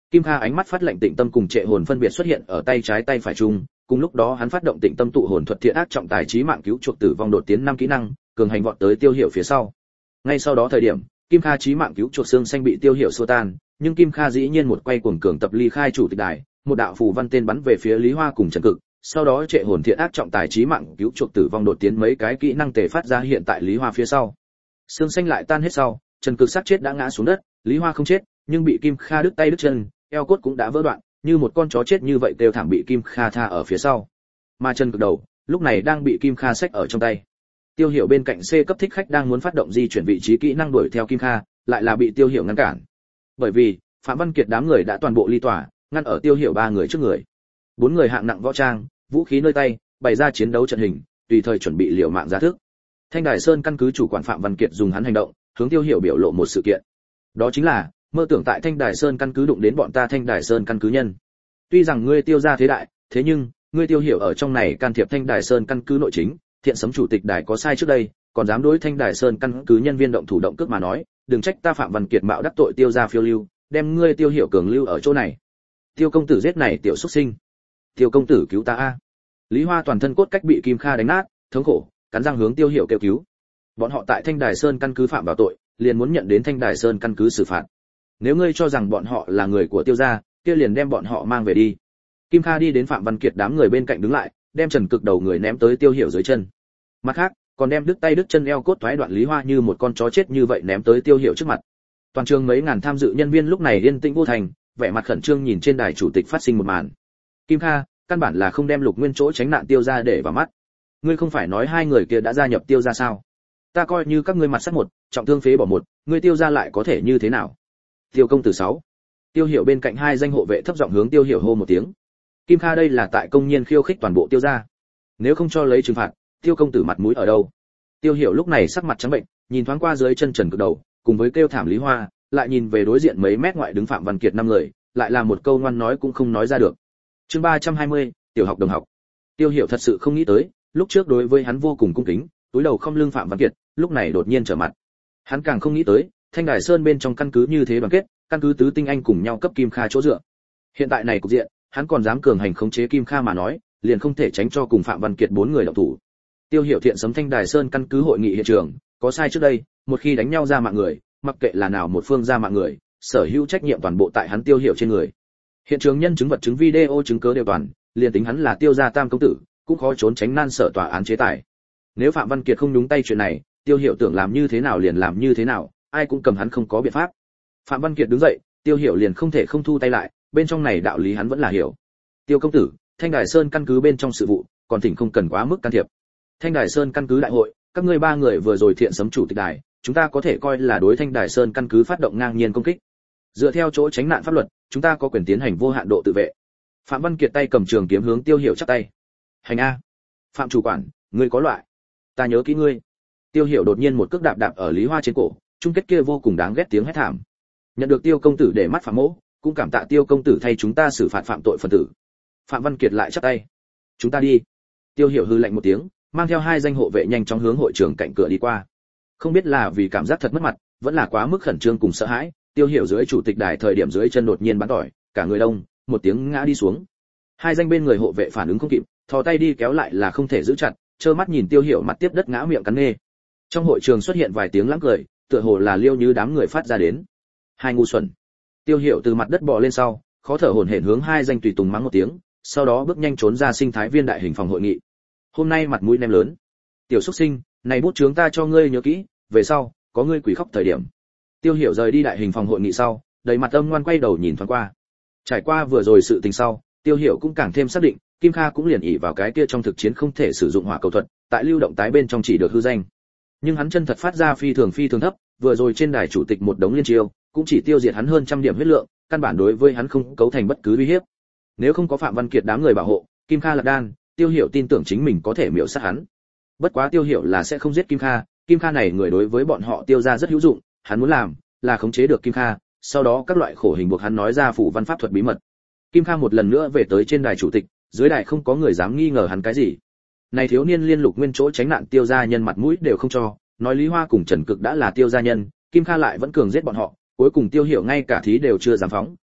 Kim Kha ánh mắt phát lệnh tịnh tâm cùng trệ hồn phân biệt xuất hiện ở tay trái tay phải chung, cùng lúc đó hắn phát động tịnh tâm tụ hồn thuật thiện ác trọng tài chí mạng cứu chuộc tử vong đột tiến năm kỹ năng, cường hành vọt tới Tiêu Hiểu phía sau. Ngay sau đó thời điểm, Kim Kha chí mạng cứu chuộc xương xanh bị Tiêu Hiểu xua tan, nhưng Kim Kha dĩ nhiên một quay cuồng cường tập ly khai chủ tịch đài, một đạo phù văn tên bắn về phía Lý Hoa cùng Trần Cực, sau đó trệ hồn thiện ác trọng tài chí mạng cứu chuộc tử vong đột tiến mấy cái kỹ năng tề phát ra hiện tại Lý Hoa phía sau. Xương xanh lại tan hết sau, Trần Cực xác chết đã ngã xuống đất, Lý Hoa không chết, nhưng bị Kim Kha đứt tay đứt chân, eo cốt cũng đã vỡ đoạn, như một con chó chết như vậy đều thảm bị Kim Kha tha ở phía sau. Mà Trần Cực đầu, lúc này đang bị Kim Kha xách ở trong tay. Tiêu Hiểu bên cạnh C cấp thích khách đang muốn phát động di chuyển vị trí kỹ năng đuổi theo Kim Kha, lại là bị Tiêu Hiểu ngăn cản. Bởi vì, Phạm Văn Kiệt đám người đã toàn bộ ly tỏa, ngăn ở Tiêu Hiểu ba người trước người. Bốn người hạng nặng võ trang, vũ khí nơi tay, bày ra chiến đấu trận hình, tùy thời chuẩn bị liều mạng ra thức. Thanh Đài Sơn căn cứ chủ quản Phạm Văn Kiệt dùng hắn hành động, hướng Tiêu Hiểu biểu lộ một sự kiện. Đó chính là, mơ tưởng tại Thanh Đài Sơn căn cứ đụng đến bọn ta Thanh Đài Sơn căn cứ nhân. Tuy rằng ngươi Tiêu gia thế đại, thế nhưng, ngươi Tiêu Hiểu ở trong này can thiệp Thanh Đài Sơn căn cứ nội chính, thiện sấm chủ tịch đài có sai trước đây, còn dám đối Thanh Đài Sơn căn cứ nhân viên động thủ động cước mà nói, đừng trách ta Phạm Văn Kiệt mạo đắc tội Tiêu gia phiêu lưu, đem ngươi Tiêu Hiểu cường lưu ở chỗ này. Tiêu công tử giết này tiểu xuất sinh. Tiêu công tử cứu ta a. Lý Hoa toàn thân cốt cách bị Kim Kha đánh nát, thống khổ, cắn răng hướng Tiêu Hiểu kêu cứu. Bọn họ tại Thanh Đài Sơn căn cứ phạm vào tội, liền muốn nhận đến Thanh Đài Sơn căn cứ xử phạt. Nếu ngươi cho rằng bọn họ là người của Tiêu gia, kia liền đem bọn họ mang về đi. Kim Kha đi đến Phạm Văn Kiệt đám người bên cạnh đứng lại, đem Trần Cực đầu người ném tới Tiêu Hiểu dưới chân. Mặt khác, còn đem đứt tay đứt chân eo cốt thoái đoạn Lý Hoa như một con chó chết như vậy ném tới Tiêu Hiểu trước mặt. Toàn trường mấy ngàn tham dự nhân viên lúc này yên tĩnh vô thành, vẻ mặt khẩn trương nhìn trên đài chủ tịch phát sinh một màn. Kim Kha, căn bản là không đem Lục Nguyên chỗ tránh nạn Tiêu gia để vào mắt. Ngươi không phải nói hai người kia đã gia nhập Tiêu gia sao? Ta coi như các ngươi mặt sắt một, trọng thương phế bỏ một, ngươi Tiêu gia lại có thể như thế nào? Tiêu công tử sáu. Tiêu Hiểu bên cạnh hai danh hộ vệ thấp giọng hướng Tiêu Hiểu hô một tiếng. Kim Kha đây là tại công nhiên khiêu khích toàn bộ Tiêu gia. Nếu không cho lấy trừng phạt, Tiêu công tử mặt mũi ở đâu? Tiêu Hiểu lúc này sắc mặt trắng bệnh, nhìn thoáng qua dưới chân Trần Cực đầu, cùng với kêu thảm Lý Hoa, lại nhìn về đối diện mấy mét ngoại đứng Phạm Văn Kiệt năm người, lại là một câu ngoan nói cũng không nói ra được. Chương ba trăm hai mươi, tiểu học đồng học. Tiêu Hiểu thật sự không nghĩ tới, lúc trước đối với hắn vô cùng cung kính, túi đầu không lưng Phạm Văn Kiệt, lúc này đột nhiên trở mặt. Hắn càng không nghĩ tới, Thanh Đài Sơn bên trong căn cứ như thế đoàn kết, căn cứ tứ tinh anh cùng nhau cấp Kim Kha chỗ dựa. Hiện tại này cục diện, hắn còn dám cường hành khống chế Kim Kha mà nói, liền không thể tránh cho cùng Phạm Văn Kiệt bốn người động thủ. Tiêu Hiểu thiện sấm Thanh Đài Sơn căn cứ hội nghị hiện trường, có sai trước đây, một khi đánh nhau ra mạng người, mặc kệ là nào một phương ra mạng người, sở hữu trách nhiệm toàn bộ tại hắn Tiêu Hiểu trên người. Hiện trường nhân chứng vật chứng video chứng cứ đều toàn, liền tính hắn là Tiêu gia tam công tử, cũng khó trốn tránh nan sở tòa án chế tài. Nếu Phạm Văn Kiệt không nhúng tay chuyện này, Tiêu Hiểu tưởng làm như thế nào liền làm như thế nào, ai cũng cầm hắn không có biện pháp. Phạm Văn Kiệt đứng dậy, Tiêu Hiểu liền không thể không thu tay lại, bên trong này đạo lý hắn vẫn là hiểu. Tiêu công tử, Thanh Đài Sơn căn cứ bên trong sự vụ, còn thỉnh không cần quá mức can thiệp. Thanh Đài Sơn căn cứ đại hội, các ngươi ba người vừa rồi thiện sấm chủ tịch đài, chúng ta có thể coi là đối Thanh Đài Sơn căn cứ phát động ngang nhiên công kích. Dựa theo chỗ tránh nạn pháp luật, chúng ta có quyền tiến hành vô hạn độ tự vệ. Phạm Văn Kiệt tay cầm trường kiếm hướng Tiêu Hiểu chắp tay. Hành a. Phạm chủ quản, ngươi có loại. Ta nhớ kỹ ngươi. Tiêu Hiểu đột nhiên một cước đạp đạp ở Lý Hoa trên cổ, chung kết kia vô cùng đáng ghét tiếng hét thảm. Nhận được Tiêu công tử để mắt Phạm mỗ, cũng cảm tạ Tiêu công tử thay chúng ta xử phạt phạm tội phần tử. Phạm Văn Kiệt lại chắp tay. Chúng ta đi. Tiêu Hiểu hừ lạnh một tiếng, mang theo hai danh hộ vệ nhanh chóng hướng hội trường cạnh cửa đi qua. Không biết là vì cảm giác thật mất mặt, vẫn là quá mức khẩn trương cùng sợ hãi, Tiêu Hiểu dưới chủ tịch đài thời điểm dưới chân đột nhiên bắn tỏi, cả người đông, một tiếng ngã đi xuống. Hai danh bên người hộ vệ phản ứng không kịp, thò tay đi kéo lại là không thể giữ chặt, trơ mắt nhìn Tiêu Hiểu mặt tiếp đất ngã miệng cắn nê. Trong hội trường xuất hiện vài tiếng lãng cười, tựa hồ là Liêu Như đám người phát ra đến. Hai ngu xuẩn. Tiêu Hiểu từ mặt đất bò lên sau, khó thở hổn hển hướng hai danh tùy tùng mắng một tiếng, sau đó bước nhanh trốn ra sinh thái viên đại hình phòng hội nghị. Hôm nay mặt mũi nem lớn. Tiểu xuất sinh, này bút chướng ta cho ngươi nhớ kỹ, về sau có ngươi quỷ khóc thời điểm. Tiêu Hiểu rời đi đại hình phòng hội nghị sau, đầy mặt âm ngoan quay đầu nhìn thoáng qua. Trải qua vừa rồi sự tình sau, Tiêu Hiểu cũng càng thêm xác định, Kim Kha cũng liền ỷ vào cái kia trong thực chiến không thể sử dụng hỏa cầu thuật, tại lưu động tái bên trong chỉ được hư danh. Nhưng hắn chân thật phát ra phi thường phi thường thấp, vừa rồi trên đài chủ tịch một đống liên chiêu, cũng chỉ tiêu diệt hắn hơn trăm điểm huyết lượng, căn bản đối với hắn không cấu thành bất cứ uy hiếp. Nếu không có Phạm Văn Kiệt đám người bảo hộ, Kim Kha lạc đan, Tiêu Hiểu tin tưởng chính mình có thể miểu sát hắn. Bất quá Tiêu Hiểu là sẽ không giết Kim Kha, Kim Kha này người đối với bọn họ Tiêu gia rất hữu dụng, hắn muốn làm là khống chế được Kim Kha, sau đó các loại khổ hình buộc hắn nói ra phủ văn pháp thuật bí mật. Kim Kha một lần nữa về tới trên đài chủ tịch, dưới đài không có người dám nghi ngờ hắn cái gì. Này thiếu niên liên lục nguyên chỗ tránh nạn Tiêu gia nhân mặt mũi đều không cho, nói Lý Hoa cùng Trần Cực đã là Tiêu gia nhân, Kim Kha lại vẫn cường giết bọn họ, cuối cùng Tiêu Hiểu ngay cả thí đều chưa dám phóng,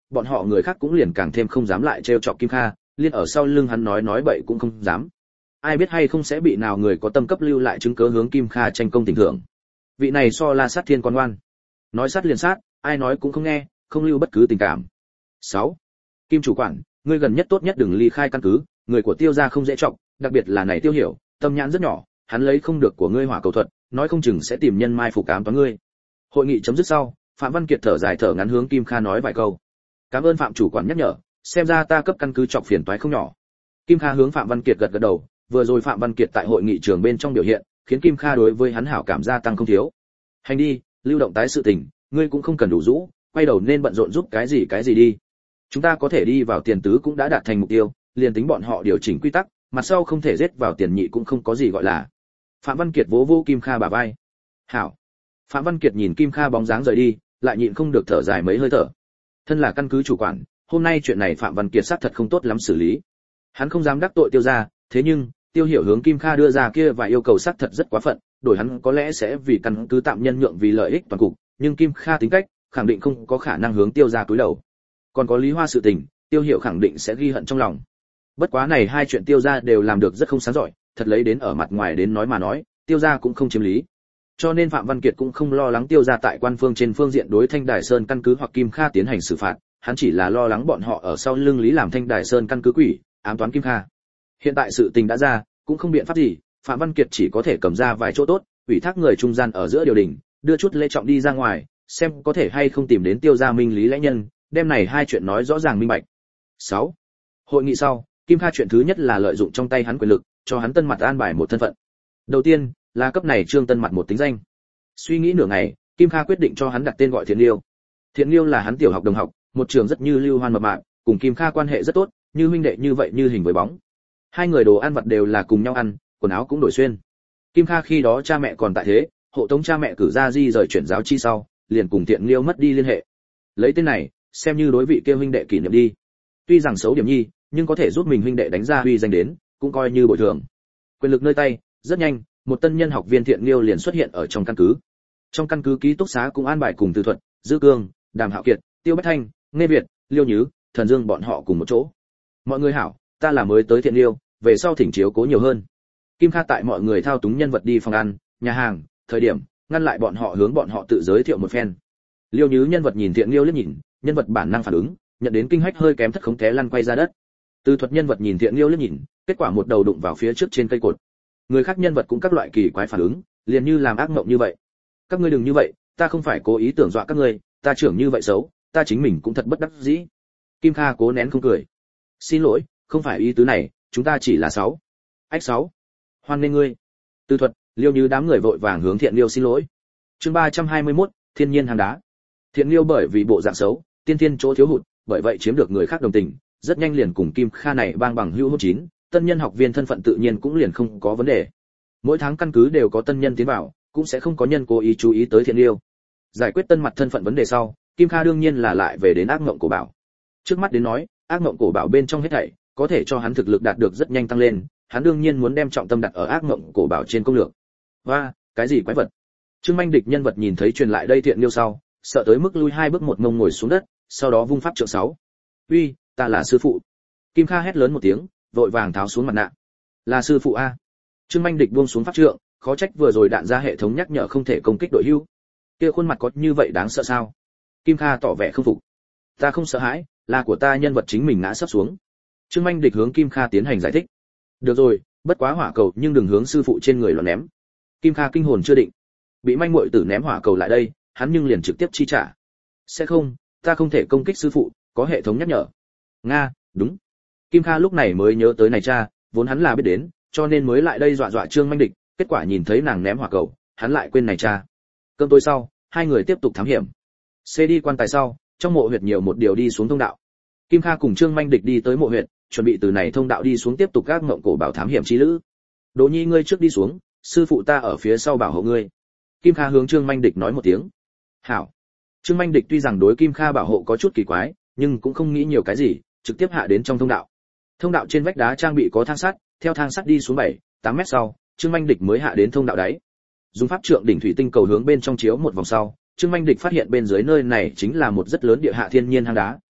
bọn họ người khác cũng liền càng thêm không dám lại trêu chọc Kim Kha, liên ở sau lưng hắn nói nói bậy cũng không dám. Ai biết hay không sẽ bị nào người có tâm cấp lưu lại chứng cớ hướng Kim Kha tranh công tình thưởng. Vị này so La Sát Thiên còn ngoan. Nói sát liền sát, ai nói cũng không nghe, không lưu bất cứ tình cảm. sáu. Kim chủ quản, ngươi gần nhất tốt nhất đừng ly khai căn cứ, người của Tiêu gia không dễ trọng, đặc biệt là này Tiêu Hiểu, tâm nhãn rất nhỏ, hắn lấy không được của ngươi hỏa cầu thuật, nói không chừng sẽ tìm nhân mai phục ám toán ngươi. Hội nghị chấm dứt sau, Phạm Văn Kiệt thở dài thở ngắn hướng Kim Kha nói vài câu. Cảm ơn Phạm chủ quản nhắc nhở, xem ra ta cấp căn cứ chọc phiền toái không nhỏ. Kim Kha hướng Phạm Văn Kiệt gật gật đầu, vừa rồi Phạm Văn Kiệt tại hội nghị trường bên trong biểu hiện, khiến Kim Kha đối với hắn hảo cảm gia tăng không thiếu. Hành đi, lưu động tái sự tình, ngươi cũng không cần đủ rũ, quay đầu nên bận rộn giúp cái gì cái gì đi. Chúng ta có thể đi vào tiền tứ cũng đã đạt thành mục tiêu, liền tính bọn họ điều chỉnh quy tắc, mặt sau không thể giết vào tiền nhị cũng không có gì gọi là. Phạm Văn Kiệt vỗ vỗ Kim Kha bả vai. Hảo. Phạm Văn Kiệt nhìn Kim Kha bóng dáng rời đi, lại nhịn không được thở dài mấy hơi thở. Thân là căn cứ chủ quản, hôm nay chuyện này Phạm Văn Kiệt xác thật không tốt lắm xử lý. Hắn không dám đắc tội Tiêu gia, thế nhưng Tiêu Hiểu hướng Kim Kha đưa ra kia và yêu cầu xác thật rất quá phận, đổi hắn có lẽ sẽ vì căn cứ tạm nhân nhượng vì lợi ích toàn cục, nhưng Kim Kha tính cách, khẳng định không có khả năng hướng Tiêu gia cúi đầu. Còn có Lý Hoa sự tình, Tiêu Hiểu khẳng định sẽ ghi hận trong lòng. Bất quá này hai chuyện Tiêu gia đều làm được rất không sáng giỏi, thật lấy đến ở mặt ngoài đến nói mà nói, Tiêu gia cũng không chiếm lý. Cho nên Phạm Văn Kiệt cũng không lo lắng Tiêu gia tại quan phương trên phương diện đối Thanh Đài Sơn căn cứ hoặc Kim Kha tiến hành xử phạt, hắn chỉ là lo lắng bọn họ ở sau lưng lý làm Thanh Đài Sơn căn cứ quỷ, ám toán Kim Kha. Hiện tại sự tình đã ra, cũng không biện pháp gì, Phạm Văn Kiệt chỉ có thể cầm ra vài chỗ tốt, ủy thác người trung gian ở giữa điều đình, đưa chút lễ trọng đi ra ngoài, xem có thể hay không tìm đến Tiêu gia minh lý lẽ nhân, đem này hai chuyện nói rõ ràng minh bạch. sáu. Hội nghị sau, Kim Kha chuyện thứ nhất là lợi dụng trong tay hắn quyền lực, cho hắn Tân Mặt an bài một thân phận. Đầu tiên, là cấp này Trương Tân Mặt một tính danh. Suy nghĩ nửa ngày, Kim Kha quyết định cho hắn đặt tên gọi Thiện Liêu. Thiện Liêu là hắn tiểu học đồng học, một trường rất như lưu hoan mập mạp, cùng Kim Kha quan hệ rất tốt, như huynh đệ như vậy như hình với bóng. Hai người đồ ăn vặt đều là cùng nhau ăn, quần áo cũng đổi xuyên. Kim Kha khi đó cha mẹ còn tại thế, hộ tống cha mẹ cử ra di rời chuyển giáo chi sau, liền cùng Thiện Liêu mất đi liên hệ. Lấy tên này, xem như đối vị kia huynh đệ kỷ niệm đi. Tuy rằng xấu điểm nhi, nhưng có thể giúp mình huynh đệ đánh ra uy danh đến, cũng coi như bồi thường. Quyền lực nơi tay, rất nhanh, một tân nhân học viên Thiện Liêu liền xuất hiện ở trong căn cứ. Trong căn cứ ký túc xá cũng an bài cùng Từ Thuật, Dư Cương, Đàm Hạo Kiệt, Tiêu Bách Thanh, Nghe Việt, Liêu Nhứ, Thần Dương bọn họ cùng một chỗ. Mọi người hảo, ta là mới tới Thiện Liêu, về sau thỉnh chiếu cố nhiều hơn. Kim Kha tại mọi người thao túng nhân vật đi phòng ăn, nhà hàng, thời điểm, ngăn lại bọn họ hướng bọn họ tự giới thiệu một phen. Liêu Nhứ nhân vật nhìn Thiện Liêu liếc nhìn, nhân vật bản năng phản ứng, nhận đến kinh hách hơi kém thất khống té lăn quay ra đất. Từ Thuật nhân vật nhìn Thiện Liêu liếc nhìn, kết quả một đầu đụng vào phía trước trên cây cột. Người khác nhân vật cũng các loại kỳ quái phản ứng, liền như làm ác mộng như vậy. Các ngươi đừng như vậy, ta không phải cố ý tưởng dọa các ngươi, ta trưởng như vậy xấu, ta chính mình cũng thật bất đắc dĩ. Kim Kha cố nén không cười. Xin lỗi, không phải ý tứ này, chúng ta chỉ là sáu. Ách sáu. Hoan nghênh ngươi. Từ Thuật, Liêu Như đám người vội vàng hướng Thiện Liêu xin lỗi. Chương ba trăm hai mươi mốt, Thiên nhiên hàng đá. Thiện Liêu bởi vì bộ dạng xấu, tiên tiên chỗ thiếu hụt, bởi vậy chiếm được người khác đồng tình, rất nhanh liền cùng Kim Kha này bang bằng hữu hôn chín, tân nhân học viên thân phận tự nhiên cũng liền không có vấn đề. Mỗi tháng căn cứ đều có tân nhân tiến vào, cũng sẽ không có nhân cố ý chú ý tới Thiện Liêu. Giải quyết tân mặt thân phận vấn đề sau, Kim Kha đương nhiên là lại về đến ác mộng cổ bảo. Trước mắt đến nói, ác mộng cổ bảo bên trong hết thảy có thể cho hắn thực lực đạt được rất nhanh tăng lên, hắn đương nhiên muốn đem trọng tâm đặt ở ác mộng cổ bảo trên công lược. Và, cái gì quái vật? Trương Minh Địch nhân vật nhìn thấy truyền lại đây Thiện Liêu sau, sợ tới mức lui hai bước một ngông ngồi xuống đất, sau đó vung pháp trượng sáu. "Uy, ta là sư phụ." Kim Kha hét lớn một tiếng, vội vàng tháo xuống mặt nạ. "Là sư phụ a?" Trương Minh Địch buông xuống pháp trượng, khó trách vừa rồi đạn ra hệ thống nhắc nhở không thể công kích đội hưu. Kia khuôn mặt có như vậy đáng sợ sao? Kim Kha tỏ vẻ không phục. "Ta không sợ hãi, là của ta nhân vật chính mình ngã sắp xuống." Trương Minh Địch hướng Kim Kha tiến hành giải thích. "Được rồi, bất quá hỏa cầu nhưng đừng hướng sư phụ trên người loạn ném." Kim Kha kinh hồn chưa định, bị manh muội tử ném hỏa cầu lại đây, hắn nhưng liền trực tiếp chi trả. "Sẽ không, ta không thể công kích sư phụ, có hệ thống nhắc nhở." "Nga, đúng." Kim Kha lúc này mới nhớ tới này cha, vốn hắn là biết đến, cho nên mới lại đây dọa dọa Trương Minh Địch, kết quả nhìn thấy nàng ném hỏa cầu, hắn lại quên này cha. Cơm tối sau, hai người tiếp tục thám hiểm. Xê đi quan tài sau, trong mộ huyệt nhiều một điều đi xuống thông đạo. Kim Kha cùng Trương Minh Địch đi tới mộ huyệt, chuẩn bị từ này thông đạo đi xuống tiếp tục các ngộng cổ bảo thám hiểm chi lữ. "Đỗ Nhi ngươi trước đi xuống, sư phụ ta ở phía sau bảo hộ ngươi." Kim Kha hướng Trương Minh Địch nói một tiếng. "Hảo." Trương Minh Địch tuy rằng đối Kim Kha bảo hộ có chút kỳ quái, nhưng cũng không nghĩ nhiều cái gì, trực tiếp hạ đến trong thông đạo. Thông đạo trên vách đá trang bị có thang sắt, theo thang sắt đi xuống bảy, tám mét sau, Trương Minh Địch mới hạ đến thông đạo đáy. Dùng pháp trượng đỉnh thủy tinh cầu hướng bên trong chiếu một vòng sau, Trương Minh Địch phát hiện bên dưới nơi này chính là một rất lớn địa hạ thiên nhiên hang đá,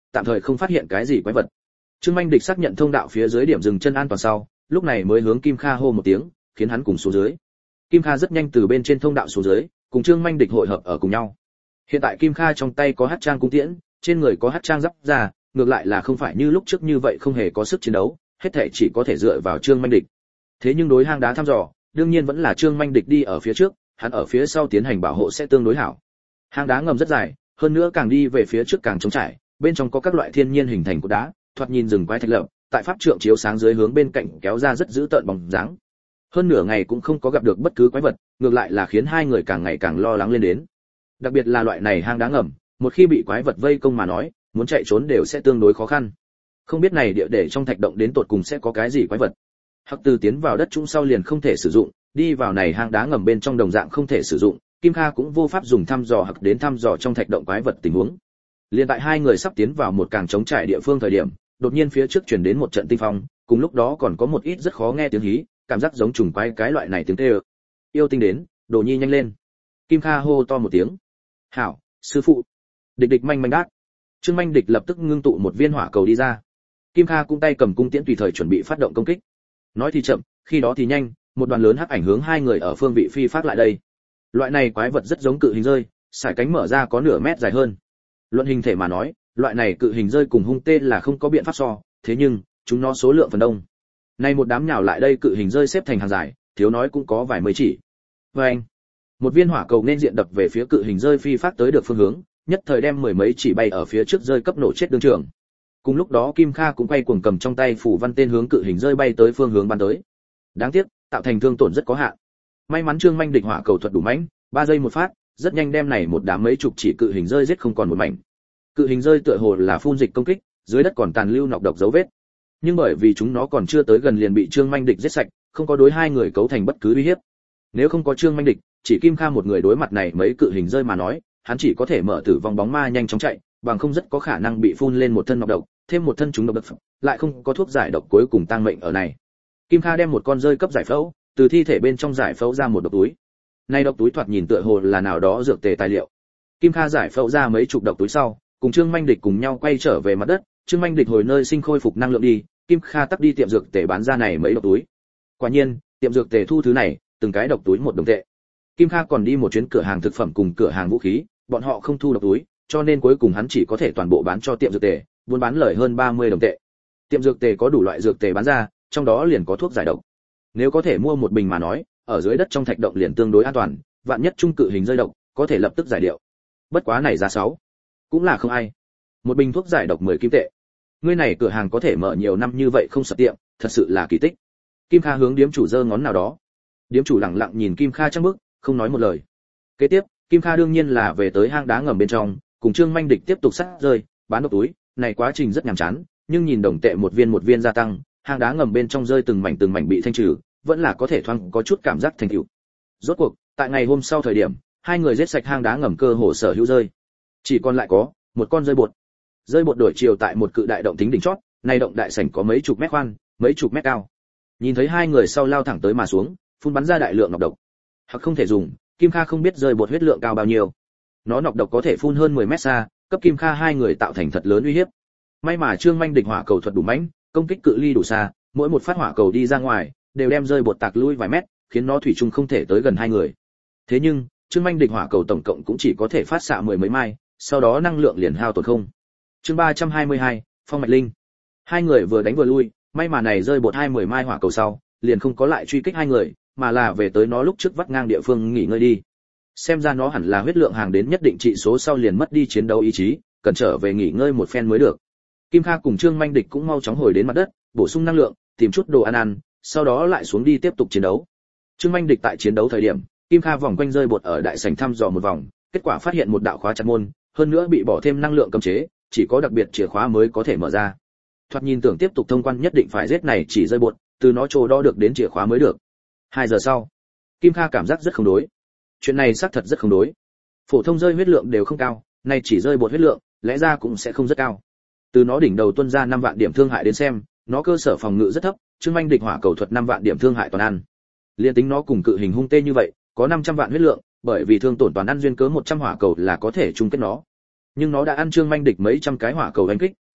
tạm thời không phát hiện cái gì quái vật. Trương Minh Địch xác nhận thông đạo phía dưới điểm dừng chân an toàn sau, lúc này mới hướng Kim Kha hô một tiếng, khiến hắn cùng xuống dưới. Kim Kha rất nhanh từ bên trên thông đạo xuống dưới, cùng Trương Minh Địch hội hợp ở cùng nhau. Hiện tại Kim Kha trong tay có hắc trang cung tiễn, trên người có hắc trang giáp ra, ngược lại là không phải như lúc trước như vậy không hề có sức chiến đấu, hết thảy chỉ có thể dựa vào Trương Minh Địch. Thế nhưng đối hang đá thăm dò, đương nhiên vẫn là Trương Minh Địch đi ở phía trước, hắn ở phía sau tiến hành bảo hộ sẽ tương đối hảo. Hang đá ngầm rất dài, hơn nữa càng đi về phía trước càng trống trải, bên trong có các loại thiên nhiên hình thành cột đá, thoạt nhìn rừng quái thạch lập, tại pháp trượng chiếu sáng dưới hướng bên cạnh kéo ra rất dữ tợn bóng dáng. Hơn nửa ngày cũng không có gặp được bất cứ quái vật, ngược lại là khiến hai người càng ngày càng lo lắng lên đến. Đặc biệt là loại này hang đá ngầm, một khi bị quái vật vây công mà nói, muốn chạy trốn đều sẽ tương đối khó khăn. Không biết này địa để trong thạch động đến tột cùng sẽ có cái gì quái vật. Hắc Từ tiến vào đất trũng sau liền không thể sử dụng, đi vào này hang đá ngầm bên trong đồng dạng không thể sử dụng, Kim Kha cũng vô pháp dùng thăm dò Hắc đến thăm dò trong thạch động quái vật tình huống. Liên tại hai người sắp tiến vào một càng trống trải địa phương thời điểm, đột nhiên phía trước truyền đến một trận tinh phong, cùng lúc đó còn có một ít rất khó nghe tiếng hí, cảm giác giống trùng quái cái loại này tiếng kêu. Yêu tinh đến, Đồ Nhi nhanh lên. Kim Kha hô to một tiếng. Hảo, sư phụ. Địch địch manh manh đát. Trương Manh Địch lập tức ngưng tụ một viên hỏa cầu đi ra. Kim Kha cũng tay cầm cung tiễn tùy thời chuẩn bị phát động công kích. Nói thì chậm, khi đó thì nhanh, một đoàn lớn hắc ảnh hướng hai người ở phương vị phi phát lại đây. Loại này quái vật rất giống cự hình rơi, sải cánh mở ra có nửa mét dài hơn. Luận hình thể mà nói, loại này cự hình rơi cùng hung tê là không có biện pháp so, thế nhưng chúng nó số lượng phần đông. Nay một đám nhào lại đây cự hình rơi xếp thành hàng dài, thiếu nói cũng có vài mươi chỉ. Và anh, một viên hỏa cầu nên diện đập về phía cự hình rơi phi phát tới được phương hướng, nhất thời đem mười mấy chỉ bay ở phía trước rơi cấp nổ chết đương trường. Cùng lúc đó Kim Kha cũng quay cuồng cầm trong tay phủ văn tên hướng cự hình rơi bay tới phương hướng bắn tới. Đáng tiếc, tạo thành thương tổn rất có hạn. May mắn Trương Manh Địch hỏa cầu thuật đủ mãnh, ba giây một phát, rất nhanh đem này một đám mấy chục chỉ cự hình rơi giết không còn một mảnh. Cự hình rơi tựa hồ là phun dịch công kích, dưới đất còn tàn lưu nọc độc dấu vết. Nhưng bởi vì chúng nó còn chưa tới gần liền bị Trương Manh Địch giết sạch, không có đối hai người cấu thành bất cứ uy hiếp. Nếu không có Trương Manh Địch, chỉ Kim Kha một người đối mặt này mấy cự hình rơi mà nói, hắn chỉ có thể mở tử vong bóng ma nhanh chóng chạy, bằng không rất có khả năng bị phun lên một thân nọc độc, thêm một thân chúng độc độc, lại không có thuốc giải độc cuối cùng tang mệnh ở này. Kim Kha đem một con rơi cấp giải phẫu, từ thi thể bên trong giải phẫu ra một độc túi. Này độc túi thoạt nhìn tựa hồ là nào đó dược tề tài liệu. Kim Kha giải phẫu ra mấy chục độc túi sau, cùng Trương Manh Địch cùng nhau quay trở về mặt đất, Trương Manh Địch hồi nơi sinh khôi phục năng lượng đi, Kim Kha tắt đi tiệm dược tề bán ra này mấy độc túi. Quả nhiên, tiệm dược tề thu thứ này, từng cái độc túi một đồng tệ. Kim Kha còn đi một chuyến cửa hàng thực phẩm cùng cửa hàng vũ khí, bọn họ không thu độc túi, cho nên cuối cùng hắn chỉ có thể toàn bộ bán cho tiệm dược tề, buôn bán lời hơn ba mươi đồng tệ. Tiệm dược tề có đủ loại dược tề bán ra, trong đó liền có thuốc giải độc. Nếu có thể mua một bình mà nói, ở dưới đất trong thạch động liền tương đối an toàn, vạn nhất trung cự hình rơi độc, có thể lập tức giải điệu. Bất quá này giá sáu, cũng là không ai. Một bình thuốc giải độc mười kim tệ. Ngươi này cửa hàng có thể mở nhiều năm như vậy không sập tiệm, thật sự là kỳ tích. Kim Kha hướng điếm chủ giơ ngón nào đó. Điếm chủ lặng lặng nhìn Kim Kha trăng bước, không nói một lời. Kế tiếp, Kim Kha đương nhiên là về tới hang đá ngầm bên trong, cùng Trương Manh Địch tiếp tục sát rơi, bán độc túi, này quá trình rất nhàm chán, nhưng nhìn đồng tệ một viên một viên gia tăng, hang đá ngầm bên trong rơi từng mảnh từng mảnh bị thanh trừ, vẫn là có thể thoáng có chút cảm giác thành tựu. Rốt cuộc, tại ngày hôm sau thời điểm, hai người giết sạch hang đá ngầm cơ hồ sở hữu rơi. Chỉ còn lại có một con rơi bột. Rơi bột đổi chiều tại một cự đại động tính đỉnh chót, này động đại sảnh có mấy chục mét khoan, mấy chục mét cao. Nhìn thấy hai người sau lao thẳng tới mà xuống, phun bắn ra đại lượng nọc độc. Hoặc không thể dùng, Kim Kha không biết rơi bột huyết lượng cao bao nhiêu. Nó nọc độc có thể phun hơn mười mét xa, cấp Kim Kha hai người tạo thành thật lớn uy hiếp. May mà Trương Manh Địch hỏa cầu thuật đủ mãnh, công kích cự ly đủ xa, mỗi một phát hỏa cầu đi ra ngoài, đều đem rơi bột tạc lui vài mét, khiến nó thủy chung không thể tới gần hai người. Thế nhưng, Trương Manh Địch hỏa cầu tổng cộng cũng chỉ có thể phát xạ mười mấy mai, sau đó năng lượng liền hao tổn không. Chương ba trăm hai mươi hai, Phong Mạch Linh. Hai người vừa đánh vừa lui, may mà này rơi bột hai mươi mai hỏa cầu sau, liền không có lại truy kích hai người, mà là về tới nó lúc trước vắt ngang địa phương nghỉ ngơi đi. Xem ra nó hẳn là huyết lượng hàng đến nhất định trị số sau liền mất đi chiến đấu ý chí, cần trở về nghỉ ngơi một phen mới được. Kim Kha cùng Trương Manh Địch cũng mau chóng hồi đến mặt đất, bổ sung năng lượng, tìm chút đồ ăn ăn, sau đó lại xuống đi tiếp tục chiến đấu. Trương Manh Địch tại chiến đấu thời điểm, Kim Kha vòng quanh rơi bột ở đại sảnh thăm dò một vòng, kết quả phát hiện một đạo khóa chặt môn, hơn nữa bị bỏ thêm năng lượng cấm chế, chỉ có đặc biệt chìa khóa mới có thể mở ra. Thoạt nhìn tưởng tiếp tục thông quan nhất định phải giết này chỉ rơi bột, từ nó trồ đo được đến chìa khóa mới được. Hai giờ sau, Kim Kha cảm giác rất không đối. Chuyện này xác thật rất không đối. Phổ thông rơi huyết lượng đều không cao, nay chỉ rơi bột huyết lượng, lẽ ra cũng sẽ không rất cao. Từ nó đỉnh đầu tuân ra năm vạn điểm thương hại đến xem, nó cơ sở phòng ngự rất thấp, Trương Manh Địch hỏa cầu thuật năm vạn điểm thương hại toàn ăn. Liên tính nó cùng cự hình hung tê như vậy, có năm trăm vạn huyết lượng, bởi vì thương tổn toàn ăn duyên cớ một trăm hỏa cầu là có thể chung kết nó. Nhưng nó đã ăn Trương Manh Địch mấy trăm cái hỏa cầu đánh kích,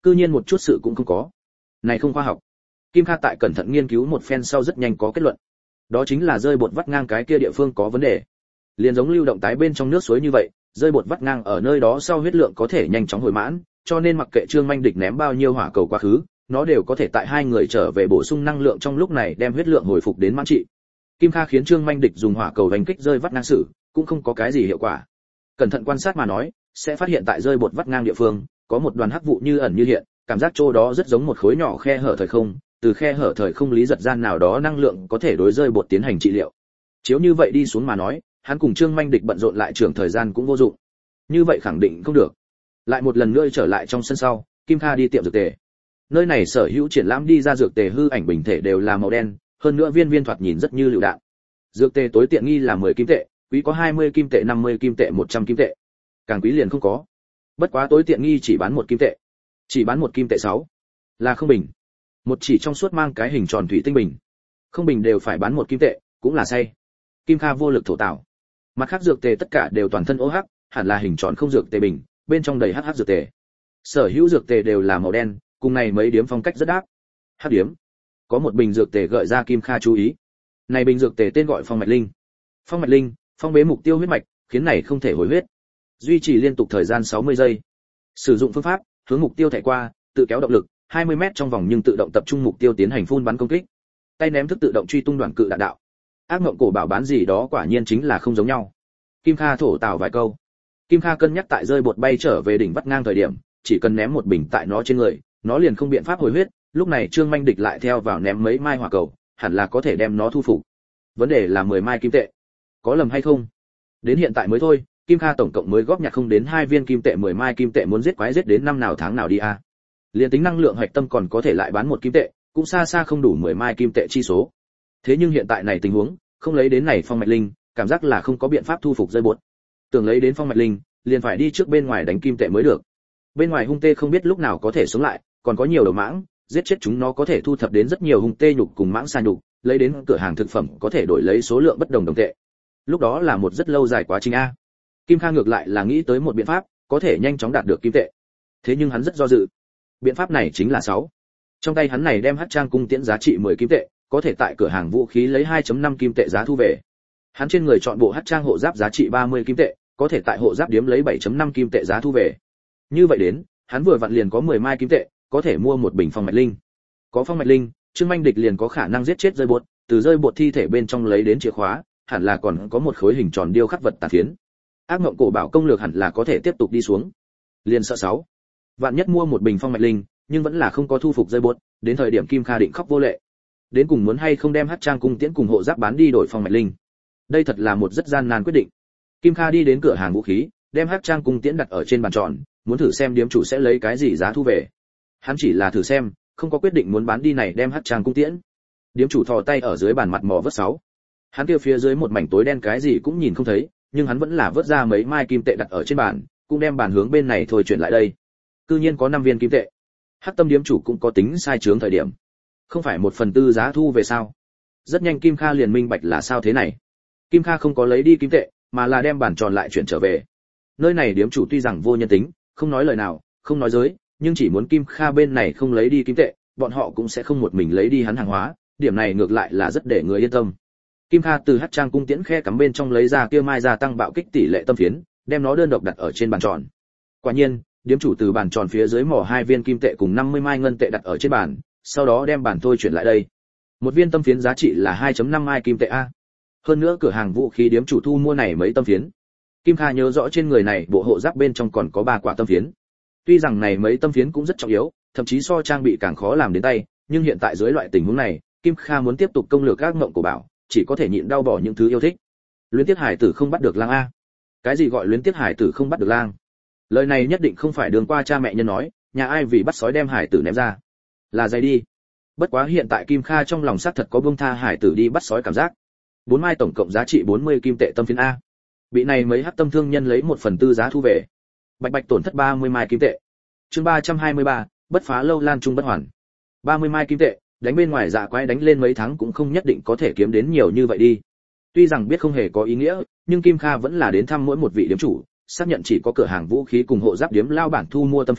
cư nhiên một chút sự cũng không có. Này không khoa học. Kim Kha tại cẩn thận nghiên cứu một phen sau rất nhanh có kết luận. Đó chính là rơi bột vắt ngang cái kia địa phương có vấn đề. Liền giống lưu động tái bên trong nước suối như vậy, rơi bột vắt ngang ở nơi đó sau huyết lượng có thể nhanh chóng hồi mãn, cho nên mặc kệ Trương Manh Địch ném bao nhiêu hỏa cầu quá khứ, nó đều có thể tại hai người trở về bổ sung năng lượng trong lúc này đem huyết lượng hồi phục đến mãn trị. Kim Kha khiến Trương Manh Địch dùng hỏa cầu đánh kích rơi vắt ngang sử, cũng không có cái gì hiệu quả. Cẩn thận quan sát mà nói, sẽ phát hiện tại rơi bột vắt ngang địa phương, có một đoàn hắc vụ như ẩn như hiện, cảm giác chỗ đó rất giống một khối nhỏ khe hở thời không, từ khe hở thời không lý giật gian nào đó năng lượng có thể đối rơi bột tiến hành trị liệu. Chiếu như vậy đi xuống mà nói, hắn cùng Trương Manh Địch bận rộn lại trưởng thời gian cũng vô dụng. Như vậy khẳng định không được. Lại một lần nữa trở lại trong sân sau, Kim Kha đi tiệm dược tề. Nơi này sở hữu triển lãm đi ra dược tề hư ảnh bình thể đều là màu đen, hơn nữa viên viên thoạt nhìn rất như lựu đạn. Dược tề tối tiện nghi là mười kim tệ, quý có hai mươi kim tệ, năm mươi kim tệ, một trăm kim tệ. Càng quý liền không có. Bất quá tối tiện nghi chỉ bán một kim tệ. Chỉ bán một kim tệ sáu. Là không bình. Một chỉ trong suốt mang cái hình tròn thủy tinh bình. Không bình đều phải bán một kim tệ, cũng là say. Kim Kha vô lực thổ tảo. Mặt khác dược tề tất cả đều toàn thân ô hắc, hẳn là hình tròn không dược tề bình, bên trong đầy hắc hắc dược tề. Sở hữu dược tề đều là màu đen, cùng này mấy điếm phong cách rất đáp. Hắc điếm. Có một bình dược tề gợi ra Kim Kha chú ý. Này bình dược tề tên gọi Phong Mạch Linh. Phong Mạch Linh, phong bế mục tiêu huyết mạch, khiến này không thể hồi huyết. Duy trì liên tục thời gian sáu mươi giây. Sử dụng phương pháp, hướng mục tiêu thảy qua, tự kéo động lực, hai mươi mét trong vòng nhưng tự động tập trung mục tiêu tiến hành phun bắn công kích. Tay ném thức tự động truy tung đoạn cự đạn đạo. Ác mộng cổ bảo bán gì đó quả nhiên chính là không giống nhau. Kim Kha thổ tào vài câu. Kim Kha cân nhắc tại rơi bột bay trở về đỉnh vắt ngang thời điểm, chỉ cần ném một bình tại nó trên người, nó liền không biện pháp hồi huyết, lúc này Trương Manh Địch lại theo vào ném mấy mai hỏa cầu, hẳn là có thể đem nó thu phục. Vấn đề là mười mai kim tệ. Có lầm hay không? Đến hiện tại mới thôi, Kim Kha tổng cộng mới góp nhặt không đến hai viên kim tệ, mười mai kim tệ muốn giết quái giết đến năm nào tháng nào đi a. À. Liên tính năng lượng hạch tâm còn có thể lại bán một kim tệ, cũng xa xa không đủ mười mai kim tệ chi số. Thế nhưng hiện tại này tình huống, không lấy đến này Phong Mạch Linh, cảm giác là không có biện pháp thu phục rơi bột. Tưởng lấy đến Phong Mạch Linh, liền phải đi trước bên ngoài đánh kim tệ mới được. Bên ngoài hung tê không biết lúc nào có thể sống lại, còn có nhiều đầu mãng, giết chết chúng nó có thể thu thập đến rất nhiều hung tê nhục cùng mãng sa nhục, lấy đến cửa hàng thực phẩm có thể đổi lấy số lượng bất đồng đồng tệ. Lúc đó là một rất lâu dài quá trình a. Kim Kha ngược lại là nghĩ tới một biện pháp, có thể nhanh chóng đạt được kim tệ. Thế nhưng hắn rất do dự. Biện pháp này chính là sáu. Trong tay hắn này đem hắc trang cung tiễn giá trị mười kim tệ, có thể tại cửa hàng vũ khí lấy hai phẩy năm kim tệ giá thu về. Hắn trên người chọn bộ hắc trang hộ giáp giá trị ba mươi kim tệ, có thể tại hộ giáp điếm lấy bảy phẩy năm kim tệ giá thu về. Như vậy đến, hắn vừa vặn liền có mười mai kim tệ, có thể mua một bình Phong Mạch Linh. Có Phong Mạch Linh, Trương Manh Địch liền có khả năng giết chết rơi bột, từ rơi bột thi thể bên trong lấy đến chìa khóa, hẳn là còn có một khối hình tròn điêu khắc vật tàn phiến. Ác mộng cổ bảo công lược hẳn là có thể tiếp tục đi xuống. Liền sợ sáu. Vạn nhất mua một bình Phong Mạch Linh, nhưng vẫn là không có thu phục rơi bột, đến thời điểm Kim Kha định khóc vô lệ. Đến cùng muốn hay không đem hắc trang cung tiễn cùng hộ giáp bán đi đổi Phong Mạch Linh. Đây thật là một rất gian nan quyết định. Kim Kha đi đến cửa hàng vũ khí, đem hắc trang cung tiễn đặt ở trên bàn tròn, muốn thử xem điếm chủ sẽ lấy cái gì giá thu về. Hắn chỉ là thử xem, không có quyết định muốn bán đi này đem hắc trang cung tiễn. Điếm chủ thò tay ở dưới bàn mặt mò vớt sáu. Hắn kia phía dưới một mảnh tối đen cái gì cũng nhìn không thấy, nhưng hắn vẫn là vớt ra mấy mai kim tệ đặt ở trên bàn, cũng đem bàn hướng bên này thôi chuyển lại đây. Cư nhiên có năm viên kim tệ. Hắc tâm điếm chủ cũng có tính sai chướng thời điểm. Không phải một phần tư giá thu về sao? Rất nhanh Kim Kha liền minh bạch là sao thế này. Kim Kha không có lấy đi kim tệ, mà là đem bàn tròn lại chuyển trở về. Nơi này điếm chủ tuy rằng vô nhân tính, không nói lời nào, không nói giới, nhưng chỉ muốn Kim Kha bên này không lấy đi kim tệ, bọn họ cũng sẽ không một mình lấy đi hắn hàng hóa, điểm này ngược lại là rất để người yên tâm. Kim Kha từ hắc trang cung tiễn khe cắm bên trong lấy ra kia mai gia tăng bạo kích tỷ lệ tâm phiến, đem nó đơn độc đặt ở trên bàn tròn. Quả nhiên, điếm chủ từ bàn tròn phía dưới mỏ hai viên kim tệ cùng năm mươi mai ngân tệ đặt ở trên bàn, sau đó đem bàn thôi chuyển lại đây. Một viên tâm phiến giá trị là hai phẩy năm mai kim tệ a. Hơn nữa cửa hàng vũ khí điếm chủ thu mua này mấy tâm phiến. Kim Kha nhớ rõ trên người này bộ hộ giáp bên trong còn có ba quả tâm phiến. Tuy rằng này mấy tâm phiến cũng rất trọng yếu, thậm chí so trang bị càng khó làm đến tay, nhưng hiện tại dưới loại tình huống này, Kim Kha muốn tiếp tục công lược các mộng của bảo, chỉ có thể nhịn đau bỏ những thứ yêu thích. Luyến tiếc hải tử không bắt được lang a. Cái gì gọi luyến tiếc hải tử không bắt được lang? Lời này nhất định không phải đường qua cha mẹ nhân nói, nhà ai vì bắt sói đem hải tử ném ra. Là dày đi. Bất quá hiện tại Kim Kha trong lòng xác thật có buông tha hải tử đi bắt sói cảm giác. Bốn mai tổng cộng giá trị bốn mươi kim tệ tâm phiến a. Bị này mấy hắc tâm thương nhân lấy một phần tư giá thu về. Bạch bạch tổn thất ba mươi mai kim tệ. Chương ba trăm hai mươi ba, bất phá lâu lan trung bất hoàn. ba mươi mai kim tệ, đánh bên ngoài dạ quái đánh lên mấy tháng cũng không nhất định có thể kiếm đến nhiều như vậy đi. Tuy rằng biết không hề có ý nghĩa, nhưng Kim Kha vẫn là đến thăm mỗi một vị điếm chủ, xác nhận chỉ có cửa hàng vũ khí cùng hộ giáp điếm lao bản thu mua tâm phiến,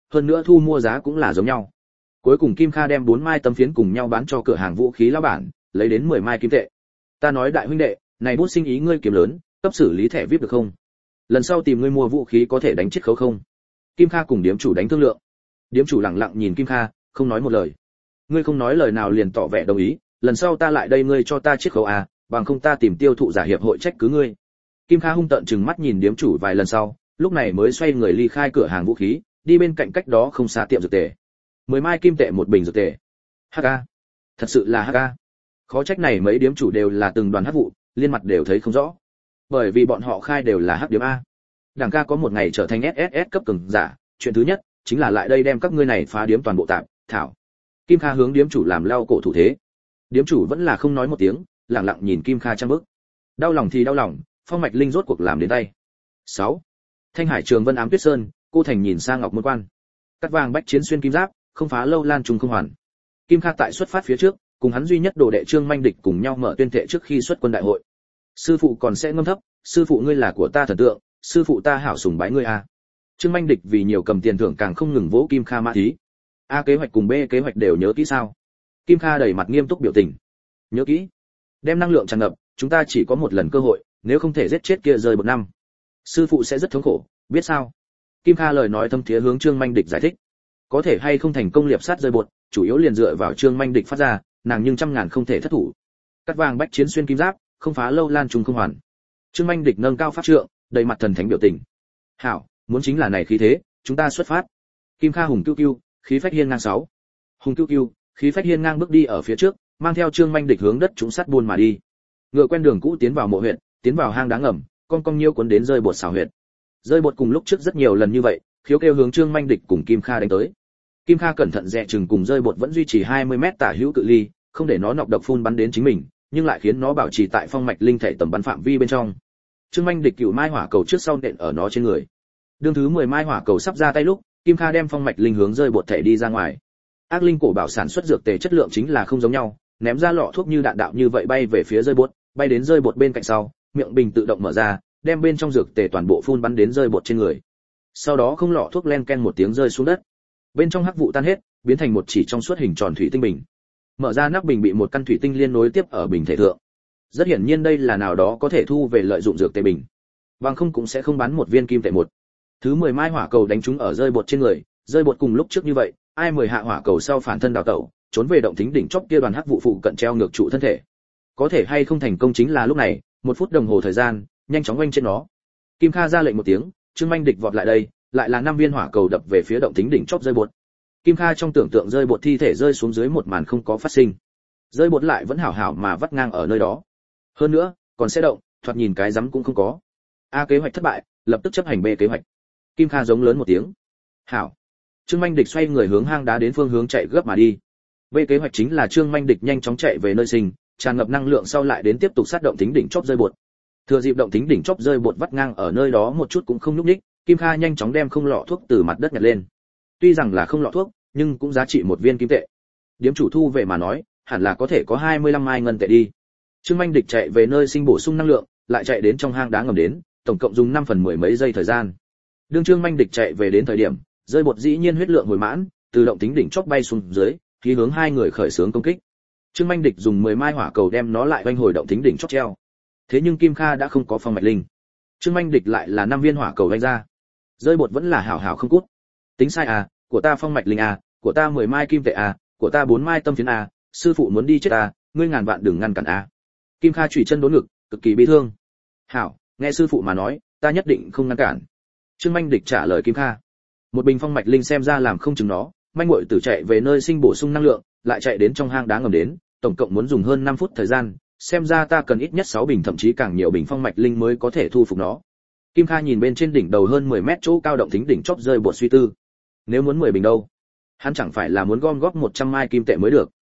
hơn nữa thu mua giá cũng là giống nhau. Cuối cùng Kim Kha đem bốn mai tấm phiến cùng nhau bán cho cửa hàng vũ khí lão bản, lấy đến mười mai kim tệ. Ta nói đại huynh đệ, này bút sinh ý ngươi kiếm lớn, cấp xử lý thẻ vê i pê được không? Lần sau tìm ngươi mua vũ khí có thể đánh chiết khấu không? Kim Kha cùng điếm chủ đánh thương lượng. Điếm chủ lặng lặng nhìn Kim Kha, không nói một lời. Ngươi không nói lời nào liền tỏ vẻ đồng ý, lần sau ta lại đây ngươi cho ta chiết khấu à, bằng không ta tìm tiêu thụ giả hiệp hội trách cứ ngươi. Kim Kha hung tợn trừng mắt nhìn điếm chủ vài lần sau, lúc này mới xoay người ly khai cửa hàng vũ khí, đi bên cạnh cách đó không xa tiệm dược tề. Mười mai kim tệ một bình dược tề. Hắc a, thật sự là hắc a. Khó trách này mấy điếm chủ đều là từng đoàn hắc vụ, liên mặt đều thấy không rõ. Bởi vì bọn họ khai đều là hắc điếm a. Đảng ca có một ngày trở thành ét ét ét cấp cường giả, chuyện thứ nhất chính là lại đây đem các ngươi này phá điếm toàn bộ tạm, thảo. Kim Kha hướng điếm chủ làm lau cổ thủ thế. Điếm chủ vẫn là không nói một tiếng, lặng lặng nhìn Kim Kha trang bức. Đau lòng thì đau lòng, Phong Mạch Linh rốt cuộc làm đến tay. sáu. Thanh Hải Trường Vân Ám Tuyết Sơn, cô thành nhìn sang Ngọc Môn Quan. Cắt vàng bách chiến xuyên kim giáp, không phá lâu lan trùng không hoàn. Kim Kha tại xuất phát phía trước, cùng hắn duy nhất đồ đệ Trương Manh Địch cùng nhau mở tuyên thệ trước khi xuất quân đại hội. Sư phụ còn sẽ ngâm thấp, sư phụ ngươi là của ta thần tượng, sư phụ ta hảo sùng bái ngươi a. Trương Manh Địch vì nhiều cầm tiền thưởng càng không ngừng vỗ Kim Kha mã thí. A kế hoạch cùng B kế hoạch đều nhớ kỹ sao? Kim Kha đầy mặt nghiêm túc biểu tình. Nhớ kỹ. Đem năng lượng tràn ngập, chúng ta chỉ có một lần cơ hội, nếu không thể giết chết kia rơi một năm, sư phụ sẽ rất thống khổ, biết sao? Kim Kha lời nói thâm thiế hướng Trương Manh Địch giải thích. Có thể hay không thành công liệp sát rơi bột, chủ yếu liền dựa vào Trương Manh Địch phát ra, nàng nhưng trăm ngàn không thể thất thủ. Cắt vàng bách chiến xuyên kim giáp, không phá lâu lan trùng không hoàn. Trương Manh Địch nâng cao pháp trượng, đầy mặt thần thánh biểu tình. Hảo, muốn chính là này khí thế, chúng ta xuất phát. Kim Kha hùng cưu cưu, khí phách hiên ngang sáu. Hùng cưu cưu, khí phách hiên ngang bước đi ở phía trước, mang theo Trương Manh Địch hướng đất trũng sắt buôn mà đi. Ngựa quen đường cũ tiến vào mộ huyện, tiến vào hang đá ngầm, con cong nhiêu cuốn đến rơi bột xào huyệt. Rơi bột cùng lúc trước rất nhiều lần như vậy, khiếu kêu hướng Trương Manh Địch cùng Kim Kha đánh tới. Kim Kha cẩn thận dè chừng cùng rơi bột vẫn duy trì hai mươi mét tả hữu cự ly, không để nó nọc độc phun bắn đến chính mình, nhưng lại khiến nó bảo trì tại phong mạch linh thể tầm bắn phạm vi bên trong. Trương Manh Địch cửu mai hỏa cầu trước sau nện ở nó trên người. Đương thứ mười mai hỏa cầu sắp ra tay lúc, Kim Kha đem phong mạch linh hướng rơi bột thể đi ra ngoài. Ác linh cổ bảo sản xuất dược tề chất lượng chính là không giống nhau, ném ra lọ thuốc như đạn đạo như vậy bay về phía rơi bột, bay đến rơi bột bên cạnh sau, miệng bình tự động mở ra, đem bên trong dược tề toàn bộ phun bắn đến rơi bột trên người. Sau đó không lọ thuốc len ken một tiếng rơi xuống đất. Bên trong hắc vụ tan hết, biến thành một chỉ trong suốt hình tròn thủy tinh bình. Mở ra nắp bình bị một căn thủy tinh liên nối tiếp ở bình thể thượng. Rất hiển nhiên đây là nào đó có thể thu về lợi dụng dược tề bình. Bằng không cũng sẽ không bán một viên kim tệ một. Thứ mười mai hỏa cầu đánh trúng ở rơi bột trên người, rơi bột cùng lúc trước như vậy, ai mười hạ hỏa cầu sau phản thân đào tẩu, trốn về động thính đỉnh chóp kia đoàn hắc vụ phụ cận treo ngược trụ thân thể. Có thể hay không thành công chính là lúc này, một phút đồng hồ thời gian, nhanh chóng quanh trên nó. Kim Kha ra lệnh một tiếng, Trương Manh Địch vọt lại đây, lại là năm viên hỏa cầu đập về phía động thính đỉnh chóp rơi bột. Kim Kha trong tưởng tượng rơi bột thi thể rơi xuống dưới một màn không có phát sinh. Rơi bột lại vẫn hảo hảo mà vắt ngang ở nơi đó. Hơn nữa, còn sẽ động, thoạt nhìn cái rắm cũng không có. A kế hoạch thất bại, lập tức chấp hành B kế hoạch. Kim Kha giống lớn một tiếng. Hảo. Trương Manh Địch xoay người hướng hang đá đến phương hướng chạy gấp mà đi. B kế hoạch chính là Trương Manh Địch nhanh chóng chạy về nơi sinh, tràn ngập năng lượng sau lại đến tiếp tục sát động tính đỉnh chóp rơi bột. Thừa dịp động tính đỉnh chóp rơi bột vắt ngang ở nơi đó một chút cũng không nhúc nhích, Kim Kha nhanh chóng đem không lọ thuốc từ mặt đất nhặt lên. Tuy rằng là không lọ thuốc, nhưng cũng giá trị một viên kim tệ. Điếm chủ thu về mà nói, hẳn là có thể có hai mươi lăm mai ngân tệ đi. Trương Manh Địch chạy về nơi sinh bổ sung năng lượng, lại chạy đến trong hang đá ngầm đến, tổng cộng dùng năm phần mười mấy giây thời gian. Đương Trương Manh Địch chạy về đến thời điểm, rơi bột dĩ nhiên huyết lượng hồi mãn, từ động tính đỉnh chóp bay xuống dưới, khí hướng hai người khởi xướng công kích. Trương Manh Địch dùng mười mai hỏa cầu đem nó lại vanh hồi động tính đỉnh chóp treo. Thế nhưng Kim Kha đã không có phong mạch linh. Trương Manh Địch lại là năm viên hỏa cầu vanh ra. Rơi bột vẫn là hảo hảo không cút. Tính sai à, của ta phong mạch linh à, của ta mười mai kim tệ à, của ta bốn mai tâm phiến à, sư phụ muốn đi chết à, ngươi ngàn vạn đừng ngăn cản à. Kim Kha chủy chân đốn ngực, cực kỳ bi thương. Hảo, nghe sư phụ mà nói, ta nhất định không ngăn cản. Trương Manh Địch trả lời Kim Kha. Một bình phong mạch linh xem ra làm không chừng nó, manh muội tử chạy về nơi sinh bổ sung năng lượng, lại chạy đến trong hang đá ngầm đến, tổng cộng muốn dùng hơn năm phút thời gian, xem ra ta cần ít nhất sáu bình thậm chí càng nhiều bình phong mạch linh mới có thể thu phục nó. Kim Kha nhìn bên trên đỉnh đầu hơn mười mét chỗ cao động tính đỉnh chóp rơi bột suy tư. Nếu muốn mười bình đâu? Hắn chẳng phải là muốn gom góp một trăm mai kim tệ mới được.